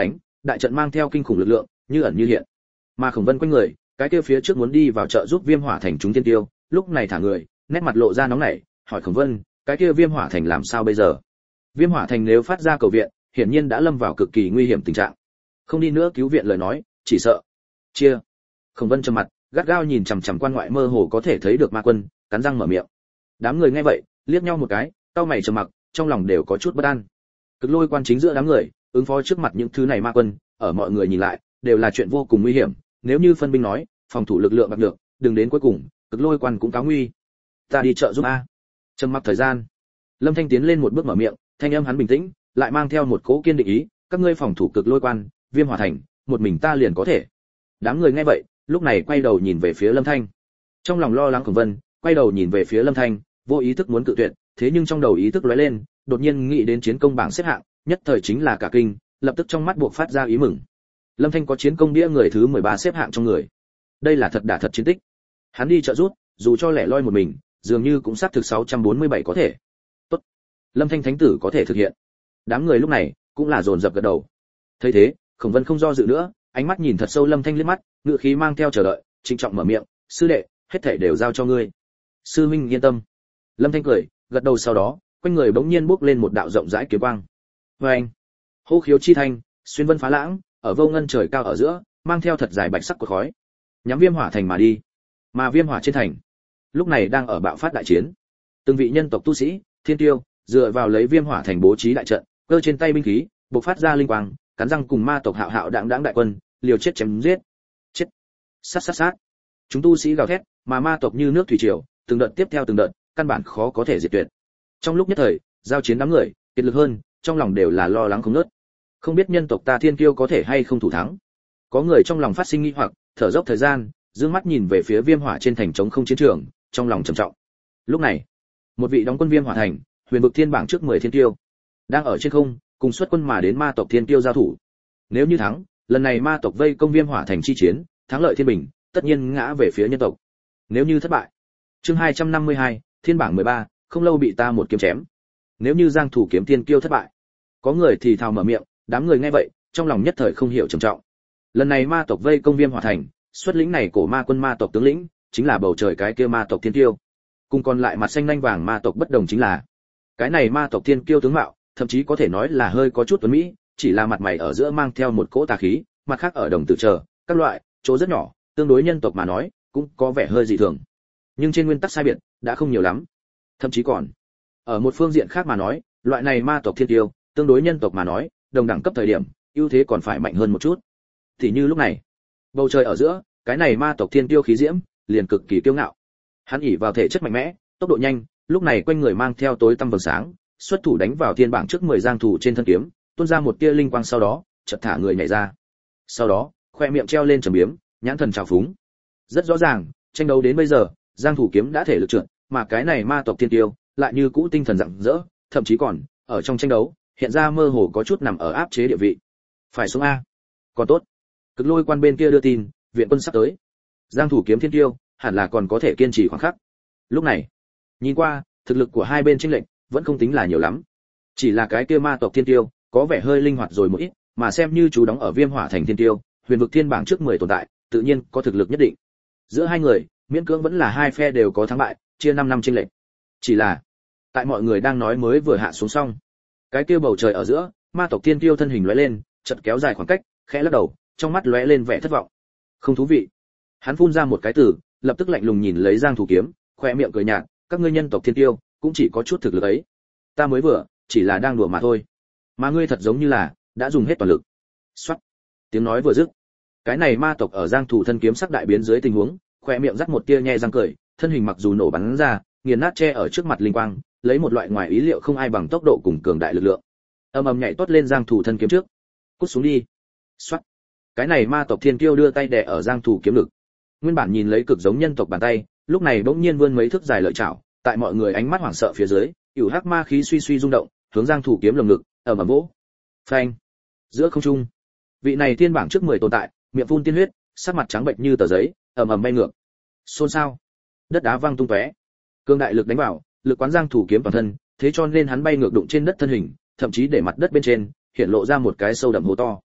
đại trận mang theo kinh khủng lực lượng, như ẩn như hiện. Mà Khổng Vân quanh người, cái kia phía trước muốn đi vào trợ giúp Viêm Hỏa Thành chúng tiên tiêu, lúc này thả người, nét mặt lộ ra nóng nảy, hỏi Khổng Vân, cái kia Viêm Hỏa Thành làm sao bây giờ? Viêm Hỏa Thành nếu phát ra cầu viện, hiển nhiên đã lâm vào cực kỳ nguy hiểm tình trạng. Không đi nữa cứu viện lời nói, chỉ sợ chia. Khổng Vân trầm mặt, gắt gao nhìn chằm chằm quan ngoại mơ hồ có thể thấy được ma quân, cắn răng mở miệng. Đám người nghe vậy, liếc nhau một cái, cau mày trầm mặc, trong lòng đều có chút bất an. Cực Lôi quan chính giữa đám người, ứng phó trước mặt những thứ này ma quân, ở mọi người nhìn lại, đều là chuyện vô cùng nguy hiểm, nếu như phân binh nói, phòng thủ lực lượng bạc được, đừng đến cuối cùng, Cực Lôi quan cũng cáo nguy. Ta đi trợ giúp a. Trầm mặc thời gian, Lâm Thanh tiến lên một bước mở miệng, thanh âm hắn bình tĩnh, lại mang theo một cỗ kiên định ý, các ngươi phòng thủ Cực Lôi quan, Viêm Hỏa Thành, một mình ta liền có thể. Đám người nghe vậy, lúc này quay đầu nhìn về phía Lâm Thanh. Trong lòng lo lắng Khổng Vân, quay đầu nhìn về phía Lâm Thanh, vô ý thức muốn cự tuyệt, thế nhưng trong đầu ý thức lóe lên, đột nhiên nghĩ đến chiến công bảng xếp hạng, nhất thời chính là cả kinh, lập tức trong mắt buộc phát ra ý mừng. Lâm Thanh có chiến công bia người thứ 13 xếp hạng trong người. Đây là thật đả thật chiến tích. Hắn đi trợ giúp, dù cho lẻ loi một mình, dường như cũng xác thực 647 có thể. Tốt. Lâm Thanh thánh tử có thể thực hiện. Đám người lúc này cũng là dồn dập gật đầu. Thấy thế, Khổng Vân không do dự nữa, ánh mắt nhìn thật sâu Lâm Thanh liếc mắt, ngữ khí mang theo chờ đợi, trịnh trọng mở miệng, "Sư đệ, hết thảy đều giao cho ngươi." "Sư huynh yên tâm." Lâm Thanh cười, gật đầu sau đó, quanh người bỗng nhiên bốc lên một đạo rộng rãi kiếm quang. Oeng! Hô khiếu chi thanh, xuyên vân phá lãng, ở vô ngân trời cao ở giữa, mang theo thật dài bạch sắc của khói, nhắm Viêm Hỏa Thành mà đi. Mà Viêm Hỏa trên thành, lúc này đang ở bạo phát đại chiến. Từng vị nhân tộc tu sĩ, thiên tiêu, dựa vào lấy Viêm Hỏa Thành bố trí đại trận, cơ trên tay binh khí, bộc phát ra linh quang, cắn răng cùng ma tộc hạo hạo đãng đãng đại quân, liều chết chém giết. Chết! Sát sát sát! Chúng tu sĩ gào thét, mà ma tộc như nước thủy triều, từng đợt tiếp theo từng đợt, căn bản khó có thể diệt tuyệt. Trong lúc nhất thời, giao chiến đám người, kiệt lực hơn, trong lòng đều là lo lắng không ngớt. Không biết nhân tộc ta thiên kiêu có thể hay không thủ thắng. Có người trong lòng phát sinh nghi hoặc, thở dốc thời gian, dương mắt nhìn về phía Viêm Hỏa trên thành trống không chiến trường, trong lòng trầm trọng. Lúc này, một vị đóng quân Viêm Hỏa thành, huyền vực thiên bảng trước 10 thiên kiêu, đang ở trên không, cùng xuất quân mà đến ma tộc thiên kiêu giao thủ. Nếu như thắng, lần này ma tộc vây công Viêm Hỏa thành chi chiến, thắng lợi thiên bình, tất nhiên ngã về phía nhân tộc. Nếu như thất bại, chương 252, thiên bảng 13, không lâu bị ta một kiếm chém. Nếu như Giang Thủ kiếm tiên kiêu thất bại, có người thì thào mở miệng, đám người nghe vậy, trong lòng nhất thời không hiểu trầm trọng. Lần này ma tộc vây công Viêm Hỏa thành, xuất lĩnh này cổ ma quân ma tộc tướng lĩnh, chính là bầu trời cái kia ma tộc thiên kiêu. Cùng còn lại mặt xanh nhanh vàng ma tộc bất đồng chính là, cái này ma tộc thiên kiêu tướng mạo, thậm chí có thể nói là hơi có chút tuấn mỹ, chỉ là mặt mày ở giữa mang theo một cỗ tà khí, mặt khác ở đồng tử chờ, các loại, chỗ rất nhỏ, tương đối nhân tộc mà nói, cũng có vẻ hơi dị thường. Nhưng trên nguyên tắc sai biệt, đã không nhiều lắm. Thậm chí còn, ở một phương diện khác mà nói, loại này ma tộc thiên kiêu, tương đối nhân tộc mà nói, đồng đẳng cấp thời điểm, ưu thế còn phải mạnh hơn một chút. Thì như lúc này, bầu trời ở giữa, cái này ma tộc thiên kiêu khí diễm, liền cực kỳ kiêu ngạo. Hắn ỷ vào thể chất mạnh mẽ, tốc độ nhanh, lúc này quanh người mang theo tối tăm vầng sáng, xuất thủ đánh vào thiên bảng trước 10 giang thủ trên thân kiếm, tuôn ra một tia linh quang sau đó, chợt thả người nhảy ra. Sau đó, khoe miệng treo lên trầm biếm, nhãn thần trào phúng. Rất rõ ràng, tranh đấu đến bây giờ, giang thủ kiếm đã thể lực trượt, mà cái này ma tộc thiên tiêu lại như cũ tinh thần rạng rỡ, thậm chí còn ở trong tranh đấu, hiện ra mơ hồ có chút nằm ở áp chế địa vị. Phải xuống a. Còn tốt. Cực Lôi quan bên kia đưa tin, viện quân sắp tới. Giang thủ kiếm thiên tiêu, hẳn là còn có thể kiên trì khoảng khắc. Lúc này, nhìn qua, thực lực của hai bên chênh lệch vẫn không tính là nhiều lắm. Chỉ là cái kia ma tộc thiên tiêu, có vẻ hơi linh hoạt rồi một ít, mà xem như chú đóng ở Viêm Hỏa thành thiên tiêu, huyền vực thiên bảng trước 10 tồn tại, tự nhiên có thực lực nhất định. Giữa hai người, miễn cưỡng vẫn là hai phe đều có thắng bại, chia 5 năm chênh lệch. Chỉ là, tại mọi người đang nói mới vừa hạ xuống xong, cái kia bầu trời ở giữa, ma tộc thiên tiêu thân hình lóe lên, chợt kéo dài khoảng cách, khẽ lắc đầu, trong mắt lóe lên vẻ thất vọng. Không thú vị. Hắn phun ra một cái từ, lập tức lạnh lùng nhìn lấy Giang Thủ kiếm, khoe miệng cười nhạt, các ngươi nhân tộc thiên tiêu, cũng chỉ có chút thực lực ấy. Ta mới vừa, chỉ là đang đùa mà thôi. Mà ngươi thật giống như là đã dùng hết toàn lực. Soát. Tiếng nói vừa dứt, cái này ma tộc ở Giang Thủ thân kiếm sắc đại biến dưới tình huống, khoe miệng rắc một tia nhe răng cười, thân hình mặc dù nổ bắn ra, nghiền nát che ở trước mặt linh quang, lấy một loại ngoài ý liệu không ai bằng tốc độ cùng cường đại lực lượng. Ầm ầm nhảy toát lên Giang Thủ thân kiếm trước. Cút xuống đi. Soát. Cái này ma tộc thiên kiêu đưa tay đè ở Giang Thủ kiếm lực. Nguyên bản nhìn lấy cực giống nhân tộc bàn tay, lúc này bỗng nhiên vươn mấy thước dài lợi chảo, tại mọi người ánh mắt hoảng sợ phía dưới, cửu hắc ma khí suy suy rung động, hướng Giang Thủ kiếm lồng ngực, ầm ầm vỗ. Phanh. Giữa không trung, vị này thiên bảng trước 10 tồn tại, miệng phun tiên huyết, sắc mặt trắng bệch như tờ giấy, ầm ầm bay ngược. Xôn xao. Đất đá văng tung tóe. Cương đại lực đánh vào, lực quán Giang Thủ kiếm toàn thân, thế cho nên hắn bay ngược đụng trên đất thân hình, thậm chí để mặt đất bên trên hiện lộ ra một cái sâu đậm hố to.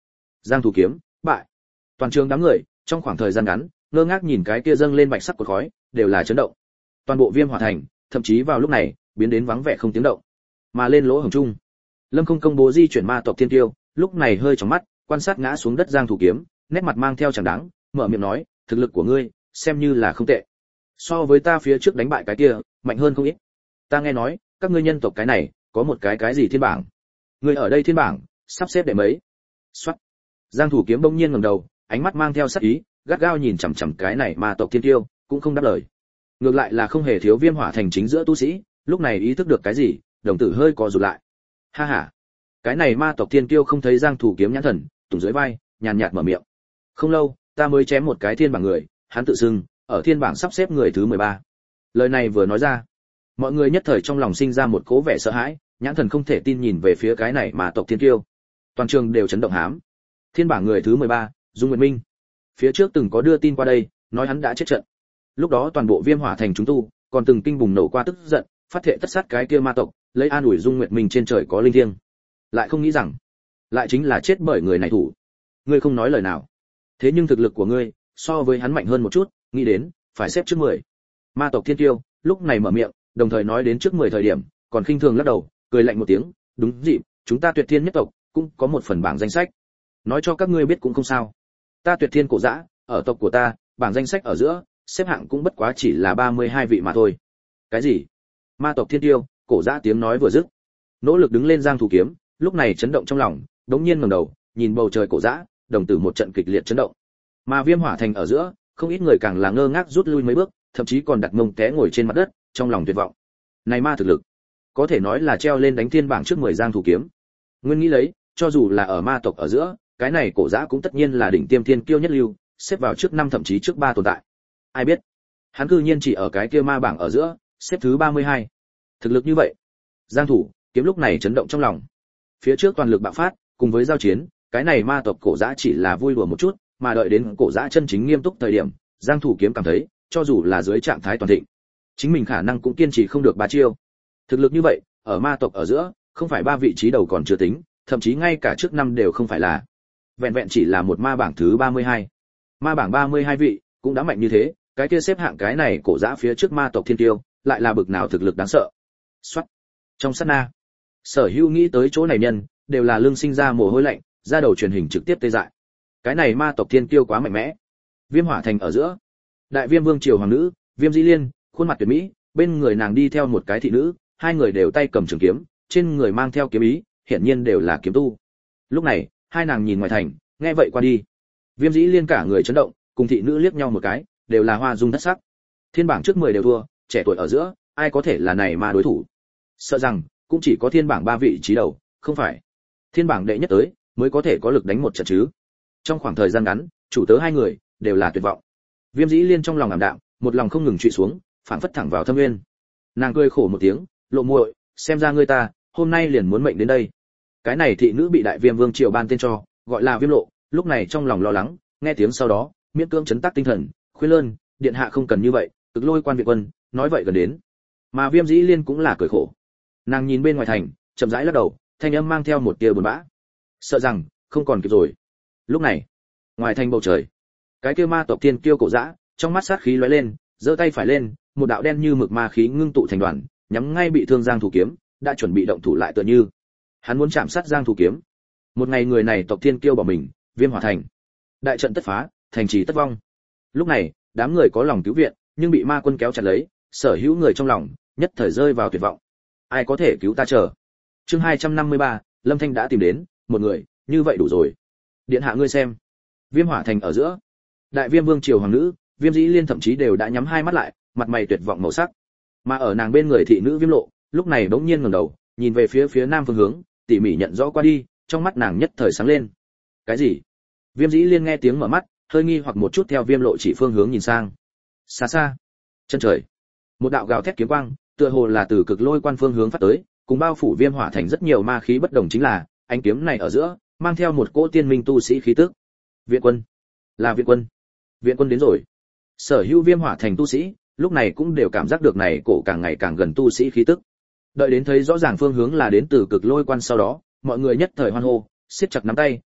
Giang thủ kiếm bại. Toàn trường đám người trong khoảng thời gian ngắn ngơ ngác nhìn cái kia dâng lên bạch sắc cột khói, đều là chấn động. Toàn bộ Viêm Hỏa Thành, thậm chí vào lúc này biến đến vắng vẻ không tiếng động. Mà lên lỗ hồng trung, Lâm Không công bố di chuyển ma tộc thiên tiêu, lúc này hơi trong mắt quan sát ngã xuống đất Giang thủ kiếm, nét mặt mang theo chẳng đáng, mở miệng nói, thực lực của ngươi xem như là không tệ, so với ta phía trước đánh bại cái kia mạnh hơn không ít. Ta nghe nói các ngươi nhân tộc cái này có một cái gì thiên bảng, ngươi ở đây thiên bảng sắp xếp đệ mấy? Soát. Giang thủ kiếm bỗng nhiên ngẩng đầu, ánh mắt mang theo sát ý, gắt gao nhìn chằm chằm cái này ma tộc thiên tiêu, cũng không đáp lời. Ngược lại là không hề thiếu Viêm Hỏa Thành chính giữa tu sĩ, lúc này ý thức được cái gì, đồng tử hơi co rụt lại. Ha ha, cái này ma tộc thiên tiêu không thấy Giang thủ kiếm nhãn thần, tùng dưới vai, nhàn nhạt mở miệng. Không lâu, ta mới chém một cái thiên bảng người, hắn tự xưng ở thiên bảng sắp xếp người thứ 13. Lời này vừa nói ra, mọi người nhất thời trong lòng sinh ra một cố vẻ sợ hãi, nhãn thần không thể tin nhìn về phía cái này ma tộc thiên tiêu. Toàn trường đều chấn động hám. Thiên bảng người thứ 13, Dung Nguyệt Minh. Phía trước từng có đưa tin qua đây, nói hắn đã chết trận. Lúc đó toàn bộ Viêm Hỏa Thành chúng tu, còn từng kinh bùng nổ qua tức giận, phát thệ tất sát cái kia ma tộc, lấy an ủi Dung Nguyệt Minh trên trời có linh thiêng. Lại không nghĩ rằng, lại chính là chết bởi người này thủ. Ngươi không nói lời nào. Thế nhưng thực lực của ngươi, so với hắn mạnh hơn một chút, nghĩ đến, phải xếp trước 10. Ma tộc thiên tiêu, lúc này mở miệng, đồng thời nói đến trước 10 thời điểm, còn khinh thường lắc đầu, cười lạnh một tiếng, đúng dịp, chúng ta Tuyệt Thiên nhất tộc, cũng có một phần bảng danh sách. Nói cho các ngươi biết cũng không sao. Ta Tuyệt Thiên cổ dã, ở tộc của ta, bảng danh sách ở giữa, xếp hạng cũng bất quá chỉ là 32 vị mà thôi. Cái gì? Ma tộc thiên tiêu, cổ dã tiếng nói vừa dứt, nỗ lực đứng lên Giang thủ kiếm, lúc này chấn động trong lòng, đống nhiên ngẩng đầu, nhìn bầu trời cổ dã, đồng tử một trận kịch liệt chấn động. Mà Viêm Hỏa Thành ở giữa, không ít người càng là ngơ ngác rút lui mấy bước, thậm chí còn đặt mông té ngồi trên mặt đất, trong lòng tuyệt vọng. Này ma thực lực, có thể nói là treo lên đánh thiên bảng trước 10 Giang thủ kiếm. Nguyên nghĩ lấy, cho dù là ở ma tộc ở giữa, cái này cổ dã cũng tất nhiên là đỉnh tiêm thiên kiêu nhất lưu, xếp vào trước 5 thậm chí trước 3 tồn tại. Ai biết, hắn cư nhiên chỉ ở cái kia ma bảng ở giữa, xếp thứ 32. Thực lực như vậy, Giang thủ kiếm lúc này chấn động trong lòng. Phía trước toàn lực bạo phát, cùng với giao chiến, cái này ma tộc cổ dã chỉ là vui đùa một chút, mà đợi đến cổ dã chân chính nghiêm túc thời điểm, Giang thủ kiếm cảm thấy, cho dù là dưới trạng thái toàn thịnh, chính mình khả năng cũng kiên trì không được 3 chiêu. Thực lực như vậy, ở ma tộc ở giữa, không phải 3 vị trí đầu còn chưa tính, thậm chí ngay cả trước 5 đều không phải là. Vẹn vẹn chỉ là một ma bảng thứ 32. Ma bảng 32 vị, cũng đã mạnh như thế, cái kia xếp hạng cái này cổ dã phía trước ma tộc thiên tiêu, lại là bực nào thực lực đáng sợ. Soát. Trong sát na, sở hữu nghĩ tới chỗ này nhân, đều là lưng sinh ra mồ hôi lạnh, ra đầu truyền hình trực tiếp tê dại. Cái này ma tộc thiên tiêu quá mạnh mẽ. Viêm Hỏa Thành ở giữa, Đại Viêm Vương triều hoàng nữ, Viêm Dĩ Liên, khuôn mặt tuyệt mỹ, bên người nàng đi theo một cái thị nữ, hai người đều tay cầm trường kiếm, trên người mang theo kiếm ý, hiển nhiên đều là kiếm tu. Lúc này, hai nàng nhìn ngoài thành, nghe vậy qua đi. Viêm Dĩ Liên cả người chấn động, cùng thị nữ liếc nhau một cái, đều là hoa dung thất sắc. Thiên bảng trước 10 đều thua, trẻ tuổi ở giữa, ai có thể là này ma đối thủ? Sợ rằng cũng chỉ có thiên bảng 3 vị trí đầu, không phải? Thiên bảng đệ nhất tới, mới có thể có lực đánh một trận chứ. Trong khoảng thời gian ngắn, chủ tớ hai người đều là tuyệt vọng. Viêm Dĩ Liên trong lòng ảm đạm, một lòng không ngừng trụy xuống, phản phất thẳng vào thâm nguyên. Nàng cười khổ một tiếng, lộ muội, xem ra ngươi ta, hôm nay liền muốn mệnh đến đây. Cái này thị nữ bị Đại Viêm Vương triều ban tên cho, gọi là Viêm Lộ, lúc này trong lòng lo lắng, nghe tiếng sau đó, miễn cưỡng chấn tác tinh thần, khuyên lơn, điện hạ không cần như vậy, Cực Lôi quan viện quân, nói vậy gần đến. Mà Viêm Dĩ Liên cũng là cười khổ. Nàng nhìn bên ngoài thành, chậm rãi lắc đầu, thanh âm mang theo một tia buồn bã. Sợ rằng không còn kịp rồi. Lúc này, ngoài thành bầu trời, cái kia ma tộc tiên kiêu cổ dã, trong mắt sát khí lóe lên, giơ tay phải lên, một đạo đen như mực ma khí ngưng tụ thành đoàn, nhắm ngay bị thương Giang thủ kiếm, đã chuẩn bị động thủ lại tựa như hắn muốn chạm sát Giang thủ kiếm. Một ngày người này tộc tiên kiêu bỏ mình, Viêm Hỏa Thành, đại trận tất phá, thành trì tất vong. Lúc này, đám người có lòng cứu viện, nhưng bị ma quân kéo chặt lấy, sở hữu người trong lòng nhất thời rơi vào tuyệt vọng. Ai có thể cứu ta chờ? Chương 253, Lâm Thanh đã tìm đến một người, như vậy đủ rồi. Điện hạ ngươi xem. Viêm Hỏa Thành ở giữa, Đại Viêm Vương triều hoàng nữ, Viêm Dĩ Liên thậm chí đều đã nhắm hai mắt lại, mặt mày tuyệt vọng màu sắc. Mà ở nàng bên người thị nữ Viêm Lộ, lúc này bỗng nhiên ngẩng đầu, nhìn về phía nam phương hướng, tỉ mỉ nhận rõ qua đi, trong mắt nàng nhất thời sáng lên. Cái gì? Viêm Dĩ Liên nghe tiếng mở mắt, hơi nghi hoặc một chút theo Viêm Lộ chỉ phương hướng nhìn sang. Xa xa, chân trời, một đạo gào thét kiếm quang, tựa hồ là từ Cực Lôi quan phương hướng phát tới, cùng bao phủ Viêm Hỏa Thành rất nhiều ma khí bất đồng chính là, ánh kiếm này ở giữa mang theo một cỗ tiên minh tu sĩ khí tức. Viện quân, là viện quân. Viện quân đến rồi. Sở hữu Viêm Hỏa Thành tu sĩ, lúc này cũng đều cảm giác được này cổ càng ngày càng gần tu sĩ khí tức. Đợi đến thấy rõ ràng phương hướng là đến từ Cực Lôi quan sau đó, mọi người nhất thời hoan hô, siết chặt nắm tay,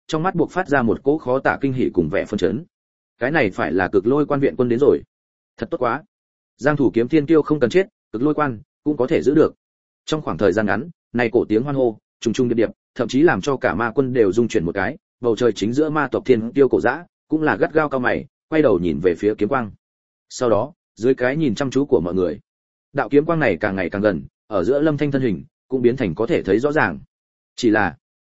trong mắt buộc phát ra một cỗ khó tả kinh hỉ cùng vẻ phân chấn. Cái này phải là Cực Lôi quan viện quân đến rồi. Thật tốt quá. Giang Thủ Kiếm Thiên Kiêu không cần chết, Cực Lôi quan cũng có thể giữ được. Trong khoảng thời gian ngắn, này cổ tiếng hoan hô, trùng trùng điệp điệp, thậm chí làm cho cả ma quân đều rung chuyển một cái, bầu trời chính giữa ma tộc Thiên Kiêu cổ dã, cũng là gắt gao cao mày, quay đầu nhìn về phía kiếm quang. Sau đó, dưới cái nhìn chăm chú của mọi người, đạo kiếm quang này càng ngày càng gần, ở giữa Lâm Thanh thân hình cũng biến thành có thể thấy rõ ràng. Chỉ là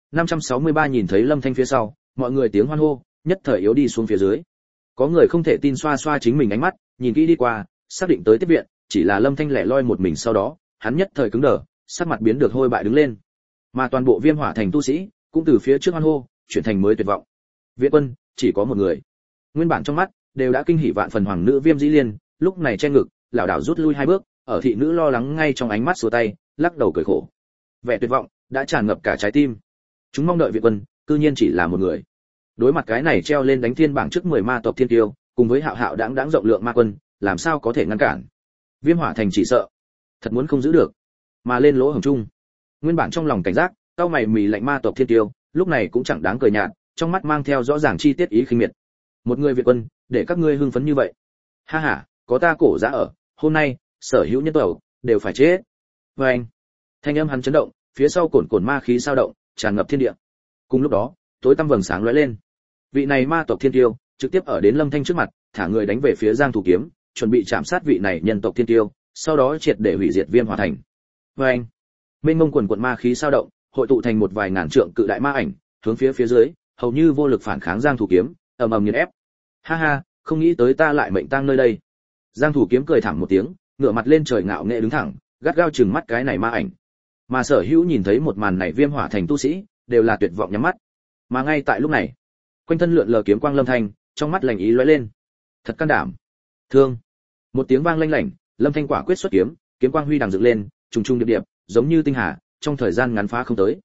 563 nhìn thấy Lâm Thanh phía sau, mọi người tiếng hoan hô nhất thời yếu đi xuống phía dưới. Có người không thể tin xoa xoa chính mình ánh mắt, nhìn kỹ đi qua, xác định tới tiếp viện, chỉ là Lâm Thanh lẻ loi một mình, sau đó, hắn nhất thời cứng đờ, sắc mặt biến được hôi bại đứng lên. Mà toàn bộ Viêm Hỏa thành tu sĩ cũng từ phía trước hoan hô chuyển thành mới tuyệt vọng. Viện quân chỉ có một người. Nguyên bản trong mắt đều đã kinh hỉ vạn phần hoàng nữ Viêm Dĩ Liên, lúc này che ngực, lảo đảo rút lui hai bước, ở thị nữ lo lắng ngay trong ánh mắt xua tay, lắc đầu cười khổ. Vẻ tuyệt vọng đã tràn ngập cả trái tim. Chúng mong đợi viện quân, cư nhiên chỉ là một người. Đối mặt cái này treo lên đánh thiên bảng trước 10 ma tộc thiên tiêu, cùng với hạo hạo đãng rộng lượng ma quân, làm sao có thể ngăn cản? Viêm Hỏa thành chỉ sợ, thật muốn không giữ được, mà lên lỗ hổng chung. Nguyên bản trong lòng cảnh giác, cau mày mì lạnh ma tộc thiên tiêu, lúc này cũng chẳng đáng cười nhạt, trong mắt mang theo rõ ràng chi tiết ý khinh miệt. Một người viện quân, để các ngươi hưng phấn như vậy? Ha ha, có ta cổ giá ở, hôm nay, sở hữu nhân tộc đều phải chết. Oeng! Thanh âm hắn chấn động, phía sau cồn cồn ma khí sao động, tràn ngập thiên địa. Cùng lúc đó, tối tăm vầng sáng lóe lên. Vị này ma tộc thiên tiêu, trực tiếp ở đến Lâm Thanh trước mặt, thả người đánh về phía Giang Thủ Kiếm, chuẩn bị chạm sát vị này nhân tộc thiên tiêu, sau đó triệt để hủy diệt Viêm Hỏa thành. Oeng! Mênh mông quần quần ma khí sao động, hội tụ thành một vài ngàn trượng cự đại ma ảnh, hướng phía dưới, hầu như vô lực phản kháng Giang Thủ Kiếm, ầm ầm nghiền ép. Ha ha, không nghĩ tới ta lại mệnh tang nơi đây. Giang Thủ Kiếm cười thảm một tiếng, ngửa mặt lên trời ngạo nghễ đứng thẳng, gắt gao trừng mắt cái này ma ảnh. Mà Sở Hữu nhìn thấy một màn này Viêm Hỏa thành tu sĩ, đều là tuyệt vọng nhắm mắt. Mà ngay tại lúc này, quanh thân lượn lờ kiếm quang Lâm Thanh, trong mắt lạnh ý lóe lên. Thật can đảm. Thương. Một tiếng vang lanh lảnh, Lâm Thanh quả quyết xuất kiếm, kiếm quang huy đằng dựng lên, trùng trùng điệp điệp, giống như tinh hà, trong thời gian ngắn phá không tới.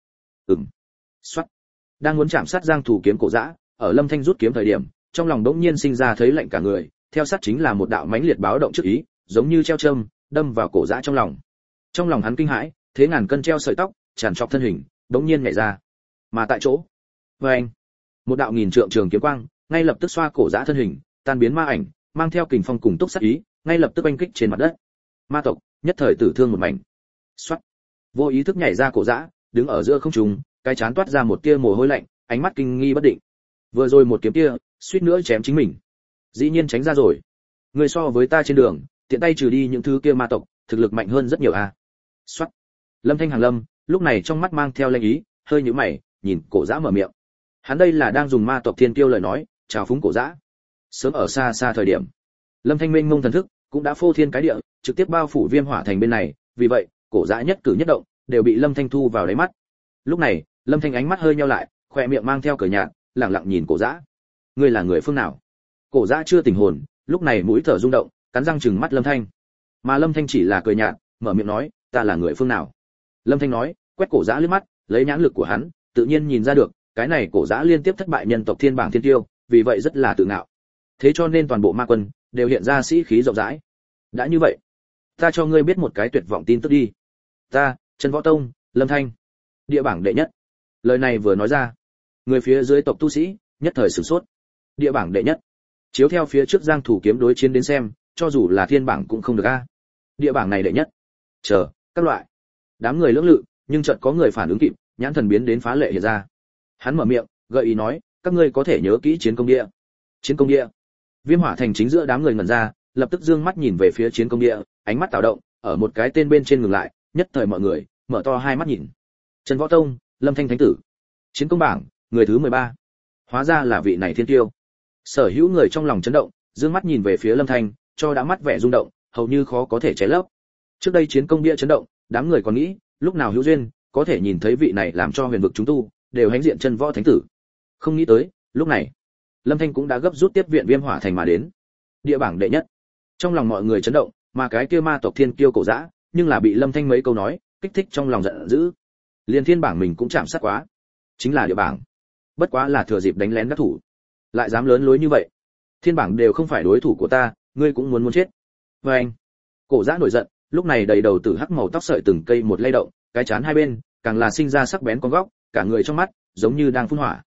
Xoát. Đang muốn chạm sát Giang Thủ Kiếm cổ dã, ở Lâm Thanh rút kiếm thời điểm, trong lòng đống nhiên sinh ra thấy lạnh cả người, theo sát chính là một đạo mãnh liệt báo động trước ý, giống như treo châm, đâm vào cổ dã trong lòng. Trong lòng hắn kinh hãi, thế ngàn cân treo sợi tóc, tràn trọc thân hình, đống nhiên nhảy ra. Mà tại chỗ, oeng, một đạo nghìn trượng trường kiếm quang, ngay lập tức xoa cổ dã thân hình, tan biến ma ảnh, mang theo kình phong cùng túc sát ý, ngay lập tức oanh kích trên mặt đất. Ma tộc nhất thời tử thương một mảnh. Xoát, vô ý thức nhảy ra cổ dã, đứng ở giữa không trung, cái chán toát ra một tia mồ hôi lạnh, ánh mắt kinh nghi bất định. Vừa rồi một kiếm kia, suýt nữa chém chính mình. Dĩ nhiên tránh ra rồi. Người so với ta trên đường, tiện tay trừ đi những thứ kia ma tộc, thực lực mạnh hơn rất nhiều a. Xoát. Lâm Thanh Hàng Lâm, lúc này trong mắt mang theo lanh ý, hơi nhíu mày, nhìn cổ dã mở miệng. Hắn đây là đang dùng ma tộc thiên tiêu lời nói, chào phúng cổ dã. Sớm ở xa xa thời điểm, Lâm Thanh mênh mông thần thức cũng đã phô thiên cái địa, trực tiếp bao phủ Viêm Hỏa thành bên này, vì vậy, cổ dã nhất cử nhất động đều bị Lâm Thanh thu vào đáy mắt. Lúc này, Lâm Thanh ánh mắt hơi nheo lại, khóe miệng mang theo cười nhạt, lẳng lặng nhìn cổ dã. Ngươi là người phương nào? Cổ dã chưa tỉnh hồn, lúc này mũi thở rung động, cắn răng trừng mắt Lâm Thanh. Mà Lâm Thanh chỉ là cười nhạt, mở miệng nói, ta là người phương nào? Lâm Thanh nói, quét cổ dã liếc mắt, lấy nhãn lực của hắn, tự nhiên nhìn ra được, cái này cổ dã liên tiếp thất bại nhân tộc thiên bảng thiên tiêu, vì vậy rất là tự ngạo. Thế cho nên toàn bộ ma quân đều hiện ra sĩ khí rộng rãi. Đã như vậy, ta cho ngươi biết một cái tuyệt vọng tin tức đi. Ta, Chân Võ Tông, Lâm Thanh, địa bảng đệ nhất. Lời này vừa nói ra, người phía dưới tộc tu sĩ nhất thời sửng sốt. Địa bảng đệ nhất, chiếu theo phía trước Giang Thủ Kiếm đối chiến đến xem, cho dù là thiên bảng cũng không được a. Địa bảng này đệ nhất. Chờ, các loại. Đám người lưỡng lự, nhưng chợt có người phản ứng kịp, nhãn thần biến đến phá lệ hiện ra. Hắn mở miệng, gợi ý nói, các ngươi có thể nhớ kỹ chiến công địa. Chiến công địa. Viêm Hỏa thành chính giữa đám người ngẩn ra, lập tức dương mắt nhìn về phía chiến công địa, ánh mắt tạo động, ở một cái tên bên trên ngừng lại, nhất thời mọi người mở to hai mắt nhìn. Chân Võ Tông, Lâm Thanh thánh tử. Chiến công bảng, người thứ 13. Hóa ra là vị này thiên tiêu. Sở hữu người trong lòng chấn động, dương mắt nhìn về phía Lâm Thanh, cho đã mắt vẻ rung động, hầu như khó có thể che lấp. Trước đây chiến công bia chấn động, đám người còn nghĩ, lúc nào hữu duyên, có thể nhìn thấy vị này làm cho huyền vực chúng tu đều hãnh diện chân võ thánh tử. Không nghĩ tới, lúc này, Lâm Thanh cũng đã gấp rút tiếp viện Viêm Hỏa thành mà đến. Địa bảng đệ nhất. Trong lòng mọi người chấn động, mà cái kia ma tộc thiên kiêu cổ dã, nhưng là bị Lâm Thanh mấy câu nói, kích thích trong lòng giận dữ. Liên thiên bảng mình cũng chạm sát quá. Chính là địa bảng. Bất quá là thừa dịp đánh lén đắc thủ. Lại dám lớn lối như vậy. Thiên bảng đều không phải đối thủ của ta, ngươi cũng muốn chết. Và anh. Cổ dã nổi giận, lúc này đầy đầu tử hắc màu tóc sợi từng cây một lay động, cái chán hai bên càng là sinh ra sắc bén con góc, cả người trong mắt giống như đang phun hỏa.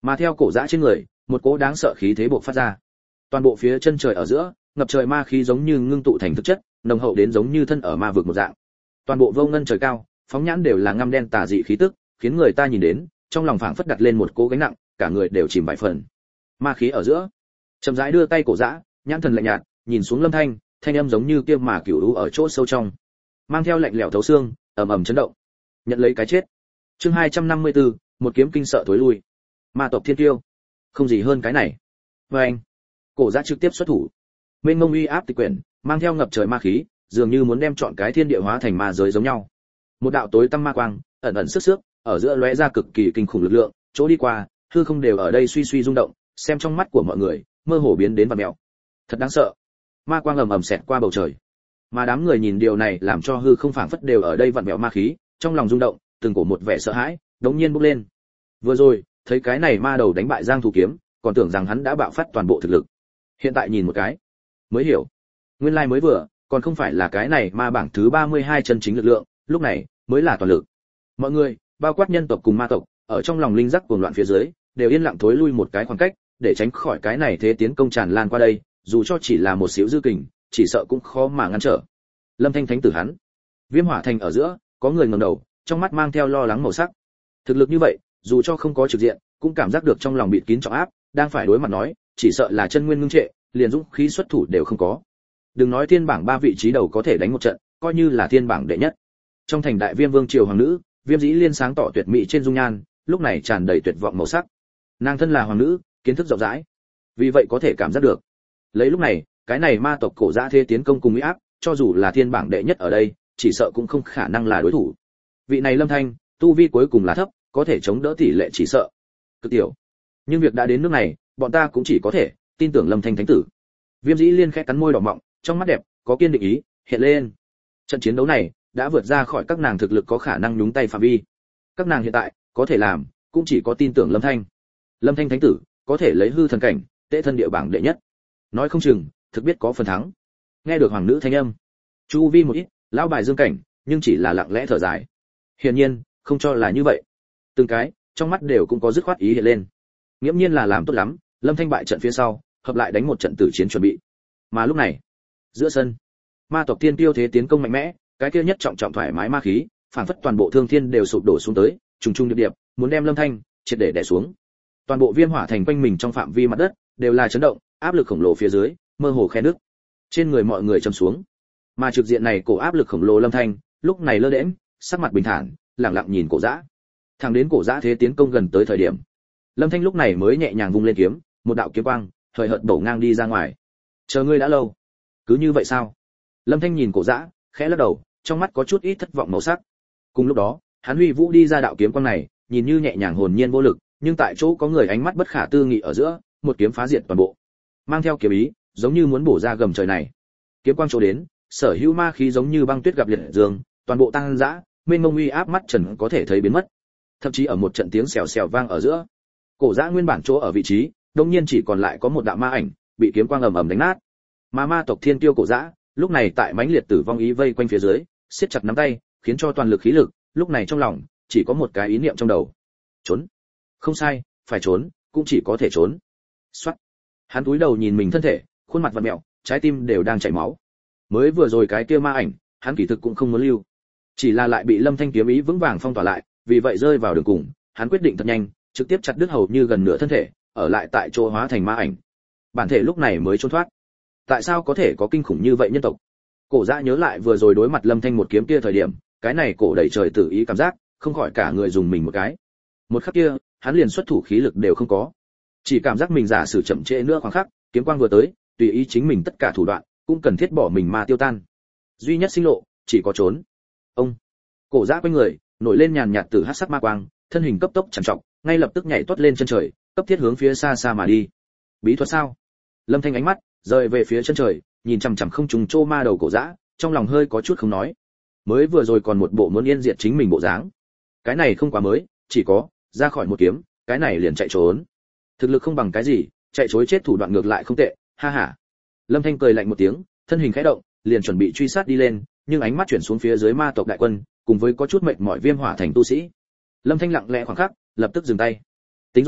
Mà theo cổ dã trên người, một cỗ đáng sợ khí thế bộc phát ra. Toàn bộ phía chân trời ở giữa, ngập trời ma khí giống như ngưng tụ thành thực chất, nồng hậu đến giống như thân ở ma vực một dạng. Toàn bộ vô ngân trời cao, phóng nhãn đều là ngăm đen tà dị khí tức, khiến người ta nhìn đến, trong lòng phảng phất đặt lên một cỗ gánh nặng, cả người đều chìm vài phần. Ma khí ở giữa, chậm rãi đưa tay cổ dã, nhãn thần lạnh nhạt, nhìn xuống Lâm Thanh, thanh âm giống như kia mà cửu u ở chỗ sâu trong, mang theo lạnh lẽo thấu xương, ầm ầm chấn động. Nhận lấy cái chết. Chương 254, một kiếm kinh sợ thối lui. Ma tộc thiên tiêu, không gì hơn cái này. Và anh, cổ dã trực tiếp xuất thủ. Mênh mông uy áp tịch quyển, mang theo ngập trời ma khí, dường như muốn đem trọn cái thiên địa hóa thành ma giới giống nhau. Một đạo tối tăm ma quang, ẩn ẩn sức, ở giữa lóe ra cực kỳ kinh khủng lực lượng, chỗ đi qua, hư không đều ở đây suy suy rung động, xem trong mắt của mọi người, mơ hồ biến đến vặn mèo. Thật đáng sợ. Ma quang ầm ầm xẹt qua bầu trời. Mà đám người nhìn điều này làm cho hư không phảng phất đều ở đây vặn vẹo ma khí, trong lòng rung động, từng cổ một vẻ sợ hãi, đống nhiên bốc lên. Vừa rồi, thấy cái này ma đầu đánh bại Giang Thủ Kiếm, còn tưởng rằng hắn đã bạo phát toàn bộ thực lực. Hiện tại nhìn một cái, mới hiểu. Nguyên lai mới vừa, còn không phải là cái này ma bảng thứ 32 chân chính lực lượng, lúc này mới là toàn lực. Mọi người, bao quát nhân tộc cùng ma tộc, ở trong lòng linh giác cuồng loạn phía dưới, đều yên lặng thối lui một cái khoảng cách, để tránh khỏi cái này thế tiến công tràn lan qua đây, dù cho chỉ là một xíu dư kình, chỉ sợ cũng khó mà ngăn trở. Lâm Thanh thánh tử hắn, Viêm Hỏa Thành ở giữa, có người ngẩng đầu, trong mắt mang theo lo lắng màu sắc. Thực lực như vậy, dù cho không có trực diện, cũng cảm giác được trong lòng bị kín trọng áp, đang phải đối mặt nói, chỉ sợ là chân nguyên ngưng trệ, liền dũng khí xuất thủ đều không có. Đừng nói thiên bảng 3 vị trí đầu có thể đánh một trận, coi như là thiên bảng đệ nhất. Trong thành đại Viêm Vương triều hoàng nữ, Viêm Dĩ Liên sáng tỏ tuyệt mỹ trên dung nhan, lúc này tràn đầy tuyệt vọng màu sắc. Nàng thân là hoàng nữ, kiến thức rộng rãi, vì vậy có thể cảm giác được. Lấy lúc này, cái này ma tộc cổ dã thế tiến công cùng uy áp, cho dù là thiên bảng đệ nhất ở đây, chỉ sợ cũng không khả năng là đối thủ. Vị này Lâm Thanh, tu vi cuối cùng là thấp, có thể chống đỡ tỷ lệ chỉ sợ cực tiểu. Nhưng việc đã đến nước này, bọn ta cũng chỉ có thể tin tưởng Lâm Thanh thánh tử. Viêm Dĩ Liên khẽ cắn môi đỏ mọng, trong mắt đẹp có kiên định ý hiện lên. Trận chiến đấu này đã vượt ra khỏi các nàng thực lực có khả năng nhúng tay phạm vi. Các nàng hiện tại có thể làm, cũng chỉ có tin tưởng Lâm Thanh. Lâm Thanh thánh tử có thể lấy hư thần cảnh, tế thân địa bảng đệ nhất. Nói không chừng, thực biết có phần thắng. Nghe được hoàng nữ thanh âm, chu vi một ít, lão bài dương cảnh, nhưng chỉ là lặng lẽ thở dài. Hiển nhiên, không cho là như vậy. Từng cái, trong mắt đều cũng có dứt khoát ý hiện lên. Nghiễm nhiên là làm tốt lắm, Lâm Thanh bại trận phía sau, hợp lại đánh một trận tử chiến chuẩn bị. Mà lúc này, giữa sân, ma tộc tiên tiêu thế tiến công mạnh mẽ, cái kia nhất trọng trọng thoải mái ma khí, phản phất toàn bộ thương thiên đều sụp đổ xuống tới, trùng trùng điệp điệp, muốn đem Lâm Thanh triệt để đè xuống. Toàn bộ Viêm Hỏa Thành quanh mình trong phạm vi mặt đất đều là chấn động, áp lực khổng lồ phía dưới, mơ hồ khe nước. Trên người mọi người trầm xuống. Mà trực diện này cổ áp lực khổng lồ Lâm Thanh, lúc này lơ đễnh, sắc mặt bình thản, lặng lặng nhìn cổ dã. Thẳng đến cổ dã thế tiến công gần tới thời điểm, Lâm Thanh lúc này mới nhẹ nhàng vung lên kiếm, một đạo kiếm quang, hời hợt đổ ngang đi ra ngoài. Chờ ngươi đã lâu. Cứ như vậy sao? Lâm Thanh nhìn cổ dã, khẽ lắc đầu, trong mắt có chút ít thất vọng màu sắc. Cùng lúc đó, hắn huy vũ đi ra đạo kiếm quang này, nhìn như nhẹ nhàng hồn nhiên vô lực, nhưng tại chỗ có người ánh mắt bất khả tư nghị ở giữa, một kiếm phá diệt toàn bộ. Mang theo kiếm ý, giống như muốn bổ ra gầm trời này. Kiếm quang chỗ đến, sở hữu ma khí giống như băng tuyết gặp liệt dương, toàn bộ tăng dã, mênh mông uy áp mắt trần có thể thấy biến mất. Thậm chí ở một trận tiếng xèo xèo vang ở giữa, cổ dã nguyên bản chỗ ở vị trí, đột nhiên chỉ còn lại có một đạo ma ảnh, bị kiếm quang ầm ầm đánh nát. Mà ma tộc thiên tiêu cổ dã, lúc này tại mãnh liệt tử vong ý vây quanh phía dưới, siết chặt nắm tay, khiến cho toàn lực khí lực, lúc này trong lòng chỉ có một cái ý niệm trong đầu. Trốn. Không sai, phải trốn, cũng chỉ có thể trốn. Soát. Hắn cúi đầu nhìn mình thân thể, khuôn mặt vặn mèo, trái tim đều đang chảy máu. Mới vừa rồi cái kia ma ảnh, hắn kỳ thực cũng không muốn lưu, chỉ là lại bị Lâm Thanh kiếm ý vững vàng phong tỏa lại, vì vậy rơi vào đường cùng, hắn quyết định thật nhanh, trực tiếp chặt đứt hầu như gần nửa thân thể, ở lại tại chỗ hóa thành ma ảnh. Bản thể lúc này mới trốn thoát. Tại sao có thể có kinh khủng như vậy nhân tộc? Cổ Dã nhớ lại vừa rồi đối mặt Lâm Thanh một kiếm kia thời điểm, cái này cổ đẩy trời tử ý cảm giác, không khỏi cả người dùng mình một cái. Một khắc kia, hắn liền xuất thủ khí lực đều không có, chỉ cảm giác mình giả sử chậm trễ nữa khoảng khắc, kiếm quang vừa tới, tùy ý chính mình tất cả thủ đoạn, cũng cần thiết bỏ mình mà tiêu tan. Duy nhất sinh lộ, chỉ có trốn. Ông. Cổ Dã quanh người, nổi lên nhàn nhạt tử hắc sắc ma quang, thân hình cấp tốc trằn trọc, ngay lập tức nhảy toát lên chân trời, cấp thiết hướng phía xa xa mà đi. Bí thuật sao? Lâm Thanh ánh mắt rời về phía chân trời, nhìn chằm chằm không trùng trô ma đầu Cổ Dã, trong lòng hơi có chút không nói. Mới vừa rồi còn một bộ muốn yên diệt chính mình bộ dáng. Cái này không quá mới, chỉ có ra khỏi một kiếm, cái này liền chạy trốn. Thực lực không bằng cái gì, chạy trối chết thủ đoạn ngược lại không tệ, ha ha. Lâm Thanh cười lạnh một tiếng, thân hình khẽ động, liền chuẩn bị truy sát đi lên, nhưng ánh mắt chuyển xuống phía dưới ma tộc đại quân, cùng với có chút mệt mỏi Viêm Hỏa Thành tu sĩ. Lâm Thanh lặng lẽ khoảng khắc, lập tức dừng tay. Tính rồi,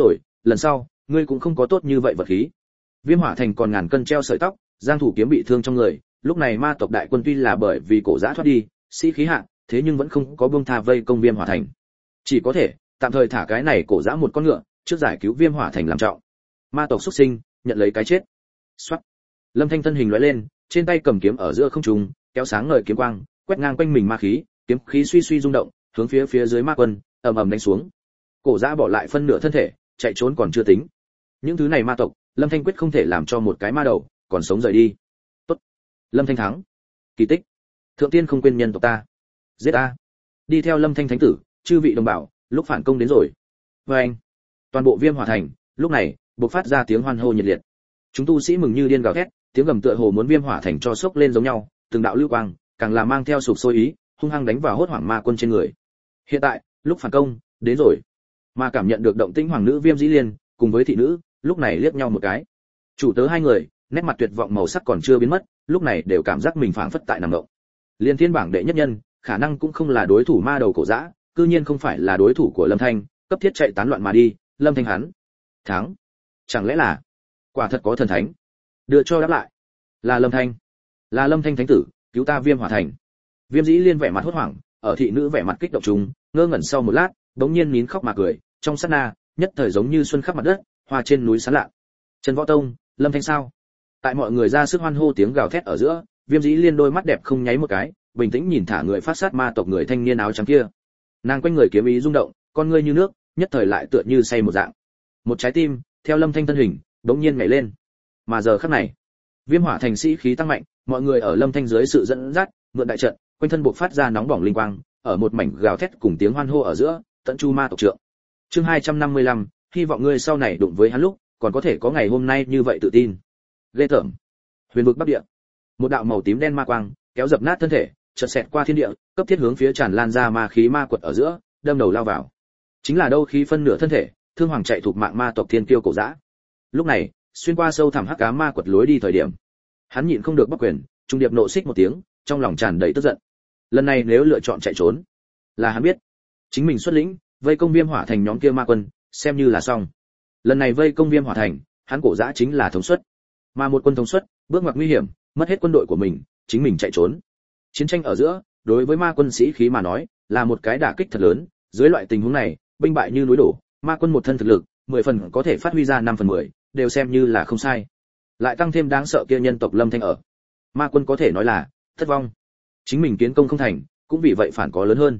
lần sau ngươi cũng không có tốt như vậy vật khí. Viêm Hỏa Thành còn ngàn cân treo sợi tóc, Giang Thủ kiếm bị thương trong người, lúc này ma tộc đại quân tuy là bởi vì cổ giã thoát đi, sĩ khí hạ, thế nhưng vẫn không có buông tha vây công Viêm Hỏa Thành. Chỉ có thể tạm thời thả cái này cổ giã một con ngựa, trước giải cứu Viêm Hỏa Thành làm trọng. Ma tộc xuất sinh, nhận lấy cái chết. Soát. Lâm Thanh thân hình lóe lên, trên tay cầm kiếm ở giữa không trung, kéo sáng ngời kiếm quang, quét ngang quanh mình ma khí, kiếm khí suy suy rung động, hướng phía dưới ma quân, ầm ầm đánh xuống. Cổ giã bỏ lại phân nửa thân thể, chạy trốn còn chưa tính. Những thứ này ma tộc, Lâm Thanh quyết không thể làm cho một cái ma đầu còn sống rời đi. Tốt. Lâm Thanh thắng. Kỳ tích. Thượng tiên không quên nhân tộc ta. Giết ta. Đi theo Lâm Thanh thánh tử, chư vị đồng bào, lúc phản công đến rồi. Và anh. Toàn bộ Viêm Hỏa Thành, lúc này, bộc phát ra tiếng hoan hô nhiệt liệt. Chúng tu sĩ mừng như điên gào thét, tiếng gầm tựa hồ muốn Viêm Hỏa Thành cho sốc lên giống nhau, từng đạo lưu quang, càng là mang theo sục sôi ý, hung hăng đánh vào hốt hoảng ma quân trên người. Hiện tại, lúc phản công đến rồi. Mà cảm nhận được động tĩnh hoàng nữ Viêm Dĩ Liên cùng với thị nữ, lúc này liếc nhau một cái. Chủ tớ hai người, nét mặt tuyệt vọng màu sắc còn chưa biến mất, lúc này đều cảm giác mình phảng phất tại nằm động. Liên thiên bảng đệ nhất nhân, khả năng cũng không là đối thủ ma đầu cổ dã, cư nhiên không phải là đối thủ của Lâm Thanh, cấp thiết chạy tán loạn mà đi, Lâm Thanh hắn thắng. Chẳng lẽ là quả thật có thần thánh? Đưa cho đáp lại. Là Lâm Thanh. Là Lâm Thanh thánh tử, cứu ta Viêm Hỏa Thành. Viêm Dĩ Liên vẻ mặt hốt hoảng, ở thị nữ vẻ mặt kích động trùng, ngơ ngẩn sau một lát, bỗng nhiên nín khóc mà cười, trong sát na, nhất thời giống như xuân khắp mặt đất, hoa trên núi sáng lạ. Trần Võ Tông, Lâm Thanh sao? Tại mọi người ra sức hoan hô tiếng gào thét ở giữa, Viêm Dĩ Liên đôi mắt đẹp không nháy một cái, bình tĩnh nhìn thả người phát sát ma tộc người thanh niên áo trắng kia. Nàng quanh người kiếm ý rung động, con ngươi như nước, nhất thời lại tựa như say một dạng. Một trái tim, theo Lâm Thanh thân hình, đống nhiên nhảy lên. Mà giờ khắc này, Viêm Hỏa Thành sĩ khí tăng mạnh, mọi người ở Lâm Thanh dưới sự dẫn dắt, mượn đại trận, quanh thân bộc phát ra nóng bỏng linh quang, ở một mảnh gào thét cùng tiếng hoan hô ở giữa, tận chu ma tộc trượng. Chương 255, hy vọng ngươi sau này đụng với hắn lúc, còn có thể có ngày hôm nay như vậy tự tin. Ghê tởm. Huyền vực Bắc Địa. Một đạo màu tím đen ma quang, kéo dập nát thân thể, chợt xẹt qua thiên địa, cấp thiết hướng phía tràn lan ra ma khí ma quật ở giữa, đâm đầu lao vào. Chính là đâu khí phân nửa thân thể, thương hoàng chạy thuộc mạng ma tộc thiên kiêu cổ dã. Lúc này, xuyên qua sâu thẳm hắc ám ma quật lối đi thời điểm, hắn nhịn không được bắc quyền, trung điệp nộ xích một tiếng, trong lòng tràn đầy tức giận. Lần này nếu lựa chọn chạy trốn, là hắn biết, chính mình xuất lĩnh, vây công Viêm Hỏa Thành nhóm kia ma quân, xem như là xong. Lần này vây công Viêm Hỏa Thành, hắn cổ dã chính là thống suất. Mà một quân thống suất, bước ngoặt nguy hiểm, mất hết quân đội của mình, chính mình chạy trốn. Chiến tranh ở giữa, đối với ma quân sĩ khí mà nói, là một cái đả kích thật lớn, dưới loại tình huống này, binh bại như núi đổ, ma quân một thân thực lực, 10 phần có thể phát huy ra 5 phần 10, đều xem như là không sai. Lại tăng thêm đáng sợ kia nhân tộc Lâm Thanh ở. Ma quân có thể nói là thất vong. Chính mình kiến công không thành, cũng vì vậy phản có lớn hơn.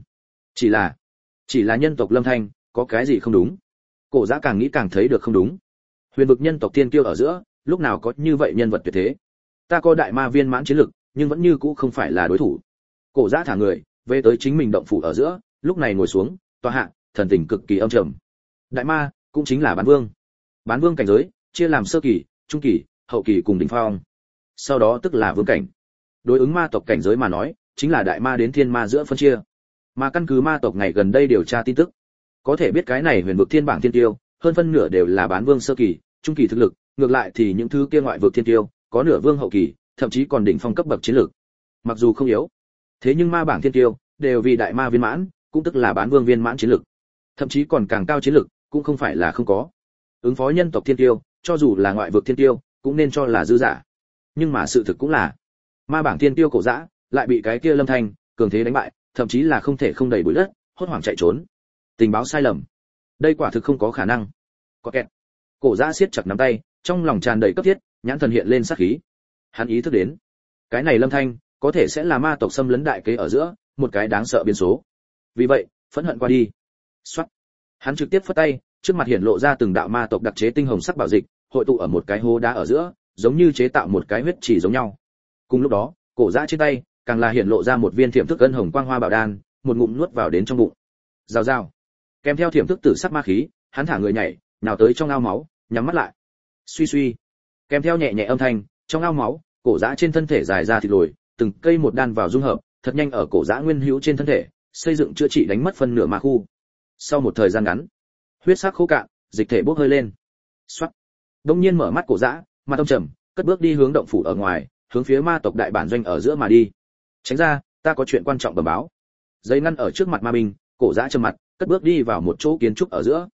Chỉ là nhân tộc Lâm Thanh, có cái gì không đúng? Cổ Dã càng nghĩ càng thấy được không đúng. Huyền vực nhân tộc tiên kiêu ở giữa, lúc nào có như vậy nhân vật tuyệt thế? Ta có đại ma viên mãn chiến lực, nhưng vẫn như cũ không phải là đối thủ. Cổ Dã thả người, về tới chính mình động phủ ở giữa, lúc này ngồi xuống, tọa hạ, thần tình cực kỳ âm trầm. Đại ma, cũng chính là bán vương. Bán vương cảnh giới, chia làm sơ kỳ, trung kỳ, hậu kỳ cùng đỉnh phong. Sau đó tức là vương cảnh. Đối ứng ma tộc cảnh giới mà nói, chính là đại ma đến thiên ma giữa phân chia. Mà căn cứ ma tộc ngày gần đây điều tra tin tức, có thể biết cái này huyền vực thiên bảng thiên tiêu, hơn phân nửa đều là bán vương sơ kỳ, trung kỳ thực lực, ngược lại thì những thứ kia ngoại vực thiên tiêu, có nửa vương hậu kỳ, thậm chí còn đỉnh phong cấp bậc chiến lược. Mặc dù không yếu, thế nhưng ma bảng thiên tiêu đều vì đại ma viên mãn, cũng tức là bán vương viên mãn chiến lược. Thậm chí còn càng cao chiến lược, cũng không phải là không có. Ứng phó nhân tộc thiên tiêu, cho dù là ngoại vực thiên tiêu, cũng nên cho là dư giả. Nhưng mà sự thực cũng là, ma bảng thiên tiêu cổ dã lại bị cái kia Lâm Thanh cường thế đánh bại, thậm chí là không thể không đẩy bụi đất, hốt hoảng chạy trốn. Tình báo sai lầm, đây quả thực không có khả năng. Có kẹt. Cổ dã siết chặt nắm tay, trong lòng tràn đầy cấp thiết, nhãn thần hiện lên sát khí. Hắn ý thức đến, cái này Lâm Thanh có thể sẽ là ma tộc xâm lấn đại kế ở giữa một cái đáng sợ biến số. Vì vậy, phẫn hận qua đi. Soát. Hắn trực tiếp phất tay, trước mặt hiện lộ ra từng đạo ma tộc đặc chế tinh hồng sắc bảo dịch, hội tụ ở một cái hố đá ở giữa, giống như chế tạo một cái huyết chỉ giống nhau. Cùng lúc đó, cổ dã trên tay càng là hiện lộ ra một viên thiểm thức ân hồng quang hoa bảo đan, một ngụm nuốt vào đến trong bụng. Rào rào. Kèm theo thiểm thức tử sắc ma khí, hắn thả người nhảy, nào tới trong ao máu, nhắm mắt lại. Suy suy. Kèm theo nhẹ nhẹ âm thanh, trong ao máu, cổ dã trên thân thể dài ra thịt lồi, từng cây một đan vào dung hợp, thật nhanh ở cổ dã nguyên hữu trên thân thể, xây dựng chữa trị đánh mất phân nửa ma khu. Sau một thời gian ngắn, huyết sắc khô cạn, dịch thể bốc hơi lên. Soát. Đông nhiên mở mắt cổ dã, mặt âm trầm, cất bước đi hướng động phủ ở ngoài, hướng phía ma tộc đại bản doanh ở giữa mà đi. Tránh ra, ta có chuyện quan trọng bẩm báo. Giấy ngăn ở trước mặt ma binh, cổ dã trầm mặt, cất bước đi vào một chỗ kiến trúc ở giữa.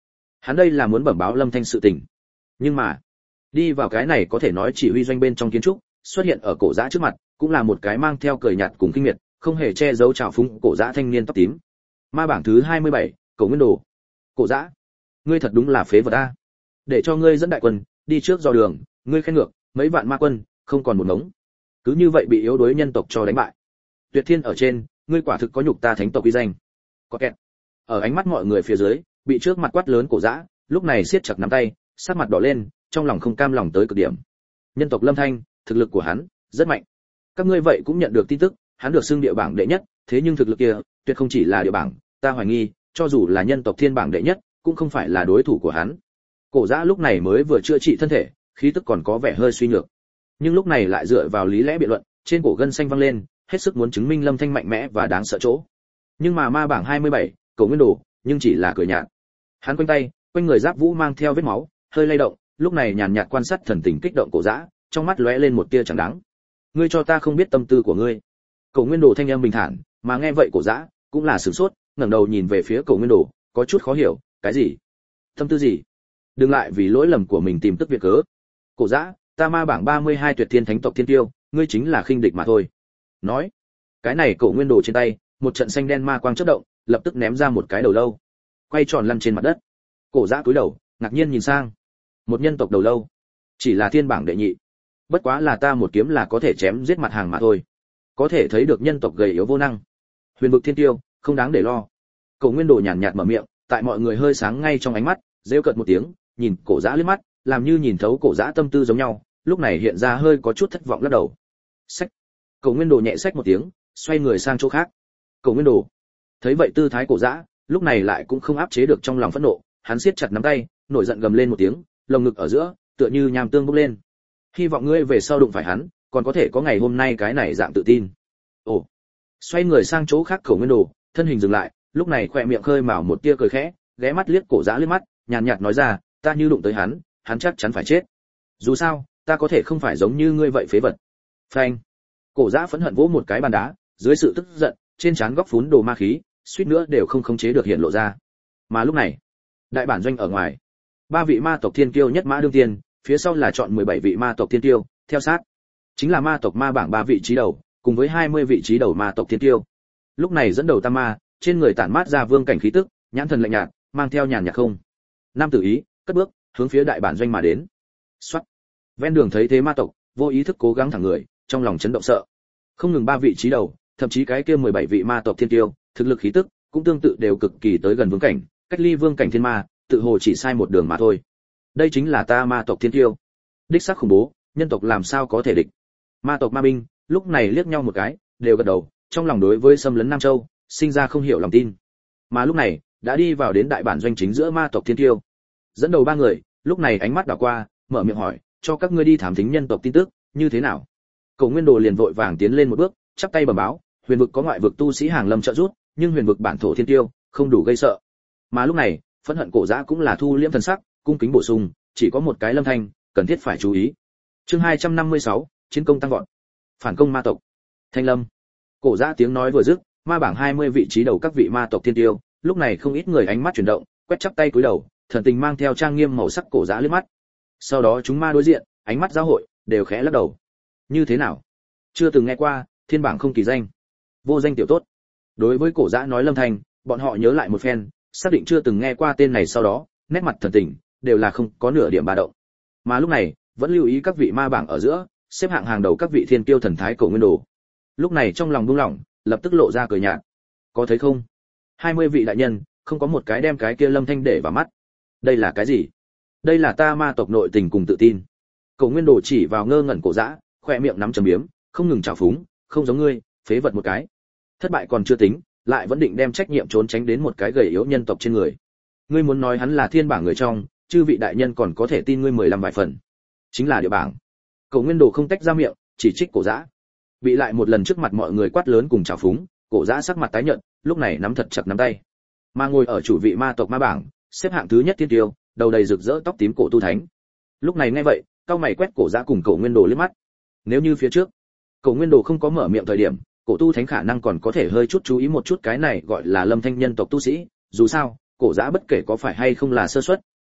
Hắn đây là muốn bẩm báo Lâm Thanh sự tình. Nhưng mà, đi vào cái này có thể nói chỉ huy doanh bên trong kiến trúc, xuất hiện ở cổ dã trước mặt, cũng là một cái mang theo cười nhạt cùng kinh miệt, không hề che giấu trào phúng cổ dã thanh niên tóc tím. Ma bảng thứ 27, Cổ Nguyên Đồ. Cổ dã, ngươi thật đúng là phế vật a. Để cho ngươi dẫn đại quân đi trước dò đường, ngươi khen ngược, mấy vạn ma quân, không còn một ngống. Cứ như vậy bị yếu đuối nhân tộc cho đánh bại. Tuyệt Thiên ở trên, ngươi quả thực có nhục ta thánh tộc uy danh. Có kẹt. Ở ánh mắt mọi người phía dưới, bị trước mặt quát lớn cổ dã, lúc này siết chặt nắm tay, sắc mặt đỏ lên, trong lòng không cam lòng tới cực điểm. Nhân tộc Lâm Thanh, thực lực của hắn rất mạnh. Các ngươi vậy cũng nhận được tin tức, hắn được xưng địa bảng đệ nhất, thế nhưng thực lực kia, tuyệt không chỉ là địa bảng, ta hoài nghi, cho dù là nhân tộc thiên bảng đệ nhất, cũng không phải là đối thủ của hắn. Cổ dã lúc này mới vừa chữa trị thân thể, khí tức còn có vẻ hơi suy nhược. Nhưng lúc này lại dựa vào lý lẽ biện luận, trên cổ gân xanh văng lên, hết sức muốn chứng minh Lâm Thanh mạnh mẽ và đáng sợ chỗ. Nhưng mà ma bảng 27, Cổ Nguyên Đồ, nhưng chỉ là cười nhạt. Hắn quanh tay, quanh người giáp vũ mang theo vết máu, hơi lay động, lúc này nhàn nhạt quan sát thần tình kích động cổ dã, trong mắt lóe lên một tia chẳng đáng. Ngươi cho ta không biết tâm tư của ngươi. Cổ Nguyên Đồ thanh âm bình thản, mà nghe vậy cổ dã cũng là sửng sốt, ngẩng đầu nhìn về phía Cổ Nguyên Đồ, có chút khó hiểu, cái gì? Tâm tư gì? Đừng lại vì lỗi lầm của mình tìm tức việc cớ. Cổ dã, ta ma bảng 32 tuyệt thiên thánh tộc thiên tiêu, ngươi chính là khinh địch mà thôi. Nói, cái này Cổ Nguyên Đồ trên tay, một trận xanh đen ma quang chớp động, lập tức ném ra một cái đầu lâu, quay tròn lăn trên mặt đất. Cổ dã cúi đầu, ngạc nhiên nhìn sang. Một nhân tộc đầu lâu, chỉ là thiên bảng đệ nhị. Bất quá là ta một kiếm là có thể chém giết mặt hàng mà thôi. Có thể thấy được nhân tộc gầy yếu vô năng. Huyền vực thiên tiêu, không đáng để lo. Cổ Nguyên Đồ nhàn nhạt mở miệng, tại mọi người hơi sáng ngay trong ánh mắt, rêu cợt một tiếng, nhìn cổ dã liếc mắt, làm như nhìn thấu cổ dã tâm tư giống nhau, lúc này hiện ra hơi có chút thất vọng lắc đầu. Xách. Cổ Nguyên Đồ nhẹ xách một tiếng, xoay người sang chỗ khác. Cổ Nguyên Đồ thấy vậy tư thái cổ dã, lúc này lại cũng không áp chế được trong lòng phẫn nộ, hắn siết chặt nắm tay, nổi giận gầm lên một tiếng, lồng ngực ở giữa, tựa như nham tương bốc lên. Hy vọng ngươi về sau đụng phải hắn, còn có thể có ngày hôm nay cái này dạng tự tin. Ồ. Xoay người sang chỗ khác Cổ Nguyên Đồ, thân hình dừng lại, lúc này khỏe miệng khơi mào một tia cười khẽ, ghé mắt liếc cổ dã liếc mắt, nhàn nhạt nói ra, ta như đụng tới hắn, hắn chắc chắn phải chết. Dù sao, ta có thể không phải giống như ngươi vậy phế vật. Phanh. Cổ dã phẫn hận vỗ một cái bàn đá, dưới sự tức giận, trên trán góc phún đồ ma khí, suýt nữa đều không khống chế được hiện lộ ra. Mà lúc này, đại bản doanh ở ngoài, ba vị ma tộc thiên kiêu nhất mã đương tiên, phía sau là chọn 17 vị ma tộc thiên kiêu, theo sát chính là ma tộc ma bảng 3 vị trí đầu, cùng với 20 vị trí đầu ma tộc thiên kiêu. Lúc này dẫn đầu tam ma, trên người tản mát ra vương cảnh khí tức, nhãn thần lạnh nhạt, mang theo nhàn nhạt không. Nam tử ý, cất bước, hướng phía đại bản doanh mà đến. Soát. Ven đường thấy thế ma tộc, vô ý thức cố gắng thẳng người, trong lòng chấn động sợ. Không ngừng 3 vị trí đầu, thậm chí cái kia 17 vị ma tộc thiên kiêu, thực lực khí tức cũng tương tự đều cực kỳ tới gần vương cảnh, cách ly vương cảnh thiên ma, tự hồ chỉ sai một đường mà thôi. Đây chính là ta ma tộc thiên kiêu. Đích xác khủng bố, nhân tộc làm sao có thể địch. Ma tộc ma binh, lúc này liếc nhau một cái, đều gật đầu, trong lòng đối với xâm lấn Nam Châu, sinh ra không hiểu lòng tin. Mà lúc này, đã đi vào đến đại bản doanh chính giữa ma tộc thiên kiêu. Dẫn đầu 3 người, lúc này ánh mắt đảo qua, mở miệng hỏi, cho các ngươi đi thám thính nhân tộc tin tức, như thế nào? Cổ Nguyên Đồ liền vội vàng tiến lên một bước, chắp tay bẩm báo, huyền vực có ngoại vực tu sĩ hàng lâm trợ giúp, nhưng huyền vực bản thổ thiên kiêu, không đủ gây sợ. Mà lúc này, phẫn hận cổ dã cũng là thu liễm thần sắc, cung kính bổ sung, chỉ có một cái Lâm Thanh, cần thiết phải chú ý. Chương 256, chiến công tăng vọt. Phản công ma tộc. Thanh Lâm. Cổ dã tiếng nói vừa dứt, ma bảng 20 vị trí đầu các vị ma tộc thiên tiêu, lúc này không ít người ánh mắt chuyển động, quét chắp tay cúi đầu, thần tình mang theo trang nghiêm màu sắc cổ dã liếc mắt. Sau đó chúng ma đối diện, ánh mắt giao hội, đều khẽ lắc đầu. Như thế nào? Chưa từng nghe qua, thiên bảng không kỳ danh. Vô danh tiểu tốt. Đối với cổ dã nói Lâm Thanh, bọn họ nhớ lại một phen, xác định chưa từng nghe qua tên này, sau đó nét mặt thần tình đều là không có nửa điểm ba động. Mà lúc này vẫn lưu ý các vị ma bảng ở giữa xếp hạng hàng đầu các vị thiên kiêu thần thái Cổ Nguyên Đồ, lúc này trong lòng buông lỏng, lập tức lộ ra cười nhạt. Có thấy không, 20 vị đại nhân không có một cái đem cái kia Lâm Thanh để vào mắt. Đây là cái gì? Đây là ta ma tộc nội tình cùng tự tin. Cổ Nguyên Đồ chỉ vào ngơ ngẩn cổ dã, khoe miệng nắm chấm biếm, không ngừng trào phúng, không giống ngươi, phế vật một cái. Thất bại còn chưa tính, lại vẫn định đem trách nhiệm trốn tránh đến một cái gầy yếu nhân tộc trên người. Ngươi muốn nói hắn là thiên bảng người trong, chư vị đại nhân còn có thể tin ngươi 15 vài phần. Chính là địa bảng. Cổ Nguyên Đồ không tách ra miệng, chỉ trích cổ dã. Bị lại một lần trước mặt mọi người quát lớn cùng trào phúng, cổ dã sắc mặt tái nhợt, lúc này nắm thật chặt nắm tay. Mà ngồi ở chủ vị ma tộc ma bảng, xếp hạng thứ nhất thiên tiêu, đầu đầy rực rỡ tóc tím cổ tu thánh. Lúc này nghe vậy, cao mày quét cổ dã cùng Cổ Nguyên Đồ liếc mắt. Nếu như phía trước, Cổ Nguyên Đồ không có mở miệng thời điểm, cổ tu thánh khả năng còn có thể hơi chút chú ý một chút cái này gọi là Lâm Thanh nhân tộc tu sĩ, dù sao, cổ dã bất kể có phải hay không là sơ suất,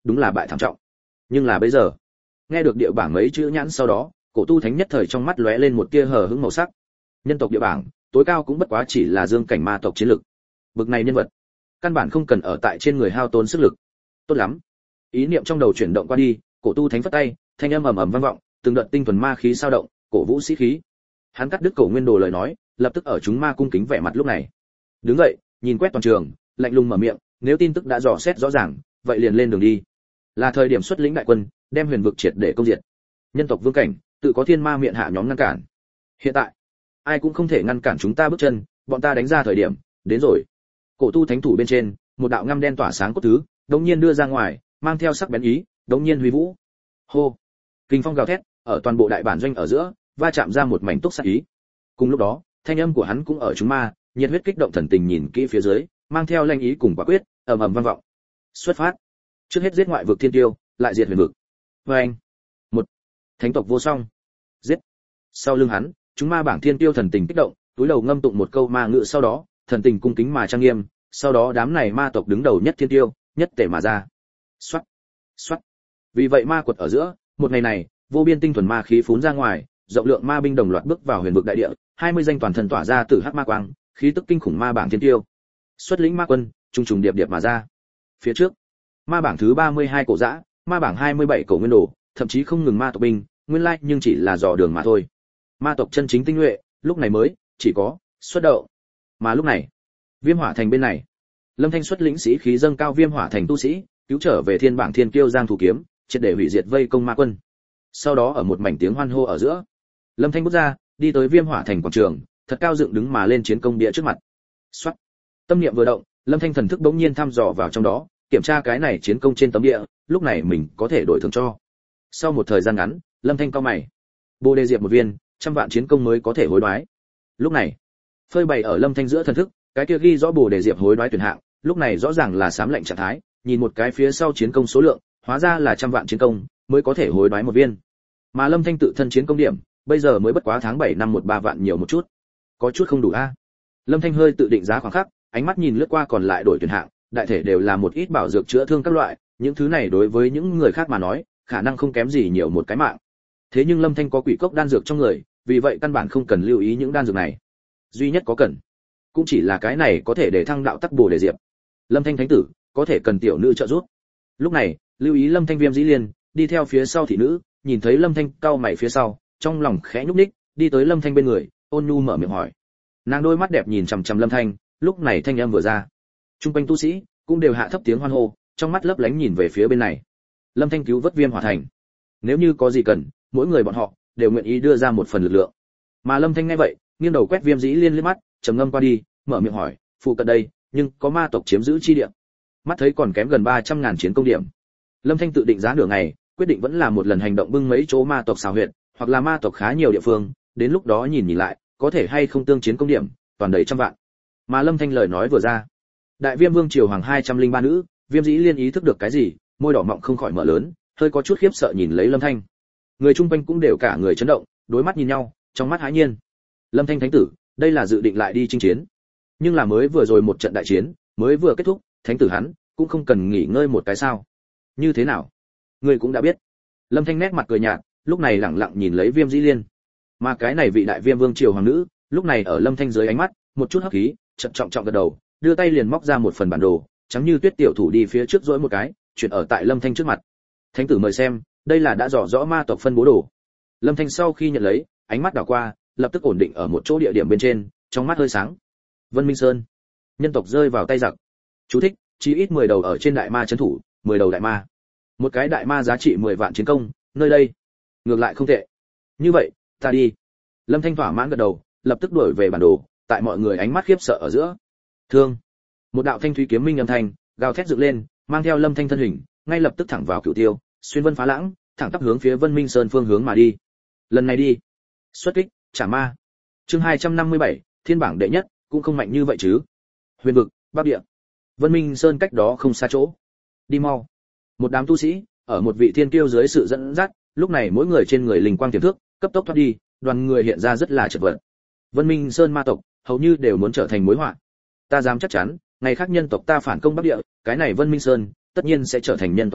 đúng là bại thảm trọng. Nhưng là bây giờ, nghe được địa bảng mấy chữ nhãn sau đó, cổ tu thánh nhất thời trong mắt lóe lên một tia hờ hững màu sắc. Nhân tộc địa bảng, tối cao cũng bất quá chỉ là dương cảnh ma tộc chiến lực. Bực này nhân vật, căn bản không cần ở tại trên người hao tốn sức lực. Tốt lắm. Ý niệm trong đầu chuyển động qua đi, cổ tu thánh phất tay, thanh âm ầm ầm vang vọng, từng đợt tinh thuần ma khí sao động, cổ vũ sĩ khí. Hắn cắt đứt cổ nguyên đồ lời nói, lập tức ở chúng ma cung kính vẻ mặt lúc này. Đứng dậy, nhìn quét toàn trường, lạnh lùng mở miệng, nếu tin tức đã dò xét rõ ràng, vậy liền lên đường đi. Là thời điểm xuất lĩnh đại quân, đem huyền vực triệt để công diệt. Nhân tộc vương cảnh, tự có thiên ma miệng hạ nhóm ngăn cản. Hiện tại, ai cũng không thể ngăn cản chúng ta bước chân, bọn ta đánh ra thời điểm, đến rồi. Cổ tu thánh thủ bên trên, một đạo ngăm đen tỏa sáng cốt thứ, đống nhiên đưa ra ngoài, mang theo sắc bén ý, đống nhiên huy vũ. Hô! Kinh phong gào thét, ở toàn bộ đại bản doanh ở giữa, va chạm ra một mảnh túc sát ý. Cùng lúc đó, thanh âm của hắn cũng ở chúng ma, nhiệt huyết kích động thần tình nhìn kỹ phía dưới, mang theo lanh ý cùng quả quyết, ầm ầm vang vọng. Xuất phát. Trước hết giết ngoại vực thiên tiêu, lại diệt huyền vực. Vâng. Một. Thánh tộc vô song. Giết. Sau lưng hắn, chúng ma bảng thiên tiêu thần tình kích động, túi đầu ngâm tụng một câu ma ngữ sau đó, thần tình cung kính mà trang nghiêm, sau đó đám này ma tộc đứng đầu nhất thiên tiêu, nhất tể mà ra. Soát. Soát. Vì vậy ma quật ở giữa, một ngày này, vô biên tinh thuần ma khí phún ra ngoài, rộng lượng ma binh đồng loạt bước vào huyền vực đại địa, 20 danh toàn thân tỏa ra từ hắc ma quang, khí tức kinh khủng ma bảng thiên tiêu. Xuất lĩnh ma quân, trùng trùng điệp điệp mà ra. Phía trước, ma bảng thứ 32 cổ dã, ma bảng 27 cổ nguyên đồ, thậm chí không ngừng ma tộc binh, nguyên lai nhưng chỉ là dò đường mà thôi. Ma tộc chân chính tinh nhuệ, lúc này mới chỉ có xuất động. Mà lúc này, Viêm Hỏa Thành bên này, Lâm Thanh xuất lĩnh sĩ khí dâng cao Viêm Hỏa Thành tu sĩ, cứu trở về thiên bảng thiên kiêu Giang Thủ Kiếm, triệt để hủy diệt vây công ma quân. Sau đó ở một mảnh tiếng hoan hô ở giữa, Lâm Thanh bước ra, đi tới Viêm Hỏa Thành quảng trường, thật cao dựng đứng mà lên chiến công địa trước mặt. Soát. Tâm niệm vừa động, Lâm Thanh thần thức bỗng nhiên thăm dò vào trong đó, kiểm tra cái này chiến công trên tấm địa, lúc này mình có thể đổi thưởng cho. Sau một thời gian ngắn, Lâm Thanh cau mày. Bồ đề diệp một viên, 100 vạn chiến công mới có thể hối đoái. Lúc này, phơi bày ở Lâm Thanh giữa thần thức, cái kia ghi rõ bồ đề diệp hối đoái tuyển hạng, lúc này rõ ràng là xám lệnh trạng thái, nhìn một cái phía sau chiến công số lượng, hóa ra là 100 vạn chiến công mới có thể hối đoái một viên. Mà Lâm Thanh tự thân chiến công điểm, bây giờ mới bất quá tháng 7 năm 13 vạn nhiều một chút. Có chút không đủ a. Lâm Thanh hơi tự định giá khoảng khắc, ánh mắt nhìn lướt qua còn lại đổi tuyển hạng, đại thể đều là một ít bảo dược chữa thương các loại, những thứ này đối với những người khác mà nói, khả năng không kém gì nhiều một cái mạng. Thế nhưng Lâm Thanh có quỷ cốc đan dược trong người, vì vậy căn bản không cần lưu ý những đan dược này. Duy nhất có cần, cũng chỉ là cái này có thể để thăng đạo tắc bồ đề diệp. Lâm Thanh thánh tử, có thể cần tiểu nữ trợ giúp. Lúc này, lưu ý Lâm Thanh Viêm Dĩ Liên, đi theo phía sau thị nữ, nhìn thấy Lâm Thanh cau mày phía sau, trong lòng khẽ nhúc nhích, đi tới Lâm Thanh bên người, ôn nhu mở miệng hỏi. Nàng đôi mắt đẹp nhìn chằm chằm Lâm Thanh, lúc này thanh âm vừa ra, trung quanh tu sĩ cũng đều hạ thấp tiếng hoan hô, trong mắt lấp lánh nhìn về phía bên này. Lâm Thanh cứu vớt Viêm Hỏa Thành, nếu như có gì cần, mỗi người bọn họ đều nguyện ý đưa ra một phần lực lượng. Mà Lâm Thanh nghe vậy, nghiêng đầu quét Viêm Dĩ Liên liếc mắt, trầm ngâm qua đi, mở miệng hỏi, phụ cận đây, nhưng có ma tộc chiếm giữ chi địa. Mắt thấy còn kém gần 300.000 chiến công điểm. Lâm Thanh tự định giá nửa ngày, quyết định vẫn là một lần hành động bưng mấy chỗ ma tộc xào huyệt, hoặc là ma tộc khá nhiều địa phương, đến lúc đó nhìn lại, có thể hay không tương chiến công điểm, toàn đầy 100 vạn. Mà Lâm Thanh lời nói vừa ra, Đại Viêm Vương triều hoàng 203 nữ, Viêm Dĩ Liên ý thức được cái gì, môi đỏ mọng không khỏi mở lớn, hơi có chút khiếp sợ nhìn lấy Lâm Thanh. Người chung quanh cũng đều cả người chấn động, đối mắt nhìn nhau, trong mắt hãi nhiên. Lâm Thanh thánh tử, đây là dự định lại đi chinh chiến. Nhưng là mới vừa rồi một trận đại chiến, mới vừa kết thúc, thánh tử hắn cũng không cần nghỉ ngơi một cái sao? Như thế nào? Ngươi cũng đã biết. Lâm Thanh nét mặt cười nhạt, lúc này lẳng lặng nhìn lấy Viêm Dĩ Liên. Mà cái này vị Đại Viêm Vương triều hoàng nữ, lúc này ở Lâm Thanh dưới ánh mắt, một chút hấp khí, chậm trọng trọng gật đầu, đưa tay liền móc ra một phần bản đồ, trắng như tuyết tiểu thủ đi phía trước dỗi một cái, chuyển ở tại Lâm Thanh trước mặt. Thánh tử mời xem, đây là đã rõ rõ ma tộc phân bố đồ. Lâm Thanh sau khi nhận lấy, ánh mắt đảo qua, lập tức ổn định ở một chỗ địa điểm bên trên, trong mắt hơi sáng. Vân Minh Sơn, nhân tộc rơi vào tay giặc. Chú thích: chí ít 10 đầu ở trên đại ma trấn thủ, 10 đầu đại ma. Một cái đại ma giá trị 10 vạn chiến công, nơi đây ngược lại không tệ. Như vậy, ta đi. Lâm Thanh thỏa mãn gật đầu, lập tức đuổi về bản đồ, tại mọi người ánh mắt khiếp sợ ở giữa. Thương. Một đạo thanh thúy kiếm minh âm thanh, gào thét dựng lên, mang theo Lâm Thanh thân hình, ngay lập tức thẳng vào Cửu Tiêu, xuyên vân phá lãng, thẳng tắp hướng phía Vân Minh Sơn phương hướng mà đi. Lần này đi, xuất kích, trả ma. Chương 257, thiên bảng đệ nhất, cũng không mạnh như vậy chứ. Huyền vực, Bắc địa. Vân Minh Sơn cách đó không xa chỗ. Đi mau. Một đám tu sĩ, ở một vị thiên kiêu dưới sự dẫn dắt, lúc này mỗi người trên người linh quang tiềm thước, cấp tốc thoát đi, đoàn người hiện ra rất là chật vật. Vân Minh Sơn ma tộc, hầu như đều muốn trở thành mối họa. Ta dám chắc chắn, ngày khác nhân tộc ta phản công Bắc địa, cái này Vân Minh Sơn, tất nhiên sẽ trở thành nhân tộc ta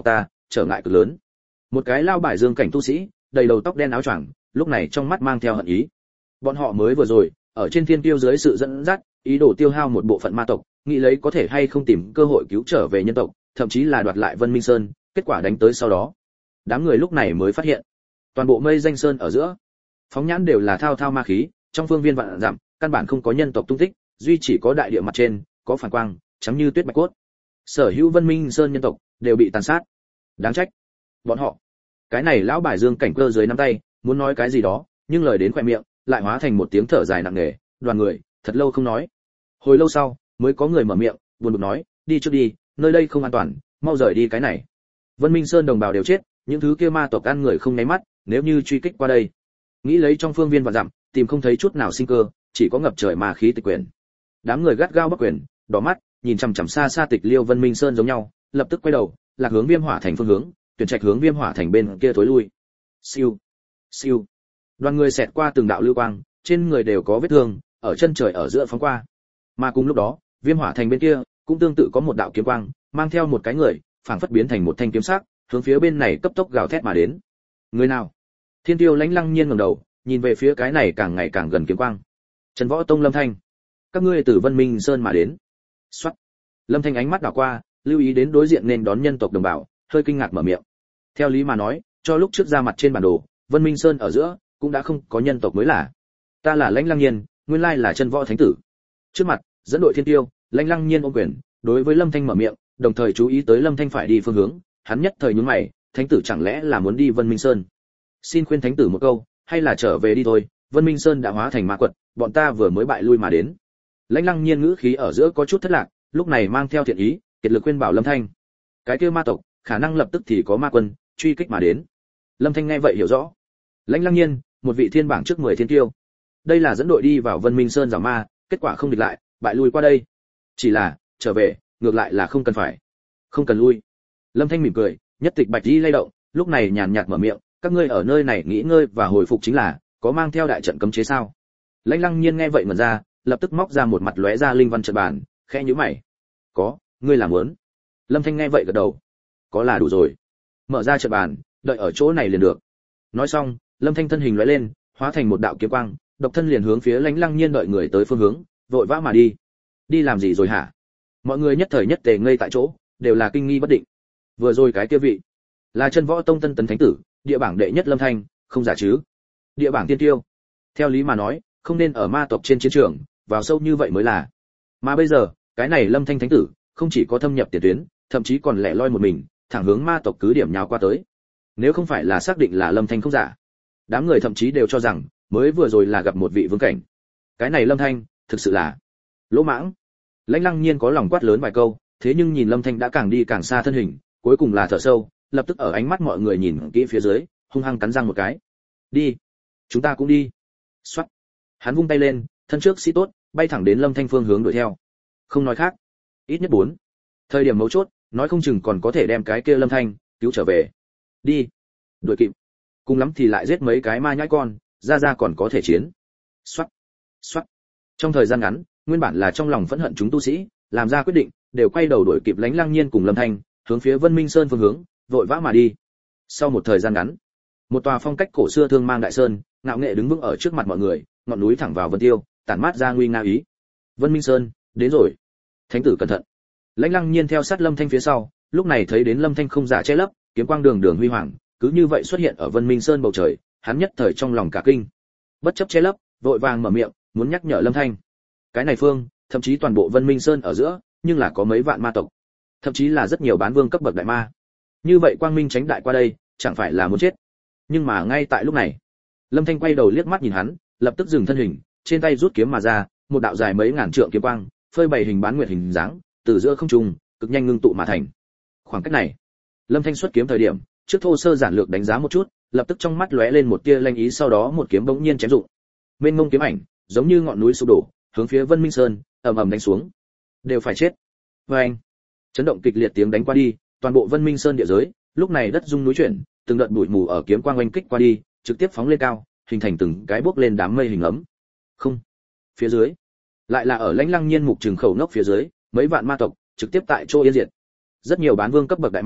trở ngại cực lớn. Một cái lao bài dương cảnh tu sĩ, đầy đầu tóc đen áo choàng, lúc này trong mắt mang theo hận ý. Bọn họ mới vừa rồi, ở trên thiên tiêu dưới sự dẫn dắt, ý đồ tiêu hao một bộ phận ma tộc, nghĩ lấy có thể hay không tìm cơ hội cứu trở về nhân tộc, thậm chí là đoạt lại Vân Minh Sơn, kết quả đánh tới sau đó. Đám người lúc này mới phát hiện, toàn bộ Mây Danh Sơn ở giữa, phóng nhãn đều là thao thao ma khí, trong phương viên vạn dặm, căn bản không có nhân tộc tung tích, duy chỉ có đại địa mặt trên, có phản quang, trắng như tuyết bạch cốt. Sở hữu Vân Minh Sơn nhân tộc đều bị tàn sát. Đáng trách. Bọn họ, cái này lão bài dương cảnh cơ dưới nắm tay, muốn nói cái gì đó, nhưng lời đến khóe miệng, lại hóa thành một tiếng thở dài nặng nề, đoàn người, thật lâu không nói. Hồi lâu sau, mới có người mở miệng, buồn bực nói, đi trước đi, nơi đây không an toàn, mau rời đi cái này. Vân Minh Sơn đồng bào đều chết, những thứ kia ma tộc ăn người không nháy mắt, nếu như truy kích qua đây, nghĩ lấy trong phương viên vạn dặm, tìm không thấy chút nào sinh cơ, chỉ có ngập trời ma khí tịch quyền. Đám người gắt gao bắt quyền, đỏ mắt, nhìn chằm chằm xa xa Tịch Liêu Vân Minh Sơn giống nhau, lập tức quay đầu, lạc hướng Viêm Hỏa Thành phương hướng, tuyển trạch hướng Viêm Hỏa Thành bên kia tối lui. Siêu, siêu. Đoàn người xẹt qua từng đạo lưu quang, trên người đều có vết thương, ở chân trời ở giữa phóng qua. Mà cùng lúc đó, Viêm Hỏa Thành bên kia cũng tương tự có một đạo kiếm quang, mang theo một cái người, phảng phất biến thành một thanh kiếm sắc, hướng phía bên này cấp tốc gào thét mà đến. Người nào? Thiên Tiêu Lãnh Lăng Nhiên ngẩng đầu, nhìn về phía cái này càng ngày càng gần kiếm quang. Trần Võ Tông Lâm Thanh, các ngươi từ Vân Minh Sơn mà đến. Soát. Lâm Thanh ánh mắt đảo qua, lưu ý đến đối diện nên đón nhân tộc đồng bào, hơi kinh ngạc mở miệng. Theo lý mà nói, cho lúc trước ra mặt trên bản đồ, Vân Minh Sơn ở giữa cũng đã không có nhân tộc mới là. Ta là Lãnh Lăng Nhiên, nguyên lai là Chân Võ Thánh tử. Trước mặt, dẫn đội Thiên Tiêu, Lãnh Lăng Nhiên ôm quyền, đối với Lâm Thanh mở miệng, đồng thời chú ý tới Lâm Thanh phải đi phương hướng, hắn nhất thời nhún mày, Thánh tử chẳng lẽ là muốn đi Vân Minh Sơn? Xin khuyên Thánh tử một câu, hay là trở về đi thôi, Vân Minh Sơn đã hóa thành ma quật, bọn ta vừa mới bại lui mà đến. Lãnh Lăng Nhiên ngữ khí ở giữa có chút thất lạc, lúc này mang theo thiện ý, kiệt lực khuyên bảo Lâm Thanh. Cái kia ma tộc, khả năng lập tức thì có ma quân truy kích mà đến. Lâm Thanh nghe vậy hiểu rõ. Lãnh Lăng Nhiên, một vị thiên bảng trước 10 thiên tiêu. Đây là dẫn đội đi vào Vân Minh Sơn giảo ma, kết quả không địch lại, bại lui qua đây. Chỉ là, trở về, ngược lại là không cần phải. Không cần lui. Lâm Thanh mỉm cười, nhất tịch bạch đi lay động, lúc này nhàn nhạt mở miệng, các ngươi ở nơi này nghỉ ngơi và hồi phục chính là, có mang theo đại trận cấm chế sao? Lãnh Lăng Nhiên nghe vậy ngẩn ra, lập tức móc ra một mặt lóe ra linh văn trận bàn, khẽ nhíu mày. Có, ngươi làm muốn. Lâm Thanh nghe vậy gật đầu. Có là đủ rồi. Mở ra trận bàn, đợi ở chỗ này liền được. Nói xong, Lâm Thanh thân hình lóe lên, hóa thành một đạo kiếm quang, độc thân liền hướng phía Lãnh Lăng Nhiên đợi người tới phương hướng, vội vã mà đi. Đi làm gì rồi hả? Mọi người nhất thời nhất tề ngây tại chỗ, đều là kinh nghi bất định. Vừa rồi cái kia vị, là Chân Võ Tông Tân Tấn Thánh tử, địa bảng đệ nhất Lâm Thanh, không giả chứ? Địa bảng tiên tiêu. Theo lý mà nói, không nên ở ma tộc trên chiến trường, vào sâu như vậy mới là. Mà bây giờ, cái này Lâm Thanh Thánh tử, không chỉ có thâm nhập tiền tuyến, thậm chí còn lẻ loi một mình, thẳng hướng ma tộc cứ điểm nhào qua tới. Nếu không phải là xác định là Lâm Thanh không giả, đám người thậm chí đều cho rằng, mới vừa rồi là gặp một vị vương cảnh. Cái này Lâm Thanh, thực sự là lỗ mãng. Lãnh Lăng Nhiên có lòng quát lớn vài câu, thế nhưng nhìn Lâm Thanh đã càng đi càng xa thân hình, cuối cùng là thở sâu, lập tức ở ánh mắt mọi người nhìn kỹ phía dưới, hung hăng cắn răng một cái. Đi, chúng ta cũng đi. Soát. Hắn vung tay lên, thân trước sĩ tốt, bay thẳng đến Lâm Thanh phương hướng đuổi theo. Không nói khác, ít nhất 4. Thời điểm mấu chốt, nói không chừng còn có thể đem cái kia Lâm Thanh cứu trở về. Đi, đuổi kịp. Cùng lắm thì lại giết mấy cái ma nhãi con, ra còn có thể chiến. Soát, soát. Trong thời gian ngắn, nguyên bản là trong lòng phẫn hận chúng tu sĩ, làm ra quyết định, đều quay đầu đuổi kịp Lãnh Lăng Nhiên cùng Lâm Thanh, hướng phía Vân Minh Sơn phương hướng, vội vã mà đi. Sau một thời gian ngắn, một tòa phong cách cổ xưa thương mang đại sơn, ngạo nghệ đứng vững ở trước mặt mọi người, ngọn núi thẳng vào vân tiêu, tản mát ra nguy nga ý. Vân Minh Sơn, đến rồi. Thánh tử cẩn thận. Lãnh Lăng Nhiên theo sát Lâm Thanh phía sau, lúc này thấy đến Lâm Thanh không giả che lấp, kiếm quang đường đường huy hoàng, cứ như vậy xuất hiện ở Vân Minh Sơn bầu trời, hắn nhất thời trong lòng cả kinh. Bất chấp che lấp, vội vàng mở miệng, muốn nhắc nhở Lâm Thanh. Cái này phương, thậm chí toàn bộ Vân Minh Sơn ở giữa, nhưng là có mấy vạn ma tộc, thậm chí là rất nhiều bán vương cấp bậc đại ma. Như vậy quang minh tránh đại qua đây, chẳng phải là muốn chết. Nhưng mà ngay tại lúc này, Lâm Thanh quay đầu liếc mắt nhìn hắn, lập tức dừng thân hình, trên tay rút kiếm mà ra, một đạo dài mấy ngàn trượng kiếm quang, phơi bày hình bán nguyệt hình dáng, từ giữa không trung, cực nhanh ngưng tụ mà thành. Khoảng cách này, Lâm Thanh xuất kiếm thời điểm, trước thô sơ giản lược đánh giá một chút, lập tức trong mắt lóe lên một tia lanh ý, sau đó một kiếm bỗng nhiên chém dụng. Mênh mông kiếm ảnh, giống như ngọn núi sụp đổ, hướng phía Vân Minh Sơn ầm ầm đánh xuống. Đều phải chết. Oeng! Chấn động kịch liệt tiếng đánh qua đi, toàn bộ Vân Minh Sơn địa giới, lúc này đất rung núi chuyển, từng đợt bụi mù ở kiếm quang oanh kích qua đi, trực tiếp phóng lên cao, hình thành từng cái bốc lên đám mây hình ấm. Không, phía dưới, lại là ở Lãnh Lăng Nhiên mục trường khẩu nốc phía dưới, mấy vạn ma tộc trực tiếp tại chỗ yên diệt. Rất nhiều bán vương cấp bậc đại ma,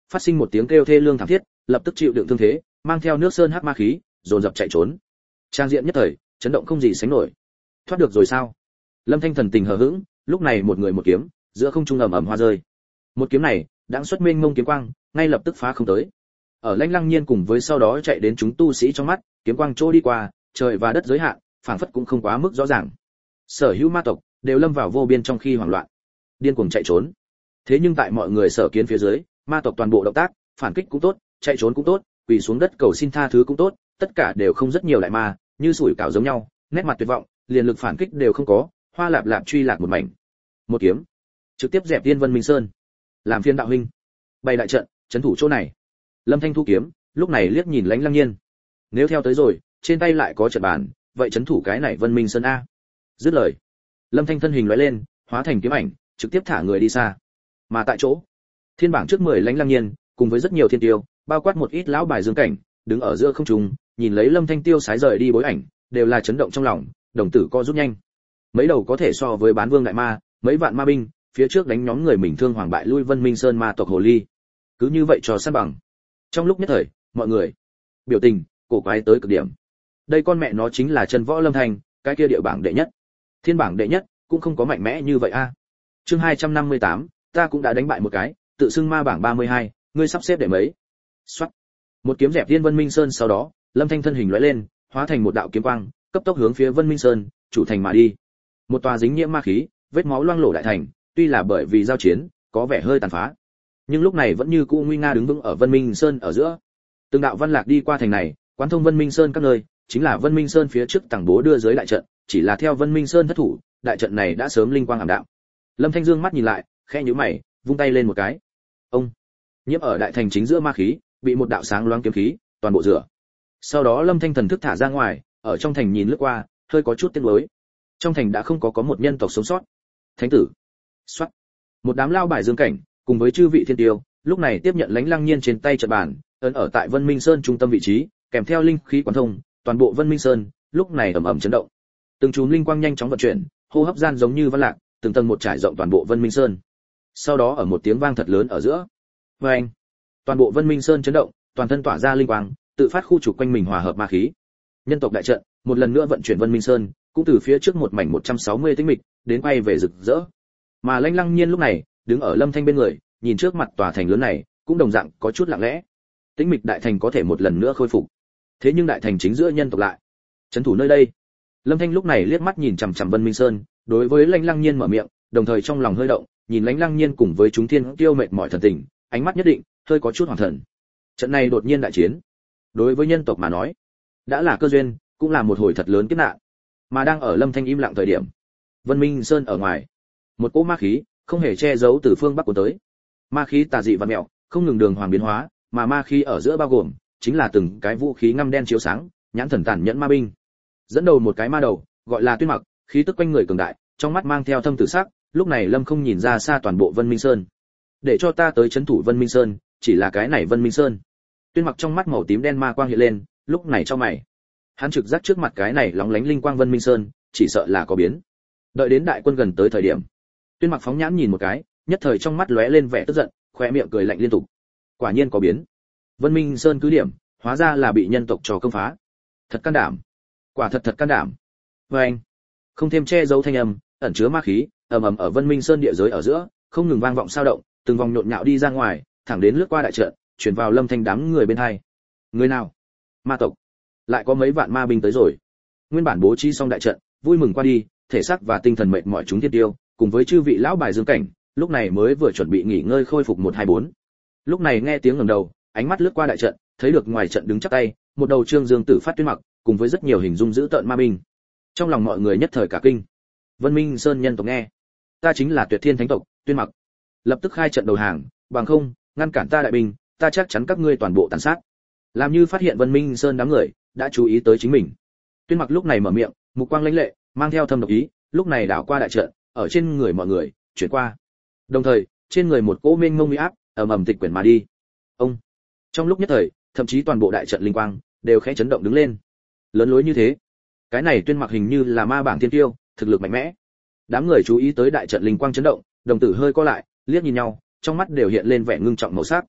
phát sinh một tiếng kêu thê lương thảm thiết, lập tức chịu đựng thương thế, mang theo nước sơn hắc ma khí, dồn dập chạy trốn. Trang diện nhất thời, chấn động không gì sánh nổi. Thoát được rồi sao? Lâm Thanh thần tình hờ hững, lúc này một người một kiếm, giữa không trung ầm ầm hoa rơi. Một kiếm này, đãng xuất mênh mông kiếm quang, ngay lập tức phá không tới. Ở Lãnh Lăng Nhiên cùng với sau đó chạy đến chúng tu sĩ trong mắt, kiếm quang trôi đi qua, trời và đất giới hạn, phảng phất cũng không quá mức rõ ràng. Sở hữu ma tộc đều lâm vào vô biên trong khi hoảng loạn, điên cuồng chạy trốn. Thế nhưng tại mọi người sở kiến phía dưới, ma tộc toàn bộ động tác, phản kích cũng tốt, chạy trốn cũng tốt, quỳ xuống đất cầu xin tha thứ cũng tốt, tất cả đều không rất nhiều đại ma, như sủi cảo giống nhau, nét mặt tuyệt vọng, liền lực phản kích đều không có, hoa lạp lạp truy lạc một mảnh. Một kiếm, trực tiếp dẹp Tiên Vân Minh Sơn. Làm phiên đạo huynh, bày đại trận, trấn thủ chỗ này. Lâm Thanh thu kiếm, lúc này liếc nhìn Lãnh Lăng Nhiên. Nếu theo tới rồi, trên tay lại có trận bàn, vậy trấn thủ cái này Vân Minh Sơn a. Dứt lời, Lâm Thanh thân hình lóe lên, hóa thành kiếm ảnh, trực tiếp thả người đi xa. Mà tại chỗ, thiên bảng trước 10 Lãnh Lăng Nhiên, cùng với rất nhiều thiên tiêu, bao quát một ít lão bài dương cảnh, đứng ở giữa không trung, nhìn lấy Lâm Thanh tiêu sái rời đi bối ảnh, đều là chấn động trong lòng, đồng tử co rút nhanh. Mấy đầu có thể so với bán vương đại ma, mấy vạn ma binh, phía trước đánh nhóm người mình thương hoàng bại lui Vân Minh Sơn ma tộc hồ ly. Cứ như vậy cho san bằng. Trong lúc nhất thời, mọi người biểu tình cổ quái tới cực điểm. Đây con mẹ nó chính là chân võ Lâm Thanh, cái kia địa bảng đệ nhất. Thiên bảng đệ nhất cũng không có mạnh mẽ như vậy a. Chương 258, ta cũng đã đánh bại một cái, tự xưng ma bảng 32, ngươi sắp xếp để mấy? Soát. Một kiếm dẹp Tiên Vân Minh Sơn, sau đó, Lâm Thanh thân hình lóe lên, hóa thành một đạo kiếm quang, cấp tốc hướng phía Vân Minh Sơn, chủ thành mà đi. Một tòa dính nhiễm ma khí, vết máu loang lổ đại thành, tuy là bởi vì giao chiến, có vẻ hơi tàn phá, nhưng lúc này vẫn như cũ nguy nga đứng vững ở Vân Minh Sơn ở giữa. Từng đạo văn lạc đi qua thành này, quán thông Vân Minh Sơn các nơi, chính là Vân Minh Sơn phía trước tầng bố đưa dưới đại trận, chỉ là theo Vân Minh Sơn thất thủ, đại trận này đã sớm linh quang ảm đạm. Lâm Thanh dương mắt nhìn lại, khẽ nhíu mày, vung tay lên một cái. Ông, nhiễm ở đại thành chính giữa ma khí, bị một đạo sáng loáng kiếm khí toàn bộ rửa. Sau đó Lâm Thanh thần thức thả ra ngoài, ở trong thành nhìn lướt qua, hơi có chút tiếc nuối. Trong thành đã không có một nhân tộc sống sót. Thánh tử. Soát. Một đám lao bài dương cảnh, cùng với chư vị thiên tiêu, lúc này tiếp nhận Lãnh Lăng Nhiên trên tay trận bàn, ấn ở tại Vân Minh Sơn trung tâm vị trí, kèm theo linh khí quán thông, toàn bộ Vân Minh Sơn lúc này ầm ầm chấn động. Từng chùm linh quang nhanh chóng vận chuyển, hô hấp gian giống như văn lạc, từng tầng một trải rộng toàn bộ Vân Minh Sơn. Sau đó ở một tiếng vang thật lớn ở giữa, oeng, toàn bộ Vân Minh Sơn chấn động, toàn thân tỏa ra linh quang, tự phát khu trục quanh mình hòa hợp ma khí. Nhân tộc đại trận một lần nữa vận chuyển Vân Minh Sơn, cũng từ phía trước một mảnh 160 tĩnh mịch, đến quay về rực rỡ. Mà Lãnh Lăng Nhiên lúc này, đứng ở Lâm Thanh bên người, nhìn trước mặt tòa thành lớn này, cũng đồng dạng có chút lặng lẽ. Tĩnh mịch đại thành có thể một lần nữa khôi phục. Thế nhưng đại thành chính giữa nhân tộc lại trấn thủ nơi đây. Lâm Thanh lúc này liếc mắt nhìn chằm chằm Vân Minh Sơn, đối với Lãnh Lăng Nhiên mở miệng, đồng thời trong lòng hơi động, nhìn Lãnh Lăng Nhiên cùng với chúng thiên tiêu mệt mỏi thần tình, ánh mắt nhất định hơi có chút hoảng thần. Trận này đột nhiên đại chiến, đối với nhân tộc mà nói, đã là cơ duyên, cũng là một hồi thật lớn kiếp nạn. Mà đang ở Lâm Thanh im lặng thời điểm, Vân Minh Sơn ở ngoài, một cỗ ma khí không hề che giấu từ phương bắc của tới. Ma khí tà dị và mẹo, không ngừng đường hoàng biến hóa, mà ma khí ở giữa bao gồm chính là từng cái vũ khí ngăm đen chiếu sáng, nhãn thần tàn nhẫn ma binh. Dẫn đầu một cái ma đầu, gọi là Tuyên Mặc, khí tức quanh người cường đại, trong mắt mang theo thâm tử sắc, lúc này Lâm không nhìn ra xa toàn bộ Vân Minh Sơn. Để cho ta tới trấn thủ Vân Minh Sơn, chỉ là cái này Vân Minh Sơn. Tuyên Mặc trong mắt màu tím đen ma quang hiện lên, lúc này trong mày. Hắn trực giác trước mặt cái này lóng lánh linh quang Vân Minh Sơn, chỉ sợ là có biến. Đợi đến đại quân gần tới thời điểm, Tuyên Mặc phóng nhãn nhìn một cái, nhất thời trong mắt lóe lên vẻ tức giận, khóe miệng cười lạnh liên tục. Quả nhiên có biến. Vân Minh Sơn cứ điểm, hóa ra là bị nhân tộc trò công phá. Thật can đảm. Quả thật thật can đảm. Anh, không thêm che giấu thanh âm, ẩn chứa ma khí, ầm ầm ở Vân Minh Sơn địa giới ở giữa, không ngừng vang vọng sao động, từng vòng nhộn nhạo đi ra ngoài, thẳng đến lướt qua đại trận, truyền vào Lâm Thanh đám người bên hai. Người nào? Ma tộc. Lại có mấy vạn ma binh tới rồi. Nguyên bản bố trí xong đại trận, vui mừng qua đi, thể xác và tinh thần mệt mỏi chúng thiên tiêu, cùng với chư vị lão bài dương cảnh, lúc này mới vừa chuẩn bị nghỉ ngơi khôi phục 124. Lúc này nghe tiếng ngẩng đầu, ánh mắt lướt qua đại trận, thấy được ngoài trận đứng chắp tay, một đầu Trương Dương Tử phát Tuyên Mặc, cùng với rất nhiều hình dung dữ tợn ma binh. Trong lòng mọi người nhất thời cả kinh. Vân Minh Sơn nhân tộc nghe, ta chính là Tuyệt Thiên Thánh tộc, Tuyên Mặc. Lập tức khai trận đầu hàng, bằng không, ngăn cản ta đại binh, ta chắc chắn các ngươi toàn bộ tàn sát. Làm như phát hiện Vân Minh Sơn đám người đã chú ý tới chính mình. Tuyên Mặc lúc này mở miệng, mục quang lãnh lệ, mang theo thâm độc ý, lúc này đảo qua đại trận, ở trên người mọi người chuyển qua. Đồng thời, trên người một cỗ mênh mông uy áp ầm ầm tịch quyển mà đi. Ông, trong lúc nhất thời, thậm chí toàn bộ đại trận linh quang đều khẽ chấn động đứng lên. Lớn lối như thế, cái này Tuyên Mặc hình như là ma bảng thiên tiêu, thực lực mạnh mẽ. Đám người chú ý tới đại trận linh quang chấn động, đồng tử hơi co lại, liếc nhìn nhau, trong mắt đều hiện lên vẻ ngưng trọng màu sắc.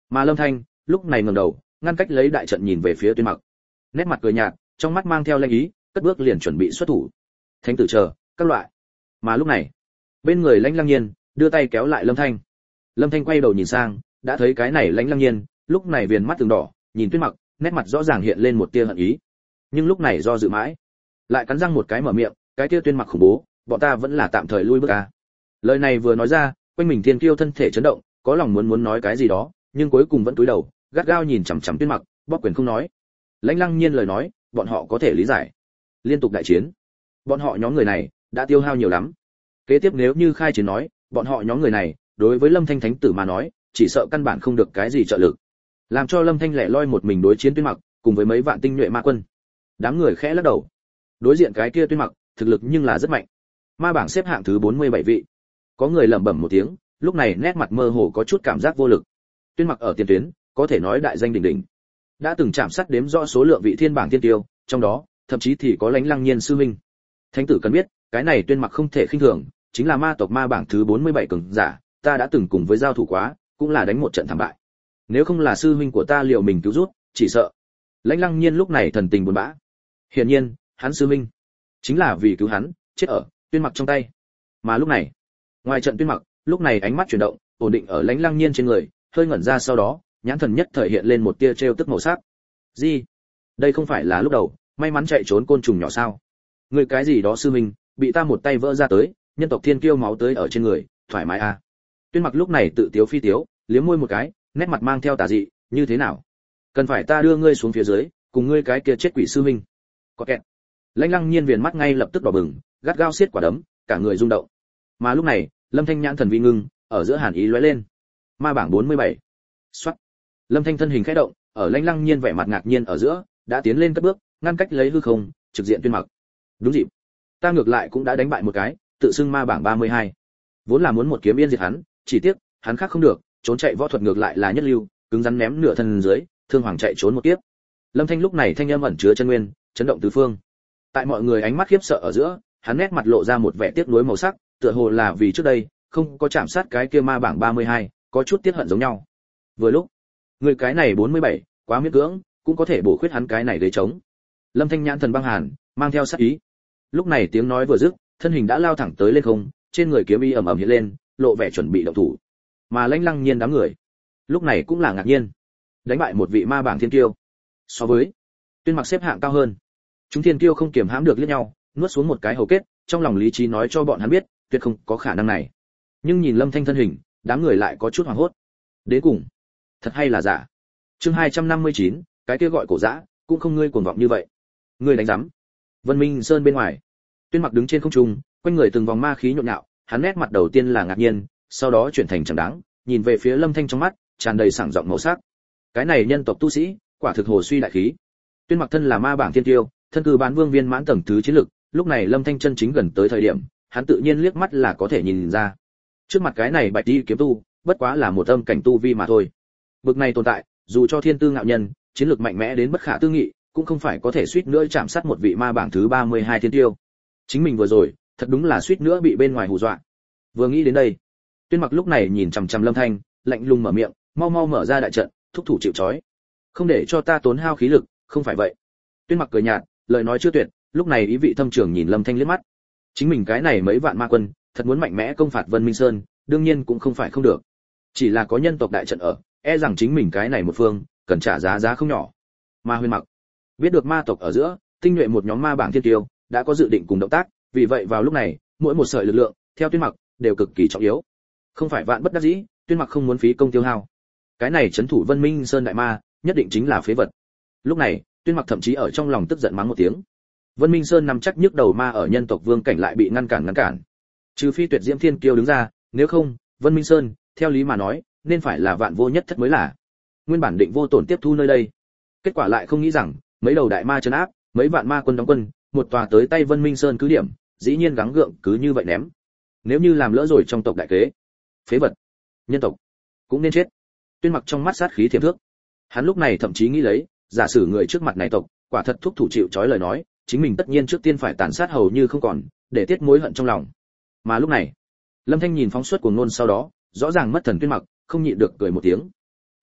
Mà Lâm Thanh lúc này ngẩng đầu, ngăn cách lấy đại trận nhìn về phía Tuyên Mặc. Nét mặt cười nhạt, trong mắt mang theo lanh ý, cất bước liền chuẩn bị xuất thủ. Thánh tử chờ, các loại. Mà lúc này, bên người Lãnh Lăng Nhiên đưa tay kéo lại Lâm Thanh. Lâm Thanh quay đầu nhìn sang, đã thấy cái này Lãnh Lăng Nhiên, lúc này viền mắt từng đỏ, nhìn Tuyên Mặc, nét mặt rõ ràng hiện lên một tia hận ý. Nhưng lúc này do dự mãi, lại cắn răng một cái mở miệng, cái tia Tuyên Mặc khủng bố, bọn ta vẫn là tạm thời lui bước a. Lời này vừa nói ra, quanh mình Thiên Kiêu thân thể chấn động, có lòng muốn nói cái gì đó, nhưng cuối cùng vẫn cúi đầu, gắt gao nhìn chằm chằm Tuyên Mặc, bóp quyền không nói. Lãnh Lăng Nhiên lời nói, bọn họ có thể lý giải. Liên tục đại chiến, bọn họ nhóm người này đã tiêu hao nhiều lắm. Kế tiếp nếu như khai chiến nói, bọn họ nhóm người này, đối với Lâm Thanh thánh tử mà nói, chỉ sợ căn bản không được cái gì trợ lực. Làm cho Lâm Thanh lẻ loi một mình đối chiến Tuyên Mặc, cùng với mấy vạn tinh nhuệ ma quân. Đám người khẽ lắc đầu. Đối diện cái kia Tuyên Mặc, thực lực nhưng là rất mạnh. Ma bảng xếp hạng thứ 47 vị. Có người lẩm bẩm một tiếng, lúc này nét mặt mơ hồ có chút cảm giác vô lực. Tuyên Mặc ở tiền tuyến, có thể nói đại danh đỉnh đỉnh. Đã từng chạm sát đếm rõ số lượng vị thiên bảng thiên tiêu, trong đó, thậm chí thì có Lãnh Lăng Nhiên sư huynh. Thánh tử cần biết, cái này Tuyên Mặc không thể khinh thường, chính là ma tộc ma bảng thứ 47 cường giả, ta đã từng cùng với giao thủ quá, cũng là đánh một trận thảm bại. Nếu không là sư huynh của ta liệu mình cứu rút, chỉ sợ. Lãnh Lăng Nhiên lúc này thần tình buồn bã. Hiển nhiên, hắn sư huynh chính là vì cứu hắn, chết ở Tuyên Mặc trong tay. Mà lúc này, ngoài trận Tuyên Mặc, lúc này ánh mắt chuyển động, ổn định ở Lãnh Lăng Nhiên trên người, hơi ngẩn ra sau đó, nhãn thần nhất thời hiện lên một tia trêu tức màu sắc. Gì? Đây không phải là lúc đầu may mắn chạy trốn côn trùng nhỏ sao? Người cái gì đó sư huynh, bị ta một tay vỡ ra tới, nhân tộc thiên kiêu máu tới ở trên người, thoải mái à? Tuyên Mặc lúc này tự tiếu phi tiếu, liếm môi một cái, nét mặt mang theo tà dị, như thế nào? Cần phải ta đưa ngươi xuống phía dưới, cùng ngươi cái kia chết quỷ sư huynh? Có kẹt. Lãnh Lăng Nhiên viền mắt ngay lập tức đỏ bừng, gắt gao siết quả đấm, cả người rung động. Mà lúc này, Lâm Thanh nhãn thần vi ngưng, ở giữa hàn ý lóe lên. Ma bảng 47. Soát. Lâm Thanh thân hình khẽ động, ở Lãnh Lăng Nhiên vẻ mặt ngạc nhiên ở giữa, đã tiến lên cất bước, ngăn cách lấy hư không, trực diện Tuyên Mặc. Đúng dịp. Ta ngược lại cũng đã đánh bại một cái, tự xưng ma bảng 32. Vốn là muốn một kiếm yên diệt hắn, chỉ tiếc, hắn khác không được, trốn chạy võ thuật ngược lại là nhất lưu, cứng rắn ném nửa thân dưới, thương hoàng chạy trốn một tiếp. Lâm Thanh lúc này thanh âm ẩn chứa chân nguyên, chấn động tứ phương. Tại mọi người ánh mắt khiếp sợ ở giữa, hắn nét mặt lộ ra một vẻ tiếc nuối màu sắc, tựa hồ là vì trước đây không có chạm sát cái kia ma bảng 32, có chút tiếc hận giống nhau. Vừa lúc, người cái này 47, quá miễn cưỡng, cũng có thể bổ khuyết hắn cái này ghế trống. Lâm Thanh nhãn thần băng hàn, mang theo sát ý. Lúc này tiếng nói vừa dứt, thân hình đã lao thẳng tới lên không, trên người kiếm y ầm ầm hiện lên, lộ vẻ chuẩn bị động thủ. Mà Lãnh Lăng Nhiên đám người, lúc này cũng là ngạc nhiên, đánh bại một vị ma bảng thiên kiêu. So với Tuyên Mặc xếp hạng cao hơn, chúng thiên kiêu không kiềm hãm được liếc nhau, nuốt xuống một cái hầu kết, trong lòng lý trí nói cho bọn hắn biết, tuyệt không có khả năng này. Nhưng nhìn Lâm Thanh thân hình, đám người lại có chút hoảng hốt. Đến cùng, thật hay là giả? Chương 259, cái kia gọi cổ dã, cũng không ngươi cuồng vọng như vậy. Ngươi đánh rắm. Vân Minh Sơn bên ngoài, Tuyên Mặc đứng trên không trung, quanh người từng vòng ma khí nhộn nhạo, hắn nét mặt đầu tiên là ngạc nhiên, sau đó chuyển thành trầm đáng, nhìn về phía Lâm Thanh trong mắt tràn đầy sảng giọng màu sắc. Cái này nhân tộc tu sĩ, quả thực hồ suy đại khí. Tuyên Mặc thân là ma bảng thiên tiêu, thân cư bán vương viên mãn tầng thứ chiến lực, lúc này Lâm Thanh chân chính gần tới thời điểm, hắn tự nhiên liếc mắt là có thể nhìn ra. Trước mặt cái này bạch y kiếm tu, bất quá là một âm cảnh tu vi mà thôi. Bực này tồn tại, dù cho thiên tư ngạo nhân, chiến lược mạnh mẽ đến bất khả tư nghị, cũng không phải có thể suýt nữa chạm sát một vị ma bảng thứ 32 thiên tiêu. Chính mình vừa rồi, thật đúng là suýt nữa bị bên ngoài hù dọa. Vừa nghĩ đến đây, Tuyên Mặc lúc này nhìn chằm chằm Lâm Thanh, lạnh lùng mở miệng, mau mau mở ra đại trận, thúc thủ chịu trói. Không để cho ta tốn hao khí lực, không phải vậy. Tuyên Mặc cười nhạt, lời nói chưa tuyệt, lúc này ý vị thâm trường nhìn Lâm Thanh liếc mắt. Chính mình cái này mấy vạn ma quân, thật muốn mạnh mẽ công phạt Vân Minh Sơn, đương nhiên cũng không phải không được. Chỉ là có nhân tộc đại trận ở, e rằng chính mình cái này một phương, cần trả giá không nhỏ. Ma Huyên Mặc biết được ma tộc ở giữa, tinh nhuệ một nhóm ma bảng thiên tiêu, đã có dự định cùng động tác, vì vậy vào lúc này, mỗi một sợi lực lượng, theo Tuyên Mặc, đều cực kỳ trọng yếu. Không phải vạn bất đắc dĩ, Tuyên Mặc không muốn phí công tiêu hao. Cái này trấn thủ Vân Minh Sơn đại ma, nhất định chính là phế vật. Lúc này, Tuyên Mặc thậm chí ở trong lòng tức giận mắng một tiếng. Vân Minh Sơn nằm chắc nhức đầu ma ở nhân tộc vương cảnh lại bị ngăn cản. Trừ phi Tuyệt Diễm Thiên Kiêu đứng ra, nếu không, Vân Minh Sơn, theo lý mà nói, nên phải là vạn vô nhất thất mới là. Nguyên bản định vô tổn tiếp thu nơi đây. Kết quả lại không nghĩ rằng, mấy đầu đại ma trấn áp, mấy vạn ma quân đóng quân, một tòa tới tay Vân Minh Sơn cứ điểm, dĩ nhiên gắng gượng cứ như vậy ném. Nếu như làm lỡ rồi trong tộc đại kế, phế vật, nhân tộc cũng nên chết. Tuyên Mặc trong mắt sát khí thiểm thước. Hắn lúc này thậm chí nghĩ lấy, giả sử người trước mặt này tộc, quả thật thúc thủ chịu trói lời nói, chính mình tất nhiên trước tiên phải tàn sát hầu như không còn, để tiết mối hận trong lòng. Mà lúc này, Lâm Thanh nhìn phóng xuất của ngôn sau đó, rõ ràng mất thần Tuyên Mặc, không nhịn được cười một tiếng.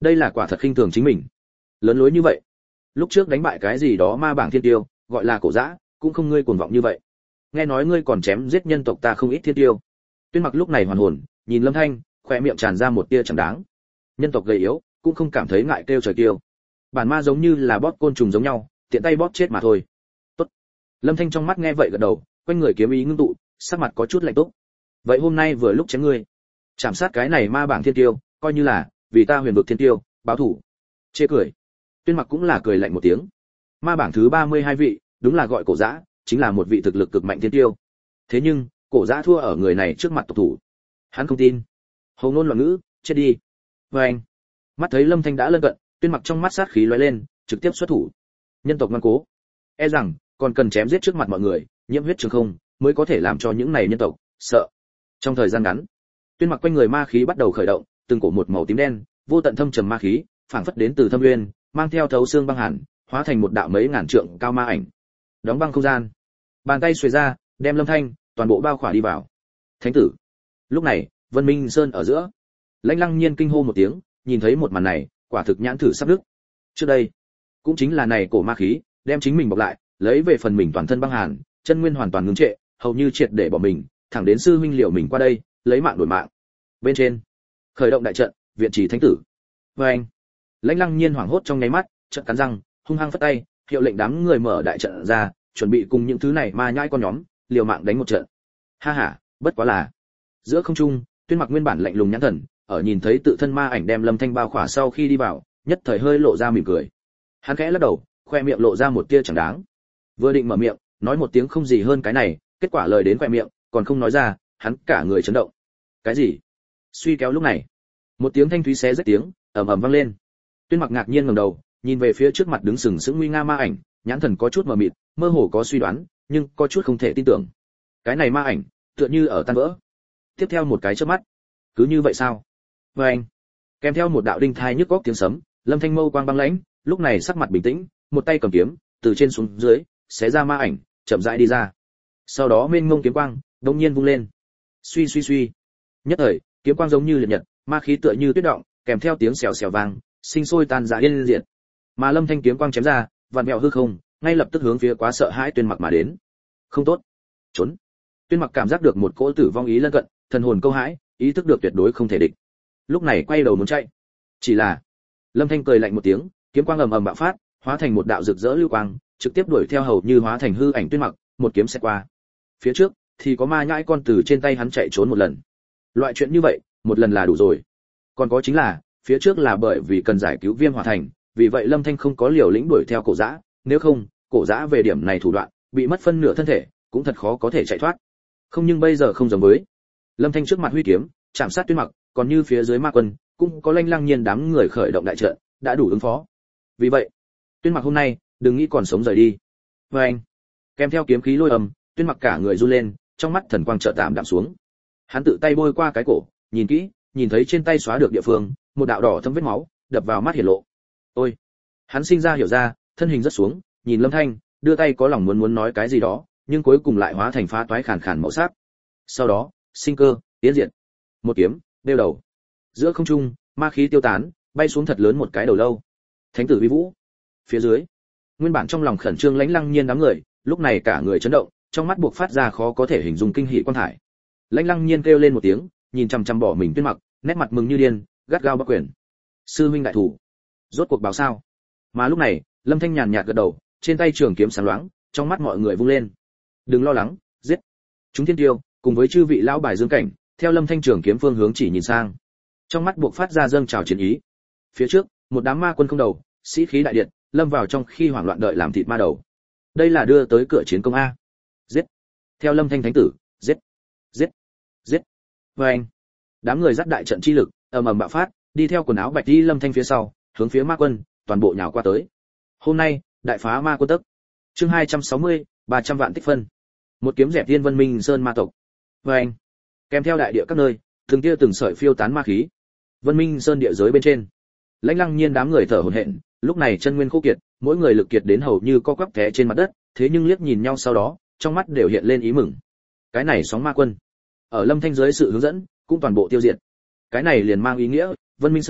Đây là quả thật khinh thường chính mình, lớn lối như vậy. Lúc trước đánh bại cái gì đó ma bảng thiên tiêu, gọi là cổ dã, cũng không ngươi cuồng vọng như vậy. Nghe nói ngươi còn chém giết nhân tộc ta không ít thiên tiêu. Tuyên Mặc lúc này hoàn hồn, nhìn Lâm Thanh, khóe miệng tràn ra một tia chẳng đáng. Nhân tộc gầy yếu, cũng không cảm thấy ngại kêu trời kêu. Bản ma giống như là bóp côn trùng giống nhau, tiện tay bóp chết mà thôi. Tốt. Lâm Thanh trong mắt nghe vậy gật đầu, quanh người kiếm ý ngưng tụ, sắc mặt có chút lạnh túc. Vậy hôm nay vừa lúc chém ngươi, chạm sát cái này ma bảng thiên tiêu, coi như là vì ta huyền vực thiên tiêu báo thủ. Chê cười. Tuyên Mặc cũng là cười lạnh một tiếng. Ma bảng thứ 32 vị, đúng là gọi cổ dã, chính là một vị thực lực cực mạnh thiên tiêu. Thế nhưng, cổ dã thua ở người này trước mặt tộc thủ. Hắn không tin. Hầu ngôn loạn ngữ, chết đi. Vâng. Mắt thấy Lâm Thanh đã lân cận, Tuyên Mặc trong mắt sát khí lóe lên, trực tiếp xuất thủ. Nhân tộc ngoan cố, e rằng còn cần chém giết trước mặt mọi người, nhiễm huyết trường không, mới có thể làm cho những này nhân tộc sợ. Trong thời gian ngắn, Tuyên Mặc quanh người ma khí bắt đầu khởi động, từng cổ một màu tím đen, vô tận thâm trầm ma khí, phảng phất đến từ thâm nguyên, mang theo thấu xương băng hàn, hóa thành một đạo mấy ngàn trượng cao ma ảnh. Đóng băng không gian. Bàn tay xuề ra, đem Lâm Thanh toàn bộ bao khỏa đi vào. Thánh tử. Lúc này, Vân Minh Sơn ở giữa, Lãnh Lăng Nhiên kinh hô một tiếng, nhìn thấy một màn này, quả thực nhãn thử sắp đứt. Trước đây, cũng chính là này cổ ma khí, đem chính mình bọc lại, lấy về phần mình toàn thân băng hàn, chân nguyên hoàn toàn ngưng trệ, hầu như triệt để bỏ mình, thẳng đến sư huynh liệu mình qua đây, lấy mạng đổi mạng. Bên trên, khởi động đại trận, viện trì thánh tử. Và anh, Lãnh Lăng Nhiên hoảng hốt trong nháy mắt, trận cắn răng, hung hăng phất tay, hiệu lệnh đám người mở đại trận ra, chuẩn bị cùng những thứ này ma nhãi con nhóm, liều mạng đánh một trận. Ha ha, bất quá là. Giữa không trung, Tuyên Mặc nguyên bản lạnh lùng nhãn thần, ở nhìn thấy tự thân ma ảnh đem Lâm Thanh bao khỏa sau khi đi vào, nhất thời hơi lộ ra mỉm cười. Hắn khẽ lắc đầu, khoe miệng lộ ra một tia chẳng đáng. Vừa định mở miệng, nói một tiếng không gì hơn cái này, kết quả lời đến khoe miệng, còn không nói ra, hắn cả người chấn động. Cái gì? Suy kéo lúc này, một tiếng thanh thúy xé rách tiếng ầm ầm vang lên. Tuyên Mặc ngạc nhiên ngẩng đầu, nhìn về phía trước mặt đứng sừng sững nguy nga ma ảnh, nhãn thần có chút mờ mịt, mơ hồ có suy đoán, nhưng có chút không thể tin tưởng. Cái này ma ảnh, tựa như ở tan vỡ. Tiếp theo một cái chớp mắt, cứ như vậy sao? Và anh, kèm theo một đạo đinh thai nhức óc tiếng sấm, Lâm Thanh mâu quang băng lãnh, lúc này sắc mặt bình tĩnh, một tay cầm kiếm, từ trên xuống dưới, xé ra ma ảnh, chậm rãi đi ra. Sau đó mênh mông kiếm quang, đột nhiên vung lên. Suy suy suy. Nhất thời, kiếm quang giống như liệt nhật, ma khí tựa như tuyết động, kèm theo tiếng xèo xèo vang, sinh sôi tan rã yên diệt. Mà Lâm Thanh kiếm quang chém ra, vạn mèo hư không, ngay lập tức hướng phía quá sợ hãi Tuyên Mặc mà đến. Không tốt, trốn. Tuyên Mặc cảm giác được một cỗ tử vong ý lân cận, thần hồn câu hãi, ý thức được tuyệt đối không thể địch. Lúc này quay đầu muốn chạy. Chỉ là, Lâm Thanh cười lạnh một tiếng, kiếm quang ầm ầm bạo phát, hóa thành một đạo rực rỡ lưu quang, trực tiếp đuổi theo hầu như hóa thành hư ảnh Tuyên Mặc, một kiếm xẹt qua. Phía trước thì có ma nhãi con từ trên tay hắn chạy trốn một lần. Loại chuyện như vậy, một lần là đủ rồi. Còn có chính là, phía trước là bởi vì cần giải cứu Viêm Hỏa Thành, vì vậy Lâm Thanh không có liều lĩnh đuổi theo cổ dã, nếu không, cổ dã về điểm này thủ đoạn, bị mất phân nửa thân thể, cũng thật khó có thể chạy thoát. Không, nhưng bây giờ không giống với. Lâm Thanh trước mặt huy kiếm, chạm sát Tuyên Mặc, còn như phía dưới ma quân, cũng có Lãnh Lăng Nhiên đám người khởi động đại trận, đã đủ ứng phó. Vì vậy, Tuyên Mặc hôm nay, đừng nghĩ còn sống rời đi. Và anh, kèm theo kiếm khí lôi ầm, Tuyên Mặc cả người run lên, trong mắt thần quang chợt tạm đạm xuống. Hắn tự tay bôi qua cái cổ, nhìn kỹ, nhìn thấy trên tay xóa được địa phương, một đạo đỏ thâm vết máu, đập vào mắt hiển lộ. Ôi! Hắn sinh ra hiểu ra, thân hình rất xuống, nhìn Lâm Thanh, đưa tay có lòng muốn nói cái gì đó, nhưng cuối cùng lại hóa thành phá toái khàn khàn màu sắc. Sau đó, sinh cơ, tiến diệt. Một kiếm, đeo đầu. Giữa không trung, ma khí tiêu tán, bay xuống thật lớn một cái đầu lâu. Thánh tử vi vũ. Phía dưới, nguyên bản trong lòng khẩn trương Lãnh Lăng Nhiên đám người, lúc này cả người chấn động, trong mắt buộc phát ra khó có thể hình dung kinh hỉ quan thải. Lãnh Lăng Nhiên kêu lên một tiếng, nhìn chằm chằm bỏ mình Tuyên Mặc, nét mặt mừng như điên, gắt gao bắt quyền. Sư huynh đại thủ, rốt cuộc báo sao? Mà lúc này, Lâm Thanh nhàn nhạt gật đầu, trên tay trường kiếm sáng loáng, trong mắt mọi người vung lên. Đừng lo lắng, giết. Chúng thiên tiêu, cùng với chư vị lão bài dương cảnh, theo Lâm Thanh trường kiếm phương hướng chỉ nhìn sang. Trong mắt buộc phát ra dâng trào chiến ý. Phía trước, một đám ma quân không đầu, sĩ khí đại điện, lâm vào trong khi hoảng loạn đợi làm thịt ma đầu. Đây là đưa tới cửa chiến công a. Giết. Theo Lâm Thanh thánh tử, giết. Giết. Giết. Và anh, đám người dắt đại trận chi lực, ầm ầm bạo phát, đi theo quần áo bạch đi Lâm Thanh phía sau, hướng phía ma quân, toàn bộ nhào qua tới. Hôm nay, đại phá ma quân tấc. Chương 260, 300 vạn tích phân. Một kiếm dẹp Thiên Vân Minh Sơn ma tộc. Và anh, kèm theo đại địa các nơi, từng tia từng sợi phiêu tán ma khí. Vân Minh Sơn địa giới bên trên, Lãnh Lăng Nhiên đám người thở hổn hển, lúc này chân nguyên khô kiệt, mỗi người lực kiệt đến hầu như co quắp té trên mặt đất, thế nhưng liếc nhìn nhau sau đó, trong mắt đều hiện lên ý mừng. Cái này sóng ma quân, ở Lâm Thanh dưới sự hướng dẫn, cũng toàn bộ tiêu diệt. Cái này liền mang ý nghĩa, Vân Minh Sơn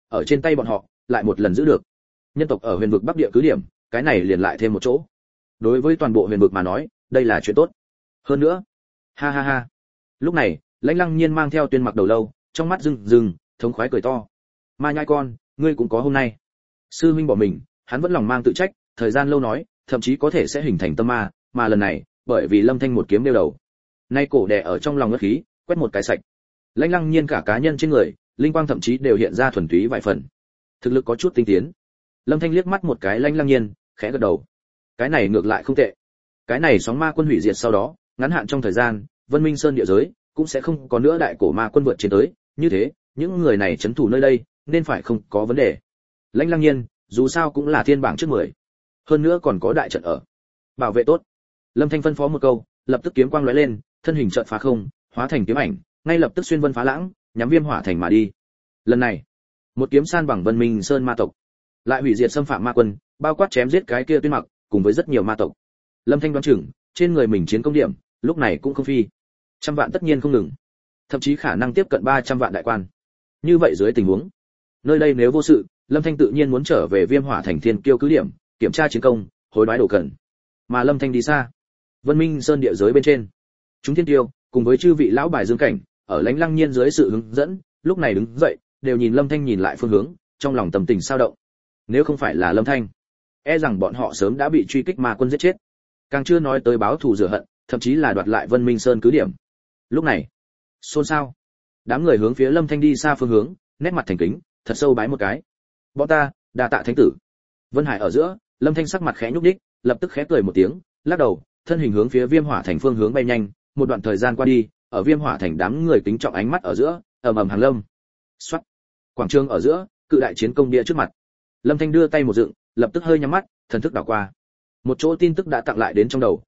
ở trên tay bọn họ lại một lần giữ được. Nhân tộc ở huyền vực bắc địa cứ điểm, cái này liền lại thêm một chỗ. Đối với toàn bộ huyền vực mà nói, đây là chuyện tốt. Hơn nữa, ha ha ha. Lúc này, Lãnh Lăng Nhiên mang theo Tuyên Mặc đầu lâu, trong mắt rừng rừng, thống khoái cười to. Ma nhai con, ngươi cũng có hôm nay. Sư huynh bỏ mình, hắn vẫn lòng mang tự trách, thời gian lâu nói, thậm chí có thể sẽ hình thành tâm ma, mà lần này, bởi vì Lâm Thanh một kiếm đeo đầu. Nay cổ đè ở trong lòng ngất khí, quét một cái sạch. Lãnh Lăng Nhiên cả cá nhân trên người, linh quang thậm chí đều hiện ra thuần túy vài phần. Thực lực có chút tinh tiến. Lâm Thanh liếc mắt một cái Lãnh Lăng Nhiên, khẽ gật đầu. Cái này ngược lại không tệ. Cái này sóng ma quân hủy diệt sau đó, ngắn hạn trong thời gian, Vân Minh Sơn địa giới cũng sẽ không có nữa đại cổ ma quân vượt chiến tới, như thế, những người này trấn thủ nơi đây, nên phải không có vấn đề. Lãnh Lăng Nhiên, dù sao cũng là thiên bảng trước 10. Hơn nữa còn có đại trận ở. Bảo vệ tốt. Lâm Thanh phân phó một câu, lập tức kiếm quang lóe lên, thân hình chợt phá không, hóa thành kiếm ảnh, ngay lập tức xuyên vân phá lãng, nhắm Viêm Hỏa Thành mà đi. Lần này, một kiếm san bằng Vân Minh Sơn ma tộc, lại hủy diệt xâm phạm ma quân, bao quát chém giết cái kia Tuyên Mặc, cùng với rất nhiều ma tộc. Lâm Thanh đoán chừng, trên người mình chiến công điểm, lúc này cũng không phi. Trăm vạn tất nhiên không ngừng, thậm chí khả năng tiếp cận 300 vạn đại quan. Như vậy dưới tình huống, nơi đây nếu vô sự, Lâm Thanh tự nhiên muốn trở về Viêm Hỏa Thành Thiên Kiêu cứ điểm, kiểm tra chiến công, hối đoái đồ cần. Mà Lâm Thanh đi xa, Vân Minh Sơn địa giới bên trên, chúng thiên tiêu cùng với chư vị lão bài dương cảnh, ở Lãnh Lăng Nhiên dưới sự hướng dẫn, lúc này đứng dậy, đều nhìn Lâm Thanh nhìn lại phương hướng, trong lòng tâm tình sao động. Nếu không phải là Lâm Thanh, e rằng bọn họ sớm đã bị truy kích ma quân giết chết. Càng chưa nói tới báo thù rửa hận, thậm chí là đoạt lại Vân Minh Sơn cứ điểm. Lúc này, xôn xao. Đám người hướng phía Lâm Thanh đi xa phương hướng, nét mặt thành kính, thật sâu bái một cái. Bọn ta, đa tạ thánh tử. Vân Hải ở giữa, Lâm Thanh sắc mặt khẽ nhúc nhích, lập tức khẽ cười một tiếng, lắc đầu, thân hình hướng phía Viêm Hỏa Thành phương hướng bay nhanh, một đoạn thời gian qua đi, ở Viêm Hỏa Thành đám người kính trọng ánh mắt ở giữa, ầm ầm hàng lâm. Soát. Quảng trường ở giữa, cự đại chiến công địa trước mặt. Lâm Thanh đưa tay một dựng, lập tức hơi nhắm mắt, thần thức đảo qua. Một chỗ tin tức đã tặng lại đến trong đầu,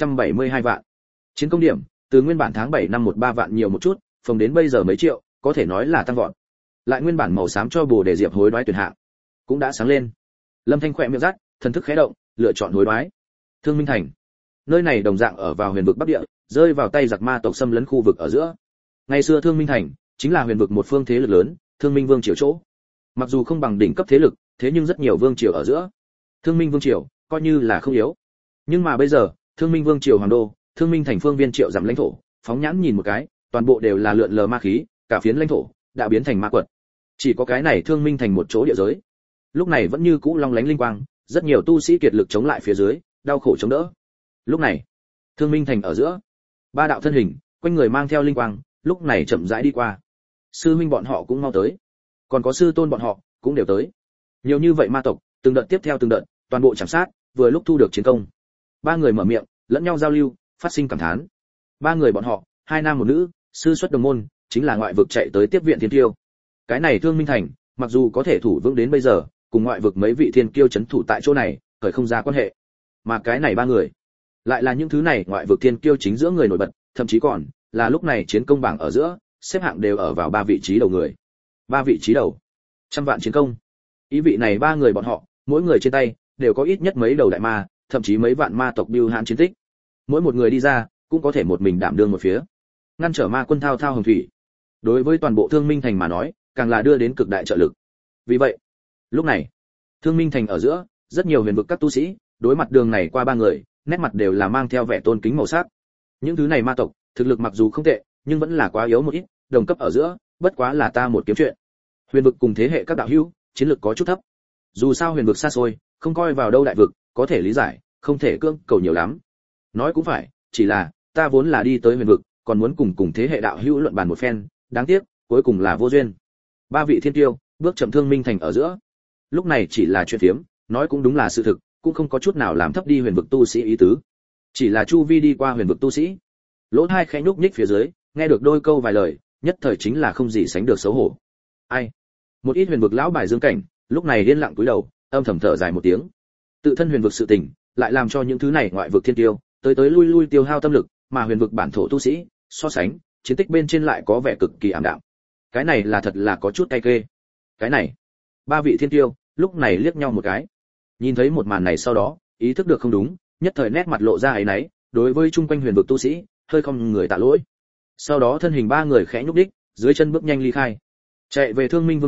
272 vạn. Chiến công điểm, từ nguyên bản tháng 7 năm 13 vạn nhiều một chút, phồng đến bây giờ mấy triệu, có thể nói là tăng vọt. Lại nguyên bản màu xám cho Bồ Đề Diệp hối đoái tuyển hạng, cũng đã sáng lên. Lâm Thanh khẽ miệng rát, thần thức khẽ động, lựa chọn hối đoái. Thương Minh Thành. Nơi này đồng dạng ở vào huyền vực Bắc Địa, rơi vào tay giặc ma tộc xâm lấn khu vực ở giữa. Ngày xưa Thương Minh Thành chính là huyền vực một phương thế lực lớn, Thương Minh Vương triều chỗ. Mặc dù không bằng đỉnh cấp thế lực, thế nhưng rất nhiều vương triều ở giữa. Thương Minh Vương triều coi như là không yếu. Nhưng mà bây giờ, Thương Minh Vương triều hoàng đô, Thương Minh Thành phương viên triệu giảm lãnh thổ, phóng nhãn nhìn một cái, toàn bộ đều là lượn lờ ma khí, cả phiến lãnh thổ đã biến thành ma quật. Chỉ có cái này Thương Minh Thành một chỗ địa giới. Lúc này vẫn như cũ long lánh linh quang, rất nhiều tu sĩ kiệt lực chống lại phía dưới, đau khổ chống đỡ. Lúc này, Thương Minh Thành ở giữa, ba đạo thân hình, quanh người mang theo linh quang, lúc này chậm rãi đi qua. Sư huynh bọn họ cũng mau tới, còn có sư tôn bọn họ cũng đều tới. Nhiều như vậy ma tộc, từng đợt tiếp theo từng đợt, toàn bộ chạm sát, vừa lúc thu được chiến công. Ba người mở miệng, lẫn nhau giao lưu, phát sinh cảm thán. Ba người bọn họ, hai nam một nữ, sư xuất đồng môn, chính là ngoại vực chạy tới tiếp viện thiên tiêu. Cái này Thương Minh Thành, mặc dù có thể thủ vững đến bây giờ, cùng ngoại vực mấy vị thiên kiêu chấn thủ tại chỗ này, khởi không ra quan hệ. Mà cái này ba người, lại là những thứ này ngoại vực thiên kiêu chính giữa người nổi bật, thậm chí còn là lúc này chiến công bảng ở giữa, xếp hạng đều ở vào ba vị trí đầu người. Ba vị trí đầu, 100 vạn chiến công. Ý vị này ba người bọn họ, mỗi người trên tay đều có ít nhất mấy đầu đại ma, thậm chí mấy vạn ma tộc bưu hãn chiến tích. Mỗi một người đi ra, cũng có thể một mình đảm đương một phía, ngăn trở ma quân thao thao hồng thủy. Đối với toàn bộ Thương Minh Thành mà nói, càng là đưa đến cực đại trợ lực. Vì vậy, lúc này, Thương Minh Thành ở giữa, rất nhiều huyền vực các tu sĩ, đối mặt đường này qua ba người, nét mặt đều là mang theo vẻ tôn kính màu sắc. Những thứ này ma tộc, thực lực mặc dù không tệ, nhưng vẫn là quá yếu một ít, đồng cấp ở giữa, bất quá là ta một kiếm chuyện. Huyền vực cùng thế hệ các đạo hữu, chiến lược có chút thấp. Dù sao huyền vực xa xôi, không coi vào đâu đại vực, có thể lý giải, không thể cưỡng cầu nhiều lắm. Nói cũng phải, chỉ là ta vốn là đi tới huyền vực, còn muốn cùng thế hệ đạo hữu luận bàn một phen, đáng tiếc, cuối cùng là vô duyên. Ba vị thiên tiêu, bước chậm Thương Minh Thành ở giữa. Lúc này chỉ là chuyện phiếm, nói cũng đúng là sự thực, cũng không có chút nào làm thấp đi huyền vực tu sĩ ý tứ. Chỉ là chu vi đi qua huyền vực tu sĩ, lỗ hai khẽ nhúc nhích phía dưới, nghe được đôi câu vài lời, nhất thời chính là không gì sánh được xấu hổ. Ai? Một ít huyền vực lão bài dương cảnh, lúc này điên lặng cúi đầu, âm thầm thở dài một tiếng. Tự thân huyền vực sự tình, lại làm cho những thứ này ngoại vực thiên tiêu, tới lui lui tiêu hao tâm lực, mà huyền vực bản thổ tu sĩ, so sánh, chiến tích bên trên lại có vẻ cực kỳ ảm đạm. Cái này là thật là có chút cay kê. Cái này, ba vị thiên tiêu, lúc này liếc nhau một cái. Nhìn thấy một màn này sau đó, ý thức được không đúng, nhất thời nét mặt lộ ra áy náy, đối với chung quanh huyền vực tu sĩ, hơi không người tạ lỗi. Sau đó thân hình ba người khẽ nhúc đích, dưới chân bước nhanh ly khai. Chạy về Thương Minh Vương thất,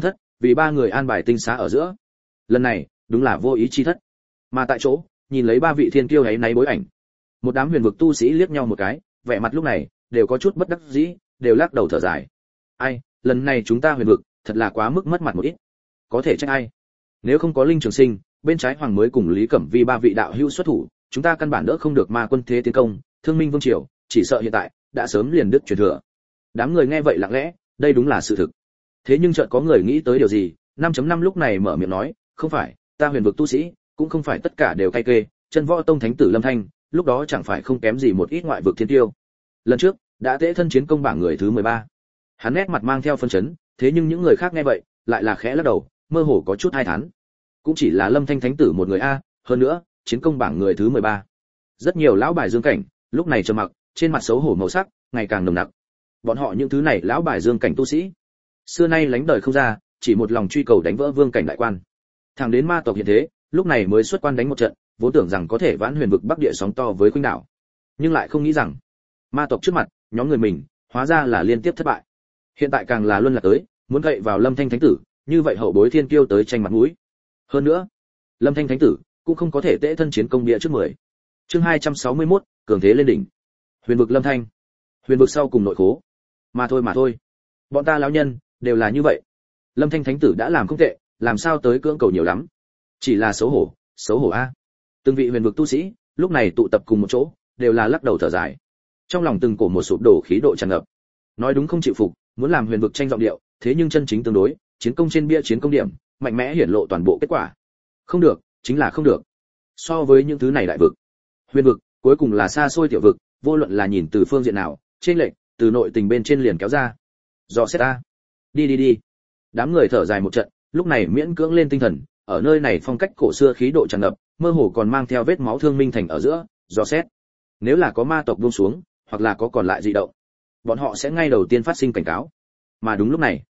vì ba người an bài tinh xá ở giữa. Lần này đúng là vô ý chi thất. Mà tại chỗ nhìn lấy ba vị thiên kiêu ấy náy bối ảnh, một đám huyền vực tu sĩ liếc nhau một cái, vẻ mặt lúc này đều có chút bất đắc dĩ, đều lắc đầu thở dài. Ai, lần này chúng ta huyền vực thật là quá mức mất mặt một ít. Có thể trách ai? Nếu không có Linh Trường Sinh, bên trái Hoàng mới cùng Lý Cẩm Vi ba vị đạo hữu xuất thủ, chúng ta căn bản đỡ không được ma quân thế tiến công, Thương Minh Vương triều, chỉ sợ hiện tại đã sớm liền đứt truyền thừa. Đám người nghe vậy lặng lẽ, đây đúng là sự thực. Thế nhưng chợt có người nghĩ tới điều gì, 5.5 lúc này mở miệng nói, không phải, ta huyền vực tu sĩ, cũng không phải tất cả đều cay kê, chân võ tông thánh tử Lâm Thanh, lúc đó chẳng phải không kém gì một ít ngoại vực thiên tiêu. Lần trước, đã tễ thân chiến công bảng người thứ 13. Hắn nét mặt mang theo phân chấn, thế nhưng những người khác nghe vậy, lại là khẽ lắc đầu, mơ hồ có chút hai thán. Cũng chỉ là Lâm Thanh thánh tử một người a, hơn nữa, chiến công bảng người thứ 13. Rất nhiều lão bài dương cảnh, lúc này trầm mặc, trên mặt xấu hổ màu sắc ngày càng nồng nặc. Bọn họ những thứ này lão bài dương cảnh tu sĩ, xưa nay lánh đời không ra, chỉ một lòng truy cầu đánh vỡ vương cảnh đại quan. Thẳng đến ma tộc hiện thế, lúc này mới xuất quan đánh một trận, vốn tưởng rằng có thể vãn huyền vực bắc địa sóng to với khuynh đảo, nhưng lại không nghĩ rằng ma tộc trước mặt, nhóm người mình hóa ra là liên tiếp thất bại. Hiện tại càng là luân lạc tới, muốn gậy vào Lâm Thanh thánh tử, như vậy hậu bối thiên kiêu tới tranh mặt mũi. Hơn nữa, Lâm Thanh thánh tử cũng không có thể tễ thân chiến công địa trước 10. Chương 261, cường thế lên đỉnh. Huyền vực Lâm Thanh, huyền vực sau cùng nội khố. Mà thôi, bọn ta lão nhân đều là như vậy. Lâm Thanh thánh tử đã làm không tệ, làm sao tới cưỡng cầu nhiều lắm. Chỉ là xấu hổ a. Từng vị huyền vực tu sĩ lúc này tụ tập cùng một chỗ, đều là lắc đầu thở dài. Trong lòng từng cổ một sụp đổ khí độ tràn ngập. Nói đúng không chịu phục, muốn làm huyền vực tranh giọng điệu, thế nhưng chân chính tương đối, chiến công trên bia chiến công điểm, mạnh mẽ hiển lộ toàn bộ kết quả. Không được, chính là không được. So với những thứ này đại vực, huyền vực cuối cùng là xa xôi tiểu vực, vô luận là nhìn từ phương diện nào, trên lệch từ nội tình bên trên liền kéo ra. Do xét ta. Đi. Đám người thở dài một trận, lúc này miễn cưỡng lên tinh thần, ở nơi này phong cách cổ xưa khí độ tràn ngập, mơ hồ còn mang theo vết máu thương minh thành ở giữa, do xét. Nếu là có ma tộc buông xuống, hoặc là có còn lại dị động, bọn họ sẽ ngay đầu tiên phát sinh cảnh cáo. Mà đúng lúc này,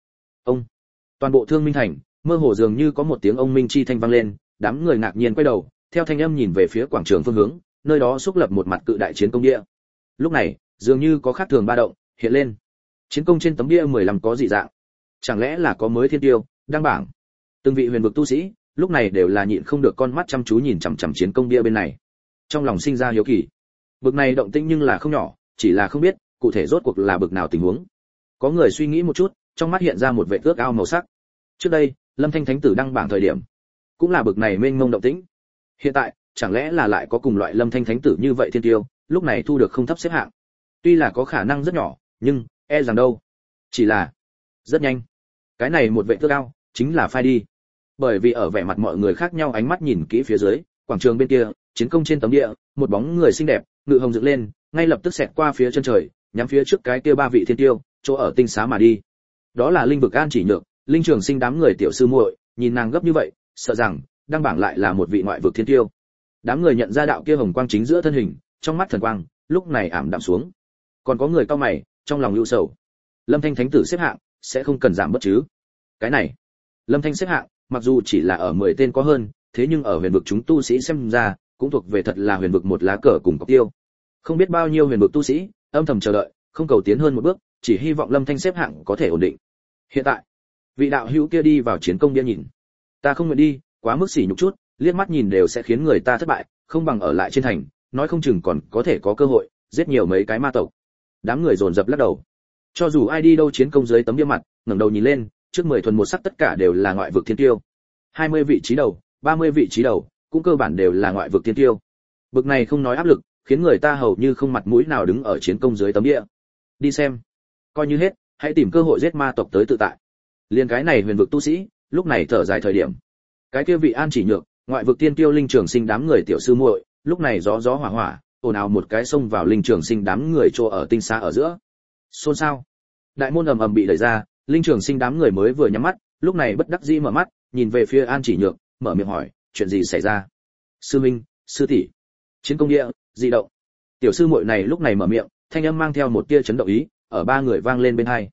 toàn bộ thương minh thành, mơ hồ dường như có một tiếng ông minh chi thanh vang lên, đám người ngạc nhiên quay đầu, theo thanh âm nhìn về phía quảng trường phương hướng, nơi đó xúc lập một mặt cự đại chiến công địa. Lúc này, dường như có khác thường ba động hiện lên. Chiến công trên tấm bia 15 có dị dạng. Chẳng lẽ là có mới thiên tiêu đăng bảng? Từng vị huyền vực tu sĩ, lúc này đều là nhịn không được con mắt chăm chú nhìn chằm chằm chiến công bia bên này. Trong lòng sinh ra hiếu kỳ. Bực này động tĩnh nhưng là không nhỏ, chỉ là không biết cụ thể rốt cuộc là bực nào tình huống. Có người suy nghĩ một chút, trong mắt hiện ra một vẻ ước ao màu sắc. Trước đây, Lâm Thanh thánh tử đăng bảng thời điểm, cũng là bực này mênh mông động tĩnh. Hiện tại, chẳng lẽ là lại có cùng loại Lâm Thanh thánh tử như vậy thiên tiêu, lúc này thu được không thấp xếp hạng. Tuy là có khả năng rất nhỏ, nhưng e rằng đâu, chỉ là rất nhanh. Cái này một vệ ước ao, chính là phai đi. Bởi vì ở vẻ mặt mọi người khác nhau ánh mắt nhìn kỹ phía dưới, quảng trường bên kia, chiến công trên tấm địa, một bóng người xinh đẹp, ngự hồng dựng lên, ngay lập tức xẹt qua phía chân trời, nhắm phía trước cái kia ba vị thiên tiêu, chỗ ở tinh xá mà đi. Đó là Linh vực An Chỉ Nhược, Linh Trường Sinh đám người tiểu sư muội, nhìn nàng gấp như vậy, sợ rằng đăng bảng lại là một vị ngoại vực thiên tiêu. Đám người nhận ra đạo kia hồng quang chính giữa thân hình, trong mắt thần quang, lúc này ảm đạm xuống. Còn có người cau mày, trong lòng ưu sầu. Lâm Thanh thánh tử xếp hạng sẽ không cần giảm bớt chứ? Cái này, Lâm Thanh xếp hạng, mặc dù chỉ là ở 10 tên có hơn, thế nhưng ở huyền vực chúng tu sĩ xem ra, cũng thuộc về thật là huyền vực một lá cờ cùng cọc tiêu. Không biết bao nhiêu huyền vực tu sĩ âm thầm chờ đợi, không cầu tiến hơn một bước, chỉ hy vọng Lâm Thanh xếp hạng có thể ổn định. Hiện tại, vị đạo hữu kia đi vào chiến công bia nhìn, ta không nguyện đi, quá mức sỉ nhục chút, liếc mắt nhìn đều sẽ khiến người ta thất bại, không bằng ở lại trên thành, nói không chừng còn có thể có cơ hội giết nhiều mấy cái ma tộc. Đám người dồn dập lắc đầu. Cho dù ai đi đâu chiến công dưới tấm bia mặt, ngẩng đầu nhìn lên, trước 10 thuần một sắc tất cả đều là ngoại vực thiên tiêu. 20 vị trí đầu, 30 vị trí đầu, cũng cơ bản đều là ngoại vực thiên tiêu. Bực này không nói áp lực, khiến người ta hầu như không mặt mũi nào đứng ở chiến công dưới tấm bia. Đi xem, coi như hết, hãy tìm cơ hội giết ma tộc tới tự tại. Liên cái này huyền vực tu sĩ, lúc này thở dài thời điểm. Cái kia vị An Chỉ Nhược, ngoại vực tiên tiêu Linh Trường Sinh đám người tiểu sư muội, lúc này gió gió hỏa hỏa, ồn ào một cái xông vào Linh Trường Sinh đám người trô ở tinh xá ở giữa. Xôn xao. Đại môn ầm ầm bị đẩy ra, Linh Trường Sinh đám người mới vừa nhắm mắt, lúc này bất đắc dĩ mở mắt, nhìn về phía An Chỉ Nhược, mở miệng hỏi, chuyện gì xảy ra? Sư minh, sư tỷ, chiến công địa, dị động. Tiểu sư muội này lúc này mở miệng, thanh âm mang theo một tia chấn động ý, ở ba người vang lên bên tai.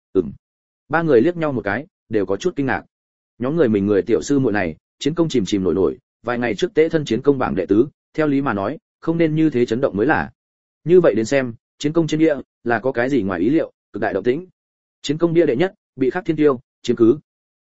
Ba người liếc nhau một cái, đều có chút kinh ngạc. Nhóm người mình người tiểu sư muội này, chiến công chìm chìm nổi nổi, vài ngày trước tế thân chiến công bảng đệ tứ, theo lý mà nói, không nên như thế chấn động mới là. Như vậy đến xem, chiến công trên bia là có cái gì ngoài ý liệu, cực đại động tĩnh. Chiến công bia đệ nhất, bị Khắc Thiên Tiêu chiếm cứ.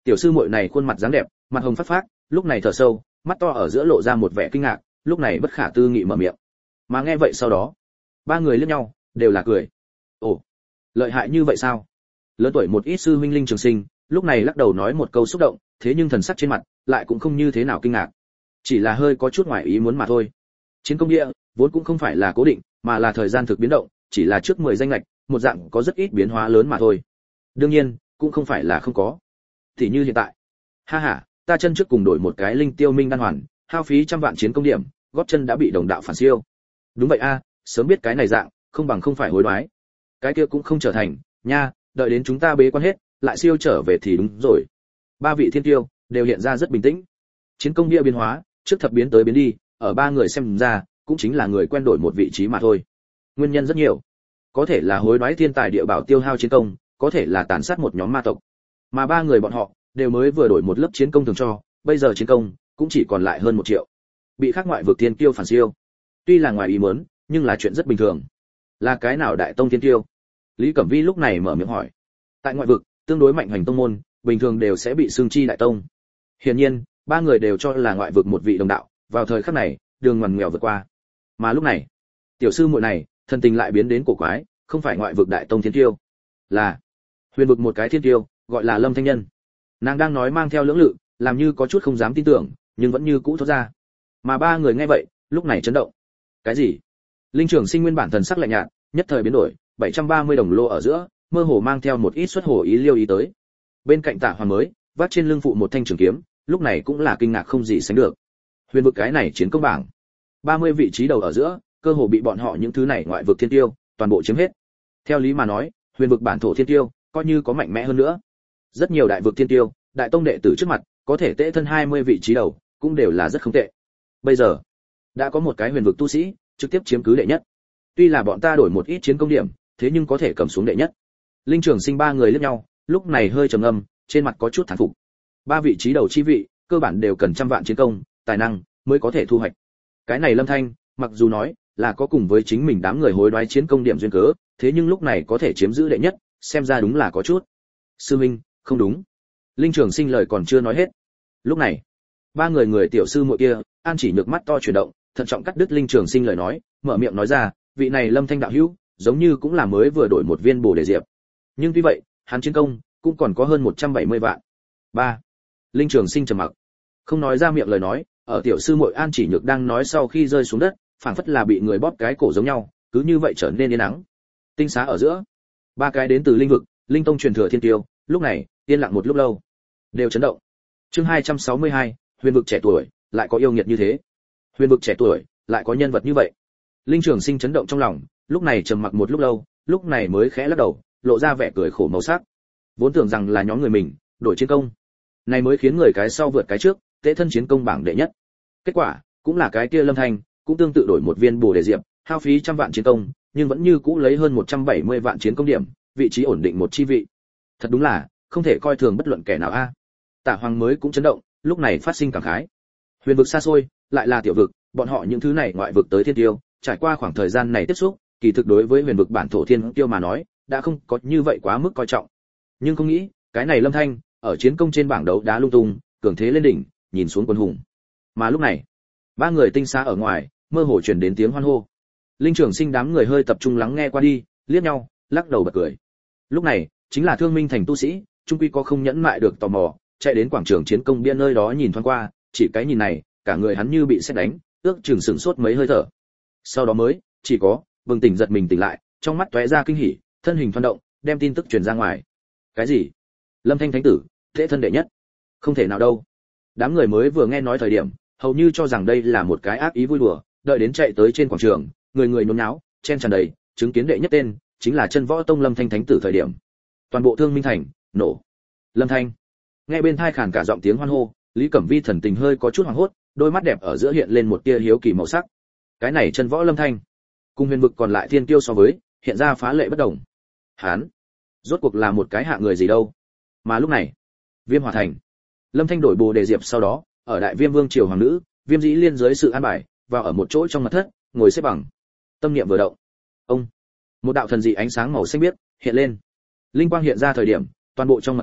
Tiểu sư muội này khuôn mặt dáng đẹp, mặt hồng phát phát, lúc này thở sâu, mắt to ở giữa lộ ra một vẻ kinh ngạc, lúc này bất khả tư nghị mở miệng. Mà nghe vậy sau đó, ba người liếc nhau, đều là cười. Ồ, lợi hại như vậy sao? Lớn tuổi một ít sư huynh Linh Trường Sinh, lúc này lắc đầu nói một câu xúc động, thế nhưng thần sắc trên mặt lại cũng không như thế nào kinh ngạc, chỉ là hơi có chút ngoài ý muốn mà thôi. Chiến công địa vốn cũng không phải là cố định, mà là thời gian thực biến động, chỉ là trước 10 danh ngạch, một dạng có rất ít biến hóa lớn mà thôi. Đương nhiên, cũng không phải là không có. Thì như hiện tại, ha ha, ta chân trước cùng đổi một cái linh tiêu minh đan hoàn, hao phí trăm vạn chiến công điểm, gót chân đã bị đồng đạo phản siêu. Đúng vậy a, sớm biết cái này dạng, không bằng không phải hối đoái. Cái kia cũng không trở thành, nha, đợi đến chúng ta bế quan hết, lại siêu trở về thì đúng rồi. Ba vị thiên tiêu đều hiện ra rất bình tĩnh. Chiến công địa biến hóa, trước thập biến tới biến đi, ở ba người xem ra, cũng chính là người quen đổi một vị trí mà thôi. Nguyên nhân rất nhiều, có thể là hối đoái thiên tài địa bảo tiêu hao chiến công, có thể là tàn sát một nhóm ma tộc. Mà ba người bọn họ đều mới vừa đổi một lớp chiến công thường cho, bây giờ chiến công cũng chỉ còn lại hơn 1 triệu. Bị khác ngoại vực thiên kiêu phản siêu, tuy là ngoài ý muốn, nhưng là chuyện rất bình thường. Là cái nào đại tông thiên kiêu? Lý Cẩm Vi lúc này mở miệng hỏi. Tại ngoại vực, tương đối mạnh hành tông môn, bình thường đều sẽ bị xưng chi đại tông. Hiển nhiên, ba người đều cho là ngoại vực một vị đồng đạo, vào thời khắc này, đường ngoằn nghèo vượt qua. Mà lúc này, tiểu sư muội này, thân tình lại biến đến cổ quái, không phải ngoại vực đại tông thiên kiêu, là huyền vực một cái thiên kiêu, gọi là Lâm Thanh Nhân. Nàng đang nói mang theo lưỡng lự, làm như có chút không dám tin tưởng, nhưng vẫn như cũ thốt ra. Mà ba người nghe vậy, lúc này chấn động. Cái gì? Linh Trường Sinh nguyên bản thần sắc lạnh nhạt, nhất thời biến đổi, 730 đồng lô ở giữa, mơ hồ mang theo một ít xuất hồ ý liêu ý tới. Bên cạnh Tạ Hoàn mới, vác trên lưng phụ một thanh trường kiếm, lúc này cũng là kinh ngạc không gì sánh được. Huyền vực cái này chiến công bảng, 30 vị trí đầu ở giữa, cơ hồ bị bọn họ những thứ này ngoại vực thiên tiêu toàn bộ chiếm hết. Theo lý mà nói, huyền vực bản thổ thiên tiêu coi như có mạnh mẽ hơn nữa, rất nhiều đại vực thiên tiêu, đại tông đệ tử trước mặt, có thể tễ thân 20 vị trí đầu, cũng đều là rất không tệ. Bây giờ, đã có một cái huyền vực tu sĩ trực tiếp chiếm cứ đệ nhất. Tuy là bọn ta đổi một ít chiến công điểm, thế nhưng có thể cầm xuống đệ nhất. Linh Trường Sinh ba người liếc nhau, lúc này hơi trầm ngâm, trên mặt có chút thán phục. Ba vị trí đầu chi vị, cơ bản đều cần trăm vạn chiến công, tài năng mới có thể thu hoạch. Cái này Lâm Thanh, mặc dù nói là có cùng với chính mình đám người hối đoái chiến công điểm duyên cớ, thế nhưng lúc này có thể chiếm giữ đệ nhất, xem ra đúng là có chút. Sư minh, không đúng. Linh Trường Sinh lời còn chưa nói hết. Lúc này, ba người tiểu sư muội kia, An Chỉ Nhược mắt to chuyển động, thận trọng cắt đứt Linh Trường Sinh lời nói, mở miệng nói ra, vị này Lâm Thanh đạo hữu, giống như cũng là mới vừa đổi một viên Bồ Đề Diệp. Nhưng tuy vậy, hắn chiến công cũng còn có hơn 170 vạn. 3. Linh Trường Sinh trầm mặc, không nói ra miệng lời nói, ở tiểu sư muội An Chỉ Nhược đang nói sau khi rơi xuống đất, phảng phất là bị người bóp cái cổ giống nhau, cứ như vậy trở nên yên ắng. Tinh xá ở giữa, ba cái đến từ linh vực, linh tông truyền thừa thiên tiêu, lúc này yên lặng một lúc lâu, đều chấn động. Chương 262, huyền vực trẻ tuổi, lại có yêu nghiệt như thế. Huyền vực trẻ tuổi, lại có nhân vật như vậy. Linh Trường Sinh chấn động trong lòng, lúc này trầm mặc một lúc lâu, lúc này mới khẽ lắc đầu, lộ ra vẻ cười khổ màu sắc. Vốn tưởng rằng là nhóm người mình đổi chiến công, này mới khiến người cái sau vượt cái trước, tế thân chiến công bảng đệ nhất. Kết quả cũng là cái kia Lâm Thanh, cũng tương tự đổi một viên Bồ Đề Diệp, hao phí trăm vạn chiến công, nhưng vẫn như cũ lấy hơn 170 vạn chiến công điểm, vị trí ổn định một chi vị. Thật đúng là không thể coi thường bất luận kẻ nào a. Tạ Hoàng mới cũng chấn động, lúc này phát sinh cảm khái. Huyền vực xa xôi, lại là tiểu vực, bọn họ những thứ này ngoại vực tới thiên tiêu, trải qua khoảng thời gian này tiếp xúc, kỳ thực đối với huyền vực bản thổ thiên tiêu mà nói, đã không có như vậy quá mức coi trọng. Nhưng không nghĩ, cái này Lâm Thanh, ở chiến công trên bảng đấu đá lung tung, cường thế lên đỉnh, nhìn xuống quân hùng. Mà lúc này, ba người tinh xa ở ngoài, mơ hồ truyền đến tiếng hoan hô. Linh Trường Sinh đám người hơi tập trung lắng nghe qua đi, liếc nhau, lắc đầu bật cười. Lúc này, chính là Thương Minh thành tu sĩ, trung quy có không nhẫn mại được tò mò, chạy đến quảng trường chiến công bia nơi đó nhìn thoáng qua, chỉ cái nhìn này, cả người hắn như bị sét đánh, ước chừng sửng sốt mấy hơi thở. Sau đó mới, chỉ có bừng tỉnh giật mình tỉnh lại, trong mắt tóe ra kinh hỉ, thân hình thoăn động, đem tin tức truyền ra ngoài. Cái gì? Lâm Thanh thánh tử, thế thân đệ nhất? Không thể nào đâu. Đám người mới vừa nghe nói thời điểm, hầu như cho rằng đây là một cái ác ý vui đùa, đợi đến chạy tới trên quảng trường, người người nhốn nháo, chen tràn đầy, chứng kiến đệ nhất tên, chính là Chân Võ Tông Lâm Thanh thánh tử thời điểm. Toàn bộ Thương Minh thành nổ. Lâm Thanh. Nghe bên tai khàn cả giọng tiếng hoan hô, Lý Cẩm Vi thần tình hơi có chút hoảng hốt, đôi mắt đẹp ở giữa hiện lên một tia hiếu kỳ màu sắc. Cái này Chân Võ Lâm Thanh, cùng huyền vực còn lại thiên kiêu so với, hiện ra phá lệ bất đồng. Hán, rốt cuộc là một cái hạ người gì đâu? Mà lúc này, Viêm Hỏa thành, Lâm Thanh đổi Bồ Đề Diệp sau đó, ở Đại Viêm Vương triều hoàng nữ, Viêm Dĩ Liên dưới sự an bài, vào ở một chỗ trong mật thất, ngồi xếp bằng. Tâm niệm vừa động, ông, một đạo thần dị ánh sáng màu xanh biếc hiện lên. Linh quang hiện ra thời điểm, toàn bộ trong mật thất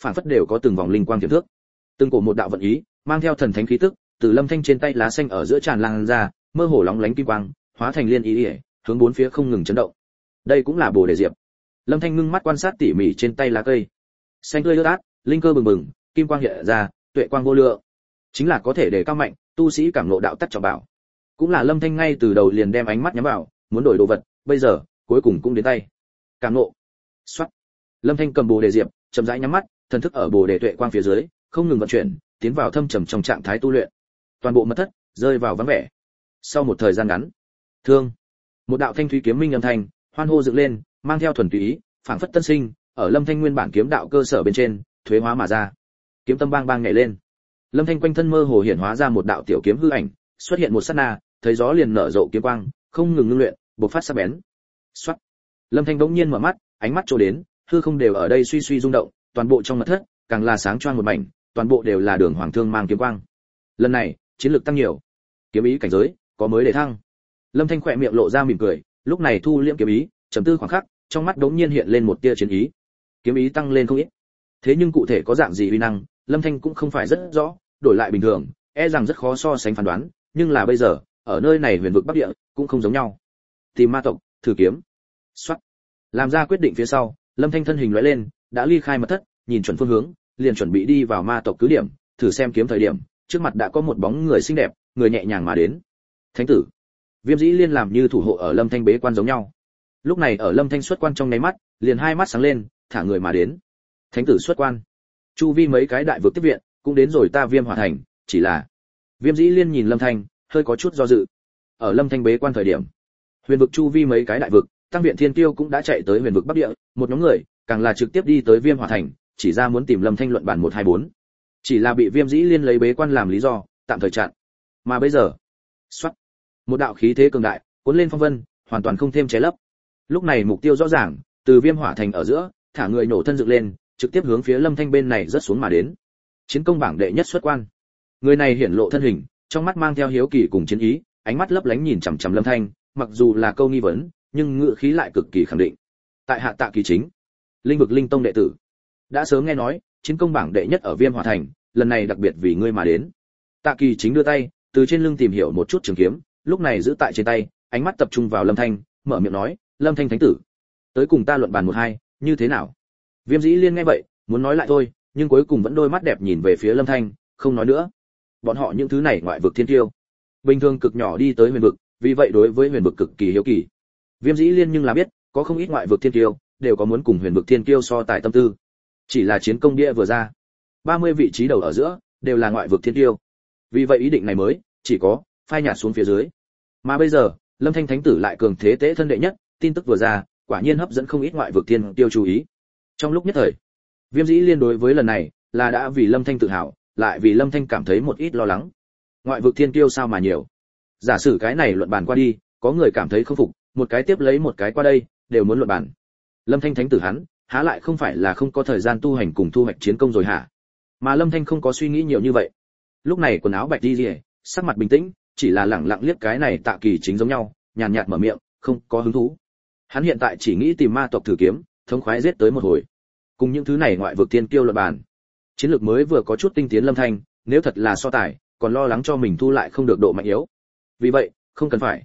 phản phất đều có từng vòng linh quang tiềm thước. Từng cổ một đạo vận ý, mang theo thần thánh khí tức, từ Lâm Thanh trên tay lá xanh ở giữa tràn lan ra, mơ hồ lóng lánh kim quang, hóa thành liên ý, hướng bốn phía không ngừng chấn động. Đây cũng là Bồ Đề Diệp. Lâm Thanh ngưng mắt quan sát tỉ mỉ trên tay lá cây. Xanh tươi ướt át, linh cơ bừng bừng, kim quang hiện ra, tuệ quang vô lượng. Chính là có thể để cao mạnh, tu sĩ cảm ngộ đạo tắc trọng bảo. Cũng là Lâm Thanh ngay từ đầu liền đem ánh mắt nhắm vào, muốn đổi đồ vật, bây giờ, cuối cùng cũng đến tay. Cảm ngộ. Soát. Lâm Thanh cầm Bồ Đề Diệp, chậm rãi nhắm mắt, thần thức ở Bồ Đề tuệ quang phía dưới, không ngừng vận chuyển, tiến vào thâm trầm trong trạng thái tu luyện. Toàn bộ mật thất rơi vào vắng vẻ. Sau một thời gian ngắn, thương, một đạo thanh thúy kiếm minh âm thanh, hoan hô dựng lên, mang theo thuần túy ý, phảng phất tân sinh, ở Lâm Thanh nguyên bản kiếm đạo cơ sở bên trên, thuế hóa mà ra. Kiếm tâm bang bang nhảy lên. Lâm Thanh quanh thân mơ hồ hiện hóa ra một đạo tiểu kiếm hư ảnh, xuất hiện một sát na, thấy gió liền nở rộ kiếm quang, không ngừng ngưng luyện, bộc phát sắc bén. Soát. Lâm Thanh bỗng nhiên mở mắt, ánh mắt trôi đến, hư không đều ở đây suy suy rung động, toàn bộ trong mật thất, càng là sáng choang một mảnh, toàn bộ đều là đường hoàng thương mang kiếm quang. Lần này, chiến lược tăng nhiều, kiếm ý cảnh giới có mới để thăng. Lâm Thanh khỏe miệng lộ ra mỉm cười, lúc này thu liễm kiếm ý, trầm tư khoảng khắc, trong mắt đống nhiên hiện lên một tia chiến ý. Kiếm ý tăng lên không ít. Thế nhưng cụ thể có dạng gì uy năng, Lâm Thanh cũng không phải rất rõ, đổi lại bình thường, e rằng rất khó so sánh phán đoán, nhưng là bây giờ, ở nơi này huyền vực Bắc Địa, cũng không giống nhau. Tìm ma tộc, thử kiếm. Soát. Làm ra quyết định phía sau, Lâm Thanh thân hình lóe lên, đã ly khai mật thất, nhìn chuẩn phương hướng, liền chuẩn bị đi vào ma tộc cứ điểm, thử xem kiếm thời điểm, trước mặt đã có một bóng người xinh đẹp, người nhẹ nhàng mà đến. Thánh tử. Viêm Dĩ Liên làm như thủ hộ ở Lâm Thanh bế quan giống nhau. Lúc này ở Lâm Thanh xuất quan trong nháy mắt, liền hai mắt sáng lên, thả người mà đến. Thánh tử xuất quan. Chu vi mấy cái đại vực tiếp viện, cũng đến rồi ta Viêm Hỏa Thành, chỉ là Viêm Dĩ Liên nhìn Lâm Thanh, hơi có chút do dự. Ở Lâm Thanh bế quan thời điểm, huyền vực chu vi mấy cái đại vực, tăng viện thiên tiêu cũng đã chạy tới huyền vực Bắc Địa, một nhóm người càng là trực tiếp đi tới Viêm Hỏa Thành, chỉ ra muốn tìm Lâm Thanh luận bàn 124. Chỉ là bị Viêm Dĩ Liên lấy bế quan làm lý do, tạm thời chặn. Mà bây giờ, xoát, một đạo khí thế cường đại, cuốn lên phong vân, hoàn toàn không thêm che lấp. Lúc này mục tiêu rõ ràng, từ Viêm Hỏa Thành ở giữa, thả người nổ thân dựng lên, trực tiếp hướng phía Lâm Thanh bên này rất xuống mà đến. Chiến công bảng đệ nhất xuất quan. Người này hiển lộ thân hình, trong mắt mang theo hiếu kỳ cùng chiến ý, ánh mắt lấp lánh nhìn chằm chằm Lâm Thanh, mặc dù là câu nghi vấn, nhưng ngữ khí lại cực kỳ khẳng định. Tại hạ Tạ Kỳ Chính, Linh vực Linh Tông đệ tử, đã sớm nghe nói, chiến công bảng đệ nhất ở Viêm Hỏa Thành, lần này đặc biệt vì ngươi mà đến. Tạ Kỳ Chính đưa tay, từ trên lưng tìm hiểu một chút trường kiếm, lúc này giữ tại trên tay, ánh mắt tập trung vào Lâm Thanh, mở miệng nói, Lâm Thanh thánh tử, tới cùng ta luận bàn 1-2, như thế nào? Viêm Dĩ Liên nghe vậy, muốn nói lại thôi, nhưng cuối cùng vẫn đôi mắt đẹp nhìn về phía Lâm Thanh, không nói nữa. Bọn họ những thứ này ngoại vực thiên tiêu, bình thường cực nhỏ đi tới huyền vực, vì vậy đối với huyền vực cực kỳ hiếu kỳ. Viêm Dĩ Liên nhưng là biết, có không ít ngoại vực thiên tiêu đều có muốn cùng huyền vực thiên tiêu so tài tâm tư. Chỉ là chiến công bia vừa ra, 30 vị trí đầu ở giữa đều là ngoại vực thiên tiêu. Vì vậy ý định này mới chỉ có phai nhạt xuống phía dưới. Mà bây giờ, Lâm Thanh thánh tử lại cường thế tế thân đệ nhất, tin tức vừa ra, quả nhiên hấp dẫn không ít ngoại vực thiên tiêu chú ý. Trong lúc nhất thời, Viêm Dĩ Liên đối với lần này là đã vì Lâm Thanh tự hào, lại vì Lâm Thanh cảm thấy một ít lo lắng. Ngoại vực thiên tiêu sao mà nhiều? Giả sử cái này luận bàn qua đi, có người cảm thấy không phục, một cái tiếp lấy một cái qua đây, đều muốn luận bàn. Lâm Thanh thánh tử hắn, há lại không phải là không có thời gian tu hành cùng thu hoạch chiến công rồi hả? Mà Lâm Thanh không có suy nghĩ nhiều như vậy. Lúc này quần áo bạch đi rìa, sắc mặt bình tĩnh, chỉ là lẳng lặng liếc cái này Tạ Kỳ Chính giống nhau, nhàn nhạt mở miệng, không có hứng thú. Hắn hiện tại chỉ nghĩ tìm ma tộc thử kiếm, thống khoái giết tới một hồi. Cùng những thứ này ngoại vực tiên kiêu luận bàn. Chiến lược mới vừa có chút tinh tiến Lâm Thanh, nếu thật là so tài, còn lo lắng cho mình thu lại không được độ mạnh yếu. Vì vậy, không cần phải.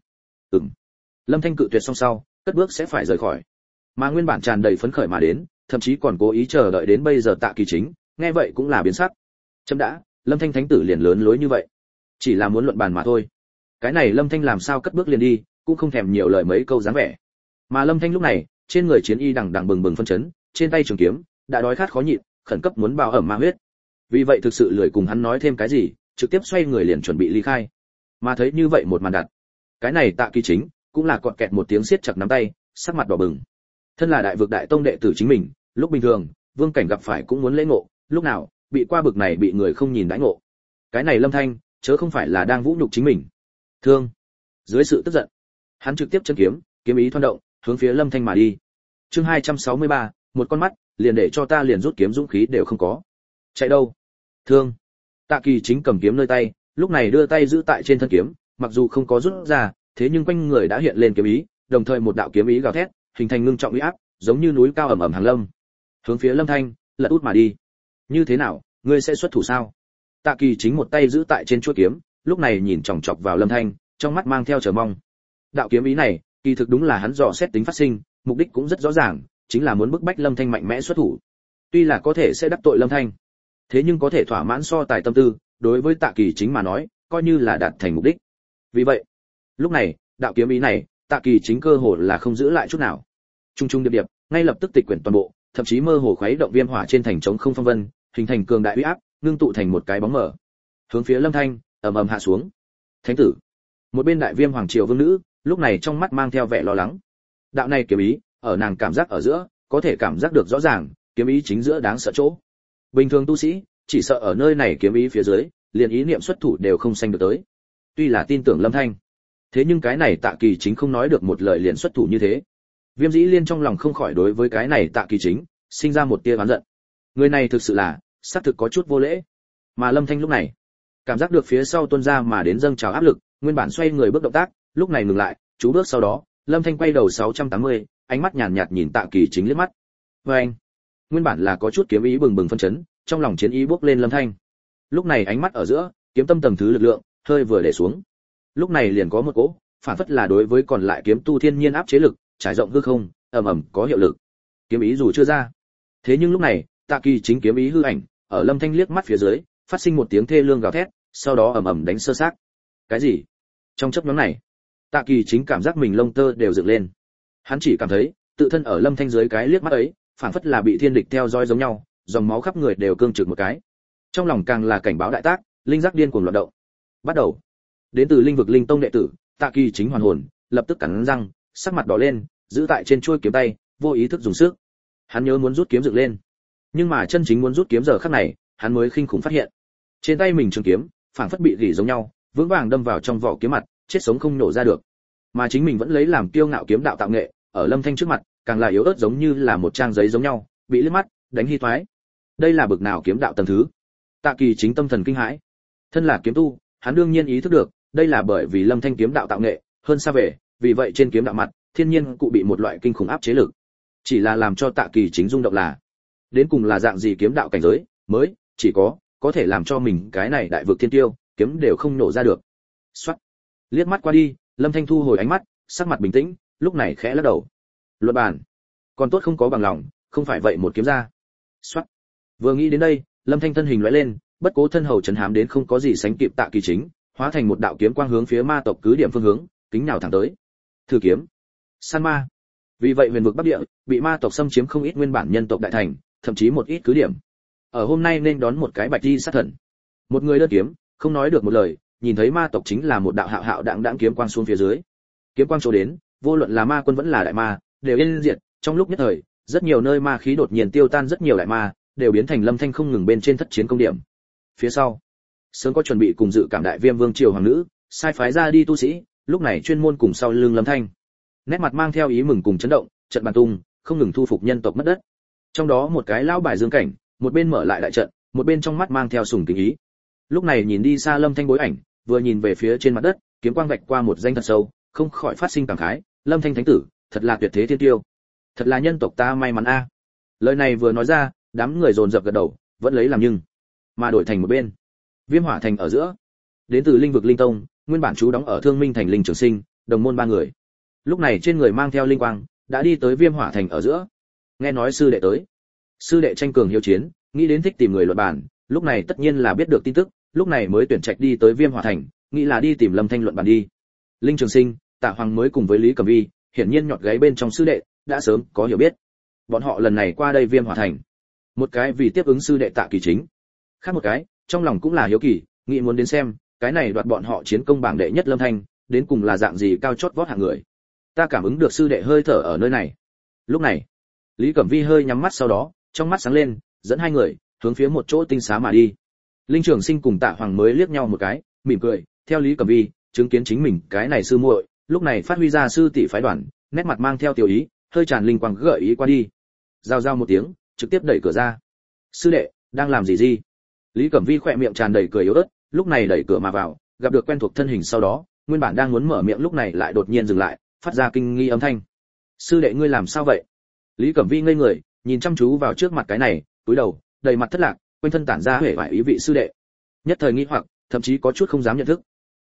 Lâm Thanh cự tuyệt xong sau, cất bước sẽ phải rời khỏi. Mà nguyên bản tràn đầy phấn khởi mà đến, thậm chí còn cố ý chờ đợi đến bây giờ Tạ Kỳ Chính, nghe vậy cũng là biến sắc. Chấm đã, Lâm Thanh thánh tử liền lớn lối như vậy, chỉ là muốn luận bàn mà thôi. Cái này Lâm Thanh làm sao cất bước liền đi, cũng không thèm nhiều lời mấy câu dáng vẻ. Mà Lâm Thanh lúc này, trên người chiến y đằng đằng bừng bừng phân chấn, trên tay trường kiếm, đã đói khát khó nhịn, khẩn cấp muốn bào ẩm ma huyết. Vì vậy thực sự lười cùng hắn nói thêm cái gì, trực tiếp xoay người liền chuẩn bị ly khai. Mà thấy như vậy một màn đặt, cái này Tạ Kỳ Chính cũng là cọt kẹt một tiếng siết chặt nắm tay, sắc mặt đỏ bừng. Thân là đại vực đại tông đệ tử chính mình, lúc bình thường, vương cảnh gặp phải cũng muốn lễ ngộ, lúc nào bị qua bực này bị người không nhìn đãi ngộ. Cái này Lâm Thanh, chớ không phải là đang vũ nhục chính mình. Thương. Dưới sự tức giận, hắn trực tiếp chân kiếm, kiếm ý thoăn động, hướng phía Lâm Thanh mà đi. Chương 263, một con mắt, liền để cho ta liền rút kiếm dũng khí đều không có. Chạy đâu? Thương. Tạ Kỳ Chính cầm kiếm nơi tay, lúc này đưa tay giữ tại trên thân kiếm, mặc dù không có rút ra, thế nhưng quanh người đã hiện lên kiếm ý, đồng thời một đạo kiếm ý gào thét, hình thành ngưng trọng uy áp, giống như núi cao ẩm ẩm hàng lâm, hướng phía Lâm Thanh lật út mà đi. Như thế nào, ngươi sẽ xuất thủ sao? Tạ Kỳ chính một tay giữ tại trên chuôi kiếm, lúc này nhìn chòng chọc vào Lâm Thanh, trong mắt mang theo chờ mong. Đạo kiếm ý này, kỳ thực đúng là hắn dò xét tính phát sinh, mục đích cũng rất rõ ràng, chính là muốn bức bách Lâm Thanh mạnh mẽ xuất thủ. Tuy là có thể sẽ đắc tội Lâm Thanh, thế nhưng có thể thỏa mãn so tài tâm tư, đối với Tạ Kỳ chính mà nói, coi như là đạt thành mục đích. Vì vậy, lúc này, đạo kiếm ý này, Tạ Kỳ chính cơ hồ là không giữ lại chút nào. Trung trung điệp điệp, ngay lập tức tịch quyển toàn bộ, thậm chí mơ hồ khuấy động viêm hỏa trên thành trống không phong vân, hình thành cường đại uy áp, ngưng tụ thành một cái bóng mờ. Hướng phía Lâm Thanh, ầm ầm hạ xuống. Thánh tử. Một bên đại viêm hoàng triều vương nữ, lúc này trong mắt mang theo vẻ lo lắng. Đạo này kiếm ý, ở nàng cảm giác ở giữa, có thể cảm giác được rõ ràng, kiếm ý chính giữa đáng sợ chỗ. Bình thường tu sĩ, chỉ sợ ở nơi này kiếm ý phía dưới, liền ý niệm xuất thủ đều không sanh được tới. Tuy là tin tưởng Lâm Thanh, thế nhưng cái này Tạ Kỳ chính không nói được một lời liền xuất thủ như thế. Viêm Dĩ Liên trong lòng không khỏi đối với cái này Tạ Kỳ chính sinh ra một tia oán giận. Người này thực sự là, xác thực có chút vô lễ. Mà Lâm Thanh lúc này, cảm giác được phía sau tuôn ra mà đến dâng trào áp lực, nguyên bản xoay người bước động tác, lúc này ngừng lại, chú bước sau đó, Lâm Thanh quay đầu 680, ánh mắt nhàn nhạt nhìn Tạ Kỳ chính liếc mắt. Anh, nguyên bản là có chút kiếm ý bừng bừng phân chấn, trong lòng chiến ý bốc lên Lâm Thanh. Lúc này ánh mắt ở giữa, kiếm tâm tầng thứ lực lượng, hơi vừa để xuống. Lúc này liền có một cỗ, phản phất là đối với còn lại kiếm tu thiên nhiên áp chế lực, trải rộng hư không, ầm ầm có hiệu lực. Kiếm ý dù chưa ra, thế nhưng lúc này, Tạ Kỳ chính kiếm ý hư ảnh, ở Lâm Thanh liếc mắt phía dưới, phát sinh một tiếng thê lương gào thét, sau đó ầm ầm đánh sơ xác. Cái gì? Trong chốc ngắn này, Tạ Kỳ chính cảm giác mình lông tơ đều dựng lên. Hắn chỉ cảm thấy, tự thân ở Lâm Thanh dưới cái liếc mắt ấy, phản phất là bị thiên địch theo dõi giống nhau, dòng máu khắp người đều cương trực một cái. Trong lòng càng là cảnh báo đại tác, linh giác điên cuồng loạn động. Bắt đầu. Đến từ linh vực linh tông đệ tử, Tạ Kỳ chính hoàn hồn, lập tức cắn răng, sắc mặt đỏ lên, giữ tại trên chuôi kiếm tay, vô ý thức dùng sức. Hắn nhớ muốn rút kiếm dựng lên, nhưng mà chân chính muốn rút kiếm giờ khắc này, hắn mới khinh khủng phát hiện, trên tay mình trường kiếm, phản phất bị rỉ giống nhau, vững vàng đâm vào trong vỏ kiếm mặt, chết sống không nổ ra được. Mà chính mình vẫn lấy làm kiêu ngạo kiếm đạo tạo nghệ, ở Lâm Thanh trước mặt, càng là yếu ớt giống như là một trang giấy giống nhau, bị liếc mắt, đánh hy thoái. Đây là bực nào kiếm đạo tầng thứ? Tạ Kỳ chính tâm thần kinh hãi. Thân là kiếm tu, hắn đương nhiên ý thức được, đây là bởi vì Lâm Thanh kiếm đạo tạo nghệ hơn xa về, vì vậy trên kiếm đạo mặt, thiên nhiên cụ bị một loại kinh khủng áp chế lực. Chỉ là làm cho Tạ Kỳ chính rung động là, đến cùng là dạng gì kiếm đạo cảnh giới, mới chỉ có thể làm cho mình cái này đại vực thiên tiêu, kiếm đều không nổ ra được. Soát. Liếc mắt qua đi, Lâm Thanh thu hồi ánh mắt, sắc mặt bình tĩnh, lúc này khẽ lắc đầu. Luật bản, còn tốt không có bằng lòng, không phải vậy một kiếm ra. Soát. Vừa nghĩ đến đây, Lâm Thanh thân hình lóe lên, bất cố thân hầu trấn hám đến không có gì sánh kịp Tạ Kỳ chính, hóa thành một đạo kiếm quang hướng phía ma tộc cứ điểm phương hướng, kính nào thẳng tới. Thử kiếm, săn ma. Vì vậy huyền vực Bắc Địa bị ma tộc xâm chiếm không ít nguyên bản nhân tộc đại thành, thậm chí một ít cứ điểm. Ở hôm nay nên đón một cái bạch y sát thần. Một người đơn kiếm, không nói được một lời, nhìn thấy ma tộc chính là một đạo hạo hạo đãng đãng kiếm quang xuống phía dưới. Kiếm quang chỗ đến, vô luận là ma quân vẫn là đại ma, đều yên diệt, trong lúc nhất thời, rất nhiều nơi ma khí đột nhiên tiêu tan, rất nhiều đại ma đều biến thành Lâm Thanh không ngừng bên trên thất chiến công điểm. Phía sau, sớm có chuẩn bị cùng dự cảm đại viêm vương triều hoàng nữ, sai phái ra đi tu sĩ, lúc này chuyên môn cùng sau lưng Lâm Thanh. Nét mặt mang theo ý mừng cùng chấn động, trận bàn tung, không ngừng thu phục nhân tộc mất đất. Trong đó một cái lão bài dương cảnh, một bên mở lại đại trận, một bên trong mắt mang theo sùng kính ý. Lúc này nhìn đi xa Lâm Thanh bối ảnh, vừa nhìn về phía trên mặt đất, kiếm quang vạch qua một danh thật sâu, không khỏi phát sinh cảm khái, Lâm Thanh thánh tử, thật là tuyệt thế thiên tiêu, thật là nhân tộc ta may mắn a. Lời này vừa nói ra, đám người dồn dập gật đầu, vẫn lấy làm nhưng, mà đổi thành một bên, Viêm Hỏa thành ở giữa, đến từ linh vực linh tông, nguyên bản chú đóng ở Thương Minh thành Linh Trường Sinh, đồng môn ba người. Lúc này trên người mang theo linh quang, đã đi tới Viêm Hỏa thành ở giữa. Nghe nói sư đệ tới, sư đệ tranh cường hiếu chiến, nghĩ đến thích tìm người luận bàn, lúc này tất nhiên là biết được tin tức, lúc này mới tuyển trạch đi tới Viêm Hỏa thành, nghĩ là đi tìm Lâm Thanh luận bàn đi. Linh Trường Sinh, Tạ Hoàng mới cùng với Lý Cẩm Vi, hiển nhiên nhọt gáy bên trong sư đệ, đã sớm có hiểu biết. Bọn họ lần này qua đây Viêm Hỏa thành, một cái vì tiếp ứng sư đệ Tạ Kỳ chính, khác một cái, trong lòng cũng là hiếu kỳ, nghĩ muốn đến xem, cái này đoạt bọn họ chiến công bảng đệ nhất Lâm Thanh, đến cùng là dạng gì cao chót vót hạng người. Ta cảm ứng được sư đệ hơi thở ở nơi này. Lúc này, Lý Cẩm Vi hơi nhắm mắt sau đó, trong mắt sáng lên, dẫn hai người hướng phía một chỗ tinh xá mà đi. Linh Trường Sinh cùng Tạ Hoàng mới liếc nhau một cái, mỉm cười, theo Lý Cẩm Vi, chứng kiến chính mình cái này sư muội, lúc này phát huy ra sư tỷ phái đoàn, nét mặt mang theo tiểu ý, hơi tràn linh quang gợi ý qua đi. Giao giao một tiếng, trực tiếp đẩy cửa ra. Sư đệ, đang làm gì? Lý Cẩm Vi khỏe miệng tràn đầy cười yếu ớt, lúc này đẩy cửa mà vào, gặp được quen thuộc thân hình sau đó, nguyên bản đang muốn mở miệng lúc này lại đột nhiên dừng lại, phát ra kinh nghi âm thanh. Sư đệ ngươi làm sao vậy? Lý Cẩm Vi ngây người, nhìn chăm chú vào trước mặt cái này, cúi đầu, đầy mặt thất lạc, quanh thân tản ra huệ vải ý vị sư đệ. Nhất thời nghi hoặc, thậm chí có chút không dám nhận thức.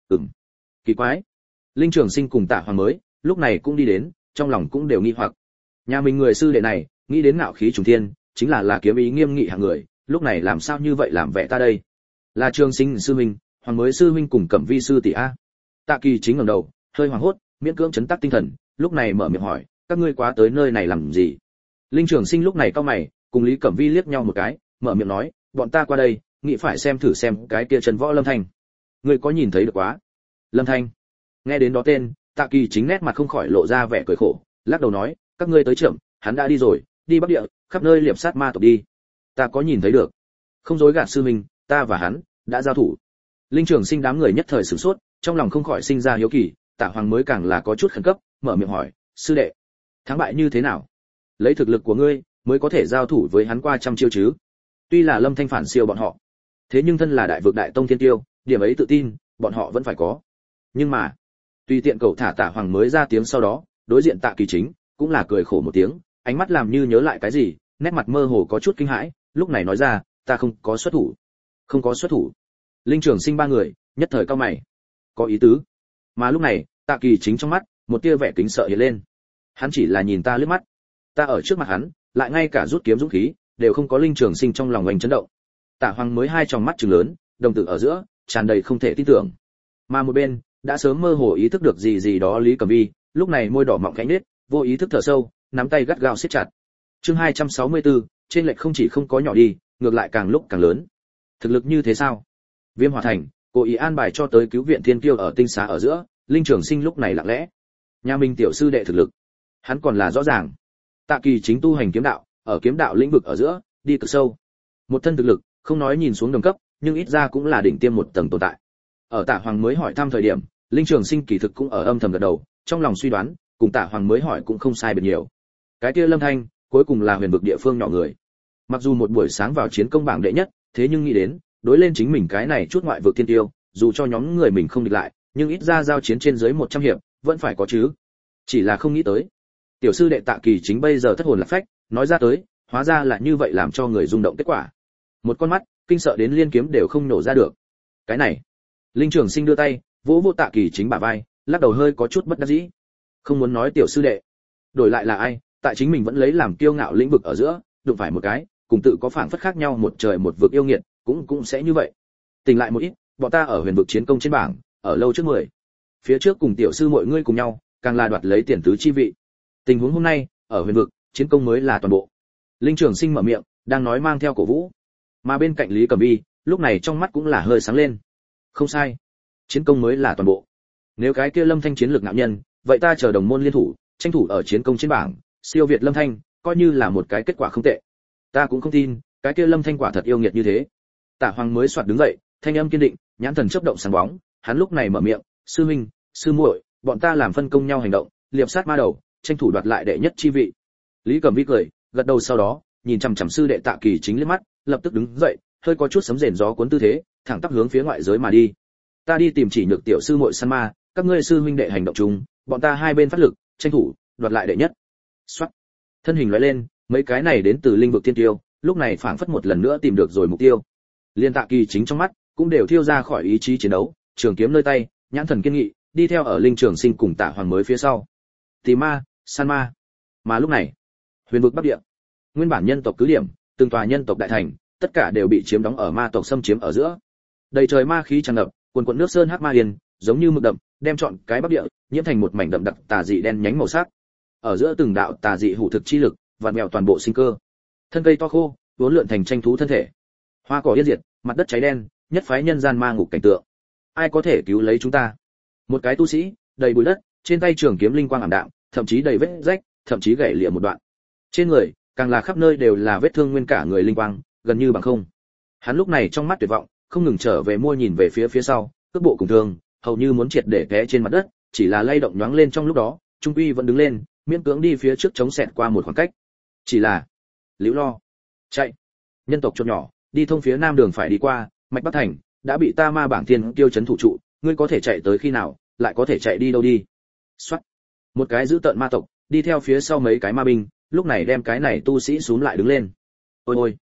Kỳ quái. Linh Trường Sinh cùng Tạ Hoàng mới, lúc này cũng đi đến, trong lòng cũng đều nghi hoặc. Nhà mình người sư đệ này, nghĩ đến ngạo khí trùng thiên, chính là kiếm ý nghiêm nghị hạng người, lúc này làm sao như vậy làm vẻ ta đây? Là Trường Sinh sư huynh, Hoàng mới sư huynh cùng Cẩm Vi sư tỷ a. Tạ Kỳ chính ngẩng đầu, hơi hoảng hốt, miễn cưỡng chấn tác tinh thần, lúc này mở miệng hỏi, các ngươi quá tới nơi này làm gì? Linh Trường Sinh lúc này cau mày, cùng Lý Cẩm Vi liếc nhau một cái, mở miệng nói, bọn ta qua đây, nghĩ phải xem thử xem cái kia Trần Võ Lâm Thanh. Ngươi có nhìn thấy được quá? Lâm Thanh. Nghe đến đó tên, Tạ Kỳ chính nét mặt không khỏi lộ ra vẻ cười khổ, lắc đầu nói, các ngươi tới chậm, hắn đã đi rồi, đi Bắc Địa, khắp nơi liệp sát ma tộc đi. Ta có nhìn thấy được. Không dối gạt sư huynh, ta và hắn đã giao thủ. Linh Trường Sinh đám người nhất thời sửng sốt, trong lòng không khỏi sinh ra hiếu kỳ, Tạ Hoàng mới càng là có chút khẩn cấp, mở miệng hỏi, sư đệ, thắng bại như thế nào? Lấy thực lực của ngươi, mới có thể giao thủ với hắn qua trăm chiêu chứ? Tuy là Lâm Thanh phản siêu bọn họ, thế nhưng thân là đại vực đại tông thiên tiêu, điểm ấy tự tin, bọn họ vẫn phải có. Nhưng mà, tùy tiện cậu thả Tạ Hoàng mới ra tiếng sau đó, đối diện Tạ Kỳ chính cũng là cười khổ một tiếng, ánh mắt làm như nhớ lại cái gì, nét mặt mơ hồ có chút kinh hãi, lúc này nói ra, ta không có xuất thủ. Không có xuất thủ. Linh Trường Sinh ba người nhất thời cau mày, có ý tứ. Mà lúc này, Tạ Kỳ chính trong mắt một tia vẻ kính sợ hiện lên. Hắn chỉ là nhìn ta liếc mắt, ta ở trước mặt hắn, lại ngay cả rút kiếm dũng khí đều không có. Linh Trường Sinh trong lòng oanh chấn động. Tạ Hoàng mới hai tròng mắt trừng lớn, đồng tử ở giữa tràn đầy không thể tin tưởng. Mà một bên đã sớm mơ hồ ý thức được gì gì đó Lý Cẩm Vi, lúc này môi đỏ mọng khẽ nhếch, vô ý thức thở sâu, nắm tay gắt gao siết chặt. Chương 264, trên lệch không chỉ không có nhỏ đi, ngược lại càng lúc càng lớn. Thực lực như thế sao? Viêm Hỏa Thành, cố ý an bài cho tới cứu viện thiên kiêu ở tinh xá ở giữa, Linh Trường Sinh lúc này lặng lẽ. Nhà mình tiểu sư đệ thực lực, hắn còn là rõ ràng. Tạ Kỳ chính tu hành kiếm đạo, ở kiếm đạo lĩnh vực ở giữa, đi cực sâu. Một thân thực lực, không nói nhìn xuống đồng cấp, nhưng ít ra cũng là đỉnh tiêm một tầng tồn tại. Ở Tạ Hoàng mới hỏi thăm thời điểm, Linh Trường Sinh kỳ thực cũng ở âm thầm gật đầu, trong lòng suy đoán, cùng Tạ Hoàng mới hỏi cũng không sai biệt nhiều. Cái kia Lâm Thanh, cuối cùng là huyền vực địa phương nhỏ người. Mặc dù một buổi sáng vào chiến công bảng đệ nhất, thế nhưng nghĩ đến, đối lên chính mình cái này chút ngoại vực thiên tiêu, dù cho nhóm người mình không địch lại, nhưng ít ra giao chiến trên dưới 100 hiệp, vẫn phải có chứ. Chỉ là không nghĩ tới, tiểu sư đệ Tạ Kỳ chính bây giờ thất hồn lạc phách, nói ra tới, hóa ra là như vậy làm cho người rung động kết quả. Một con mắt, kinh sợ đến liên kiếm đều không nổ ra được. Cái này, Linh Trường Sinh đưa tay, vỗ vỗ Tạ Kỳ chính bả vai, lắc đầu hơi có chút bất đắc dĩ. Không muốn nói tiểu sư đệ, đổi lại là ai, tại chính mình vẫn lấy làm kiêu ngạo lĩnh vực ở giữa, đụng phải một cái, cùng tự có phảng phất khác nhau một trời một vực yêu nghiệt, cũng sẽ như vậy. Tỉnh lại một ít, bọn ta ở huyền vực chiến công trên bảng, ở lâu trước 10. Phía trước cùng tiểu sư mọi ngươi cùng nhau, càng là đoạt lấy tiền tứ chi vị. Tình huống hôm nay, ở huyền vực, chiến công mới là toàn bộ. Linh Trường Sinh mở miệng, đang nói mang theo cổ vũ. Mà bên cạnh Lý Cẩm Vi, lúc này trong mắt cũng là hơi sáng lên. Không sai, chiến công mới là toàn bộ. Nếu cái kia Lâm Thanh chiến lược ngạo nhân, vậy ta chờ đồng môn liên thủ, tranh thủ ở chiến công trên bảng, siêu việt Lâm Thanh, coi như là một cái kết quả không tệ. Ta cũng không tin, cái kia Lâm Thanh quả thật yêu nghiệt như thế. Tạ Hoàng mới soạt đứng dậy, thanh âm kiên định, nhãn thần chớp động sáng bóng, hắn lúc này mở miệng, sư huynh, sư muội, bọn ta làm phân công nhau hành động, liệp sát ma đầu, tranh thủ đoạt lại đệ nhất chi vị. Lý Cẩm Vi cười, gật đầu sau đó, nhìn chằm chằm sư đệ Tạ Kỳ chính liếc mắt, lập tức đứng dậy, hơi có chút sấm rền gió cuốn tư thế, thẳng tắp hướng phía ngoại giới mà đi. Ta đi tìm chỉ nhược tiểu sư muội săn ma, các ngươi sư huynh đệ hành động chung, bọn ta hai bên phát lực, tranh thủ đoạt lại đệ nhất. Soát. Thân hình lóe lên, mấy cái này đến từ linh vực thiên tiêu, lúc này phảng phất một lần nữa tìm được rồi mục tiêu. Liên Tạ Kỳ chính trong mắt cũng đều thiêu ra khỏi ý chí chiến đấu, trường kiếm nơi tay, nhãn thần kiên nghị, đi theo ở Linh Trường Sinh cùng Tạ Hoàng mới phía sau. Tìm ma, săn ma. Mà lúc này, huyền vực Bắc Địa, nguyên bản nhân tộc cứ điểm, từng tòa nhân tộc đại thành, tất cả đều bị chiếm đóng ở ma tộc xâm chiếm ở giữa. Đầy trời ma khí tràn ngập, quần quần nước sơn hắc ma yên, giống như mực đậm, đem trọn cái Bắc Địa nhiễm thành một mảnh đậm đặc tà dị đen nhánh màu sắc. Ở giữa từng đạo tà dị hủ thực chi lực, vặn vẹo toàn bộ sinh cơ. Thân cây to khô, uốn lượn thành tranh thú thân thể. Hoa cỏ yên diệt, mặt đất cháy đen, nhất phái nhân gian ma ngục cảnh tượng. Ai có thể cứu lấy chúng ta? Một cái tu sĩ, đầy bụi đất, trên tay trường kiếm linh quang ảm đạm, thậm chí đầy vết rách, thậm chí gãy lìa một đoạn. Trên người, càng là khắp nơi đều là vết thương nguyên cả người linh quang, gần như bằng không. Hắn lúc này trong mắt tuyệt vọng, không ngừng trở về mua nhìn về phía sau, cước bộ cùng thương, hầu như muốn triệt để té trên mặt đất, chỉ là lay động nhoáng lên trong lúc đó, trung quy vẫn đứng lên, miễn cưỡng đi phía trước chống xẹt qua một khoảng cách. Chỉ là, liễu lo, chạy. Nhân tộc chốt nhỏ, đi thông phía nam đường phải đi qua, mạch Bắc Thành đã bị ta ma bảng thiên tiêu chấn thủ trụ, ngươi có thể chạy tới khi nào, lại có thể chạy đi đâu đi? Soát. Một cái giữ tợn ma tộc, đi theo phía sau mấy cái ma binh, lúc này đem cái này tu sĩ xuống lại đứng lên. Ôi ôi,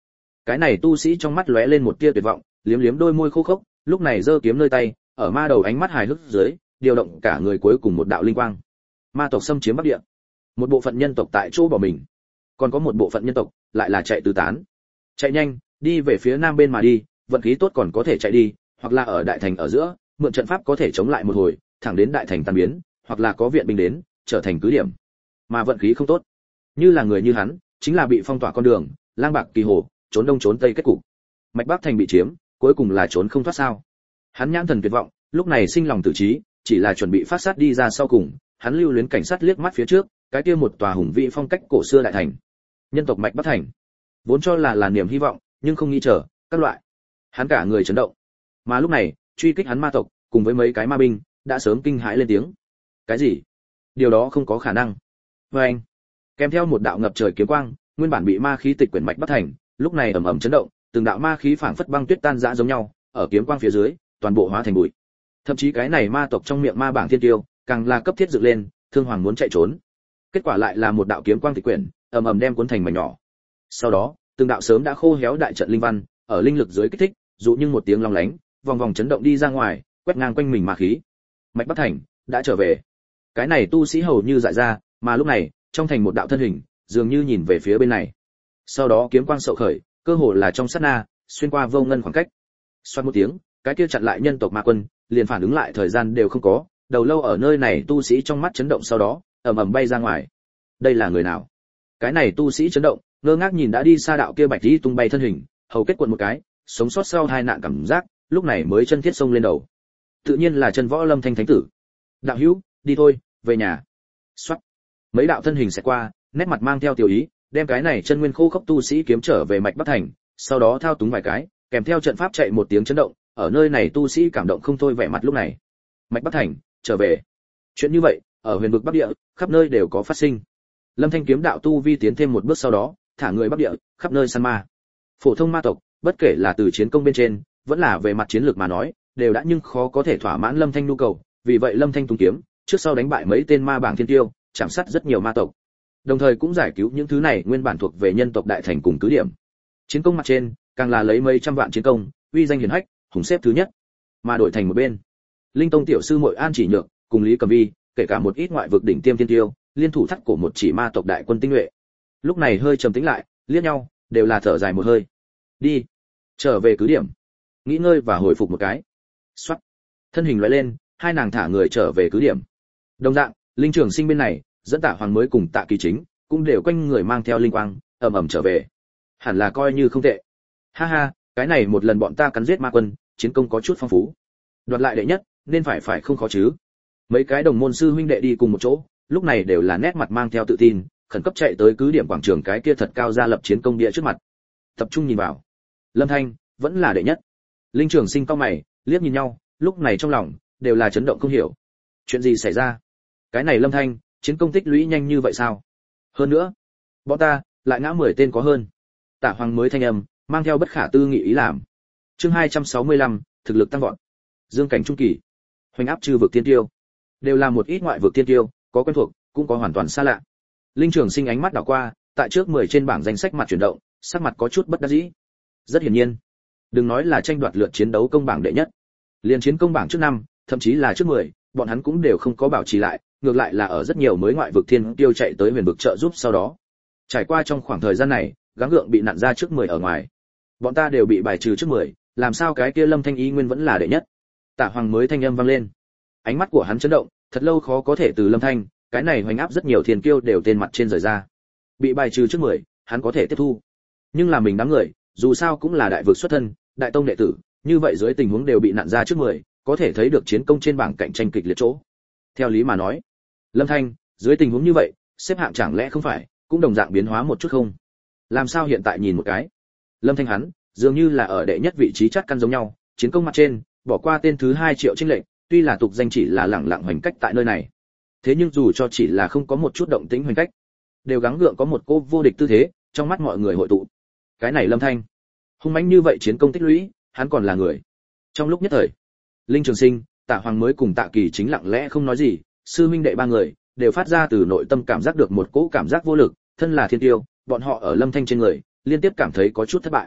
Cái này tu sĩ trong mắt lóe lên một tia tuyệt vọng, liếm liếm đôi môi khô khốc, lúc này giơ kiếm nơi tay, ở ma đầu ánh mắt hài hước dưới, điều động cả người cuối cùng một đạo linh quang. Ma tộc xâm chiếm Bắc Địa. Một bộ phận nhân tộc tại chỗ bỏ mình, còn có một bộ phận nhân tộc lại là chạy tứ tán. Chạy nhanh, đi về phía nam bên mà đi, vận khí tốt còn có thể chạy đi, hoặc là ở đại thành ở giữa, mượn trận pháp có thể chống lại một hồi, thẳng đến đại thành tan biến, hoặc là có viện binh đến, trở thành cứ điểm. Mà vận khí không tốt, như là người như hắn, chính là bị phong tỏa con đường, lang bạc kỳ hồ, trốn đông trốn tây kết cục. Mạch Bắc thành bị chiếm, cuối cùng là trốn không thoát sao? Hắn nhãn thần tuyệt vọng, lúc này sinh lòng tự trí, chỉ là chuẩn bị phát sát đi ra sau cùng, hắn lưu luyến cảnh sát liếc mắt phía trước, cái kia một tòa hùng vĩ phong cách cổ xưa đại thành. Nhân tộc Mạch Bắc thành, vốn cho là niềm hy vọng, nhưng không nghĩ chờ, các loại. Hắn cả người chấn động. Mà lúc này, truy kích hắn ma tộc, cùng với mấy cái ma binh, đã sớm kinh hãi lên tiếng. Cái gì? Điều đó không có khả năng. Và anh, kèm theo một đạo ngập trời kiếm quang, nguyên bản bị ma khí tịch quyển Mạch Bắc thành, lúc này ầm ầm chấn động, từng đạo ma khí phảng phất băng tuyết tan rã giống nhau, ở kiếm quang phía dưới, toàn bộ hóa thành bụi. Thậm chí cái này ma tộc trong miệng ma bảng thiên tiêu, càng là cấp thiết dựng lên, thương hoàng muốn chạy trốn. Kết quả lại là một đạo kiếm quang tịch quyển, ầm ầm đem cuốn thành mảnh nhỏ. Sau đó, từng đạo sớm đã khô héo đại trận linh văn, ở linh lực dưới kích thích, dụ như một tiếng long lánh, vòng vòng chấn động đi ra ngoài, quét ngang quanh mình ma khí. Mạch Bắc thành đã trở về. Cái này tu sĩ hầu như dại ra, mà lúc này, trong thành một đạo thân hình, dường như nhìn về phía bên này. Sau đó kiếm quang sậu khởi, cơ hồ là trong sát na, xuyên qua vô ngân khoảng cách. Xoát một tiếng, cái kia chặn lại nhân tộc ma quân, liền phản ứng lại thời gian đều không có, đầu lâu ở nơi này tu sĩ trong mắt chấn động sau đó, ầm ầm bay ra ngoài. Đây là người nào? Cái này tu sĩ chấn động, ngơ ngác nhìn đã đi xa đạo kia bạch tí tung bay thân hình, hầu kết quần một cái, sống sót sau hai nạn cảm giác, lúc này mới chân thiết xông lên đầu. Tự nhiên là chân võ lâm thanh thánh tử. Đạo hữu, đi thôi, về nhà. Xoát. Mấy đạo thân hình sẽ qua, nét mặt mang theo tiểu ý, đem cái này chân nguyên khô khốc tu sĩ kiếm trở về Mạch Bắc thành, sau đó thao túng vài cái, kèm theo trận pháp chạy một tiếng chấn động, ở nơi này tu sĩ cảm động không thôi vẻ mặt lúc này. Mạch Bắc thành trở về. Chuyện như vậy, ở huyền vực Bắc Địa, khắp nơi đều có phát sinh. Lâm Thanh kiếm đạo tu vi tiến thêm một bước sau đó, thả người Bắc Địa, khắp nơi săn ma. Phổ thông ma tộc, bất kể là từ chiến công bên trên, vẫn là về mặt chiến lược mà nói, đều đã nhưng khó có thể thỏa mãn Lâm Thanh nhu cầu, vì vậy Lâm Thanh tung kiếm, trước sau đánh bại mấy tên ma bảng thiên tiêu, chạm sát rất nhiều ma tộc. Đồng thời cũng giải cứu những thứ này nguyên bản thuộc về nhân tộc đại thành cùng cứ điểm. Chiến công mặt trên, càng là lấy mấy trăm vạn chiến công, uy danh hiển hách, hùng xếp thứ nhất. Mà đổi thành một bên, Linh Tông tiểu sư muội An Chỉ Nhược, cùng Lý Cầm Vi, kể cả một ít ngoại vực đỉnh tiêm thiên tiêu, liên thủ thắt cổ một chỉ ma tộc đại quân tinh nhuệ. Lúc này hơi trầm tĩnh lại, liếc nhau, đều là thở dài một hơi. Đi, trở về cứ điểm, nghỉ ngơi và hồi phục một cái. Soát. Thân hình lóe lên, hai nàng thả người trở về cứ điểm. Đồng dạng, Linh Trường Sinh bên này, dẫn Tạ Hoàng mới cùng Tạ Kỳ Chính, cũng đều quanh người mang theo linh quang, ầm ầm trở về. Hẳn là coi như không tệ. Ha ha, cái này một lần bọn ta cắn giết ma quân, chiến công có chút phong phú. Đoạt lại đệ nhất, nên phải không khó chứ. Mấy cái đồng môn sư huynh đệ đi cùng một chỗ, lúc này đều là nét mặt mang theo tự tin, khẩn cấp chạy tới cứ điểm quảng trường cái kia thật cao ra lập chiến công địa trước mặt. Tập trung nhìn vào. Lâm Thanh vẫn là đệ nhất. Linh Trường Sinh cau mày, liếc nhìn nhau, lúc này trong lòng đều là chấn động không hiểu. Chuyện gì xảy ra? Cái này Lâm Thanh, chiến công tích lũy nhanh như vậy sao? Hơn nữa, bọn ta lại ngã 10 tên có hơn. Tạ Hoàng mới thanh âm, mang theo bất khả tư nghị ý làm. Chương 265, thực lực tăng vọt. Dương cảnh trung kỳ, hoành áp chư vực tiên tiêu, đều là một ít ngoại vực tiên tiêu, có quen thuộc, cũng có hoàn toàn xa lạ. Linh Trường Sinh ánh mắt đảo qua, tại trước 10 trên bảng danh sách mặt chuyển động, sắc mặt có chút bất đắc dĩ. Rất hiển nhiên, đừng nói là tranh đoạt lượt chiến đấu công bảng đệ nhất, liền chiến công bảng trước 5, thậm chí là trước 10, bọn hắn cũng đều không có bảo trì lại, ngược lại là ở rất nhiều mới ngoại vực thiên tiêu chạy tới huyền vực trợ giúp sau đó. Trải qua trong khoảng thời gian này, gắng gượng bị nặn ra trước 10 ở ngoài. Bọn ta đều bị bài trừ trước 10, làm sao cái kia Lâm Thanh ý nguyên vẫn là đệ nhất? Tạ Hoàng mới thanh âm vang lên. Ánh mắt của hắn chấn động, thật lâu khó có thể từ Lâm Thanh, cái này hoành áp rất nhiều thiên kiêu đều tên mặt trên rời ra. Bị bài trừ trước 10, hắn có thể tiếp thu. Nhưng là mình đám người, dù sao cũng là đại vực xuất thân, đại tông đệ tử, như vậy dưới tình huống đều bị nặn ra trước 10, có thể thấy được chiến công trên bảng cạnh tranh kịch liệt chỗ. Theo lý mà nói, Lâm Thanh, dưới tình huống như vậy, xếp hạng chẳng lẽ không phải cũng đồng dạng biến hóa một chút không? Làm sao hiện tại nhìn một cái, Lâm Thanh hắn, dường như là ở đệ nhất vị trí chắc căn giống nhau, chiến công mặt trên, bỏ qua tên thứ 2 triệu chênh lệch, tuy là tục danh chỉ là lẳng lặng hoành cách tại nơi này. Thế nhưng dù cho chỉ là không có một chút động tĩnh hoành cách, đều gắng gượng có một cô vô địch tư thế, trong mắt mọi người hội tụ. Cái này Lâm Thanh, hung mãnh như vậy chiến công tích lũy, hắn còn là người. Trong lúc nhất thời, Linh Trường Sinh, Tạ Hoàng mới cùng Tạ Kỳ Chính lặng lẽ không nói gì, sư huynh đệ ba người đều phát ra từ nội tâm cảm giác được một cỗ cảm giác vô lực, thân là thiên tiêu, bọn họ ở Lâm Thanh trên người, liên tiếp cảm thấy có chút thất bại.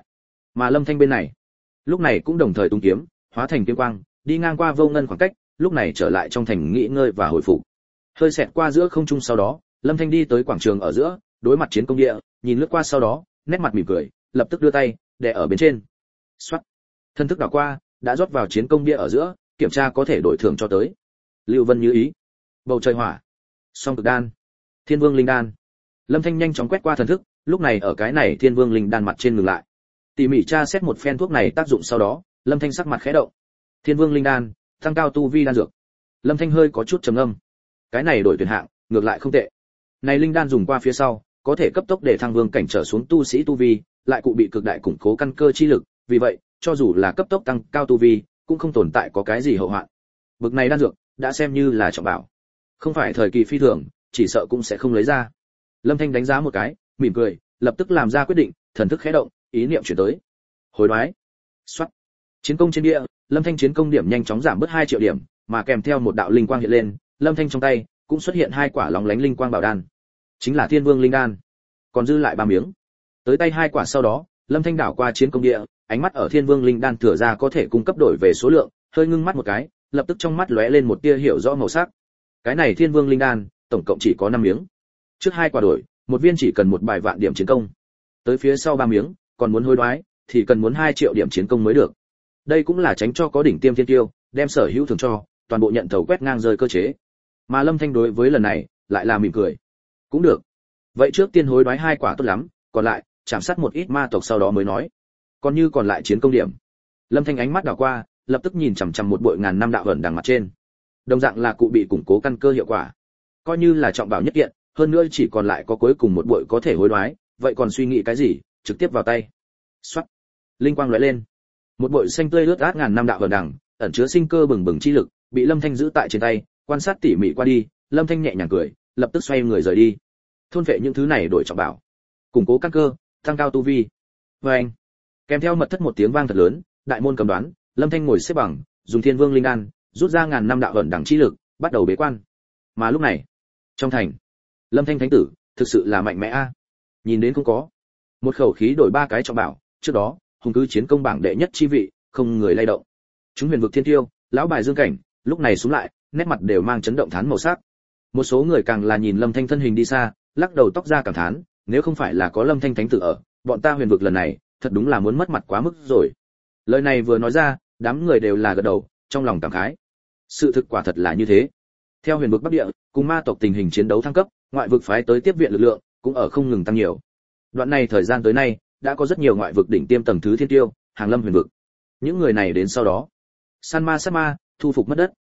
Mà Lâm Thanh bên này, lúc này cũng đồng thời tung kiếm, hóa thành kiếm quang, đi ngang qua vô ngân khoảng cách, lúc này trở lại trong thành nghỉ ngơi và hồi phục. Hơi xẹt qua giữa không trung sau đó, Lâm Thanh đi tới quảng trường ở giữa, đối mặt chiến công địa, nhìn lướt qua sau đó, nét mặt mỉm cười, lập tức đưa tay đè ở bên trên. Soát. Thân thức đảo qua, đã rót vào chiến công địa ở giữa, kiểm tra có thể đổi thưởng cho tới. Lưu Vân như ý. Bầu trời hỏa. Song cực đan. Thiên Vương linh đan. Lâm Thanh nhanh chóng quét qua thần thức, lúc này ở cái này Thiên Vương linh đan mặt trên ngừng lại. Tỉ mỉ tra xét một phen thuốc này tác dụng sau đó, Lâm Thanh sắc mặt khẽ động. Thiên Vương linh đan, tăng cao tu vi đan dược. Lâm Thanh hơi có chút trầm ngâm. Cái này đổi tuyển hạng, ngược lại không tệ. Này linh đan dùng qua phía sau, có thể cấp tốc để thăng vương cảnh trở xuống tu sĩ tu vi, lại cụ bị cực đại củng cố căn cơ chi lực, vì vậy, cho dù là cấp tốc tăng cao tu vi, cũng không tồn tại có cái gì hậu hoạn. Bực này đan dược, đã xem như là trọng bảo. Không phải thời kỳ phi thường, chỉ sợ cũng sẽ không lấy ra. Lâm Thanh đánh giá một cái, mỉm cười, lập tức làm ra quyết định, thần thức khẽ động, ý niệm chuyển tới. Hối đoái. Soát. Chiến công trên địa, Lâm Thanh chiến công điểm nhanh chóng giảm bớt 2 triệu điểm, mà kèm theo một đạo linh quang hiện lên, Lâm Thanh trong tay cũng xuất hiện 2 quả lóng lánh linh quang bảo đan, chính là Thiên Vương linh đan. Còn dư lại 3 miếng. Tới tay 2 quả sau đó, Lâm Thanh đảo qua chiến công địa, ánh mắt ở Thiên Vương linh đan thừa ra có thể cung cấp đổi về số lượng, hơi ngưng mắt một cái, lập tức trong mắt lóe lên một tia hiểu rõ màu sắc. Cái này Thiên Vương linh đan, tổng cộng chỉ có 5 miếng. Trước 2 quả đổi, một viên chỉ cần 1 bài vạn điểm chiến công. Tới phía sau 3 miếng, còn muốn hối đoái thì cần muốn 2 triệu điểm chiến công mới được. Đây cũng là tránh cho có đỉnh tiêm thiên tiêu, đem sở hữu thường cho, toàn bộ nhận thầu quét ngang rơi cơ chế. Mà Lâm Thanh đối với lần này, lại là mỉm cười. Cũng được. Vậy trước tiên hối đoái 2 quả tốt lắm, còn lại, chạm sát một ít ma tộc sau đó mới nói. Còn như còn lại chiến công điểm. Lâm Thanh ánh mắt đảo qua, lập tức nhìn chằm chằm một bội ngàn năm đạo ẩn đằng mặt trên. Đồng dạng là cụ bị củng cố căn cơ hiệu quả. Coi như là trọng bảo nhất kiện, hơn nữa chỉ còn lại có cuối cùng một bội có thể hối đoái, vậy còn suy nghĩ cái gì, trực tiếp vào tay. Soát. Linh quang lóe lên. Một bội xanh tươi lướt át ngàn năm đạo ẩn đằng, ẩn chứa sinh cơ bừng bừng chi lực, bị Lâm Thanh giữ tại trên tay, quan sát tỉ mỉ qua đi, Lâm Thanh nhẹ nhàng cười, lập tức xoay người rời đi. Thôn phệ những thứ này đổi trọng bảo, củng cố căn cơ, tăng cao tu vi. Oeng. Kèm theo mật thất một tiếng vang thật lớn, đại môn cầm đoán, Lâm Thanh ngồi xếp bằng, dùng Thiên Vương linh đan, rút ra ngàn năm đạo ẩn đằng chi lực, bắt đầu bế quan. Mà lúc này, trong thành, Lâm Thanh thánh tử, thực sự là mạnh mẽ a. Nhìn đến không có, một khẩu khí đổi 3 cái trọng bảo, trước đó, hùng cứ chiến công bảng đệ nhất chi vị, không người lay động. Chúng huyền vực thiên tiêu, lão bài dương cảnh, lúc này xuống lại, nét mặt đều mang chấn động thán màu sắc. Một số người càng là nhìn Lâm Thanh thân hình đi xa, lắc đầu tóc ra cảm thán, nếu không phải là có Lâm Thanh thánh tử ở, bọn ta huyền vực lần này, thật đúng là muốn mất mặt quá mức rồi. Lời này vừa nói ra, đám người đều là gật đầu, trong lòng cảm khái. Sự thực quả thật là như thế. Theo huyền vực Bắc Địa, cùng ma tộc tình hình chiến đấu thăng cấp, ngoại vực phái tới tiếp viện lực lượng cũng ở không ngừng tăng nhiều. Đoạn này thời gian tới nay, đã có rất nhiều ngoại vực đỉnh tiêm tầng thứ thiên tiêu, hàng lâm huyền vực. Những người này đến sau đó, san ma sát ma, thu phục mất đất.